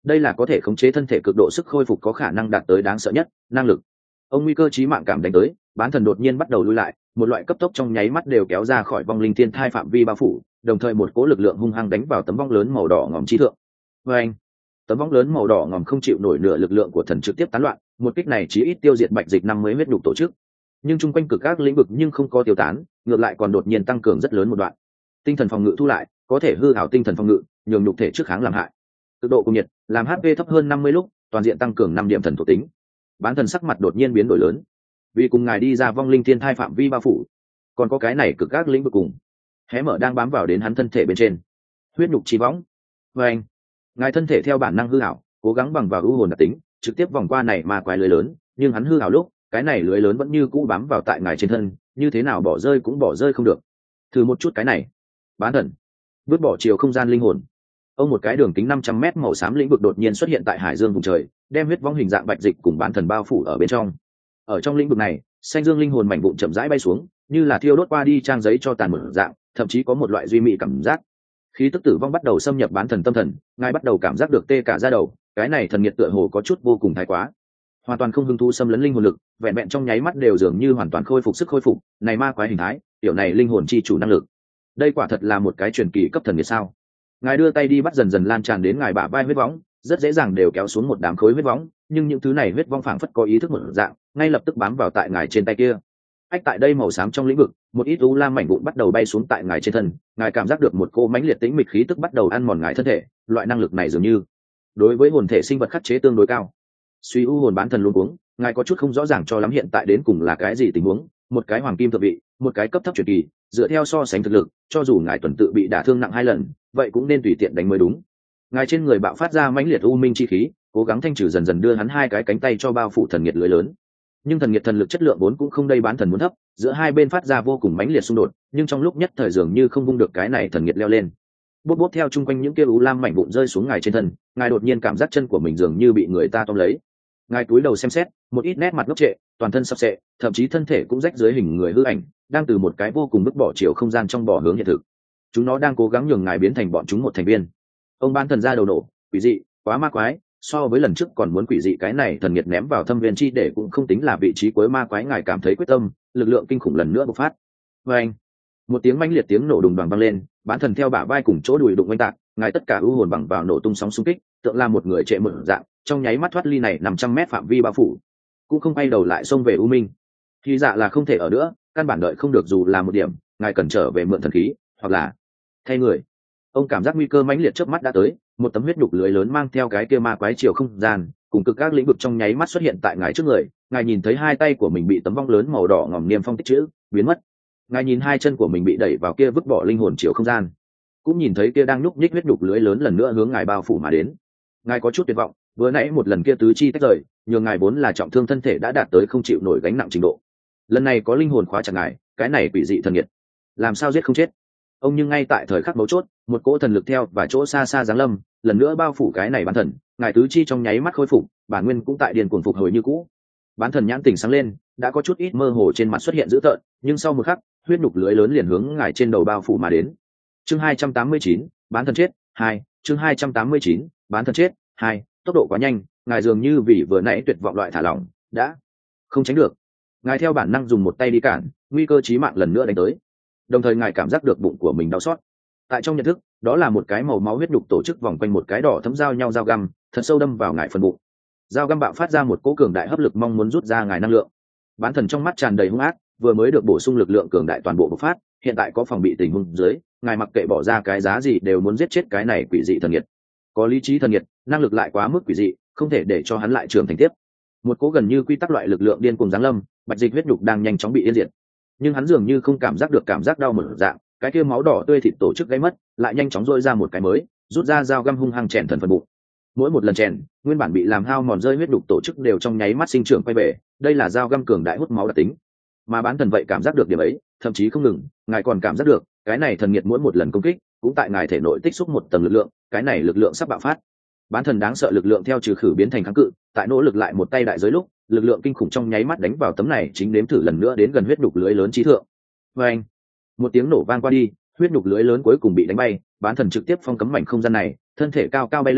đây là có thể khống chế thân thể cực độ sức khôi phục có khả năng đạt tới đáng sợ nhất năng lực. Ông nguy cơ chí mạng cảm đánh tới, bán thần đột nhiên bắt đầu lui lại, một loại cấp tốc trong nháy mắt đều kéo ra khỏi vong linh thiên thai phạm vi bao phủ, đồng thời một cỗ lực lượng hung hăng đánh vào tấm vong lớn màu đỏ ngòm chi thượng. Và anh, tấm vong lớn màu đỏ ngòm không chịu nổi nửa lực lượng của thần trực tiếp tán loạn, một kích này chỉ ít tiêu diệt Bạch Dịch 50 huyết nhục tổ chức. Nhưng chung quanh cực các lĩnh vực nhưng không có tiêu tán, ngược lại còn đột nhiên tăng cường rất lớn một đoạn. Tinh thần phòng ngự thu lại, có thể hư ảo tinh thần phòng ngự, nhường nhục thể trước kháng làm hại. Cực độ cùng nhiệt, làm HP thấp hơn 50 lúc, toàn diện tăng cường 5 điểm thần thuộc tính. Bán thần sắc mặt đột nhiên biến đổi lớn, vì cùng ngài đi ra vong linh thiên thai phạm vi bao phủ, còn có cái này cực các lĩnh vực cùng hé mở đang bám vào đến hắn thân thể bên trên, huyết nhục chi võng. Và anh, ngài thân thể theo bản năng hư ảo, cố gắng bằng vào ưu hồn đặc tính trực tiếp vòng qua này mà quái lưới lớn, nhưng hắn hư ảo lúc cái này lưới lớn vẫn như cũ bám vào tại ngài trên thân, như thế nào bỏ rơi cũng bỏ rơi không được. Thử một chút cái này. Bán thần vứt bỏ chiều không gian linh hồn. Ông một cái đường kính 500 m màu xám lĩnh vực đột nhiên xuất hiện tại hải dương vùng trời, đem huyết vong hình dạng Bạch Dịch cùng bán thần bao phủ ở bên trong. Ở trong lĩnh vực này, xanh dương linh hồn mảnh vụn chậm rãi bay xuống, như là thiêu đốt qua đi trang giấy cho tàn một dạng, thậm chí có một loại duy mị cảm giác. Khí tức tử vong bắt đầu xâm nhập bán thần tâm thần, ngài bắt đầu cảm giác được tê cả da đầu, cái này thần nhiệt tựa hồ có chút vô cùng thái quá. Hoàn toàn không hứng thú xâm lấn linh hồn lực, vẹn vẹn trong nháy mắt đều dường như hoàn toàn khôi phục sức khôi phục, này ma quái hình thái, tiểu này linh hồn chi chủ năng lực. Đây quả thật là một cái truyền kỳ cấp thần nhiệt sao? Ngài đưa tay đi bắt dần dần lan tràn đến ngài bả vai huyết võng, rất dễ dàng đều kéo xuống một đám khối huyết võng, nhưng những thứ này huyết vong phảng phất có ý thức một dạng, ngay lập tức bám vào tại ngài trên tay kia. Ách, tại đây màu xám trong lĩnh vực, một ít u lam mảnh vụn bắt đầu bay xuống tại ngài trên thân, ngài cảm giác được một cô mãnh liệt tĩnh mịch khí tức bắt đầu ăn mòn ngài thân thể, loại năng lực này dường như đối với hồn thể sinh vật khắc chế tương đối cao. Suy u hồn bán thần luôn cuống, ngài có chút không rõ ràng cho lắm hiện tại đến cùng là cái gì tình huống, một cái hoàng kim thượng vị, một cái cấp thấp truyền kỳ, dựa theo so sánh thực lực, cho dù ngài tuần tự bị đả thương nặng 2 lần, vậy cũng nên tùy tiện đánh mới đúng. Ngài trên người bạo phát ra mãnh liệt u minh chi khí, cố gắng thanh trừ dần dần đưa hắn 2 cái cánh tay cho bao phủ thần nhiệt lưới lớn. Nhưng thần nhiệt thần lực chất lượng vốn cũng không đây bán thần muốn thấp, giữa hai bên phát ra vô cùng mãnh liệt xung đột, nhưng trong lúc nhất thời dường như không vung được cái này thần nhiệt leo lên. Bốt bốt theo chung quanh những kia u lam mảnh vụn rơi xuống ngài trên thân, ngài đột nhiên cảm giác chân của mình dường như bị người ta tóm lấy. Ngài cúi đầu xem xét, một ít nét mặt ngốc trệ, toàn thân sập sệ, thậm chí thân thể cũng rách dưới hình người hư ảnh, đang từ một cái vô cùng bức bỏ chiều không gian trong bỏ hướng hiện thực. Chúng nó đang cố gắng nhường ngài biến thành bọn chúng một thành viên. Ông bán thần ra đầu nổ, quỷ dị, quá ma quái, so với lần trước còn muốn quỷ dị, cái này thần nhiệt ném vào thâm viên chi để cũng không tính là vị trí cuối ma quái. Ngài cảm thấy quyết tâm, lực lượng kinh khủng lần nữa bộc phát. Và anh, một tiếng mãnh liệt tiếng nổ đùng đoàng vang lên, bán thần theo bả vai cùng chỗ đùi đụng oanh tạc, ngài tất cả ưu hồn bằng vào nổ tung sóng xung kích, tượng là một người trệ một dạng, trong nháy mắt thoát ly này 500 mét phạm vi bao phủ, cũng không quay đầu lại xông về u minh. Khi dạ là không thể ở nữa, căn bản đợi không được dù là một điểm, ngài cần trở về mượn thần khí, hoặc là thay người. Ông cảm giác nguy cơ mãnh liệt trước mắt đã tới, một tấm huyết nhục lưới lớn mang theo cái kia ma quái chiều không gian, cùng cực các lĩnh vực trong nháy mắt xuất hiện tại ngài trước người. Ngài nhìn thấy 2 tay của mình bị tấm vong lớn màu đỏ ngòm niêm phong tích chữ biến mất. Ngài nhìn 2 chân của mình bị đẩy vào kia vứt bỏ linh hồn chiều không gian, cũng nhìn thấy kia đang nhúc nhích huyết nhục lưới lớn lần nữa hướng ngài bao phủ mà đến. Ngài có chút tuyệt vọng, vừa nãy một lần kia tứ chi tách rời, nhường ngài vốn là trọng thương thân thể đã đạt tới không chịu nổi gánh nặng trình độ. Lần này có linh hồn khóa chặt ngài, cái này quỷ dị thần nghiệt, làm sao giết không chết. Ông nhưng ngay tại thời khắc mấu chốt, một cỗ thần lực theo và chỗ xa xa giáng lâm, lần nữa bao phủ cái này bán thần, ngài tứ chi trong nháy mắt khôi phục, bản nguyên cũng tại điền cuồng phục hồi như cũ. Bán thần nhãn tỉnh sáng lên, đã có chút ít mơ hồ trên mặt xuất hiện dữ tợn, nhưng sau một khắc, huyết nhục lưới lớn liền hướng ngài trên đầu bao phủ mà đến. Chương 289, bán thần chết 2, chương 289, bán thần chết 2, tốc độ quá nhanh, ngài dường như vì vừa nãy tuyệt vọng loại thả lỏng, đã không tránh được. Ngài theo bản năng dùng một tay đi cản, nguy cơ chí mạng lần nữa đánh tới. Đồng thời ngài cảm giác được bụng của mình đau xót. Tại trong nhận thức, đó là một cái màu máu huyết nhục tổ chức vòng quanh một cái đỏ thấm giao nhau dao găm, thật sâu đâm vào ngài phần bụng. Dao găm bạo phát ra một cỗ cường đại hấp lực mong muốn rút ra ngài năng lượng. Bán thần trong mắt tràn đầy hung ác, vừa mới được bổ sung lực lượng cường đại toàn bộ bộc phát, hiện tại có phòng bị tình huống dưới, ngài mặc kệ bỏ ra cái giá gì đều muốn giết chết cái này quỷ dị thần nghiệt. Có lý trí thần nghiệt, năng lực lại quá mức quỷ dị, không thể để cho hắn lại trưởng thành tiếp. Một cỗ gần như quy tắc loại lực lượng điên cuồng giáng lâm, Bạch Dịch huyết nhục đang nhanh chóng bị yên diệt. Nhưng hắn dường như không cảm giác được cảm giác đau một dạng, cái kia máu đỏ tươi thịt tổ chức gáy mất, lại nhanh chóng rôi ra một cái mới, rút ra dao găm hung hăng chèn thần phần bụng. Mỗi một lần chèn, nguyên bản bị làm hao mòn rơi huyết nhục tổ chức đều trong nháy mắt sinh trưởng quay về, đây là dao găm cường đại hút máu đặc tính. Mà bán thần vậy cảm giác được điểm ấy, thậm chí không ngừng, ngài còn cảm giác được, cái này thần nghiệt mỗi một lần công kích, cũng tại ngài thể nội tích xúc một tầng lực lượng, cái này lực lượng sắp bạo phát. Bán thần đáng sợ lực lượng theo trừ khử biến thành kháng cự, tại nỗ lực lại một tay đại giới lúc, lực lượng kinh khủng trong nháy mắt đánh vào tấm này chính nếm thử lần nữa đến gần huyết nhục lưới lớn chí thượng. Và anh, một tiếng nổ vang qua đi, huyết nhục lưới lớn cuối cùng bị đánh bay, bán thần trực tiếp phong cấm mảnh không gian này, thân thể cao cao bay lên,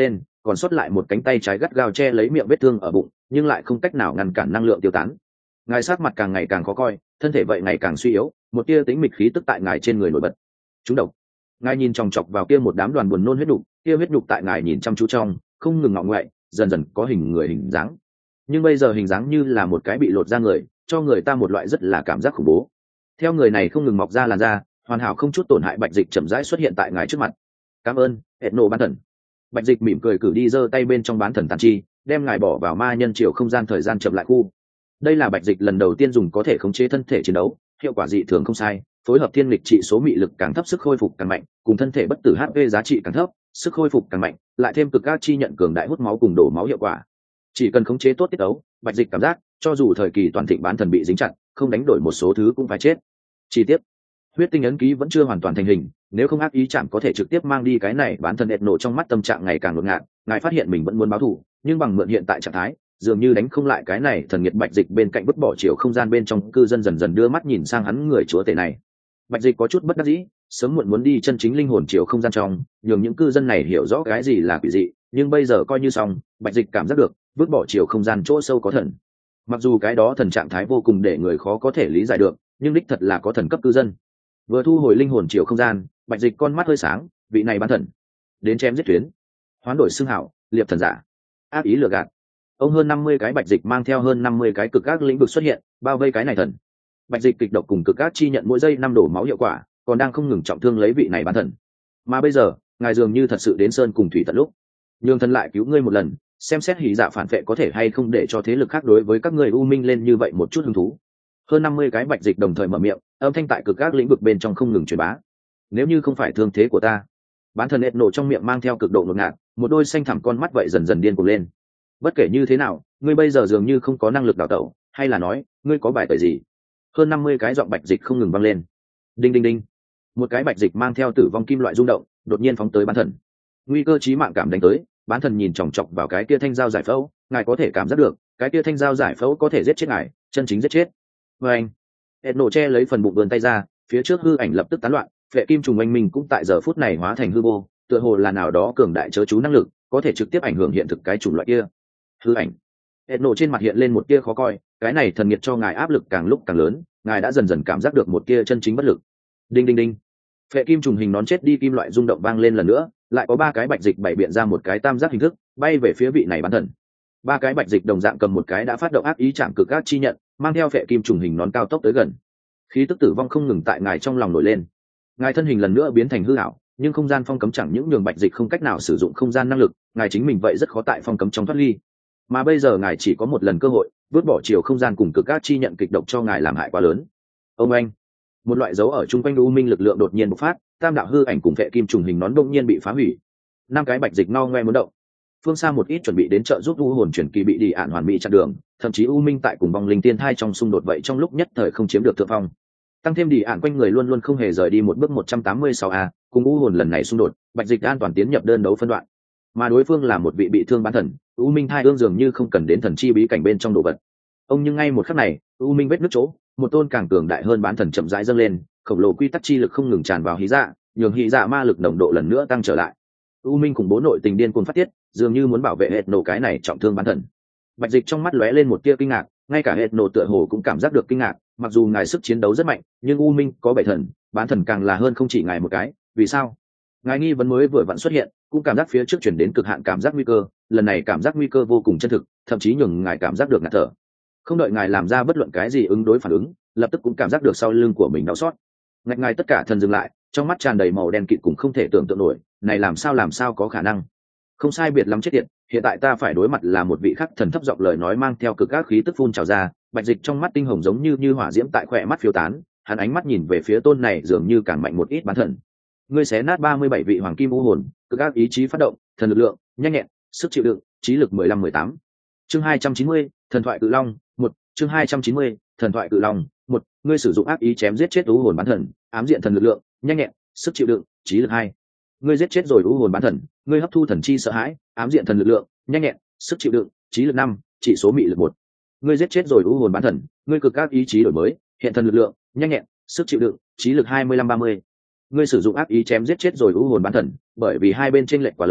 còn sót lại một cánh tay trái gắt gao che lấy miệng vết thương ở bụng, nhưng lại không cách nào ngăn cản năng lượng tiêu tán. Ngài sắc mặt càng ngày càng khó coi, thân thể vậy ngày càng suy yếu, một tia tính mịch khí tức tại ngài trên người nổi bật. Chúng độc. Ngài nhìn chòng chọc vào kia một đám đoàn buồn nôn huyết nhục, kia huyết nhục tại ngài nhìn chăm chú trong, không ngừng ngọ ngoại, dần dần có hình người hình dáng. Nhưng bây giờ hình dáng như là một cái bị lột ra người, cho người ta một loại rất là cảm giác khủng bố. Theo người này không ngừng mọc ra làn da, hoàn hảo không chút tổn hại bạch dịch chậm rãi xuất hiện tại ngài trước mặt. Cảm ơn, Etno bán thần. Bạch dịch mỉm cười cử đi giơ tay bên trong bán thần tàn chi, đem ngài bỏ vào ma nhân chiều không gian thời gian chậm lại khu. Đây là bạch dịch lần đầu tiên dùng có thể khống chế thân thể chiến đấu, hiệu quả dị thường không sai, phối hợp thiên lịch trị số mị lực càng thấp sức khôi phục càng mạnh, cùng thân thể bất tử HP giá trị càng thấp, sức khôi phục càng mạnh, lại thêm cực ác chi nhận cường đại hút máu cùng đổ máu hiệu quả. Chỉ cần khống chế tốt tiết đấu, bạch dịch cảm giác, cho dù thời kỳ toàn thịnh bán thần bị dính chặt, không đánh đổi một số thứ cũng phải chết. Chi tiết, huyết tinh ấn ký vẫn chưa hoàn toàn thành hình, nếu không ác ý chạm có thể trực tiếp mang đi cái này bán thần nổ trong mắt tâm trạng ngày càng ngột ngạt, ngài phát hiện mình vẫn muốn báo thù, nhưng bằng mượn hiện tại trạng thái, dường như đánh không lại cái này thần nghiệt bạch dịch bên cạnh vứt bỏ chiều không gian bên trong cư dân dần dần đưa mắt nhìn sang hắn người chúa tể này. Bạch dịch có chút bất đắc dĩ, sớm muộn muốn đi chân chính linh hồn chiều không gian trong, nhường những cư dân này hiểu rõ cái gì là quỷ dị, nhưng bây giờ coi như xong, bạch dịch cảm giác được, vứt bỏ chiều không gian chỗ sâu có thần. Mặc dù cái đó thần trạng thái vô cùng để người khó có thể lý giải được, nhưng đích thật là có thần cấp cư dân. Vừa thu hồi linh hồn chiều không gian, bạch dịch con mắt hơi sáng, vị này bán thần đến chém giết tuyến, hoán đổi xưng hảo, liệp thần giả, ác ý lừa gạt. Ông hơn 50 cái bạch dịch mang theo hơn 50 cái cực ác lĩnh vực xuất hiện, bao vây cái này thần. Bạch dịch kịch độc cùng cực ác chi nhận mỗi giây 5 đổ máu hiệu quả, còn đang không ngừng trọng thương lấy vị này bán thần. Mà bây giờ, ngài dường như thật sự đến sơn cùng thủy tận lúc. Nhường thần lại cứu ngươi một lần, xem xét hỉ dạ phản vệ có thể hay không để cho thế lực khác đối với các người u minh lên như vậy một chút hứng thú. Hơn 50 cái bạch dịch đồng thời mở miệng, âm thanh tại cực ác lĩnh vực bên trong không ngừng truyền bá. Nếu như không phải thương thế của ta, bán thần nổ trong miệng mang theo cực độ ngột ngạt, một đôi xanh thẳm con mắt vậy dần dần điên cuồng lên. Bất kể như thế nào, ngươi bây giờ dường như không có năng lực đào tẩu, hay là nói, ngươi có bài tẩy gì? Hơn 50 cái giọng bạch dịch không ngừng vang lên. Đinh đinh đinh. Một cái bạch dịch mang theo tử vong kim loại rung động, đột nhiên phóng tới bán thần. Nguy cơ chí mạng cảm đánh tới, bán thần nhìn chòng chọc vào cái kia thanh dao giải phẫu, ngài có thể cảm giác được, cái kia thanh dao giải phẫu có thể giết chết ngài, chân chính giết chết. Và anh, nổ che lấy phần bụng vươn tay ra, phía trước hư ảnh lập tức tán loạn, vệ kim trùng anh minh cũng tại giờ phút này hóa thành hư vô, tựa hồ là nào đó cường đại chớ chú năng lực, có thể trực tiếp ảnh hưởng hiện thực cái chủng loại kia. Hư ảnh. Nổ trên mặt hiện lên một tia khó coi, cái này thần nghiệt cho ngài áp lực càng lúc càng lớn, ngài đã dần dần cảm giác được một tia chân chính bất lực. Đinh đinh đinh. Vệ kim trùng hình nón chết đi kim loại rung động vang lên lần nữa, lại có 3 cái bạch dịch bảy biện ra một cái tam giác hình thức, bay về phía vị này bán thần. 3 cái bạch dịch đồng dạng cầm một cái đã phát động ác ý chạm cực ác chi nhận, mang theo vệ kim trùng hình nón cao tốc tới gần. Khí tức tử vong không ngừng tại ngài trong lòng nổi lên. Ngài thân hình lần nữa biến thành hư ảo, nhưng không gian phong cấm chẳng những nhường bạch dịch không cách nào sử dụng không gian năng lực, ngài chính mình vậy rất khó tại phong cấm trong thoát ly. Mà bây giờ ngài chỉ có một lần cơ hội, vứt bỏ chiều không gian cùng cực ác chi nhận kịch độc cho ngài làm hại quá lớn. Ông anh, một loại dấu ở chung quanh u minh lực lượng đột nhiên bộc phát, tam đạo hư ảnh cùng vệ kim trùng hình nón đột nhiên bị phá hủy. 5 cái bạch dịch no ngoe muốn động. Phương xa một ít chuẩn bị đến trợ giúp u hồn chuyển kỳ bị đi ạn hoàn mỹ chặn đường, thậm chí u minh tại cùng vong linh tiên thai trong xung đột vậy trong lúc nhất thời không chiếm được thượng phong. Tăng thêm đi ạn quanh người luôn luôn không hề rời đi một bước 186 a, cùng u hồn lần này xung đột, bạch dịch an toàn tiến nhập đơn đấu phân đoạn. Mà đối phương là một vị bị thương bán thần, u minh thai ương dường như không cần đến thần chi bí cảnh bên trong đồ vật. Ông nhưng ngay một khắc này, u minh vết nước chỗ, một tôn càng cường đại hơn bán thần chậm rãi dâng lên, khổng lồ quy tắc chi lực không ngừng tràn vào hí dạ, nhường hí dạ ma lực nồng độ lần nữa tăng trở lại. U minh cùng bố nội tình điên cuồng phát tiết, dường như muốn bảo vệ hệ nổ cái này trọng thương bán thần. Bạch dịch trong mắt lóe lên một tia kinh ngạc, ngay cả hệ nổ tựa hồ cũng cảm giác được kinh ngạc, mặc dù ngài sức chiến đấu rất mạnh, nhưng u minh có 7 thần, bán thần càng là hơn không chỉ ngài một cái, vì sao? Ngài nghi vấn mới vừa vặn xuất hiện, cũng cảm giác phía trước chuyển đến cực hạn cảm giác nguy cơ, lần này cảm giác nguy cơ vô cùng chân thực, thậm chí nhường ngài cảm giác được ngạt thở. Không đợi ngài làm ra bất luận cái gì ứng đối phản ứng, lập tức cũng cảm giác được sau lưng của mình đau xót. Ngài tất cả thần dừng lại, trong mắt tràn đầy màu đen kịt cũng không thể tưởng tượng nổi, này làm sao có khả năng? Không sai biệt lắm chết tiệt, hiện tại ta phải đối mặt là một vị khắc thần thấp giọng lời nói mang theo cực ác khí tức phun trào ra, bạch dịch trong mắt tinh hồng giống như hỏa diễm tại khỏe mắt phiêu tán, hắn ánh mắt nhìn về phía tôn này dường như càng mạnh một ít bán thần. Ngươi xé nát 37 vị hoàng kim u hồn, cực ác ý chí phát động, thần lực lượng, nhanh nhẹn, sức chịu đựng, trí lực 15-18. Chương 290, thần thoại cự long, 1, chương 290, thần thoại cự long, 1, ngươi sử dụng ác ý chém giết chết u hồn bán thần, ám diện thần lực lượng, nhanh nhẹn, sức chịu đựng, trí lực 2. Ngươi giết chết rồi u hồn bán thần, ngươi hấp thu thần chi sợ hãi, ám diện thần lực lượng, nhanh nhẹn, sức chịu đựng, trí lực 5, chỉ số mị lực 1. Ngươi giết chết rồi u hồn bán thần, ngươi cực ác ý chí đổi mới, hiện thần lực lượng, nhanh nhẹn, sức chịu đựng, trí lực 25-30. Ngươi sử dụng ác ý chém giết chết rồi u hồn bán thần, bởi vì hai bên chênh lệch quá lớn,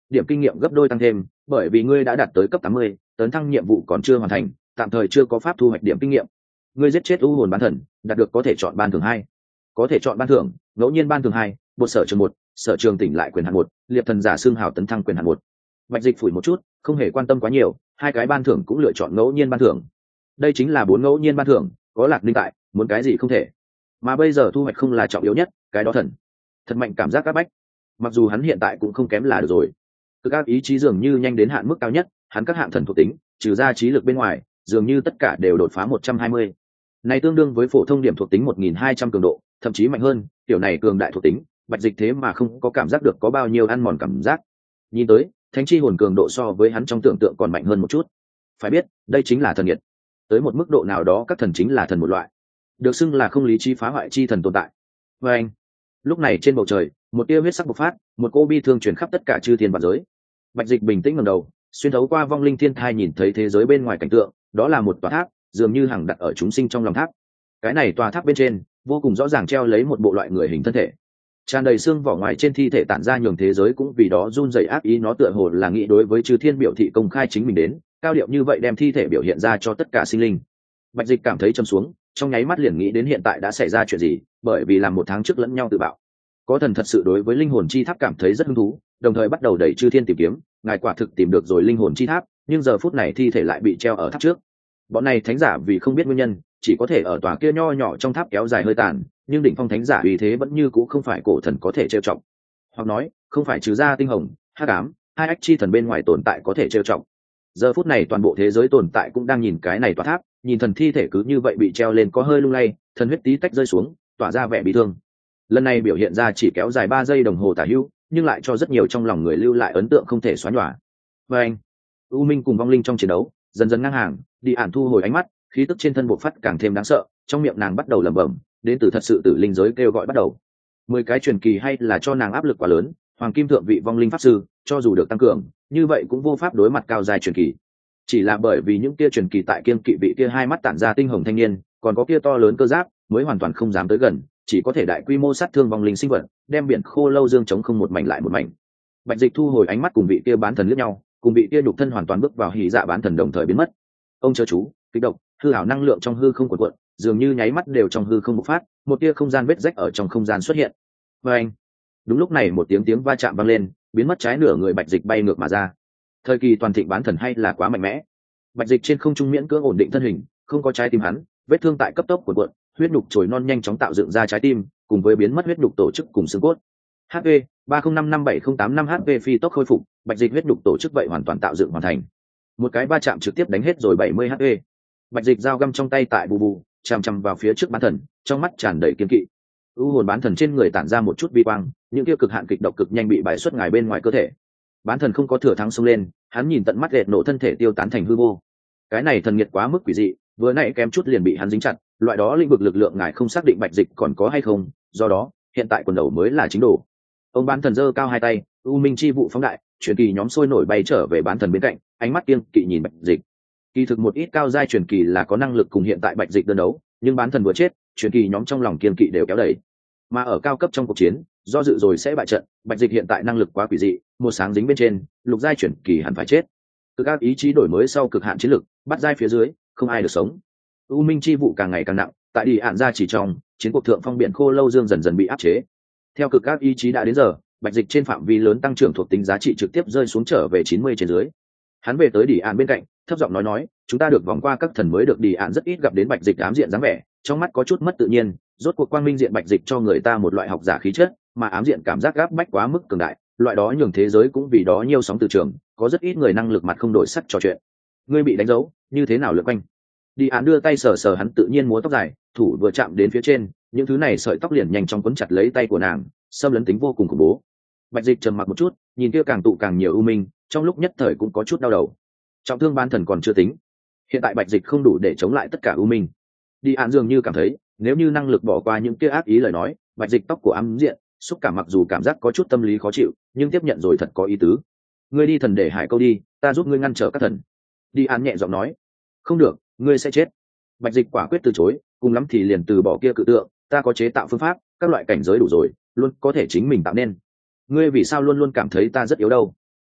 điểm kinh nghiệm gấp đôi tăng thêm, bởi vì ngươi đã đạt tới cấp 80, tấn thăng nhiệm vụ còn chưa hoàn thành, tạm thời chưa có pháp thu hoạch điểm kinh nghiệm. Ngươi giết chết u hồn bán thần, đạt được có thể chọn ban thưởng 2. Có thể chọn ban thưởng, ngẫu nhiên ban thưởng 2, bột sở trường 1, sở trường tỉnh lại quyền hạn 1, liệp thần giả xương hào tấn thăng quyền hạn 1. Bạch Dịch phủi một chút, không hề quan tâm quá nhiều, hai cái ban thưởng cũng lựa chọn ngẫu nhiên ban thưởng. Đây chính là 4 ngẫu nhiên ban thưởng, có Lạc Linh tại, muốn cái gì không thể. Mà bây giờ thu hoạch không là trọng yếu nhất, cái đó thần. Thật mạnh cảm giác các bách. Mặc dù hắn hiện tại cũng không kém là được rồi. Cực ác ý chí dường như nhanh đến hạn mức cao nhất, hắn các hạng thần thuộc tính, trừ ra trí lực bên ngoài, dường như tất cả đều đột phá 120. Này tương đương với phổ thông điểm thuộc tính 1200 cường độ, thậm chí mạnh hơn, tiểu này cường đại thuộc tính, Bạch Dịch thế mà không có cảm giác được có bao nhiêu ăn mòn cảm giác. Nhìn tới, thánh chi hồn cường độ so với hắn trong tưởng tượng còn mạnh hơn một chút. Phải biết, đây chính là thần nghiệt. Tới một mức độ nào đó các thần chính là thần một loại, được xưng là không lý trí phá hoại chi thần tồn tại. Và anh, lúc này trên bầu trời, một tia huyết sắc bộc phát, một cô bi thương truyền khắp tất cả chư thiên vạn giới. Bạch Dịch bình tĩnh ngẩng đầu, xuyên thấu qua vong linh thiên thai nhìn thấy thế giới bên ngoài cảnh tượng, đó là một tòa tháp, dường như hằng đặt ở chúng sinh trong lòng tháp. Cái này tòa tháp bên trên, vô cùng rõ ràng treo lấy một bộ loại người hình thân thể, tràn đầy xương vỏ ngoài trên thi thể tản ra nhường thế giới cũng vì đó run rẩy ác ý, nó tựa hồ là nghĩ đối với chư thiên biểu thị công khai chính mình đến, cao điệu như vậy đem thi thể biểu hiện ra cho tất cả sinh linh. Bạch Dịch cảm thấy trầm xuống, trong nháy mắt liền nghĩ đến hiện tại đã xảy ra chuyện gì, bởi vì làm một tháng trước lẫn nhau tự bạo. Có thần thật sự đối với linh hồn chi tháp cảm thấy rất hứng thú, đồng thời bắt đầu đẩy chư thiên tìm kiếm, ngài quả thực tìm được rồi linh hồn chi tháp, nhưng giờ phút này thi thể lại bị treo ở tháp trước. Bọn này thánh giả vì không biết nguyên nhân, chỉ có thể ở tòa kia nho nhỏ trong tháp kéo dài hơi tàn, nhưng đỉnh phong thánh giả vì thế vẫn như cũ không phải cổ thần có thể trêu chọc. Hoặc nói, không phải trừ ra tinh hồng, hắc ám, hai ách chi thần bên ngoài tồn tại có thể trêu chọc. Giờ phút này toàn bộ thế giới tồn tại cũng đang nhìn cái này tòa tháp, nhìn thần thi thể cứ như vậy bị treo lên có hơi lung lay, thần huyết tí tách rơi xuống, tỏa ra vẻ bị thương. Lần này biểu hiện ra chỉ kéo dài 3 giây đồng hồ tả hữu, nhưng lại cho rất nhiều trong lòng người lưu lại ấn tượng không thể xóa nhòa. Và anh, U Minh cùng vong linh trong chiến đấu dần dần ngang hàng, đi ản thu hồi ánh mắt, khí tức trên thân bộc phát càng thêm đáng sợ, trong miệng nàng bắt đầu lẩm bẩm, đến từ thật sự tử linh giới kêu gọi bắt đầu. 10 cái truyền kỳ hay là cho nàng áp lực quá lớn, hoàng kim thượng vị vong linh pháp sư, cho dù được tăng cường, như vậy cũng vô pháp đối mặt cao dài truyền kỳ. Chỉ là bởi vì những kia truyền kỳ tại kiên kỵ vị kia hai mắt tản ra tinh hồng thanh niên, còn có kia to lớn cơ giáp, mới hoàn toàn không dám tới gần, chỉ có thể đại quy mô sát thương vong linh sinh vật, đem biển khô lâu dương chống không một mảnh lại một mảnh. Bạch Dịch thu hồi ánh mắt cùng vị kia bán thần liếc nhau, cùng vị kia nhục thân hoàn toàn bước vào hỉ dạ bán thần đồng thời biến mất. Ông chớ chú, kích động, hư ảo năng lượng trong hư không cuộn cuộn, dường như nháy mắt đều trong hư không bộc phát, một tia không gian vết rách ở trong không gian xuất hiện. Và anh, đúng lúc này một tiếng va chạm vang lên, biến mất trái nửa người Bạch Dịch bay ngược mà ra. Thời kỳ toàn thịnh bán thần hay là quá mạnh mẽ. Bạch Dịch trên không trung miễn cưỡng ổn định thân hình, không có trái tim hắn, vết thương tại cấp tốc cuộn cuộn, huyết nhục trồi non nhanh chóng tạo dựng ra trái tim, cùng với biến mất huyết nhục tổ chức cùng xương cốt. HP 30557085 HP phi tốc khôi phục, Bạch Dịch huyết nhục tổ chức vậy hoàn toàn tạo dựng hoàn thành. Một cái va chạm trực tiếp đánh hết rồi 70 HP. Bạch Dịch dao găm trong tay tại bù bù, chằm chằm vào phía trước bán thần, trong mắt tràn đầy kiên kỵ. U hồn bán thần trên người tản ra một chút vi quang, những kia cực hạn kịch độc cực nhanh bị bài xuất ngài bên ngoài cơ thể. Bán thần không có thừa thắng xông lên, hắn nhìn tận mắt lẹt nổ thân thể tiêu tán thành hư vô. Cái này thần nghiệt quá mức quỷ dị, vừa nãy kém chút liền bị hắn dính chặt, loại đó lĩnh vực lực lượng ngài không xác định Bạch Dịch còn có hay không, do đó, hiện tại quần đầu mới là chính đồ. Ông bán thần giơ cao hai tay, u minh chi vụ phóng đại, truyền kỳ nhóm sôi nổi bay trở về bán thần bên cạnh, ánh mắt kiêng kỵ nhìn Bạch Dịch. Kỳ thực một ít cao giai truyền kỳ là có năng lực cùng hiện tại Bạch Dịch đơn đấu, nhưng bán thần vừa chết, truyền kỳ nhóm trong lòng kiêng kỵ đều kéo đẩy. Mà ở cao cấp trong cuộc chiến, do dự rồi sẽ bại trận, Bạch Dịch hiện tại năng lực quá quỷ dị, một sáng dính bên trên, lục giai truyền kỳ hẳn phải chết. Cực ác ý chí đổi mới sau cực hạn chiến lực, bắt giai phía dưới, không ai được sống. U minh chi vụ càng ngày càng nặng, tại đi ạn ra chỉ trong chiến cuộc thượng phong biển khô lâu dương dần dần bị áp chế. Theo cực ác ý chí đã đến giờ, Bạch Dịch trên phạm vi lớn tăng trưởng thuộc tính giá trị trực tiếp rơi xuống trở về 90 trên dưới. Hắn về tới đi ạn bên cạnh, thấp giọng nói, chúng ta được vòng qua các thần mới được đi ạn rất ít gặp đến Bạch Dịch ám diện dáng vẻ, trong mắt có chút mất tự nhiên, rốt cuộc quang minh diện Bạch Dịch cho người ta một loại học giả khí chất, mà ám diện cảm giác gáp bách quá mức cường đại, loại đó nhường thế giới cũng vì đó nhiều sóng từ trường, có rất ít người năng lực mặt không đổi sắc trò chuyện. Ngươi bị đánh dấu, như thế nào lượn quanh? Đi án đưa tay sờ sờ hắn tự nhiên múa tóc dài, thủ vừa chạm đến phía trên, những thứ này sợi tóc liền nhanh chóng quấn chặt lấy tay của nàng, xâm lấn tính vô cùng khủng bố. Bạch Dịch trầm mặc một chút, nhìn kia càng tụ càng nhiều ưu minh, trong lúc nhất thời cũng có chút đau đầu. Trọng thương ban thần còn chưa tính, hiện tại Bạch Dịch không đủ để chống lại tất cả ưu minh. Đi án dường như cảm thấy, nếu như năng lực bỏ qua những kia ác ý lời nói, Bạch Dịch tóc của ám diện, xúc cảm mặc dù cảm giác có chút tâm lý khó chịu, nhưng tiếp nhận rồi thật có ý tứ. Ngươi đi thần để hải câu đi, ta giúp ngươi ngăn trở các thần. Đi án nhẹ giọng nói. Không được, ngươi sẽ chết. Bạch Dịch quả quyết từ chối, cùng lắm thì liền từ bỏ kia cự tượng, ta có chế tạo phương pháp, các loại cảnh giới đủ rồi, luôn có thể chính mình tạo nên. Ngươi vì sao luôn luôn cảm thấy ta rất yếu đâu?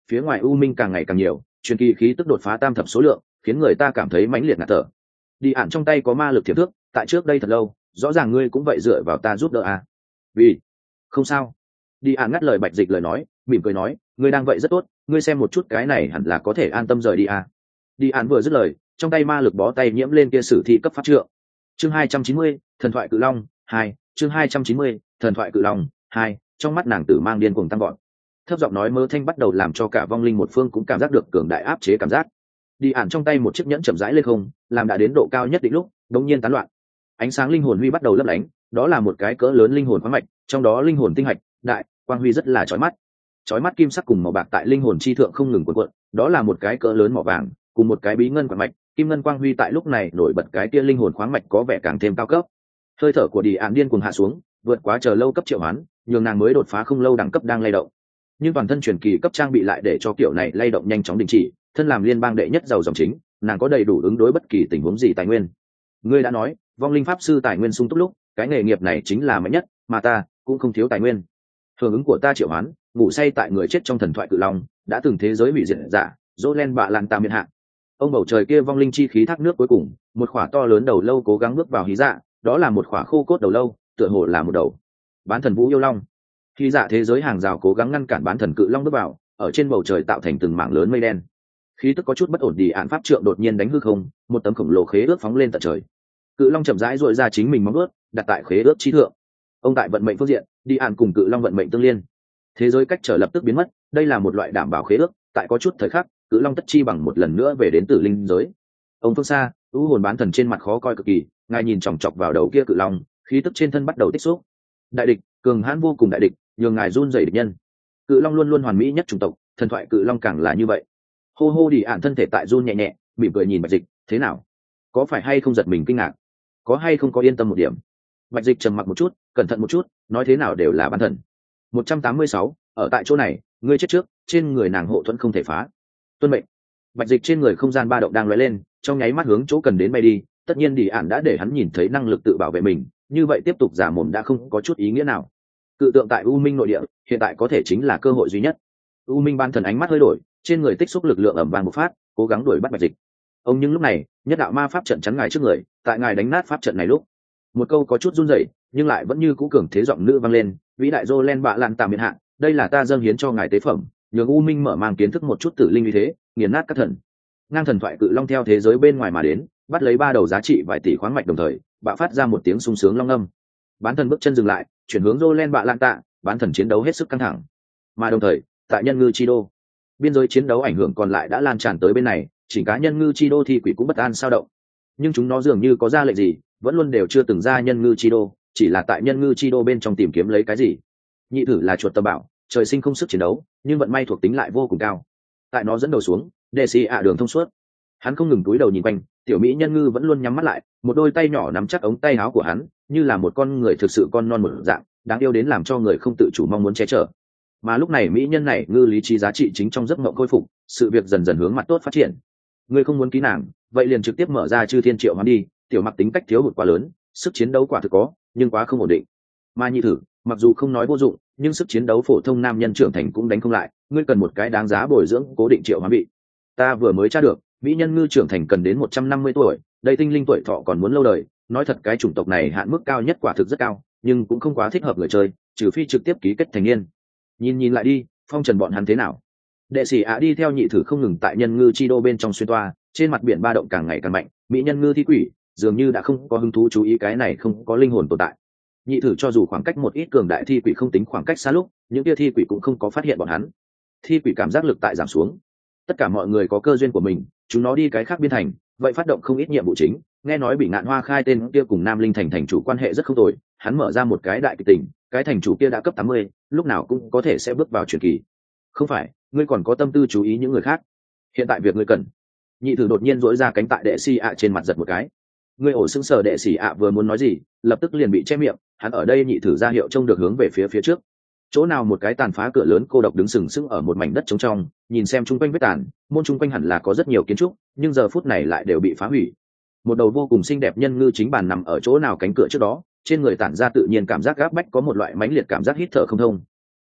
phía ngoài u minh càng ngày càng nhiều, truyền kỳ khí tức đột phá tam thập số lượng, khiến người ta cảm thấy mãnh liệt ngạt thở. Đi ạn trong tay có ma lực thiệp thước, tại trước đây thật lâu, rõ ràng ngươi cũng vậy dựa vào ta giúp đỡ à? Vì không sao. Đi ạn ngắt lời Bạch Dịch lời nói, mỉm cười nói, ngươi đang vậy rất tốt, ngươi xem một chút cái này hẳn là có thể an tâm rời đi à? Đi ạn vừa dứt lời, trong tay ma lực bó tay nhiễm lên kia sử thi cấp pháp trượng. Chương 290, thần thoại cự long 2, chương 290, thần thoại cự long 2, trong mắt nàng tử mang điên cuồng tăng vọt. Thấp giọng nói mơ thanh bắt đầu làm cho cả vong linh một phương cũng cảm giác được cường đại áp chế cảm giác. Đi ạn trong tay một chiếc nhẫn chậm rãi lên không, làm đã đến độ cao nhất định lúc, đột nhiên tán loạn. Ánh sáng linh hồn huy bắt đầu lấp lánh, đó là một cái cỡ lớn linh hồn khoáng mạch, trong đó linh hồn tinh hạch, đại, quang huy rất là chói mắt. Chói mắt kim sắc cùng màu bạc tại linh hồn chi thượng không ngừng cuộn cuộn, đó là một cái cỡ lớn màu vàng, cùng một cái bí ngân quang mạch, kim ngân quang huy tại lúc này nổi bật cái kia linh hồn khoáng mạch có vẻ càng thêm cao cấp. Hơi thở của Đi ạn điên cuồng hạ xuống, vượt quá chờ lâu cấp triệu hoán, nhường nàng mới đột phá không lâu đẳng cấp đang lay động. Nhưng toàn thân truyền kỳ cấp trang bị lại để cho kiểu này lay động nhanh chóng đình chỉ, thân làm liên bang đệ nhất giàu dòng chính, nàng có đầy đủ ứng đối bất kỳ tình huống gì tài nguyên. Ngươi đã nói, vong linh pháp sư tài nguyên sung túc lúc, cái nghề nghiệp này chính là mạnh nhất, mà ta cũng không thiếu tài nguyên. Hưởng ứng của ta triệu hoán, ngủ say tại người chết trong thần thoại cự long, đã từng thế giới hủy diệt giả, Jolen bạ làn tam miên hạ. Ông bầu trời kia vong linh chi khí thác nước cuối cùng, một khỏa to lớn đầu lâu cố gắng bước vào hí dạ, đó là một khỏa khô cốt đầu lâu, tựa hồ là một đầu bán thần vũ yêu long. Hí dạ thế giới hàng rào cố gắng ngăn cản bán thần cự long bước vào, ở trên bầu trời tạo thành từng mảng lớn mây đen. Khí tức có chút bất ổn, Đi ạn pháp trượng đột nhiên đánh hư không, một tấm khổng lồ khế ước phóng lên tận trời. Cự long chậm rãi duỗi ra chính mình móng ướt, đặt tại khế ước chi thượng. Ông tại vận mệnh phương diện, Đi ạn cùng cự long vận mệnh tương liên. Thế giới cách trở lập tức biến mất, đây là một loại đảm bảo khế ước, tại có chút thời khắc, cự long tất chi bằng một lần nữa về đến tử linh giới. Ông phương xa, u hồn bán thần trên mặt khó coi cực kỳ, ngài nhìn chòng chọc vào đầu kia cự long, khí tức trên thân bắt đầu tích xúc. Đại địch, cường hãn vô cùng đại địch, nhường ngài run rẩy địch nhân. Cự long luôn luôn hoàn mỹ nhất chủng tộc, thần thoại cự long càng là như vậy. Hô hô, Đi ạn thân thể tại run nhẹ nhẹ, mỉm cười nhìn Bạch Dịch, thế nào? Có phải hay không giật mình kinh ngạc? Có hay không có yên tâm một điểm? Bạch Dịch trầm mặc một chút, cẩn thận một chút, nói thế nào đều là bán thần. 186, ở tại chỗ này, ngươi chết trước, trên người nàng hộ thuẫn không thể phá. Tuân mệnh. Bạch Dịch trên người không gian ba động đang lóe lên, trong nháy mắt hướng chỗ cần đến bay đi. Tất nhiên Đi ạn đã để hắn nhìn thấy năng lực tự bảo vệ mình, như vậy tiếp tục giả mồm đã không có chút ý nghĩa nào. Cự tượng tại U Minh nội địa, hiện tại có thể chính là cơ hội duy nhất. U Minh ban thần ánh mắt hơi đổi, trên người tích xúc lực lượng ầm vang một phát, cố gắng đuổi bắt Bạch Dịch. Ông nhưng lúc này, nhất đạo ma pháp trận chắn ngài trước người, tại ngài đánh nát pháp trận này lúc, một câu có chút run rẩy, nhưng lại vẫn như cũ cường thế giọng nữ vang lên, vĩ đại Jolen bạ lạn tạm miền hạ, đây là ta dâng hiến cho ngài tế phẩm, nhường U Minh mở mang kiến thức một chút tử linh như thế, nghiền nát các thần. Ngang thần thoại cự long theo thế giới bên ngoài mà đến, bắt lấy ba đầu giá trị vài tỷ khoáng mạch đồng thời, bạo phát ra một tiếng sung sướng long âm. Bán thần bước chân dừng lại, chuyển hướng Jolen bạ lạn tạ, bán thần chiến đấu hết sức căng thẳng. Mà đồng thời, tại nhân ngư chi đô, biên giới chiến đấu ảnh hưởng còn lại đã lan tràn tới bên này, chỉ cá nhân ngư chi đô thì quỷ cũng bất an sao động. Nhưng chúng nó dường như có ra lệnh gì, vẫn luôn đều chưa từng ra nhân ngư chi đô, chỉ là tại nhân ngư chi đô bên trong tìm kiếm lấy cái gì. Nhị thử là chuột tầm bảo, trời sinh không sức chiến đấu, nhưng vận may thuộc tính lại vô cùng cao. Tại nó dẫn đầu xuống, đệ sĩ ạ đường thông suốt. Hắn không ngừng cúi đầu nhìn quanh, tiểu mỹ nhân ngư vẫn luôn nhắm mắt lại, một đôi tay nhỏ nắm chắc ống tay áo của hắn, như là một con người thực sự con non một dạng, đáng yêu đến làm cho người không tự chủ mong muốn che chở. Mà lúc này mỹ nhân này ngư lý trí giá trị chính trong giấc mộng khôi phục, sự việc dần dần hướng mặt tốt phát triển. Ngươi không muốn ký nàng, vậy liền trực tiếp mở ra chư thiên triệu hoán đi. Tiểu mặc tính cách thiếu hụt quá lớn, sức chiến đấu quả thực có, nhưng quá không ổn định. Mà nhị thử, mặc dù không nói vô dụng, nhưng sức chiến đấu phổ thông nam nhân trưởng thành cũng đánh không lại. Ngươi cần một cái đáng giá bồi dưỡng cố định triệu hoán bị. Ta vừa mới tra được, mỹ nhân ngư trưởng thành cần đến 150 tuổi, đây tinh linh tuổi thọ còn muốn lâu đời. Nói thật cái chủng tộc này hạn mức cao nhất quả thực rất cao, nhưng cũng không quá thích hợp người chơi, trừ phi trực tiếp ký kết thành niên. Nhìn lại đi, phong trần bọn hắn thế nào? Đệ sĩ ạ đi theo nhị thử không ngừng tại nhân ngư chi đô bên trong xuyên toa, trên mặt biển ba động càng ngày càng mạnh, mỹ nhân ngư thi quỷ dường như đã không có hứng thú chú ý cái này không có linh hồn tồn tại. Nhị thử cho dù khoảng cách một ít cường đại thi quỷ không tính khoảng cách xa lúc, những kia thi quỷ cũng không có phát hiện bọn hắn. Thi quỷ cảm giác lực tại giảm xuống. Tất cả mọi người có cơ duyên của mình, chúng nó đi cái khác biên thành, vậy phát động không ít nhiệm vụ chính. Nghe nói Bị Ngạn Hoa khai tên kia cùng Nam Linh thành chủ quan hệ rất không tồi, hắn mở ra một cái đại kịch tình, cái thành chủ kia đã cấp 80, lúc nào cũng có thể sẽ bước vào truyền kỳ. Không phải, ngươi còn có tâm tư chú ý những người khác. Hiện tại việc ngươi cần. Nhị thử đột nhiên dỗi ra cánh tại đệ sĩ ạ trên mặt giật một cái. Ngươi ổ sững sờ, đệ sĩ ạ vừa muốn nói gì, lập tức liền bị che miệng. Hắn ở đây nhị thử ra hiệu trông được hướng về phía trước. Chỗ nào một cái tàn phá cửa lớn cô độc đứng sừng sững ở một mảnh đất trống trong, nhìn xem chung quanh vết tàn, môn chung quanh hẳn là có rất nhiều kiến trúc, nhưng giờ phút này lại đều bị phá hủy. Một đầu vô cùng xinh đẹp nhân ngư chính bàn nằm ở chỗ nào cánh cửa trước đó, trên người tản ra tự nhiên cảm giác gáp bách, có một loại mãnh liệt cảm giác hít thở không thông.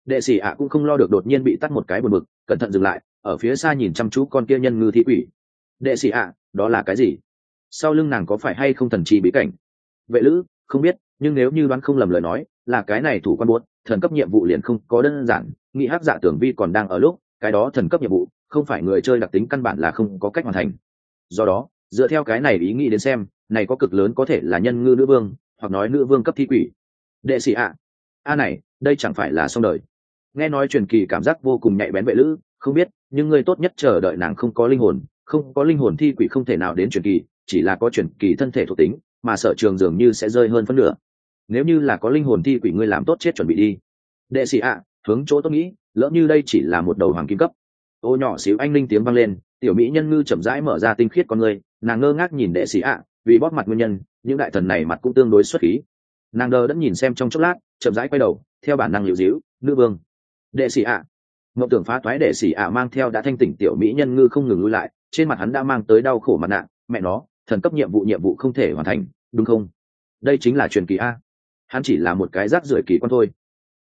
Đệ sĩ ạ cũng không lo được đột nhiên bị tắt một cái buồn bực, cẩn thận dừng lại, ở phía xa nhìn chăm chú con kia nhân ngư thi quỷ. Đệ sĩ ạ, đó là cái gì? Sau lưng nàng có phải hay không thần chi bí cảnh? Vệ lữ, không biết, nhưng nếu như đoán không lầm lời nói, là cái này thủ quan buốt, thần cấp nhiệm vụ liền không có đơn giản, nghĩ hắc dạ tưởng vi còn đang ở lúc, cái đó thần cấp nhiệm vụ, không phải người chơi đặc tính căn bản là không có cách hoàn thành. Do đó, dựa theo cái này ý nghĩ đến xem, này có cực lớn có thể là nhân ngư nữ vương, hoặc nói nữ vương cấp thi quỷ. Đệ sĩ ạ, a này, đây chẳng phải là xong đời. Nghe nói truyền kỳ cảm giác vô cùng nhạy bén vệ lữ, không biết, nhưng ngươi tốt nhất chờ đợi nàng không có linh hồn, không có linh hồn thi quỷ không thể nào đến truyền kỳ, chỉ là có truyền kỳ thân thể thuộc tính, mà sở trường dường như sẽ rơi hơn phân nửa. Nếu như là có linh hồn thi quỷ ngươi làm tốt chết chuẩn bị đi. Đệ sĩ ạ, hướng chỗ tôi nghĩ, lỡ như đây chỉ là một đầu hoàng kim cấp. Ô nhỏ xíu anh linh tiếng vang lên, tiểu mỹ nhân ngư chậm rãi mở ra tinh khiết con người, nàng ngơ ngác nhìn đệ sĩ ạ, vì bóp mặt nguyên nhân, những đại thần này mặt cũng tương đối xuất khí. Nàng đờ đẫn nhìn xem trong chốc lát, chậm rãi quay đầu, theo bản năng liễu díu, nữ vương. Đệ sĩ ạ. Ngộng tưởng phá toái đệ sĩ ạ mang theo đã thanh tỉnh tiểu mỹ nhân ngư không ngừng lui lại, trên mặt hắn đã mang tới đau khổ mặt nạ, mẹ nó, thần cấp nhiệm vụ không thể hoàn thành, đúng không? Đây chính là truyền kỳ a. Hắn chỉ là một cái rác rưởi kỳ quan thôi.